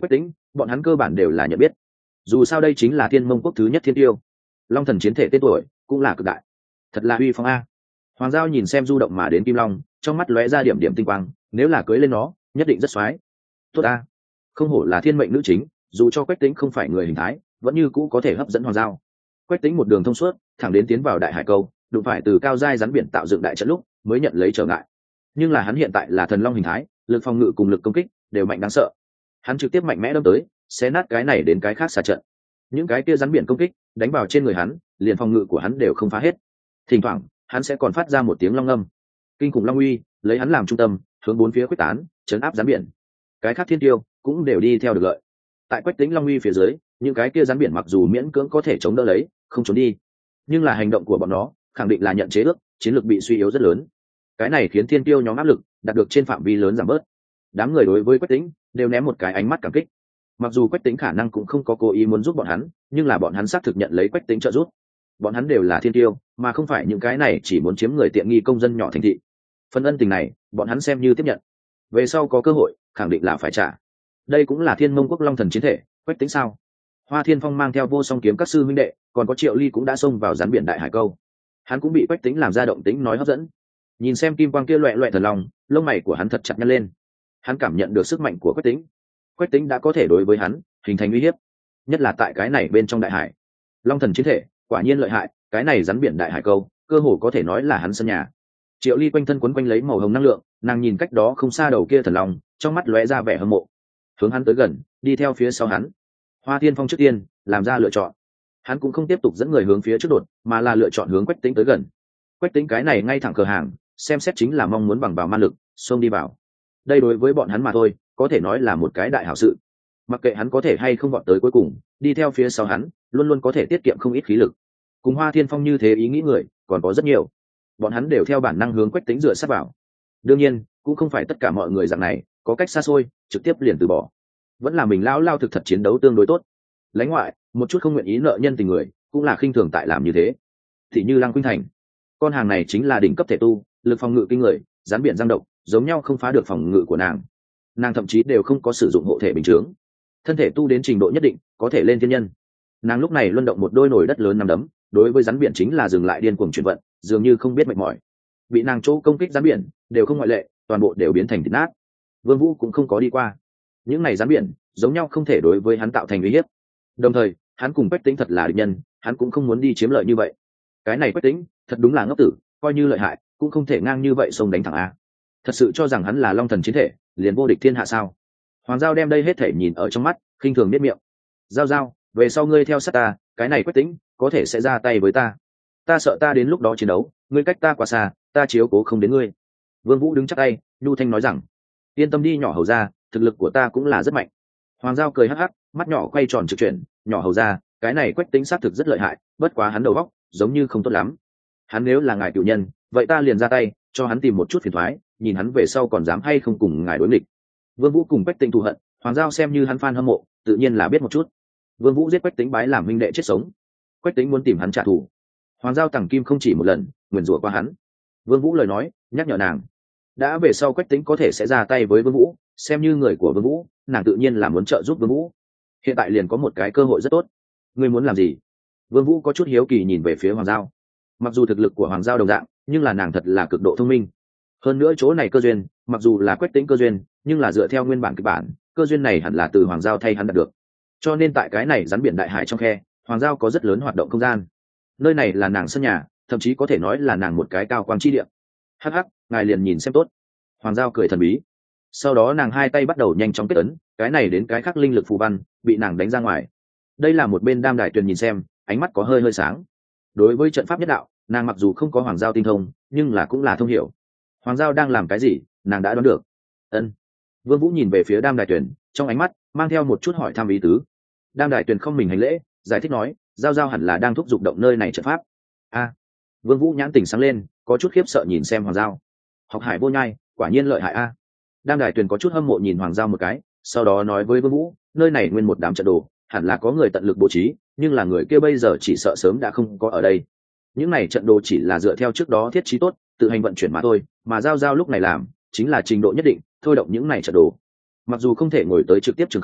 bọn hắn cơ bản đều là nhận biết. Dù sao đây chính là Thiên Mông quốc thứ nhất thiên tiêu, long thần chiến thể tên tuổi cũng là cực đại, thật là uy phong a. Hoàng Giao nhìn xem du động mà đến kim long, trong mắt lóe ra điểm điểm tinh quang, nếu là cưới lên nó nhất định rất xoái. Tốt a, không hổ là thiên mệnh nữ chính, dù cho Quách Tĩnh không phải người hình thái vẫn như cũ có thể hấp dẫn Hoàng Giao. Quách Tĩnh một đường thông suốt thẳng đến tiến vào đại hải câu, đụng phải từ cao giai rắn biển tạo dựng đại trận lúc mới nhận lấy trở ngại, nhưng là hắn hiện tại là thần long hình thái, lực phòng ngự cùng lực công kích đều mạnh đáng sợ. Hắn trực tiếp mạnh mẽ đâm tới, xé nát cái này đến cái khác xà trận. Những cái kia rắn biển công kích đánh vào trên người hắn, liền phòng ngự của hắn đều không phá hết. Thỉnh thoảng hắn sẽ còn phát ra một tiếng long ngâm, kinh khủng long uy lấy hắn làm trung tâm hướng bốn phía quyết tán, chấn áp rắn biển. Cái khác thiên tiêu cũng đều đi theo được lợi. Tại Quách Tĩnh long uy phía dưới, những cái kia rắn biển mặc dù miễn cưỡng có thể chống đỡ lấy, không trốn đi, nhưng là hành động của bọn nó khẳng định là nhận chế ước, chiến lược bị suy yếu rất lớn. Cái này khiến thiên tiêu nhóm áp lực đạt được trên phạm vi lớn giảm bớt. Đám người đối với Quách Tĩnh đều ném một cái ánh mắt cảm kích. Mặc dù Quách Tĩnh khả năng cũng không có cố ý muốn giúp bọn hắn, nhưng là bọn hắn xác thực nhận lấy Quách Tĩnh trợ giúp. Bọn hắn đều là thiên tiêu, mà không phải những cái này chỉ muốn chiếm người tiện nghi công dân nhỏ thành thị. Phần ân tình này, bọn hắn xem như tiếp nhận. Về sau có cơ hội, khẳng định là phải trả. Đây cũng là Thiên Mông quốc long thần chiến thể, Quách Tĩnh sao? Hoa Thiên Phong mang theo Vô Song kiếm các sư huynh đệ, còn có Triệu Ly cũng đã xông vào rắn biển đại hải câu. Hắn cũng bị Quách Tĩnh làm ra động tĩnh nói hấp dẫn. Nhìn xem kim quang kia loẹt loẹt thần long, lông mày của hắn thật chặt nhăn lên. Hắn cảm nhận được sức mạnh của Quách Tĩnh. Quách Tĩnh đã có thể đối với hắn hình thành uy hiếp, nhất là tại cái này bên trong đại hải. Long thần chiến thể quả nhiên lợi hại, cái này rắn biển đại hải câu cơ hồ có thể nói là hắn sân nhà. Triệu Ly quanh thân quấn quanh lấy màu hồng năng lượng, nàng nhìn cách đó không xa đầu kia thần long, trong mắt lóe ra vẻ hâm mộ. Hướng hắn tới gần, đi theo phía sau hắn. Hoa Thiên Phong trước tiên làm ra lựa chọn. Hắn cũng không tiếp tục dẫn người hướng phía trước đột, mà là lựa chọn hướng Quách Tĩnh tới gần. Quách Tĩnh cái này ngay thẳng cửa hàng, xem xét chính là mong muốn bằng vào ma lực xông đi vào. Đây đối với bọn hắn mà thôi, có thể nói là một cái đại hảo sự. Mặc kệ hắn có thể hay không vọt tới cuối cùng, đi theo phía sau hắn luôn luôn có thể tiết kiệm không ít khí lực. Cùng Hoa Thiên Phong như thế ý nghĩ người còn có rất nhiều, bọn hắn đều theo bản năng hướng Quách Tĩnh dựa sát vào. Đương nhiên cũng không phải tất cả mọi người dạng này có cách xa xôi trực tiếp liền từ bỏ, vẫn là mình lao thực thật chiến đấu tương đối tốt. Lãnh ngoại một chút không nguyện ý nợ nhân tình người cũng là khinh thường tại làm như thế. Thì như Lăng Khuynh Thành, con hàng này chính là đỉnh cấp thể tu, lực phòng ngự kinh người, rắn biển giang độc giống nhau không phá được phòng ngự của nàng thậm chí đều không có sử dụng hộ thể bình chướng, thân thể tu đến trình độ nhất định có thể lên thiên nhân. Nàng lúc này luân động một đôi nổi đất lớn nằm đấm, đối với rắn biển chính là dừng lại điên cuồng chuyển vận, dường như không biết mệt mỏi. Bị nàng chỗ công kích rắn biển đều không ngoại lệ, toàn bộ đều biến thành thịt nát. Vương Vũ cũng không có đi qua. Những này rắn biển giống nhau không thể đối với hắn tạo thành uy hiếp. Đồng thời hắn cùng Quách Tĩnh thật là địch nhân, hắn cũng không muốn đi chiếm lợi như vậy. Cái này Quách Tĩnh thật đúng là ngốc tử, coi như lợi hại cũng không thể ngang như vậy xông đánh thẳng a. Thật sự cho rằng hắn là long thần chiến thể liền vô địch thiên hạ sao? Hoàng Giao đem đây hết thể nhìn ở trong mắt, khinh thường biết miệng. Giao, về sau ngươi theo sát ta, cái này Quách Tĩnh có thể sẽ ra tay với ta. Ta sợ ta đến lúc đó chiến đấu, ngươi cách ta quá xa, ta chiếu cố không đến ngươi. Vương Vũ đứng chắp tay, nhu thanh nói rằng, yên tâm đi nhỏ hầu gia, thực lực của ta cũng là rất mạnh. Hoàng Giao cười hắc hắc, mắt nhỏ quay tròn trực chuyển, nhỏ hầu gia, cái này Quách Tĩnh xác thực rất lợi hại, bất quá hắn đầu óc giống như không tốt lắm. Hắn nếu là ngài cựu nhân, vậy ta liền ra tay, cho hắn tìm một chút phiền toái, nhìn hắn về sau còn dám hay không cùng ngài đối nghịch. Vương Vũ cùng Quách Tĩnh thù hận, Hoàng Giao xem như hắn fan hâm mộ, tự nhiên là biết một chút. Vương Vũ giết Quách Tĩnh bái làm huynh đệ chết sống. Quách Tĩnh muốn tìm hắn trả thù. Hoàng Giao tặng kim không chỉ một lần, nguyền rủa qua hắn. Vương Vũ lời nói, nhắc nhở nàng, đã về sau Quách Tĩnh có thể sẽ ra tay với Vương Vũ, xem như người của Vương Vũ, nàng tự nhiên là muốn trợ giúp Vương Vũ. Hiện tại liền có một cái cơ hội rất tốt. Ngươi muốn làm gì? Vương Vũ có chút hiếu kỳ nhìn về phía Hoàng Giao. Mặc dù thực lực của Hoàng Giao đồng dạng, nhưng là nàng thật là cực độ thông minh. Hơn nữa chỗ này cơ duyên, mặc dù là Quách Tĩnh cơ duyên, nhưng là dựa theo nguyên bản kịch bản, cơ duyên này hẳn là từ Hoàng Giao thay hắn đạt được. Cho nên tại cái này rắn biển đại hải trong khe, Hoàng Giao có rất lớn hoạt động không gian. Nơi này là nàng sân nhà, thậm chí có thể nói là nàng một cái cao quang chi địa. Hắc hắc, ngài liền nhìn xem tốt. Hoàng Giao cười thần bí. Sau đó nàng hai tay bắt đầu nhanh chóng kết ấn, cái này đến cái khác linh lực phù văn bị nàng đánh ra ngoài. Đây là một bên Đam Đài Tuyền nhìn xem, ánh mắt có hơi hơi sáng. Đối với trận pháp nhất đạo, nàng mặc dù không có Hoàng Giao tinh thông, nhưng là cũng là thông hiểu. Hoàng Giao đang làm cái gì, nàng đã đoán được. Ân. Vương Vũ nhìn về phía Đam Đài Tuyền, trong ánh mắt mang theo một chút hỏi thăm ý tứ. Đam Đài Tuyền không mình hành lễ, giải thích nói, Giao hẳn là đang thúc giục động nơi này trận pháp. A. Vương Vũ nhãn tỉnh sáng lên, có chút khiếp sợ nhìn xem Hoàng Giao. Học hải vô nhai, quả nhiên lợi hại a. Đam Đài Tuyền có chút hâm mộ nhìn Hoàng Giao một cái, sau đó nói với Vương Vũ, nơi này nguyên một đám trận đồ, hẳn là có người tận lực bố trí, nhưng là người kia bây giờ chỉ sợ sớm đã không có ở đây. Những này trận đồ chỉ là dựa theo trước đó thiết trí tốt, tự hành vận chuyển mà thôi, mà Giao lúc này làm, chính là trình độ nhất định, thôi động những này trận đồ. Mặc dù không thể ngồi tới trực tiếp trường khống,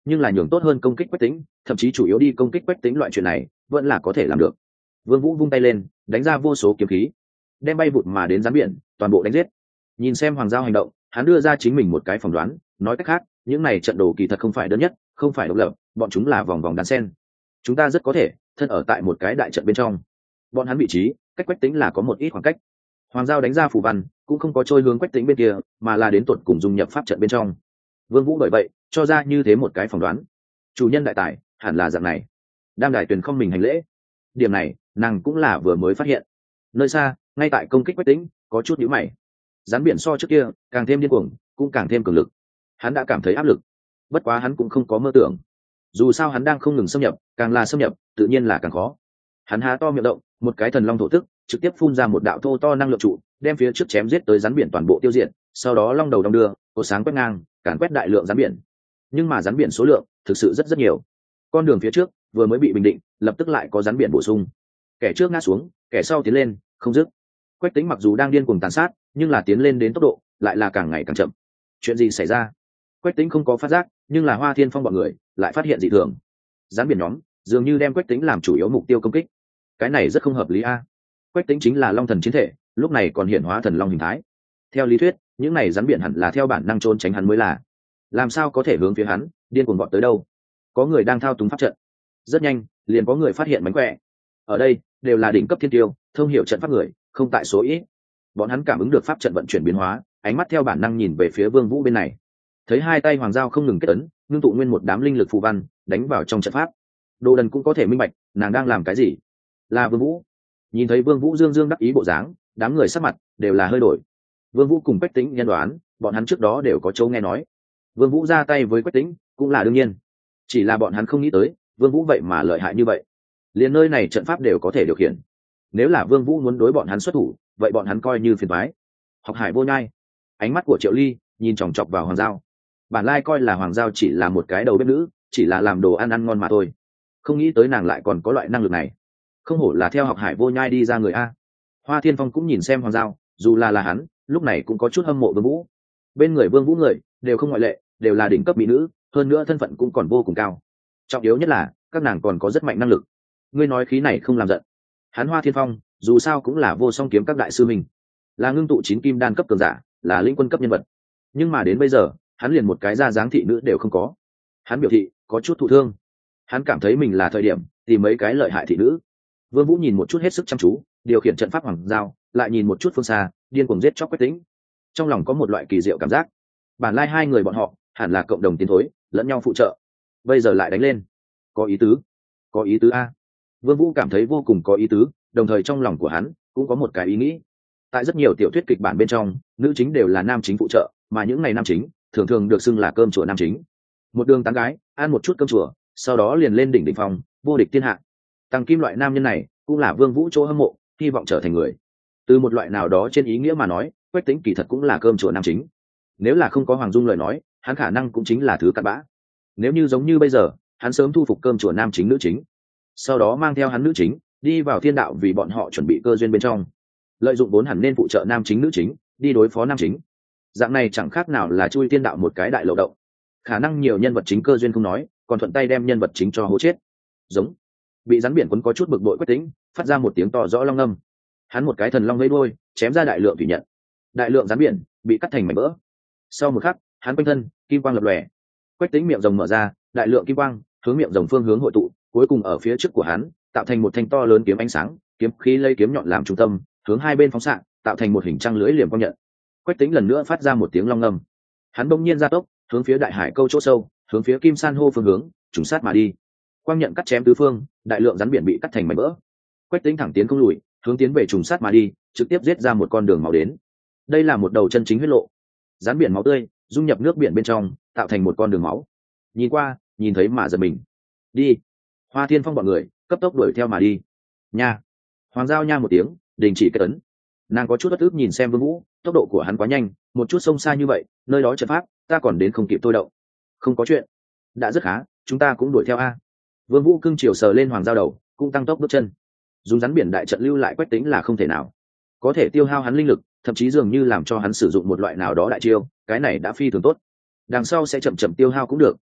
nhưng là nhường tốt hơn công kích Quách Tĩnh, thậm chí chủ yếu đi công kích Quách Tĩnh loại chuyện này vẫn là có thể làm được. Vương Vũ vung tay lên, đánh ra vô số kiếm khí, đem bay vụt mà đến rắn biển toàn bộ đánh giết. Nhìn xem Hoàng Giao hành động, hắn đưa ra chính mình một cái phỏng đoán, nói cách khác, những này trận đồ kỳ thật không phải đơn nhất, không phải độc lập, bọn chúng là vòng vòng đan sen. Chúng ta rất có thể thân ở tại một cái đại trận bên trong. Bọn hắn vị trí cách Quách Tĩnh là có một ít khoảng cách. Hoàng Giao đánh ra phù văn, cũng không có trôi hướng Quách Tĩnh bên kia, mà là đến tuột cùng dung nhập pháp trận bên trong. Vương Vũ bởi vậy cho ra như thế một cái phỏng đoán. Chủ nhân đại tài, hẳn là dạng này. Đam Đài Tuyền không mình hành lễ. Điểm này, nàng cũng là vừa mới phát hiện. Nơi xa, ngay tại công kích Quách Tĩnh, có chút nhíu mày. Rắn biển so trước kia, càng thêm điên cuồng, cũng càng thêm cường lực. Hắn đã cảm thấy áp lực. Bất quá hắn cũng không có mơ tưởng. Dù sao hắn đang không ngừng xâm nhập, càng là xâm nhập, tự nhiên là càng khó. Hắn há to miệng động, một cái thần long thổ tức, trực tiếp phun ra một đạo thô to năng lượng trụ, đem phía trước chém giết tới rắn biển toàn bộ tiêu diệt, sau đó long đầu đong đưa, cột sáng quét ngang, càn quét đại lượng rắn biển. Nhưng mà rắn biển số lượng thực sự rất nhiều. Con đường phía trước vừa mới bị bình định, lập tức lại có rắn biển bổ sung. Kẻ trước ngã xuống, kẻ sau tiến lên, không dứt. Quách Tĩnh mặc dù đang điên cuồng tàn sát, nhưng là tiến lên đến tốc độ lại là càng ngày càng chậm. Chuyện gì xảy ra? Quách Tĩnh không có phát giác, nhưng là Hoa Thiên Phong bọn người lại phát hiện dị thường. Rắn biển nhóm dường như đem Quách Tĩnh làm chủ yếu mục tiêu công kích. Cái này rất không hợp lý a. Quách Tĩnh chính là long thần chiến thể, lúc này còn hiện hóa thần long hình thái. Theo lý thuyết, những này rắn biển hẳn là theo bản năng trốn tránh hắn mới là. Làm sao có thể hướng phía hắn điên cuồng vọt tới đâu? Có người đang thao túng pháp trận. Rất nhanh, liền có người phát hiện mánh khỏe. Ở đây đều là đỉnh cấp thiên tiêu, thông hiểu trận pháp người, không tại số ít. Bọn hắn cảm ứng được pháp trận vận chuyển biến hóa, ánh mắt theo bản năng nhìn về phía Vương Vũ bên này. Thấy hai tay Hoàng Giao không ngừng kết ấn, ngưng tụ nguyên một đám linh lực phù văn, đánh vào trong trận pháp. Đồ Đần cũng có thể minh bạch, nàng đang làm cái gì. Là Vương Vũ. Nhìn thấy Vương Vũ dương dương đắc ý bộ dáng, đám người sắc mặt đều là hơi đổi. Vương Vũ cùng Quách Tĩnh nhân đoán, bọn hắn trước đó đều có chỗ nghe nói. Vương Vũ ra tay với Quách Tĩnh cũng là đương nhiên, chỉ là bọn hắn không nghĩ tới Vương Vũ vậy mà lợi hại như vậy, liền nơi này trận pháp đều có thể điều khiển. Nếu là Vương Vũ muốn đối bọn hắn xuất thủ, vậy bọn hắn coi như phiền toái. Học Hải Vô Nhai, ánh mắt của Triệu Ly nhìn chòng chọc vào Hoàng Giao. Bản lai coi là Hoàng Giao chỉ là một cái đầu bếp nữ, chỉ là làm đồ ăn ngon mà thôi, không nghĩ tới nàng lại còn có loại năng lực này. Không hổ là theo Học Hải Vô Nhai đi ra người a. Hoa Thiên Phong cũng nhìn xem Hoàng Giao, dù là hắn, lúc này cũng có chút hâm mộ Vương Vũ. Bên người Vương Vũ người đều không ngoại lệ, đều là đỉnh cấp mỹ nữ, hơn nữa thân phận cũng còn vô cùng cao. Trọng yếu nhất là các nàng còn có rất mạnh năng lực. Ngươi nói khí này không làm giận. Hắn Hoa Thiên Phong dù sao cũng là vô song kiếm các đại sư mình, là ngưng tụ 9 kim đan cấp cường giả, là lĩnh quân cấp nhân vật, nhưng mà đến bây giờ hắn liền một cái ra dáng thị nữ đều không có. Hắn biểu thị có chút thụ thương, hắn cảm thấy mình là thời điểm tìm mấy cái lợi hại thị nữ. Vương Vũ nhìn một chút hết sức chăm chú điều khiển trận pháp Hoàng Giao, lại nhìn một chút phương xa điên cuồng giết chóc Quách Tĩnh, trong lòng có một loại kỳ diệu cảm giác. Bản lai hai người bọn họ hẳn là cộng đồng tiến thối, lẫn nhau phụ trợ, bây giờ lại đánh lên, có ý tứ, có ý tứ a. Vương Vũ cảm thấy vô cùng có ý tứ, đồng thời trong lòng của hắn cũng có một cái ý nghĩ. Tại rất nhiều tiểu thuyết kịch bản bên trong, nữ chính đều là nam chính phụ trợ, mà những ngày nam chính thường thường được xưng là cơm chùa nam chính. Một đường tán gái, ăn một chút cơm chùa, sau đó liền lên đỉnh phong, vô địch thiên hạ. Tăng Kim loại nam nhân này cũng là Vương Vũ chỗ hâm mộ, hy vọng trở thành người. Từ một loại nào đó trên ý nghĩa mà nói, Quách Tĩnh kỳ thật cũng là cơm chùa nam chính. Nếu là không có Hoàng Dung lời nói, hắn khả năng cũng chính là thứ cặn bã. Nếu như giống như bây giờ, hắn sớm thu phục cơm chùa nam chính nữ chính, sau đó mang theo hắn nữ chính đi vào thiên đạo vì bọn họ chuẩn bị cơ duyên bên trong, lợi dụng vốn hẳn nên phụ trợ nam chính nữ chính đi đối phó nam chính. Dạng này chẳng khác nào là chui thiên đạo một cái đại lậu động, khả năng nhiều nhân vật chính cơ duyên không nói, còn thuận tay đem nhân vật chính cho hố chết. Giống bị rắn biển quấn có chút bực bội Quách Tĩnh phát ra một tiếng to rõ long ngâm, hắn một cái thần long vẫy đuôi chém ra đại lượng thủy nhận, đại lượng rắn biển bị cắt thành mảnh vỡ. Sau một khắc, hắn quanh thân kim quang lập lòe, Quách Tĩnh miệng rồng mở ra, đại lượng kim quang hướng miệng rồng phương hướng hội tụ, cuối cùng ở phía trước của hắn tạo thành một thanh to lớn kiếm ánh sáng, kiếm khí lấy kiếm nhọn làm trung tâm, hướng hai bên phóng xạ, tạo thành một hình trăng lưỡi liềm quang nhận. Quách Tĩnh lần nữa phát ra một tiếng long ngâm, hắn bỗng nhiên gia tốc, hướng phía đại hải câu chỗ sâu, hướng phía kim san hô phương hướng trùng sát mà đi. Quang nhận cắt chém tứ phương, đại lượng rắn biển bị cắt thành mảnh vỡ. Quách Tĩnh thẳng tiến không lùi, hướng tiến về trùng sát mà đi, trực tiếp giết ra một con đường máu đến. Đây là một đầu chân chính huyết lộ, rắn biển máu tươi dung nhập nước biển bên trong, tạo thành một con đường máu. Nhìn qua, nhìn thấy mà giật mình. Đi. Hoa Thiên Phong bọn người cấp tốc đuổi theo mà đi. Nha. Hoàng Giao nha một tiếng, đình chỉ cái ấn. Nàng có chút bất ức nhìn xem Vương Vũ, tốc độ của hắn quá nhanh, một chút sông xa như vậy, nơi đó trận pháp, ta còn đến không kịp tôi đậu. Không có chuyện, đã rất khá, chúng ta cũng đuổi theo a. Vương Vũ cưng chiều sờ lên Hoàng Giao đầu, cũng tăng tốc bước chân. Dùng rắn biển đại trận lưu lại Quách Tĩnh là không thể nào, có thể tiêu hao hắn linh lực, thậm chí dường như làm cho hắn sử dụng một loại nào đó đại chiêu, cái này đã phi thường tốt. Đằng sau sẽ chậm chậm tiêu hao cũng được.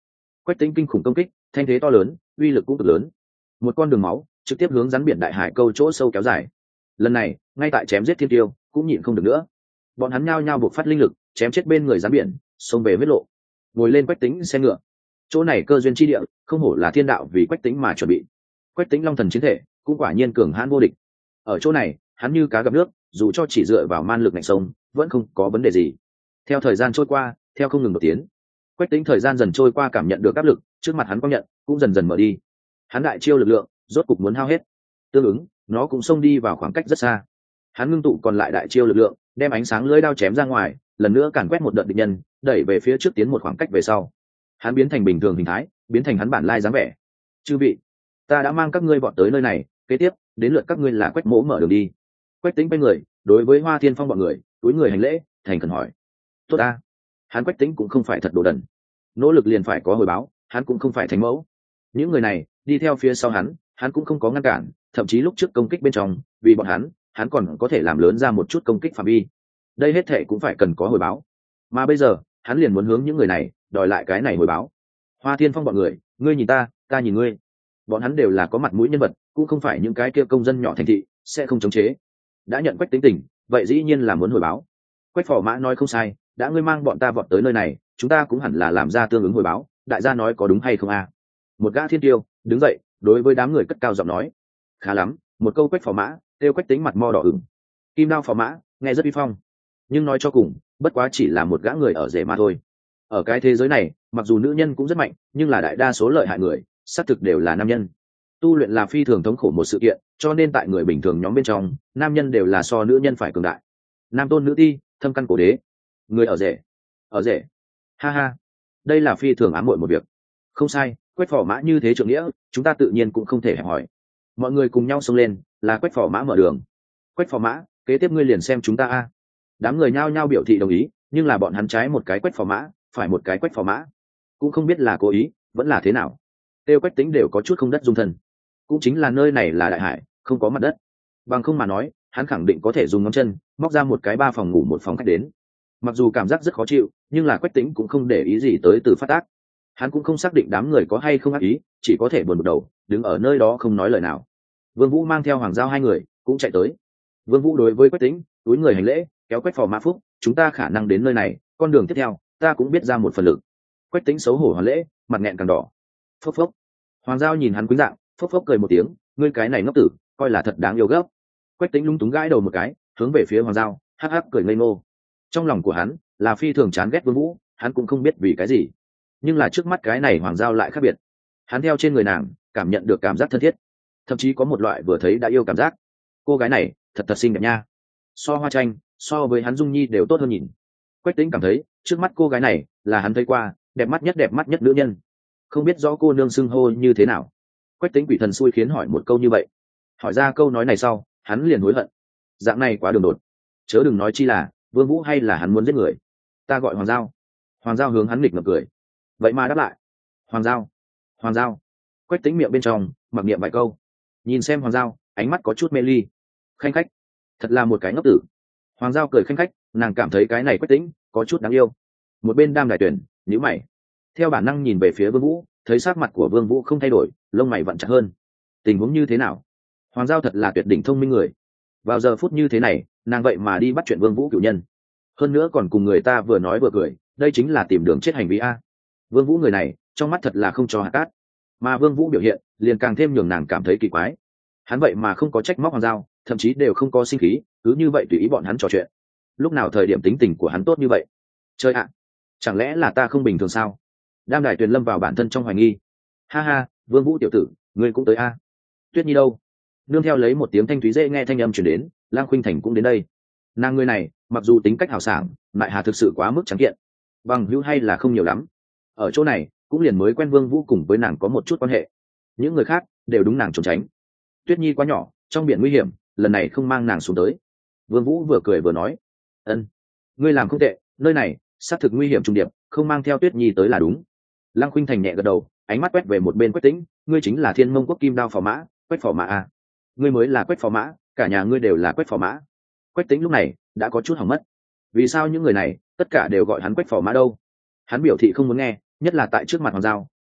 Quách Tĩnh kinh khủng công kích, thanh thế to lớn, uy lực cũng cực lớn. Một con đường máu trực tiếp hướng rắn biển đại hải câu chỗ sâu kéo dài. Lần này, ngay tại chém giết thiên tiêu, cũng nhịn không được nữa. Bọn hắn nhao nhao buộc phát linh lực, chém chết bên người rắn biển, xông về huyết lộ. Ngồi lên Quách Tĩnh xe ngựa. Chỗ này cơ duyên chi địa, không hổ là thiên đạo vì Quách Tĩnh mà chuẩn bị. Quách Tĩnh long thần chiến thể, cũng quả nhiên cường hãn vô địch. Ở chỗ này, hắn như cá gặp nước, dù cho chỉ dựa vào man lực ngạnh sông, vẫn không có vấn đề gì. Theo thời gian trôi qua, theo không ngừng đột tiến, Quách Tĩnh thời gian dần trôi qua cảm nhận được áp lực, trước mặt hắn có nhận cũng dần dần mở đi. Hắn đại chiêu lực lượng, rốt cục muốn hao hết. Tương ứng, nó cũng xông đi vào khoảng cách rất xa. Hắn ngưng tụ còn lại đại chiêu lực lượng, đem ánh sáng lưỡi đao chém ra ngoài, lần nữa càn quét một đợt địch nhân, đẩy về phía trước tiến một khoảng cách về sau. Hắn biến thành bình thường hình thái, biến thành hắn bản lai dáng vẻ. Chư vị, ta đã mang các ngươi vọt tới nơi này, kế tiếp đến lượt các ngươi là Quách Mỗ mở đường đi. Quách Tĩnh quay người, đối với Hoa Thiên Phong bọn người, túi người hành lễ, thành khẩn hỏi. Tốt ta. Hắn Quách Tĩnh cũng không phải thật đồ đần, nỗ lực liền phải có hồi báo, hắn cũng không phải thánh mẫu. Những người này đi theo phía sau hắn cũng không có ngăn cản, thậm chí lúc trước công kích bên trong, vì bọn hắn còn có thể làm lớn ra một chút công kích phạm vi. Đây hết thệ cũng phải cần có hồi báo, mà bây giờ hắn liền muốn hướng những người này đòi lại cái này hồi báo. Hoa Thiên Phong bọn người, ngươi nhìn ta nhìn ngươi, bọn hắn đều là có mặt mũi nhân vật, cũng không phải những cái kia công dân nhỏ thành thị sẽ không chống chế. Đã nhận Quách Tĩnh tình, vậy dĩ nhiên là muốn hồi báo. Quách Phò Mã nói không sai, đã ngươi mang bọn ta vọt tới nơi này, chúng ta cũng hẳn là làm ra tương ứng hồi báo. Đại gia nói có đúng hay không a? Một gã thiên tiêu đứng dậy, đối với đám người cất cao giọng nói. Khá lắm, một câu Quách Phò Mã kêu Quách Tĩnh mặt mo đỏ ửng. Kim Đao Phò Mã nghe rất uy phong, nhưng nói cho cùng bất quá chỉ là một gã người ở rể mà thôi. Ở cái thế giới này, mặc dù nữ nhân cũng rất mạnh, nhưng là đại đa số lợi hại người xác thực đều là nam nhân. Tu luyện là phi thường thống khổ một sự kiện, cho nên tại người bình thường nhóm bên trong, nam nhân đều là so nữ nhân phải cường đại. Nam tôn nữ ti, thâm căn cổ đế. Người ở rể, ha ha, đây là phi thường ám muội một việc. Không sai, Quách Phò Mã như thế trượng nghĩa, chúng ta tự nhiên cũng không thể hẹp hỏi. Mọi người cùng nhau xông lên, là Quách Phò Mã mở đường. Quách Phò Mã, kế tiếp ngươi liền xem chúng ta a. Đám người nhao nhao biểu thị đồng ý, nhưng là bọn hắn trái một cái Quách Phò Mã, phải một cái Quách Phò Mã, cũng không biết là cố ý vẫn là thế nào. Tiêu Quách Tĩnh đều có chút không đất dung thân, cũng chính là nơi này là đại hải, không có mặt đất, bằng không mà nói hắn khẳng định có thể dùng ngón chân móc ra một cái 3 phòng ngủ 1 phòng khách đến. Mặc dù cảm giác rất khó chịu, nhưng là Quách Tĩnh cũng không để ý gì tới từ phát tác. Hắn cũng không xác định đám người có hay không ác ý, chỉ có thể buồn một đầu đứng ở nơi đó không nói lời nào. Vương Vũ mang theo Hoàng Giao hai người cũng chạy tới. Vương Vũ đối với Quách Tĩnh túi người hành lễ, kéo Quách Phò Mã Phúc, chúng ta khả năng đến nơi này, con đường tiếp theo ta cũng biết ra một phần lực. Quách Tĩnh xấu hổ hoàn lễ, mặt nghẹn càng đỏ. Phốc phốc. Hoàng Giao nhìn hắn quýnh dạng, phốc phốc cười một tiếng, ngươi cái này ngốc tử, coi là thật đáng yêu gấp. Quách Tĩnh lung túng gãi đầu một cái, hướng về phía Hoàng Giao, hắc hắc cười ngây ngô. Trong lòng của hắn là phi thường chán ghét Vương Vũ, hắn cũng không biết vì cái gì, nhưng là trước mắt cái này Hoàng Giao lại khác biệt. Hắn theo trên người nàng cảm nhận được cảm giác thân thiết, thậm chí có một loại vừa thấy đã yêu cảm giác. Cô gái này thật thật xinh đẹp nha, so Hoa Tranh, so với hắn Dung Nhi đều tốt hơn nhìn. Quách Tĩnh cảm thấy trước mắt cô gái này là hắn thấy qua đẹp mắt nhất nữ nhân. Không biết rõ cô nương xưng hô như thế nào. Quách Tĩnh quỷ thần xui khiến hỏi một câu như vậy. Hỏi ra câu nói này sau, hắn liền hối hận. Dạng này quá đường đột, chớ đừng nói chi là Vương Vũ hay là hắn muốn giết người. Ta gọi Hoàng Giao. Hoàng Giao hướng hắn nghịch ngợm cười, vậy mà đáp lại Hoàng Giao, Hoàng Giao. Quách Tĩnh miệng bên trong mặc niệm vài câu, nhìn xem Hoàng Giao, ánh mắt có chút mê ly. Khanh khách, thật là một cái ngốc tử. Hoàng Giao cười khanh khách, nàng cảm thấy cái này Quách Tĩnh có chút đáng yêu. Một bên Đam Đại Tuyển nhíu mày, theo bản năng nhìn về phía Vương Vũ, thấy sắc mặt của Vương Vũ không thay đổi, lông mày vặn chặt hơn. Tình huống như thế nào? Hoàng Giao thật là tuyệt đỉnh thông minh người. Vào giờ phút như thế này, nàng vậy mà đi bắt chuyện Vương Vũ cửu nhân, hơn nữa còn cùng người ta vừa nói vừa cười, đây chính là tìm đường chết hành vi a. Vương Vũ người này trong mắt thật là không cho hạt cát, mà Vương Vũ biểu hiện liền càng thêm nhường nàng cảm thấy kỳ quái. Hắn vậy mà không có trách móc Hoàng Giao, thậm chí đều không có sinh khí, cứ như vậy tùy ý bọn hắn trò chuyện. Lúc nào thời điểm tính tình của hắn tốt như vậy? Chơi ạ, chẳng lẽ là ta không bình thường sao? Đam Đại Tuyền lâm vào bản thân trong hoài nghi. Ha ha, Vương Vũ tiểu tử, ngươi cũng tới a. Tuyết Nhi đâu? Nương theo lấy một tiếng thanh thúy dễ nghe thanh âm truyền đến, Lang Khuynh Thành cũng đến đây. Nàng người này mặc dù tính cách hào sảng, lại hà thực sự quá mức trắng kiện, bằng hữu hay là không nhiều lắm. Ở chỗ này cũng liền mới quen Vương Vũ cùng với nàng có một chút quan hệ, những người khác đều đúng nàng trốn tránh. Tuyết Nhi quá nhỏ, trong biển nguy hiểm, lần này không mang nàng xuống tới. Vương Vũ vừa cười vừa nói, ân, ngươi làm không tệ, nơi này xác thực nguy hiểm trùng điệp, không mang theo Tuyết Nhi tới là đúng. Lăng Khuynh Thành nhẹ gật đầu, ánh mắt quét về một bên Quách Tĩnh, ngươi chính là Thiên Mông Quốc Kim Đao Phò Mã, Quách Phò Mã à? Ngươi mới là Quách Phò Mã, cả nhà ngươi đều là Quách Phò Mã. Quách Tĩnh lúc này đã có chút hỏng mất. Vì sao những người này tất cả đều gọi hắn Quách Phò Mã đâu? Hắn biểu thị không muốn nghe, nhất là tại trước mặt Hoàng Giao,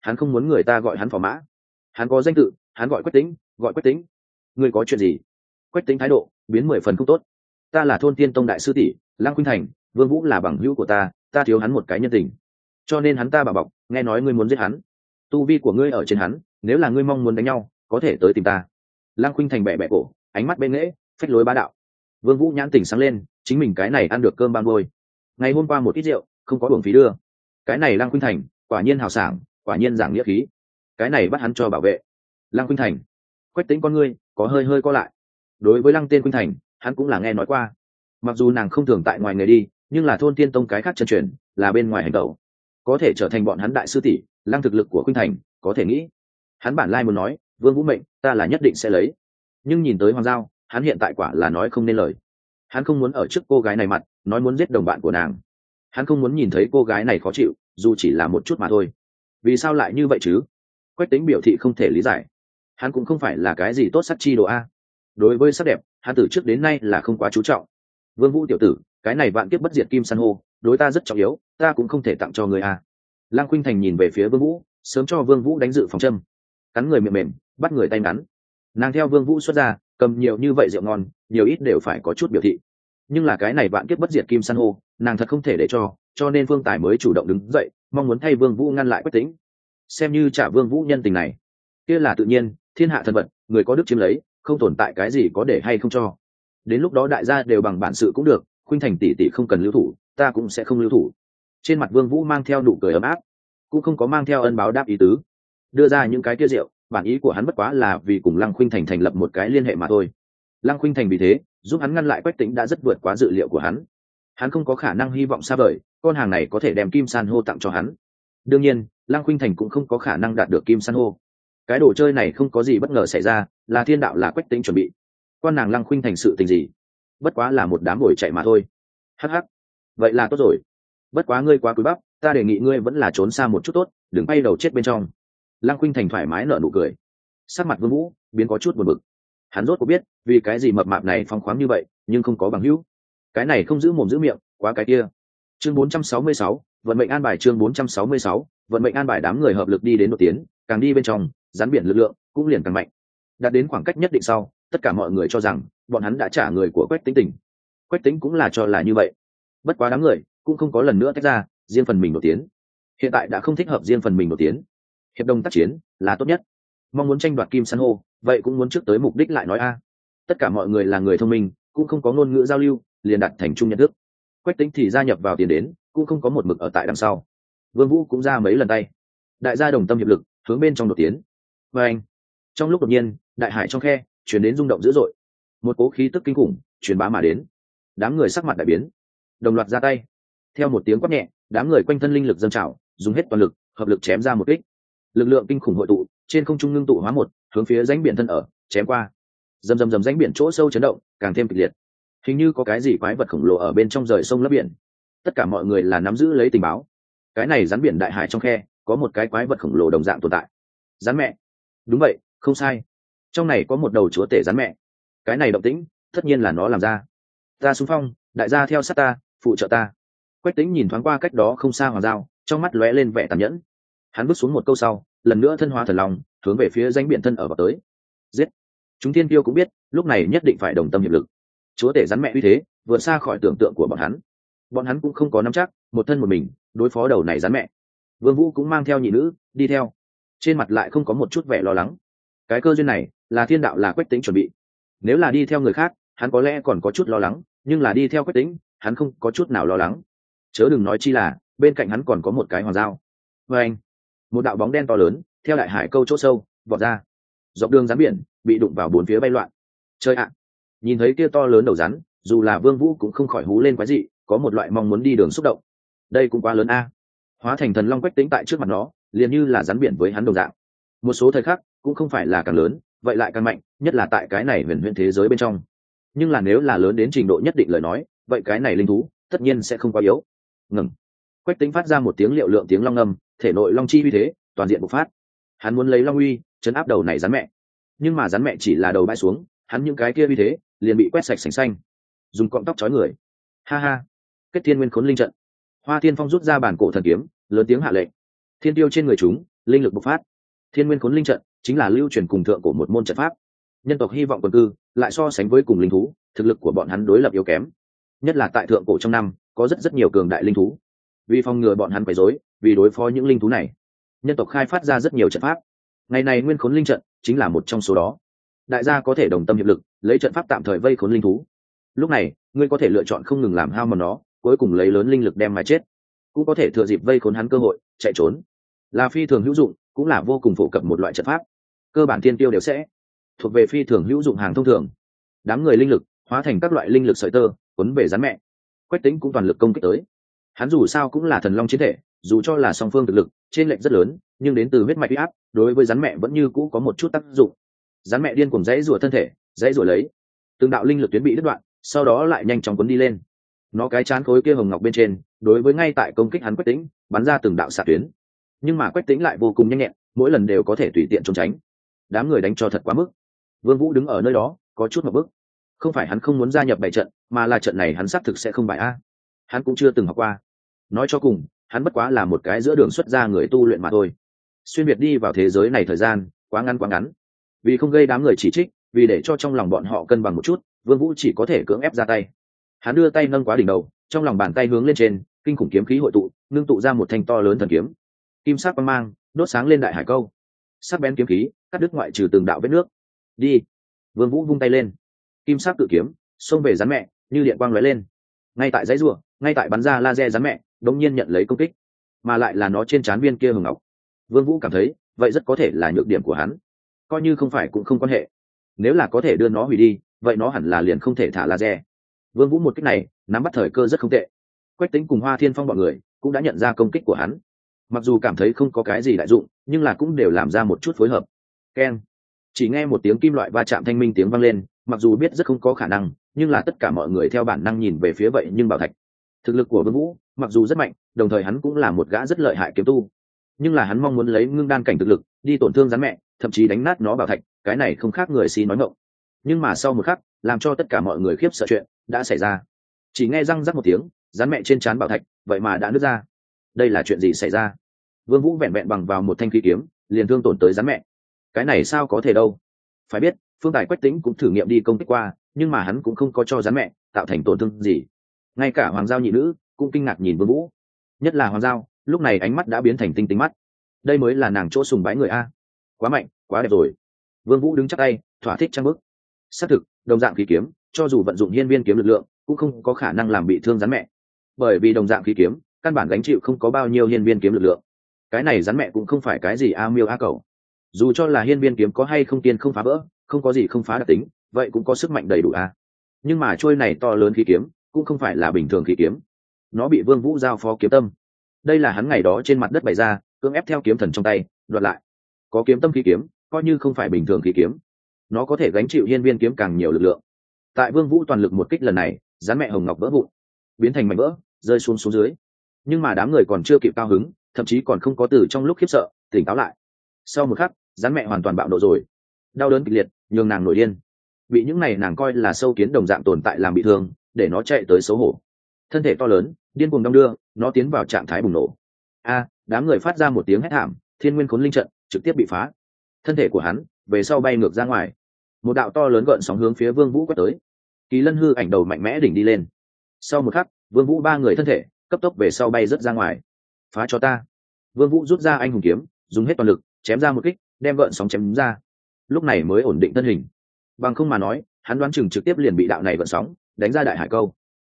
hắn không muốn người ta gọi hắn phò mã. Hắn có danh tự, hắn gọi Quách Tĩnh, gọi Quách Tĩnh. Ngươi có chuyện gì? Quách Tĩnh thái độ biến 10 phần không tốt. Ta là Thôn Tiên Tông đại sư tỷ Lăng Khuynh Thành, Vương Vũ là bằng hữu của ta thiếu hắn một cái nhân tình, cho nên hắn ta bảo bọc, nghe nói ngươi muốn giết hắn. Tu vi của ngươi ở trên hắn, nếu là ngươi mong muốn đánh nhau, có thể tới tìm ta. Lăng Khuynh Thành bẻ bẻ cổ, ánh mắt bên nghễ, phách lối bá đạo. Vương Vũ nhãn tỉnh sáng lên, chính mình cái này ăn được cơm ban ngôi. Ngày hôm qua một ít rượu, không có uổng phí đưa. Cái này Lăng Khuynh Thành, quả nhiên hào sảng, quả nhiên giảng nghĩa khí. Cái này bắt hắn cho bảo vệ. Lăng Khuynh Thành, Quách Tĩnh con ngươi có hơi hơi co lại. Đối với Lăng tên Khuynh Thành, hắn cũng là nghe nói qua. Mặc dù nàng không thường tại ngoài người đi, nhưng là Thôn Tiên Tông cái khác chân truyền, là bên ngoài hành tẩu, có thể trở thành bọn hắn đại sư tỷ. Lăng thực lực của Khuynh Thành, có thể nghĩ. Hắn bản lai muốn nói, Vương Vũ mệnh, ta là nhất định sẽ lấy. Nhưng nhìn tới Hoàng Giao, hắn hiện tại quả là nói không nên lời. Hắn không muốn ở trước cô gái này mặt nói muốn giết đồng bạn của nàng. Hắn không muốn nhìn thấy cô gái này khó chịu, dù chỉ là một chút mà thôi. Vì sao lại như vậy chứ? Quách Tĩnh biểu thị không thể lý giải. Hắn cũng không phải là cái gì tốt sắc chi đồ a. Đối với sắc đẹp, hắn từ trước đến nay là không quá chú trọng. Vương Vũ tiểu tử, cái này vạn kiếp bất diệt kim san hô, đối ta rất trọng yếu, ta cũng không thể tặng cho người a. Lăng Khuynh Thành nhìn về phía Vương Vũ, sớm cho Vương Vũ đánh dự phòng châm. Cắn người mềm mềm, bắt người tay ngắn. Nàng theo Vương Vũ xuất ra, cầm nhiều như vậy rượu ngon, nhiều ít đều phải có chút biểu thị. Nhưng là cái này vạn kiếp bất diệt kim san hô, nàng thật không thể để cho nên Vương Tài mới chủ động đứng dậy, mong muốn thay Vương Vũ ngăn lại Quách Tĩnh. Xem như trả Vương Vũ nhân tình này, kia là tự nhiên, thiên hạ thần vật, người có đức chiếm lấy, không tồn tại cái gì có để hay không cho. Đến lúc đó đại gia đều bằng bản sự cũng được, Khuynh Thành tỷ tỷ không cần lưu thủ, ta cũng sẽ không lưu thủ. Trên mặt Vương Vũ mang theo nụ cười ấm áp, cũng không có mang theo ân báo đáp ý tứ. Đưa ra những cái kia rượu, bản ý của hắn bất quá là vì cùng Lăng Khuynh Thành thành lập một cái liên hệ mà thôi. Lăng Khuynh Thành vì thế giúp hắn ngăn lại Quách Tĩnh đã rất vượt quá dự liệu của hắn. Hắn không có khả năng hy vọng xa vời con hàng này có thể đem kim san hô tặng cho hắn. Đương nhiên Lăng Khuynh Thành cũng không có khả năng đạt được kim san hô. Cái đồ chơi này không có gì bất ngờ xảy ra, là thiên đạo là Quách Tĩnh chuẩn bị. Quan nàng Lăng Khuynh Thành sự tình gì, bất quá là một đám bồi chạy mà thôi. Hắc hắc, vậy là tốt rồi. Bất quá ngươi quá cúi bắp, ta đề nghị ngươi vẫn là trốn xa một chút tốt, đừng bay đầu chết bên trong. Lăng Khuynh Thành thoải mái nở nụ cười. Sắc mặt Vương Vũ biến có chút buồn bực. Hắn rốt cuộc biết vì cái gì mập mạp này phóng khoáng như vậy, nhưng không có bằng hữu. Cái này không giữ mồm giữ miệng, quá cái kia. Chương 466, vận mệnh an bài. Chương 466, vận mệnh an bài. Đám người hợp lực đi đến đột tiến, càng đi bên trong, rắn biển lực lượng cũng liền càng mạnh. Đạt đến khoảng cách nhất định sau, tất cả mọi người cho rằng bọn hắn đã trả người của Quách Tĩnh tỉnh. Quách Tĩnh cũng là cho là như vậy. Bất quá đám người cũng không có lần nữa tách ra, riêng phần mình đột tiến. Hiện tại đã không thích hợp riêng phần mình đột tiến. Hiệp đồng tác chiến là tốt nhất. Mong muốn tranh đoạt kim san hô, vậy cũng muốn trước tới mục đích lại nói a. Tất cả mọi người là người thông minh, cũng không có ngôn ngữ giao lưu, liền đặt thành chung nhận thức. Quách Tĩnh thì gia nhập vào tiền đến, cũng không có một mực ở tại đằng sau. Vương Vũ cũng ra mấy lần tay. Đại gia đồng tâm hiệp lực, hướng bên trong đột tiến. Và anh, trong lúc đột nhiên, đại hải trong khe truyền đến rung động dữ dội. Một cỗ khí tức kinh khủng truyền bá mà đến. Đám người sắc mặt đại biến, đồng loạt ra tay. Theo một tiếng quát nhẹ, đám người quanh thân linh lực dâng trào, dùng hết toàn lực, hợp lực chém ra một kích. Lực lượng kinh khủng hội tụ, trên không trung ngưng tụ hóa một, hướng phía rãnh biển thân ở, chém qua. Rầm rầm rầm, rãnh biển chỗ sâu chấn động, càng thêm kịch liệt. Hình như có cái gì quái vật khổng lồ ở bên trong rời sông lấp biển. Tất cả mọi người là nắm giữ lấy tình báo. Cái này rắn biển đại hải trong khe, có một cái quái vật khổng lồ đồng dạng tồn tại. Rắn mẹ. Đúng vậy, không sai. Trong này có một đầu chúa tể rắn mẹ. Cái này động tĩnh, tất nhiên là nó làm ra. Ta xung phong, đại gia theo sát ta, phụ trợ ta. Quách Tĩnh nhìn thoáng qua cách đó không xa Hoàng Giao, trong mắt lóe lên vẻ tàn nhẫn. Hắn bước xuống một câu sau, lần nữa thân hóa thần long, hướng về phía rãnh biển thân ở vào tới. Giết! Chúng thiên kiêu cũng biết, lúc này nhất định phải đồng tâm hiệp lực. Chúa tể rắn mẹ uy thế, vượt xa khỏi tưởng tượng của bọn hắn. Bọn hắn cũng không có nắm chắc, một thân một mình đối phó đầu này rắn mẹ. Vương Vũ cũng mang theo nhị nữ, đi theo. Trên mặt lại không có một chút vẻ lo lắng. Cái cơ duyên này, là thiên đạo là Quách Tĩnh chuẩn bị. Nếu là đi theo người khác, hắn có lẽ còn có chút lo lắng, nhưng là đi theo Quách Tĩnh, hắn không có chút nào lo lắng. Chớ đừng nói chi là, bên cạnh hắn còn có một cái Hoàng Giao. Và anh, một đạo bóng đen to lớn theo đại hải câu chỗ sâu vọt ra, dọc đường rắn biển bị đụng vào bốn phía bay loạn. Chơi ạ! Nhìn thấy kia to lớn đầu rắn, dù là Vương Vũ cũng không khỏi hú lên quái dị, có một loại mong muốn đi đường xúc động. Đây cũng quá lớn a. Hóa thành thần long Quách Tĩnh tại trước mặt nó, liền như là rắn biển với hắn đồng dạng. Một số thời khắc cũng không phải là càng lớn, vậy lại càng mạnh, nhất là tại cái này huyền huyễn thế giới bên trong. Nhưng là nếu là lớn đến trình độ nhất định lời nói, vậy cái này linh thú tất nhiên sẽ không quá yếu. Ngừng. Quách Tĩnh phát ra một tiếng liệu lượng tiếng long ngâm, thể nội long chi uy thế toàn diện bộc phát. Hắn muốn lấy long uy chấn áp đầu này rắn mẹ, nhưng mà rắn mẹ chỉ là đầu bãi xuống, hắn những cái kia uy thế liền bị quét sạch sành xanh. Dùng cọng tóc chói người. Ha ha. Kết thiên nguyên khốn linh trận. Hoa Thiên Phong rút ra bản cổ thần kiếm, lớn tiếng hạ lệnh. Thiên tiêu trên người chúng linh lực bộc phát. Thiên nguyên khốn linh trận chính là lưu truyền cùng thượng của một môn trận pháp. Nhân tộc hy vọng quần cư lại so sánh với cùng linh thú, thực lực của bọn hắn đối lập yếu kém, nhất là tại thượng cổ trong năm có rất nhiều cường đại linh thú. Vì phòng ngừa bọn hắn quấy rối, vì đối phó những linh thú này, nhân tộc khai phát ra rất nhiều trận pháp. Ngày này nguyên khốn linh trận chính là một trong số đó. Đại gia có thể đồng tâm hiệp lực, lấy trận pháp tạm thời vây khốn linh thú. Lúc này ngươi có thể lựa chọn không ngừng làm hao mòn nó, cuối cùng lấy lớn linh lực đem mà chết, cũng có thể thừa dịp vây khốn hắn cơ hội chạy trốn, là phi thường hữu dụng, cũng là vô cùng phổ cập một loại trận pháp. Cơ bản tiên tiêu đều sẽ thuộc về phi thường hữu dụng hàng thông thường. Đám người linh lực hóa thành các loại linh lực sợi tơ cuốn về rắn mẹ. Quách Tĩnh cũng toàn lực công kích tới. Hắn dù sao cũng là thần long chiến thể, dù cho là song phương thực lực trên lệch rất lớn, nhưng đến từ huyết mạch uy áp đối với rắn mẹ vẫn như cũ có một chút tác dụng. Rắn mẹ điên cuồng dãy rủa thân thể, dãy rủa lấy, từng đạo linh lực tuyến bị đứt đoạn, sau đó lại nhanh chóng cuốn đi lên. Nó cái chán khối kia hồng ngọc bên trên, đối với ngay tại công kích hắn Quách Tĩnh bắn ra từng đạo xạ tuyến, nhưng mà Quách Tĩnh lại vô cùng nhanh nhẹn, mỗi lần đều có thể tùy tiện trốn tránh. Đám người đánh cho thật quá mức. Vương Vũ đứng ở nơi đó có chút ngập bức. Không phải hắn không muốn gia nhập bảy trận, mà là trận này hắn xác thực sẽ không bại a. Hắn cũng chưa từng học qua. Nói cho cùng, hắn bất quá là một cái giữa đường xuất gia người tu luyện mà thôi. Xuyên việt đi vào thế giới này thời gian quá ngắn. Vì không gây đám người chỉ trích, vì để cho trong lòng bọn họ cân bằng một chút, Vương Vũ chỉ có thể cưỡng ép ra tay. Hắn đưa tay nâng quá đỉnh đầu, trong lòng bàn tay hướng lên trên, kinh khủng kiếm khí hội tụ, ngưng tụ ra một thanh to lớn thần kiếm. Kim sắc quang mang đốt sáng lên đại hải câu. Sắc bén kiếm khí cắt đứt ngoại trừ từng đạo vết nước. Đi. Vương Vũ vung tay lên, kim sắc cự kiếm xông về rắn mẹ, như điện quang lóe lên. Ngay tại dãy rùa, ngay tại bắn ra laser rắn mẹ đống nhiên nhận lấy công kích, mà lại là nó trên trán viên kia hồng ngọc. Vương Vũ cảm thấy vậy rất có thể là nhược điểm của hắn, coi như không phải cũng không quan hệ. Nếu là có thể đưa nó hủy đi, vậy nó hẳn là liền không thể thả laser. Vương Vũ một kích này nắm bắt thời cơ rất không tệ. Quách Tĩnh cùng Hoa Thiên Phong bọn người cũng đã nhận ra công kích của hắn, mặc dù cảm thấy không có cái gì đại dụng, nhưng là cũng đều làm ra một chút phối hợp. Keng. Chỉ nghe một tiếng kim loại va chạm thanh minh tiếng vang lên, mặc dù biết rất không có khả năng, nhưng là tất cả mọi người theo bản năng nhìn về phía vậy nhưng bảo thạch. Thực lực của Vương Vũ mặc dù rất mạnh, đồng thời hắn cũng là một gã rất lợi hại kiếm tu, nhưng là hắn mong muốn lấy ngưng đan cảnh thực lực đi tổn thương rắn mẹ, thậm chí đánh nát nó bảo thạch, cái này không khác người si nói ngọng. Nhưng mà sau một khắc, làm cho tất cả mọi người khiếp sợ chuyện đã xảy ra. Chỉ nghe răng rắc một tiếng, rắn mẹ trên trán bảo thạch vậy mà đã nứt ra. Đây là chuyện gì xảy ra? Vương Vũ vẹn vẹn bằng vào một thanh khí kiếm liền thương tổn tới rắn mẹ, cái này sao có thể đâu? Phải biết Phương Tài Quách Tĩnh cũng thử nghiệm đi công kích qua, nhưng mà hắn cũng không có cho rắn mẹ tạo thành tổn thương gì. Ngay cả Hoàng Giao nhị nữ cũng kinh ngạc nhìn Vương Vũ, nhất là Hoàng Giao lúc này ánh mắt đã biến thành tinh tinh mắt. Đây mới là nàng chỗ sùng bái người a, quá mạnh, quá đẹp rồi. Vương Vũ đứng chắc tay thỏa thích trang bức. Xác thực đồng dạng khí kiếm cho dù vận dụng hiên viên kiếm lực lượng cũng không có khả năng làm bị thương rắn mẹ, bởi vì đồng dạng khí kiếm căn bản gánh chịu không có bao nhiêu hiên viên kiếm lực lượng. Cái này rắn mẹ cũng không phải cái gì a miêu a cẩu, dù cho là hiên viên kiếm có hay không tiên không phá vỡ, không có gì không phá đặc tính, vậy cũng có sức mạnh đầy đủ a. Nhưng mà trôi này to lớn khí kiếm cũng không phải là bình thường khí kiếm, nó bị Vương Vũ giao phó kiếm tâm. Đây là hắn ngày đó trên mặt đất bày ra, cưỡng ép theo kiếm thần trong tay đoạt lại. Có kiếm tâm khí kiếm, coi như không phải bình thường khí kiếm, nó có thể gánh chịu hiên viên kiếm càng nhiều lực lượng. Tại Vương Vũ toàn lực một kích lần này, rắn mẹ hồng ngọc vỡ vụn, biến thành mảnh vỡ rơi xuống dưới. Nhưng mà đám người còn chưa kịp cao hứng, thậm chí còn không có từ trong lúc khiếp sợ tỉnh táo lại. Sau một khắc, rắn mẹ hoàn toàn bạo nộ rồi, đau đớn kịch liệt nhường nàng nổi điên. Bị những này nàng coi là sâu kiến đồng dạng tồn tại làm bị thương, để nó chạy tới xấu hổ. Thân thể to lớn điên cuồng đong đưa, nó tiến vào trạng thái bùng nổ. Đám người phát ra một tiếng hét thảm, thiên nguyên khốn linh trận trực tiếp bị phá. Thân thể của hắn về sau bay ngược ra ngoài, một đạo to lớn gợn sóng hướng phía Vương Vũ quét tới. Kỳ Lân hư ảnh đầu mạnh mẽ đỉnh đi lên. Sau một khắc, Vương Vũ ba người thân thể cấp tốc về sau bay rất ra ngoài. Phá cho ta! Vương Vũ rút ra anh hùng kiếm, dùng hết toàn lực chém ra một kích, đem gợn sóng chém ra. Lúc này mới ổn định thân hình. Bằng không mà nói, hắn đoán chừng trực tiếp liền bị đạo này gợn sóng đánh ra đại hải câu.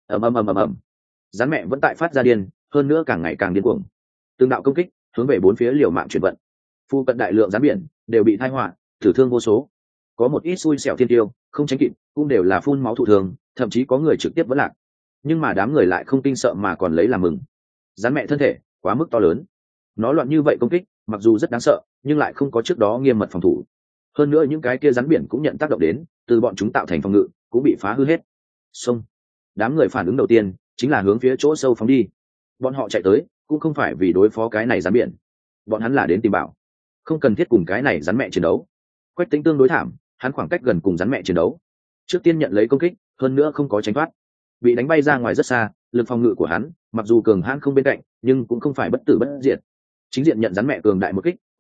ầm. Rắn mẹ vẫn tại phát ra điên, hơn nữa càng ngày càng điên cuồng. Từng đạo công kích hướng về bốn phía liều mạng chuyển vận. Phu cận đại lượng rắn biển đều bị tai họa, tử thương vô số. Có một ít xui xẻo thiên tiêu không tránh kịp, cũng đều là phun máu thụ thường, thậm chí có người trực tiếp vẫn lạc. Nhưng mà đám người lại không kinh sợ mà còn lấy làm mừng. Rắn mẹ thân thể quá mức to lớn, nó loạn như vậy công kích mặc dù rất đáng sợ, nhưng lại không có trước đó nghiêm mật phòng thủ. Hơn nữa những cái kia rắn biển cũng nhận tác động đến, từ bọn chúng tạo thành phòng ngự cũng bị phá hư hết. Xông! Đám người phản ứng đầu tiên chính là hướng phía chỗ sâu phóng đi. Bọn họ chạy tới cũng không phải vì đối phó cái này rắn biển, bọn hắn là đến tìm bảo, không cần thiết cùng cái này rắn mẹ chiến đấu. Quách Tĩnh tương đối thảm, hắn khoảng cách gần cùng rắn mẹ chiến đấu, trước tiên nhận lấy công kích, hơn nữa không có tránh thoát, bị đánh bay ra ngoài rất xa. Lực phòng ngự của hắn mặc dù cường hãn không bên cạnh, nhưng cũng không phải bất tử bất diệt. Chính diện nhận rắn mẹ cường đại một kích,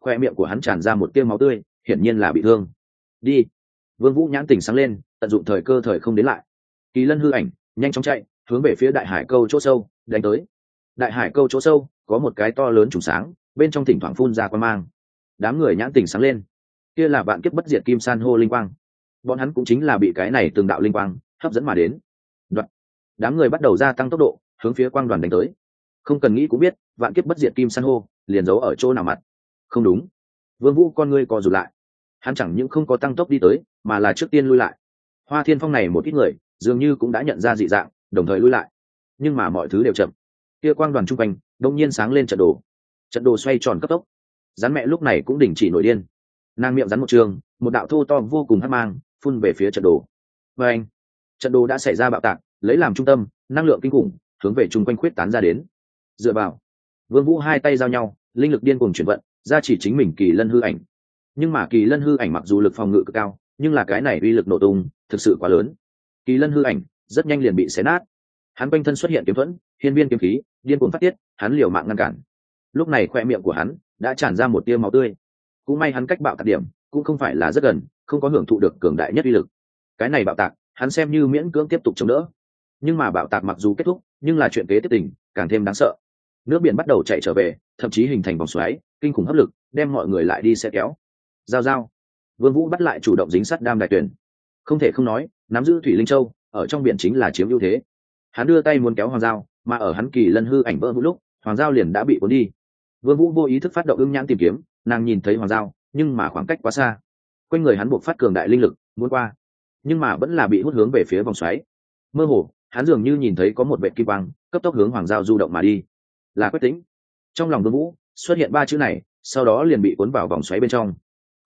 khoe miệng của hắn tràn ra một tia máu tươi, hiển nhiên là bị thương. Đi. Vương Vũ nhãn tỉnh sáng lên, tận dụng thời cơ thời không đến lại. Kỳ lân hư ảnh nhanh chóng chạy, hướng về phía đại hải câu chỗ sâu đánh tới. Đại hải câu chỗ sâu có một cái to lớn trùng sáng, bên trong thỉnh thoảng phun ra quang mang. Đám người nhãn tỉnh sáng lên, kia là vạn kiếp bất diệt kim san hô linh quang. Bọn hắn cũng chính là bị cái này từng đạo linh quang hấp dẫn mà đến. Đoạn. Đám người bắt đầu gia tăng tốc độ, hướng phía quang đoàn đánh tới. Không cần nghĩ cũng biết, vạn kiếp bất diệt kim san hô liền giấu ở chỗ nào mặt. Không đúng. Vương Vũ con ngươi co rụt lại. Hắn chẳng những không có tăng tốc đi tới, mà là trước tiên lui lại. Hoa Thiên Phong này một ít người, dường như cũng đã nhận ra dị dạng, đồng thời lui lại. Nhưng mà mọi thứ đều chậm. Kia quang đoàn trung quanh đột nhiên sáng lên trận đồ. Trận đồ xoay tròn cấp tốc. Rắn mẹ lúc này cũng đình chỉ nổi điên. Nàng miệng rắn một trường, một đạo thô to vô cùng hắc mang phun về phía trận đồ. Và anh, trận đồ đã xảy ra bạo tạc, lấy làm trung tâm, năng lượng kinh khủng hướng về trung quanh khuyết tán ra đến. Dựa vào, Vương Vũ hai tay giao nhau, linh lực điên cuồng chuyển vận, ra chỉ chính mình kỳ lân hư ảnh. Nhưng mà kỳ lân hư ảnh mặc dù lực phòng ngự cực cao, nhưng là cái này uy lực nổ tung thực sự quá lớn. Kỳ lân hư ảnh rất nhanh liền bị xé nát. Hắn quanh thân xuất hiện kiếm thuẫn, hiên viên kiếm khí điên cuồng phát tiết, hắn liều mạng ngăn cản. Lúc này khoe miệng của hắn đã tràn ra một tia máu tươi. Cũng may hắn cách bạo tạc điểm cũng không phải là rất gần, không có hưởng thụ được cường đại nhất uy lực. Cái này bạo tạc hắn xem như miễn cưỡng tiếp tục chống đỡ. Nhưng mà bạo tạc mặc dù kết thúc, nhưng là chuyện kế tiếp tình càng thêm đáng sợ. Nước biển bắt đầu chạy trở về, thậm chí hình thành vòng xoáy kinh khủng hấp lực, đem mọi người lại đi xe kéo. Giao Vương Vũ bắt lại chủ động dính sát đam đại tuyển. Không thể không nói, nắm giữ thủy linh châu ở trong biển chính là chiếm ưu thế. Hắn đưa tay muốn kéo Hoàng Giao, mà ở hắn kỳ lân hư ảnh vỡ vũ lúc, Hoàng Giao liền đã bị cuốn đi. Vương Vũ vô ý thức phát động ưng nhãn tìm kiếm, nàng nhìn thấy Hoàng Giao, nhưng mà khoảng cách quá xa. Quanh người hắn buộc phát cường đại linh lực, muốn qua, nhưng mà vẫn là bị hút hướng về phía vòng xoáy. Mơ hồ, hắn dường như nhìn thấy có một vệt kim quang cấp tốc hướng Hoàng Giao du động mà đi. Là Quách Tĩnh. Trong lòng Vương Vũ xuất hiện ba chữ này, sau đó liền bị cuốn vào vòng xoáy bên trong.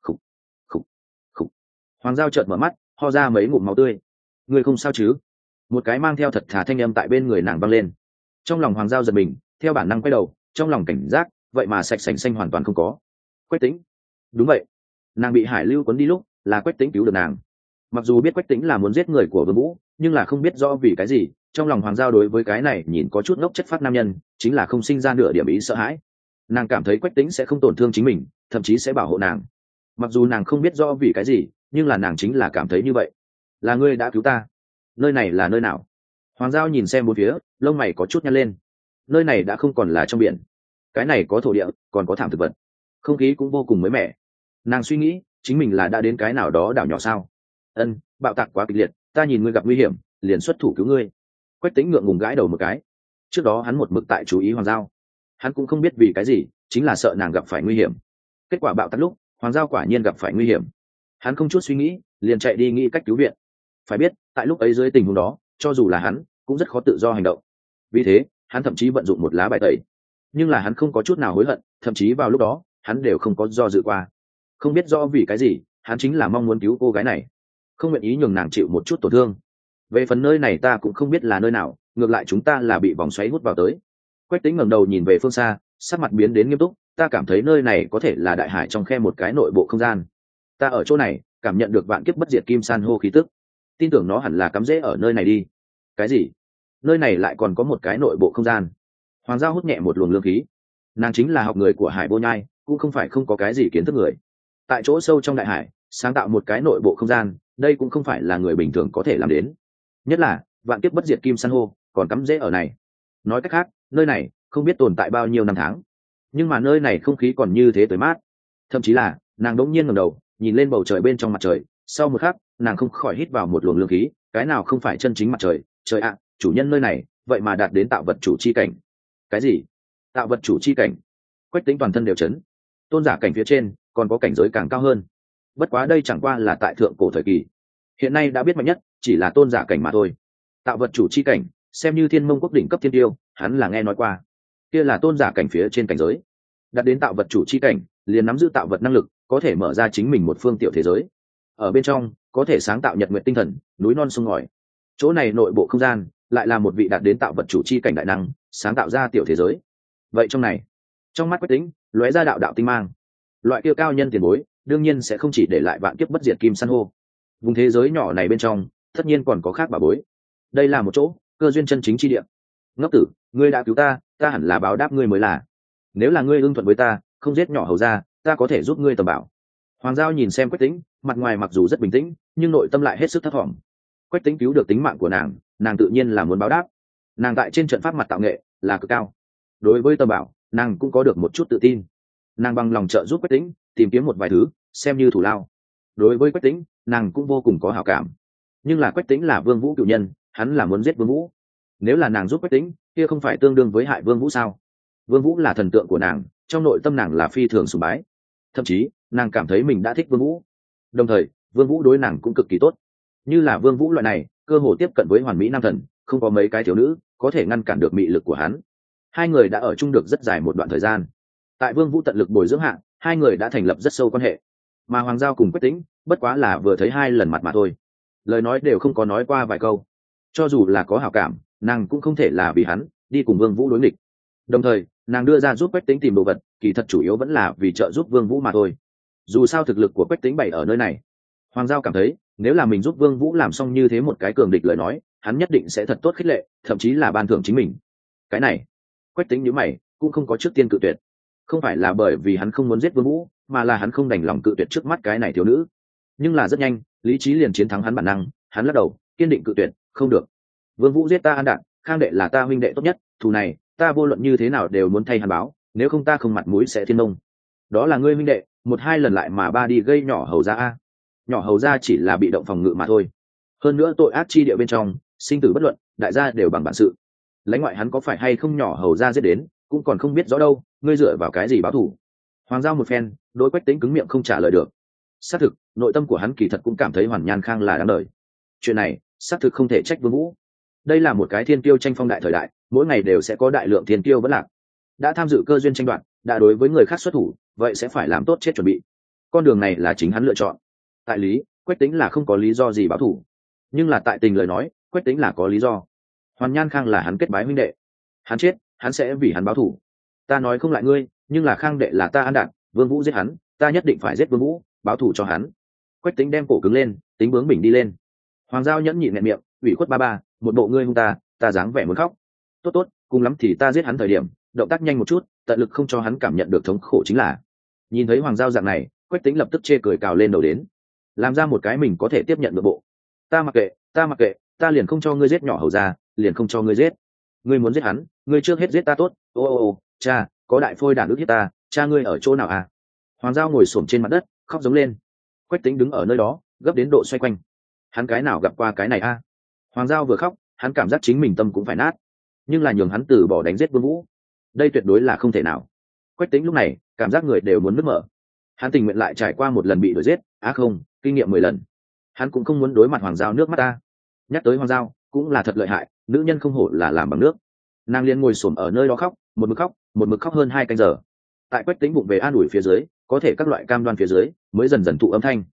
Khục. Hoàng Giao chợt mở mắt, ho ra mấy ngụm máu tươi. Người không sao chứ? Một cái mang theo thật thà thanh âm tại bên người nàng vang lên. Trong lòng Hoàng Giao giật mình, theo bản năng quay đầu, trong lòng cảnh giác, vậy mà sạch sành xanh hoàn toàn không có. Quách Tĩnh. Đúng vậy, nàng bị hải lưu cuốn đi lúc là Quách Tĩnh cứu được nàng. Mặc dù biết Quách Tĩnh là muốn giết người của Vương Vũ, nhưng là không biết rõ vì cái gì, trong lòng Hoàng Giao đối với cái này nhìn có chút ngốc chất phát nam nhân chính là không sinh ra nửa điểm ý sợ hãi. Nàng cảm thấy Quách Tĩnh sẽ không tổn thương chính mình, thậm chí sẽ bảo hộ nàng. Mặc dù nàng không biết rõ vì cái gì, nhưng là nàng chính là cảm thấy như vậy. Là ngươi đã cứu ta. Nơi này là nơi nào? Hoàng Giao nhìn xem bốn phía, lông mày có chút nhăn lên. Nơi này đã không còn là trong biển, cái này có thổ địa, còn có thảm thực vật, không khí cũng vô cùng mới mẻ. Nàng suy nghĩ, chính mình là đã đến cái nào đó đảo nhỏ sao? Bạo tạc quá kịch liệt, ta nhìn ngươi gặp nguy hiểm, liền xuất thủ cứu ngươi. Quách Tĩnh ngượng ngùng gãi đầu một cái. Trước đó hắn một mực tại chú ý Hoàng Giao, hắn cũng không biết vì cái gì, chính là sợ nàng gặp phải nguy hiểm. Kết quả bạo tạc lúc, Hoàng Giao quả nhiên gặp phải nguy hiểm. Hắn không chút suy nghĩ, liền chạy đi nghĩ cách cứu viện. Phải biết, tại lúc ấy dưới tình huống đó, cho dù là hắn, cũng rất khó tự do hành động. Vì thế, hắn thậm chí vận dụng một lá bài tẩy. Nhưng là hắn không có chút nào hối hận, thậm chí vào lúc đó, hắn đều không có do dự qua. Không biết rõ vì cái gì, hắn chính là mong muốn cứu cô gái này, không nguyện ý nhường nàng chịu một chút tổn thương. Về phần nơi này ta cũng không biết là nơi nào, ngược lại chúng ta là bị vòng xoáy hút vào tới. Quách Tĩnh ngẩng đầu nhìn về phương xa, sắc mặt biến đến nghiêm túc. Ta cảm thấy nơi này có thể là đại hải trong khe một cái nội bộ không gian. Ta ở chỗ này cảm nhận được vạn kiếp bất diệt kim san hô khí tức, tin tưởng nó hẳn là cắm rễ ở nơi này đi. Cái gì? Nơi này lại còn có một cái nội bộ không gian? Hoàng Giao hút nhẹ một luồng lương khí. Nàng chính là học người của Hải Vô Nhai, cũng không phải không có cái gì kiến thức người. Tại chỗ sâu trong đại hải sáng tạo một cái nội bộ không gian, đây cũng không phải là người bình thường có thể làm đến. Nhất là vạn kiếp bất diệt kim san hô còn cắm rễ ở này. Nói cách khác, nơi này không biết tồn tại bao nhiêu năm tháng, nhưng mà nơi này không khí còn như thế tới mát. Thậm chí là nàng đống nhiên ngẩng đầu nhìn lên bầu trời bên trong mặt trời, sau một khắc nàng không khỏi hít vào một luồng lương khí. Cái nào không phải chân chính mặt trời? Trời ạ, chủ nhân nơi này vậy mà đạt đến tạo vật chủ chi cảnh. Cái gì? Tạo vật chủ chi cảnh? Quách Tĩnh toàn thân đều chấn. Tôn giả cảnh phía trên còn có cảnh giới càng cao hơn, bất quá đây chẳng qua là tại thượng cổ thời kỳ, hiện nay đã biết mạnh nhất chỉ là tôn giả cảnh mà thôi. Tạo vật chủ chi cảnh xem như thiên mông quốc đỉnh cấp thiên tiêu, hắn là nghe nói qua. Kia là tôn giả cảnh phía trên cảnh giới, đạt đến tạo vật chủ chi cảnh liền nắm giữ tạo vật năng lực, có thể mở ra chính mình một phương tiểu thế giới. Ở bên trong có thể sáng tạo nhật nguyện tinh thần, núi non sông ngòi. Chỗ này nội bộ không gian lại là một vị đạt đến tạo vật chủ chi cảnh đại năng sáng tạo ra tiểu thế giới. Vậy trong này, trong mắt Quách Tĩnh lóe ra đạo đạo tinh mang. Loại kia cao nhân tiền bối đương nhiên sẽ không chỉ để lại vạn kiếp bất diệt kim san hô. Vùng thế giới nhỏ này bên trong tất nhiên còn có khác bà bối. Đây là một chỗ cơ duyên chân chính chi địa. Ngốc tử, ngươi đã cứu ta, ta hẳn là báo đáp ngươi mới là. Nếu là ngươi ưng thuận với ta, không giết nhỏ hầu ra, ta có thể giúp ngươi tầm bảo. Hoàng giao nhìn xem Quách Tĩnh, mặt ngoài mặc dù rất bình tĩnh nhưng nội tâm lại hết sức thấp thỏm. Quách Tĩnh cứu được tính mạng của nàng tự nhiên là muốn báo đáp. Nàng tại trên trận pháp mặt tạo nghệ là cực cao, đối với tầm bảo nàng cũng có được một chút tự tin. Nàng bằng lòng trợ giúp Quách Tĩnh tìm kiếm một vài thứ xem như thủ lao. Đối với Quách Tĩnh nàng cũng vô cùng có hảo cảm, nhưng là Quách Tĩnh là Vương Vũ cựu nhân, hắn là muốn giết Vương Vũ. Nếu là nàng giúp Quách Tĩnh kia không phải tương đương với hại Vương Vũ sao? Vương Vũ là thần tượng của nàng, trong nội tâm nàng là phi thường sùng bái, thậm chí nàng cảm thấy mình đã thích Vương Vũ. Đồng thời Vương Vũ đối nàng cũng cực kỳ tốt, như là Vương Vũ loại này cơ hồ tiếp cận với hoàn mỹ nam thần, không có mấy cái thiếu nữ có thể ngăn cản được mị lực của hắn. Hai người đã ở chung được rất dài một đoạn thời gian, tại Vương Vũ tận lực bồi dưỡng hạ, hai người đã thành lập rất sâu quan hệ. Mà Hoàng giao cùng Quách Tĩnh bất quá là vừa thấy hai lần mặt mà thôi, lời nói đều không có nói qua vài câu. Cho dù là có hảo cảm, nàng cũng không thể là vì hắn đi cùng Vương Vũ đối nghịch. Đồng thời nàng đưa ra giúp Quách Tĩnh tìm đồ vật, kỳ thật chủ yếu vẫn là vì trợ giúp Vương Vũ mà thôi. Dù sao thực lực của Quách Tĩnh bày ở nơi này, Hoàng giao cảm thấy nếu là mình giúp Vương Vũ làm xong như thế một cái cường địch lời nói, hắn nhất định sẽ thật tốt khích lệ, thậm chí là ban thưởng chính mình. Cái này Quách Tĩnh nhíu mày cũng không có trước tiên cự tuyệt, không phải là bởi vì hắn không muốn giết Vương Vũ, mà là hắn không đành lòng cự tuyệt trước mắt cái này thiếu nữ. Nhưng là rất nhanh lý trí liền chiến thắng hắn bản năng, hắn lắc đầu kiên định cự tuyệt, không được. Vương Vũ giết ta An Đạn, Khang đệ là ta huynh đệ tốt nhất, thù này ta vô luận như thế nào đều muốn thay hắn báo, nếu không ta không mặt mũi sẽ thiên nông. Đó là ngươi huynh đệ, một hai lần lại mà ba đi gây nhỏ hầu gia a. Nhỏ hầu gia chỉ là bị động phòng ngự mà thôi, hơn nữa tội ác chi địa bên trong sinh tử bất luận, đại gia đều bằng bản sự. Lãnh ngoại hắn có phải hay không nhỏ hầu gia giết đến cũng còn không biết rõ đâu, ngươi dựa vào cái gì báo thù? Hoàng giao một phen đối Quách Tĩnh cứng miệng không trả lời được. Xác thực nội tâm của hắn kỳ thật cũng cảm thấy Hoàn Nhan Khang là đáng đời. Chuyện này xác thực không thể trách Vương Vũ, đây là một cái thiên kiêu tranh phong đại thời đại, mỗi ngày đều sẽ có đại lượng thiên kiêu vẫn lạc. Đã tham dự cơ duyên tranh đoạt, đã đối với người khác xuất thủ, vậy sẽ phải làm tốt chết chuẩn bị. Con đường này là chính hắn lựa chọn. Tại lý Quách Tĩnh là không có lý do gì báo thù, nhưng là tại tình lời nói Quách Tĩnh là có lý do. Hoàn Nhan Khang là hắn kết bái huynh đệ, hắn chết hắn sẽ vì hắn báo thù. Ta nói không lại ngươi, nhưng là Khang đệ là ta An Đạn, Vương Vũ giết hắn, ta nhất định phải giết Vương Vũ báo thù cho hắn. Quách Tĩnh đem cổ cứng lên, tính bướng bỉnh đi lên. Hoàng giao nhẫn nhịn nghẹn miệng, ủy khuất ba một bộ ngươi hung ta dáng vẻ muốn khóc. Tốt cùng lắm thì ta giết hắn thời điểm động tác nhanh một chút, tận lực không cho hắn cảm nhận được thống khổ chính là. Nhìn thấy Hoàng giao dạng này, Quách Tĩnh lập tức chê cười cào lên đầu đến, làm ra một cái mình có thể tiếp nhận được bộ. Ta mặc kệ, ta liền không cho ngươi giết nhỏ hầu ra, liền không cho ngươi giết. Ngươi muốn giết hắn, ngươi trước hết giết ta tốt. Ô cha, có đại phôi đản ức hiếp ta, cha ngươi ở chỗ nào à? Hoàng giao ngồi xổm trên mặt đất khóc giống lên. Quách Tĩnh đứng ở nơi đó gấp đến độ xoay quanh, hắn cái nào gặp qua cái này a? Hoàng giao vừa khóc hắn cảm giác chính mình tâm cũng phải nát, nhưng là nhường hắn từ bỏ đánh giết Vương Vũ, đây tuyệt đối là không thể nào. Quách Tĩnh lúc này cảm giác người đều muốn nứt mở, hắn tình nguyện lại trải qua một lần bị đuổi giết, không, kinh nghiệm 10 lần, hắn cũng không muốn đối mặt Hoàng giao nước mắt ta. Nhắc tới Hoàng giao cũng là thật lợi hại, nữ nhân không hổ là làm bằng nước. Nàng liền ngồi xổm ở nơi đó khóc, một mực khóc hơn 2 canh giờ. Tại Quách Tĩnh bụng về an ủi phía dưới, có thể các loại cam đoan phía dưới mới dần dần thụ âm thanh.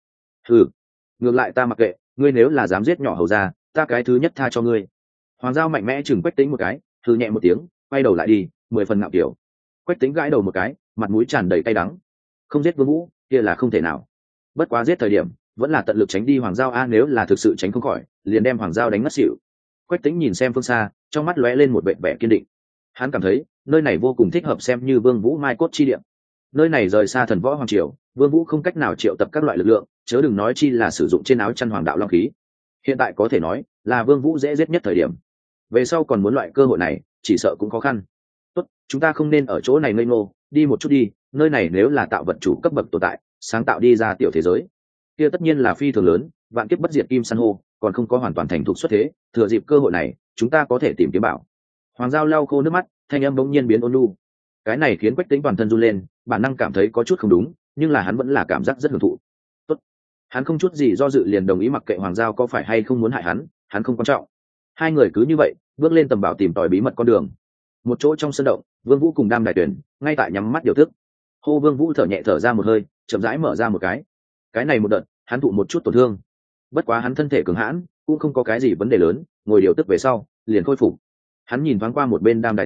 Ngược lại ta mặc kệ, ngươi nếu là dám giết nhỏ hầu ra, ta cái thứ nhất tha cho ngươi. Hoàng giao mạnh mẽ chừng Quách Tĩnh một cái, hừ nhẹ một tiếng, quay đầu lại đi, 10 phần ngạo kiểu. Quách Tĩnh gãi đầu một cái, mặt mũi tràn đầy cay đắng. Không giết Vương Vũ kia là không thể nào, bất quá giết thời điểm vẫn là tận lực tránh đi Hoàng giao a, nếu là thực sự tránh không khỏi liền đem Hoàng giao đánh ngất xỉu. Quách Tĩnh nhìn xem phương xa, trong mắt lóe lên một vẻ vẻ kiên định. Hắn cảm thấy nơi này vô cùng thích hợp xem như Vương Vũ mai cốt chi địa. Nơi này rời xa thần võ hoàng triều, Vương Vũ không cách nào triệu tập các loại lực lượng, chớ đừng nói chi là sử dụng trên áo chăn hoàng đạo long khí. Hiện tại có thể nói là Vương Vũ dễ giết nhất thời điểm. Về sau còn muốn loại cơ hội này, chỉ sợ cũng khó khăn. Tốt, chúng ta không nên ở chỗ này ngây ngô, đi một chút đi, nơi này nếu là tạo vật chủ cấp bậc tồn tại, sáng tạo đi ra tiểu thế giới, kia tất nhiên là phi thường lớn, vạn kiếp bất diệt kim san hô, còn không có hoàn toàn thành thục xuất thế, thừa dịp cơ hội này, chúng ta có thể tìm kiếm bảo. Hoàng giao lau khô nước mắt, thanh âm bỗng nhiên biến ôn nhu. Cái này khiến Quách Tĩnh toàn thân run lên, bản năng cảm thấy có chút không đúng, nhưng là hắn vẫn là cảm giác rất hưởng thụ. Tốt, hắn không chút gì do dự liền đồng ý, mặc kệ Hoàng giao có phải hay không muốn hại hắn không quan trọng. Hai người cứ như vậy bước lên tầm bảo tìm tòi bí mật con đường. Một chỗ trong sân động, Vương Vũ cùng Đam Đại Tuyển ngay tại nhắm mắt điều tức. Hô, Vương Vũ thở nhẹ thở ra một hơi, chậm rãi mở ra một cái này một đợt hắn thụ một chút tổn thương, bất quá hắn thân thể cường hãn, cũng không có cái gì vấn đề lớn, ngồi điều tức về sau liền khôi phục. Hắn nhìn thoáng qua một bên Đam Đại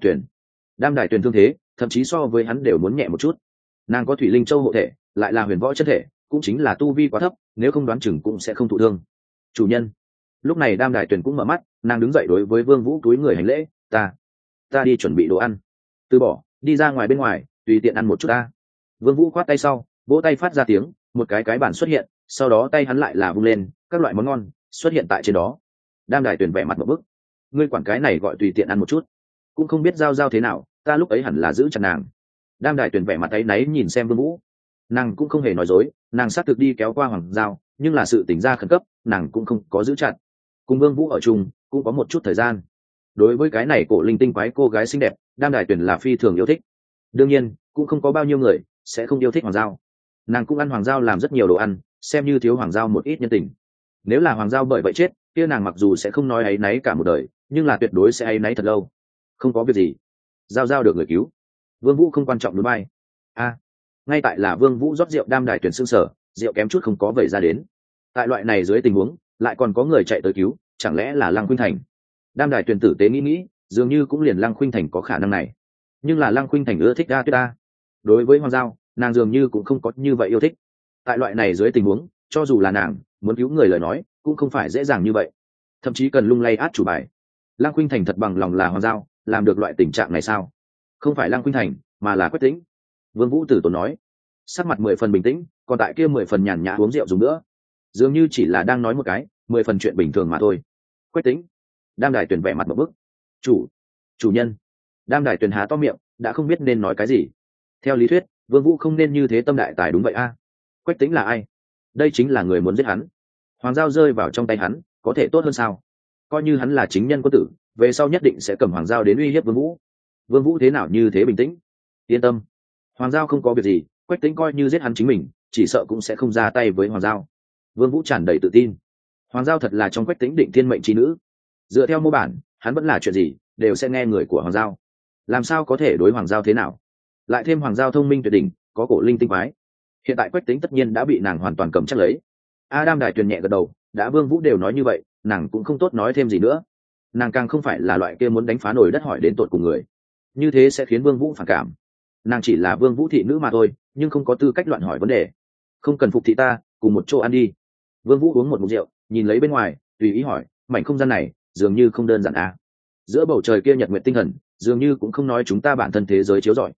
Tuyển thương thế thậm chí so với hắn đều muốn nhẹ một chút. Nàng có thủy linh châu hộ thể, lại là huyền võ chân thể, cũng chính là tu vi quá thấp, nếu không đoán chừng cũng sẽ không thụ thương. Chủ nhân. Lúc này Đam Đại Tuyển cũng mở mắt, nàng đứng dậy đối với Vương Vũ cúi người hành lễ, ta đi chuẩn bị đồ ăn. Từ bỏ, đi ra ngoài bên ngoài tùy tiện ăn một chút ta. Vương Vũ khoát tay sau, vỗ tay phát ra tiếng, một cái bàn xuất hiện, sau đó tay hắn lại là vung lên, các loại món ngon xuất hiện tại trên đó. Đam Đài Tuyền vẻ mặt một bức, ngươi quản cái này gọi tùy tiện ăn một chút, cũng không biết giao giao thế nào, ta lúc ấy hẳn là giữ chặt nàng. Đam Đài Tuyền vẻ mặt áy náy nhìn xem Vương Vũ, nàng cũng không hề nói dối, nàng xác thực đi kéo qua Hoàng Giao, nhưng là sự tình ra khẩn cấp, nàng cũng không có giữ chặt. Cùng Vương Vũ ở chung cũng có một chút thời gian. Đối với cái này cổ linh tinh quái cô gái xinh đẹp, Đam Đài Tuyền là phi thường yêu thích. Đương nhiên cũng không có bao nhiêu người sẽ không yêu thích Hoàng Giao. Nàng cũng ăn Hoàng Giao làm rất nhiều đồ ăn, xem như thiếu Hoàng Giao một ít nhân tình. Nếu là Hoàng Giao bởi vậy chết, kia nàng mặc dù sẽ không nói áy náy cả một đời, nhưng là tuyệt đối sẽ áy náy thật lâu. Không có việc gì, Giao Giao được người cứu. Vương Vũ không quan trọng núi bay. Ngay tại là Vương Vũ rót rượu, Đam Đài Tuyền sưng sở, rượu kém chút không có vẩy ra đến. Tại loại này dưới tình huống, lại còn có người chạy tới cứu, chẳng lẽ là Lăng Khuynh Thành? Đam Đài Tuyền tử tế nghĩ, dường như cũng liền Lăng Khuynh Thành có khả năng này. Nhưng là Lăng Khuynh Thành ưa thích A Tuyết A. Đối với Hoàng Giao, nàng dường như cũng không có như vậy yêu thích. Tại loại này dưới tình huống, cho dù là nàng muốn cứu người lời nói, cũng không phải dễ dàng như vậy. Thậm chí cần lung lay át chủ bài. Lăng Khuynh Thành thật bằng lòng là Hoàng Giao, làm được loại tình trạng này sao? Không phải Lăng Khuynh Thành, mà là Quách Tĩnh. Vương Vũ tử tốn nói, sắc mặt 10 phần bình tĩnh, còn tại kia 10 phần nhàn nhã uống rượu dùng nữa, dường như chỉ là đang nói một cái 10 phần chuyện bình thường mà thôi. Quách Tĩnh. Đam Đài Tuyền vẻ mặt một bức. Chủ nhân. Đam Đài Tuyền há to miệng, đã không biết nên nói cái gì. Theo lý thuyết, Vương Vũ không nên như thế tâm đại tài đúng vậy a. Quách Tĩnh là ai? Đây chính là người muốn giết hắn. Hoàng Giao rơi vào trong tay hắn, có thể tốt hơn sao? Coi như hắn là chính nhân quân tử, về sau nhất định sẽ cầm Hoàng Giao đến uy hiếp Vương Vũ. Vương Vũ thế nào như thế bình tĩnh? Yên tâm, Hoàng Giao không có việc gì, Quách Tĩnh coi như giết hắn chính mình, chỉ sợ cũng sẽ không ra tay với Hoàng Giao. Vương Vũ tràn đầy tự tin. Hoàng Giao thật là trong Quách Tĩnh định thiên mệnh chi nữ. Dựa theo mô bản, hắn vẫn là chuyện gì đều sẽ nghe người của Hoàng Giao. Làm sao có thể đối Hoàng Giao thế nào? Lại thêm Hoàng Giao thông minh tuyệt đỉnh, có cổ linh tinh quái. Hiện tại Quách Tĩnh tất nhiên đã bị nàng hoàn toàn cầm chắc lấy. Đam Đài Tuyền nhẹ gật đầu, đã Vương Vũ đều nói như vậy, nàng cũng không tốt nói thêm gì nữa. Nàng càng không phải là loại kia muốn đánh phá nồi đất hỏi đến tột cùng người, như thế sẽ khiến Vương Vũ phản cảm. Nàng chỉ là Vương Vũ thị nữ mà thôi, nhưng không có tư cách loạn hỏi vấn đề. Không cần phục thị ta, cùng một chỗ ăn đi. Vương Vũ uống một ngụm rượu, nhìn lấy bên ngoài, tùy ý hỏi, mảnh không gian này dường như không đơn giản à? Giữa bầu trời kia nhật nguyệt tinh thần, dường như cũng không nói chúng ta bản thân thế giới chiếu rọi.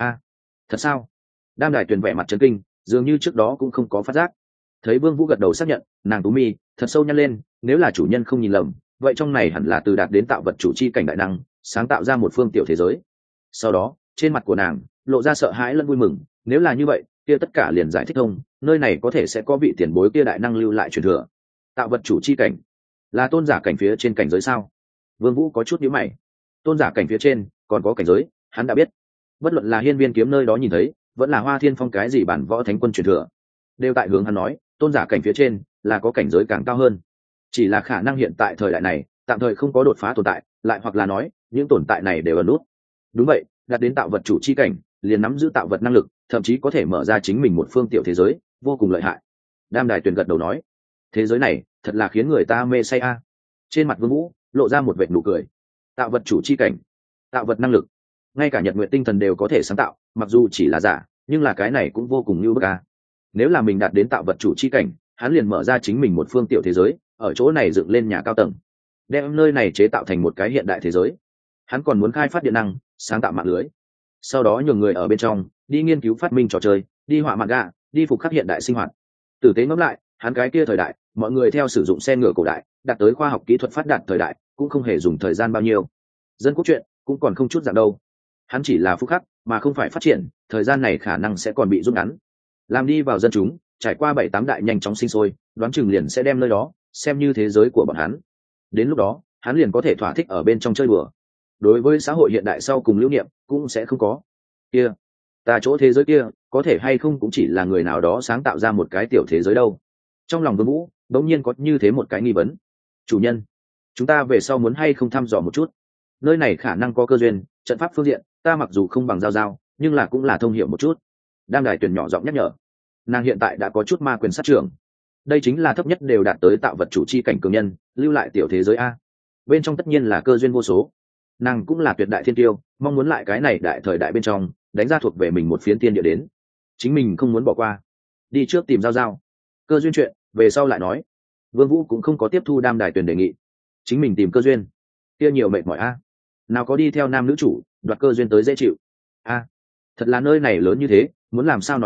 Thật sao? Đam Đài Tuyền vẻ mặt chấn kinh, dường như trước đó cũng không có phát giác. Thấy Vương Vũ gật đầu xác nhận, nàng tú mi thật sâu nhăn lên, nếu là chủ nhân không nhìn lầm, vậy trong này hẳn là từ đạt đến tạo vật chủ chi cảnh đại năng, sáng tạo ra một phương tiểu thế giới. Sau đó, trên mặt của nàng lộ ra sợ hãi lẫn vui mừng, nếu là như vậy, kia tất cả liền giải thích thông, nơi này có thể sẽ có vị tiền bối kia đại năng lưu lại truyền thừa. Tạo vật chủ chi cảnh, là tôn giả cảnh phía trên cảnh giới sao? Vương Vũ có chút nhíu mày. Tôn giả cảnh phía trên, còn có cảnh giới, hắn đã biết. Bất luận là Hiên Viên kiếm nơi đó nhìn thấy, vẫn là Hoa Thiên Phong cái gì bản võ thánh quân truyền thừa, đều tại hướng hắn nói, tôn giả cảnh phía trên là có cảnh giới càng cao hơn. Chỉ là khả năng hiện tại thời đại này, tạm thời không có đột phá tồn tại, lại hoặc là nói, những tồn tại này đều ẩn nút. Đúng vậy, đạt đến tạo vật chủ chi cảnh, liền nắm giữ tạo vật năng lực, thậm chí có thể mở ra chính mình một phương tiểu thế giới, vô cùng lợi hại. Đam Đài Tuyền gật đầu nói, thế giới này thật là khiến người ta mê say a. Trên mặt Vương Vũ lộ ra một vệt nụ cười. Tạo vật chủ chi cảnh, tạo vật năng lực, ngay cả nhật nguyện tinh thần đều có thể sáng tạo, mặc dù chỉ là giả, nhưng là cái này cũng vô cùng như bức a. Nếu là mình đạt đến tạo vật chủ chi cảnh, hắn liền mở ra chính mình một phương tiểu thế giới, ở chỗ này dựng lên nhà cao tầng, đem nơi này chế tạo thành một cái hiện đại thế giới. Hắn còn muốn khai phát điện năng, sáng tạo mạng lưới, sau đó nhường người ở bên trong đi nghiên cứu phát minh trò chơi, đi họa manga, đi phục khắc hiện đại sinh hoạt. Tử tế ngẫm lại, hắn cái kia thời đại, mọi người theo sử dụng xe ngựa cổ đại, đạt tới khoa học kỹ thuật phát đạt thời đại, cũng không hề dùng thời gian bao nhiêu. Dân quốc chuyện cũng còn không chút dạng đâu. Hắn chỉ là phục khắc, mà không phải phát triển, thời gian này khả năng sẽ còn bị rút ngắn. Làm đi vào dân chúng, trải qua 7-8 đại nhanh chóng sinh sôi, đoán chừng liền sẽ đem nơi đó xem như thế giới của bọn hắn. Đến lúc đó, hắn liền có thể thỏa thích ở bên trong chơi đùa. Đối với xã hội hiện đại sau cùng lưu niệm cũng sẽ không có. Kia, ta chỗ thế giới kia, có thể hay không cũng chỉ là người nào đó sáng tạo ra một cái tiểu thế giới đâu. Trong lòng Vương Vũ đống nhiên có như thế một cái nghi vấn. Chủ nhân, chúng ta về sau muốn hay không thăm dò một chút? Nơi này khả năng có cơ duyên, trận pháp phương diện, ta mặc dù không bằng giao, nhưng là cũng là thông hiểu một chút. Đam Đài Tuyền nhỏ giọng nhắc nhở. Nàng hiện tại đã có chút ma quyền sát trưởng. Đây chính là thấp nhất đều đạt tới tạo vật chủ chi cảnh cường nhân, lưu lại tiểu thế giới a. Bên trong tất nhiên là cơ duyên vô số. Nàng cũng là tuyệt đại thiên tiêu, mong muốn lại cái này đại thời đại bên trong đánh ra thuộc về mình một phiến tiên địa đến. Chính mình không muốn bỏ qua. Đi trước tìm giao. Cơ duyên chuyện, về sau lại nói. Vương Vũ cũng không có tiếp thu Đam Đài Tuyền đề nghị. Chính mình tìm cơ duyên, kia nhiều mệt mỏi a. Nào có đi theo nam nữ chủ, đoạt cơ duyên tới dễ chịu. Thật là nơi này lớn như thế, muốn làm sao nói,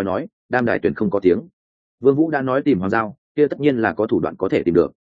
đam đài tuyển không có tiếng. Vương Vũ đã nói tìm Hoàng Giao, kia tất nhiên là có thủ đoạn có thể tìm được.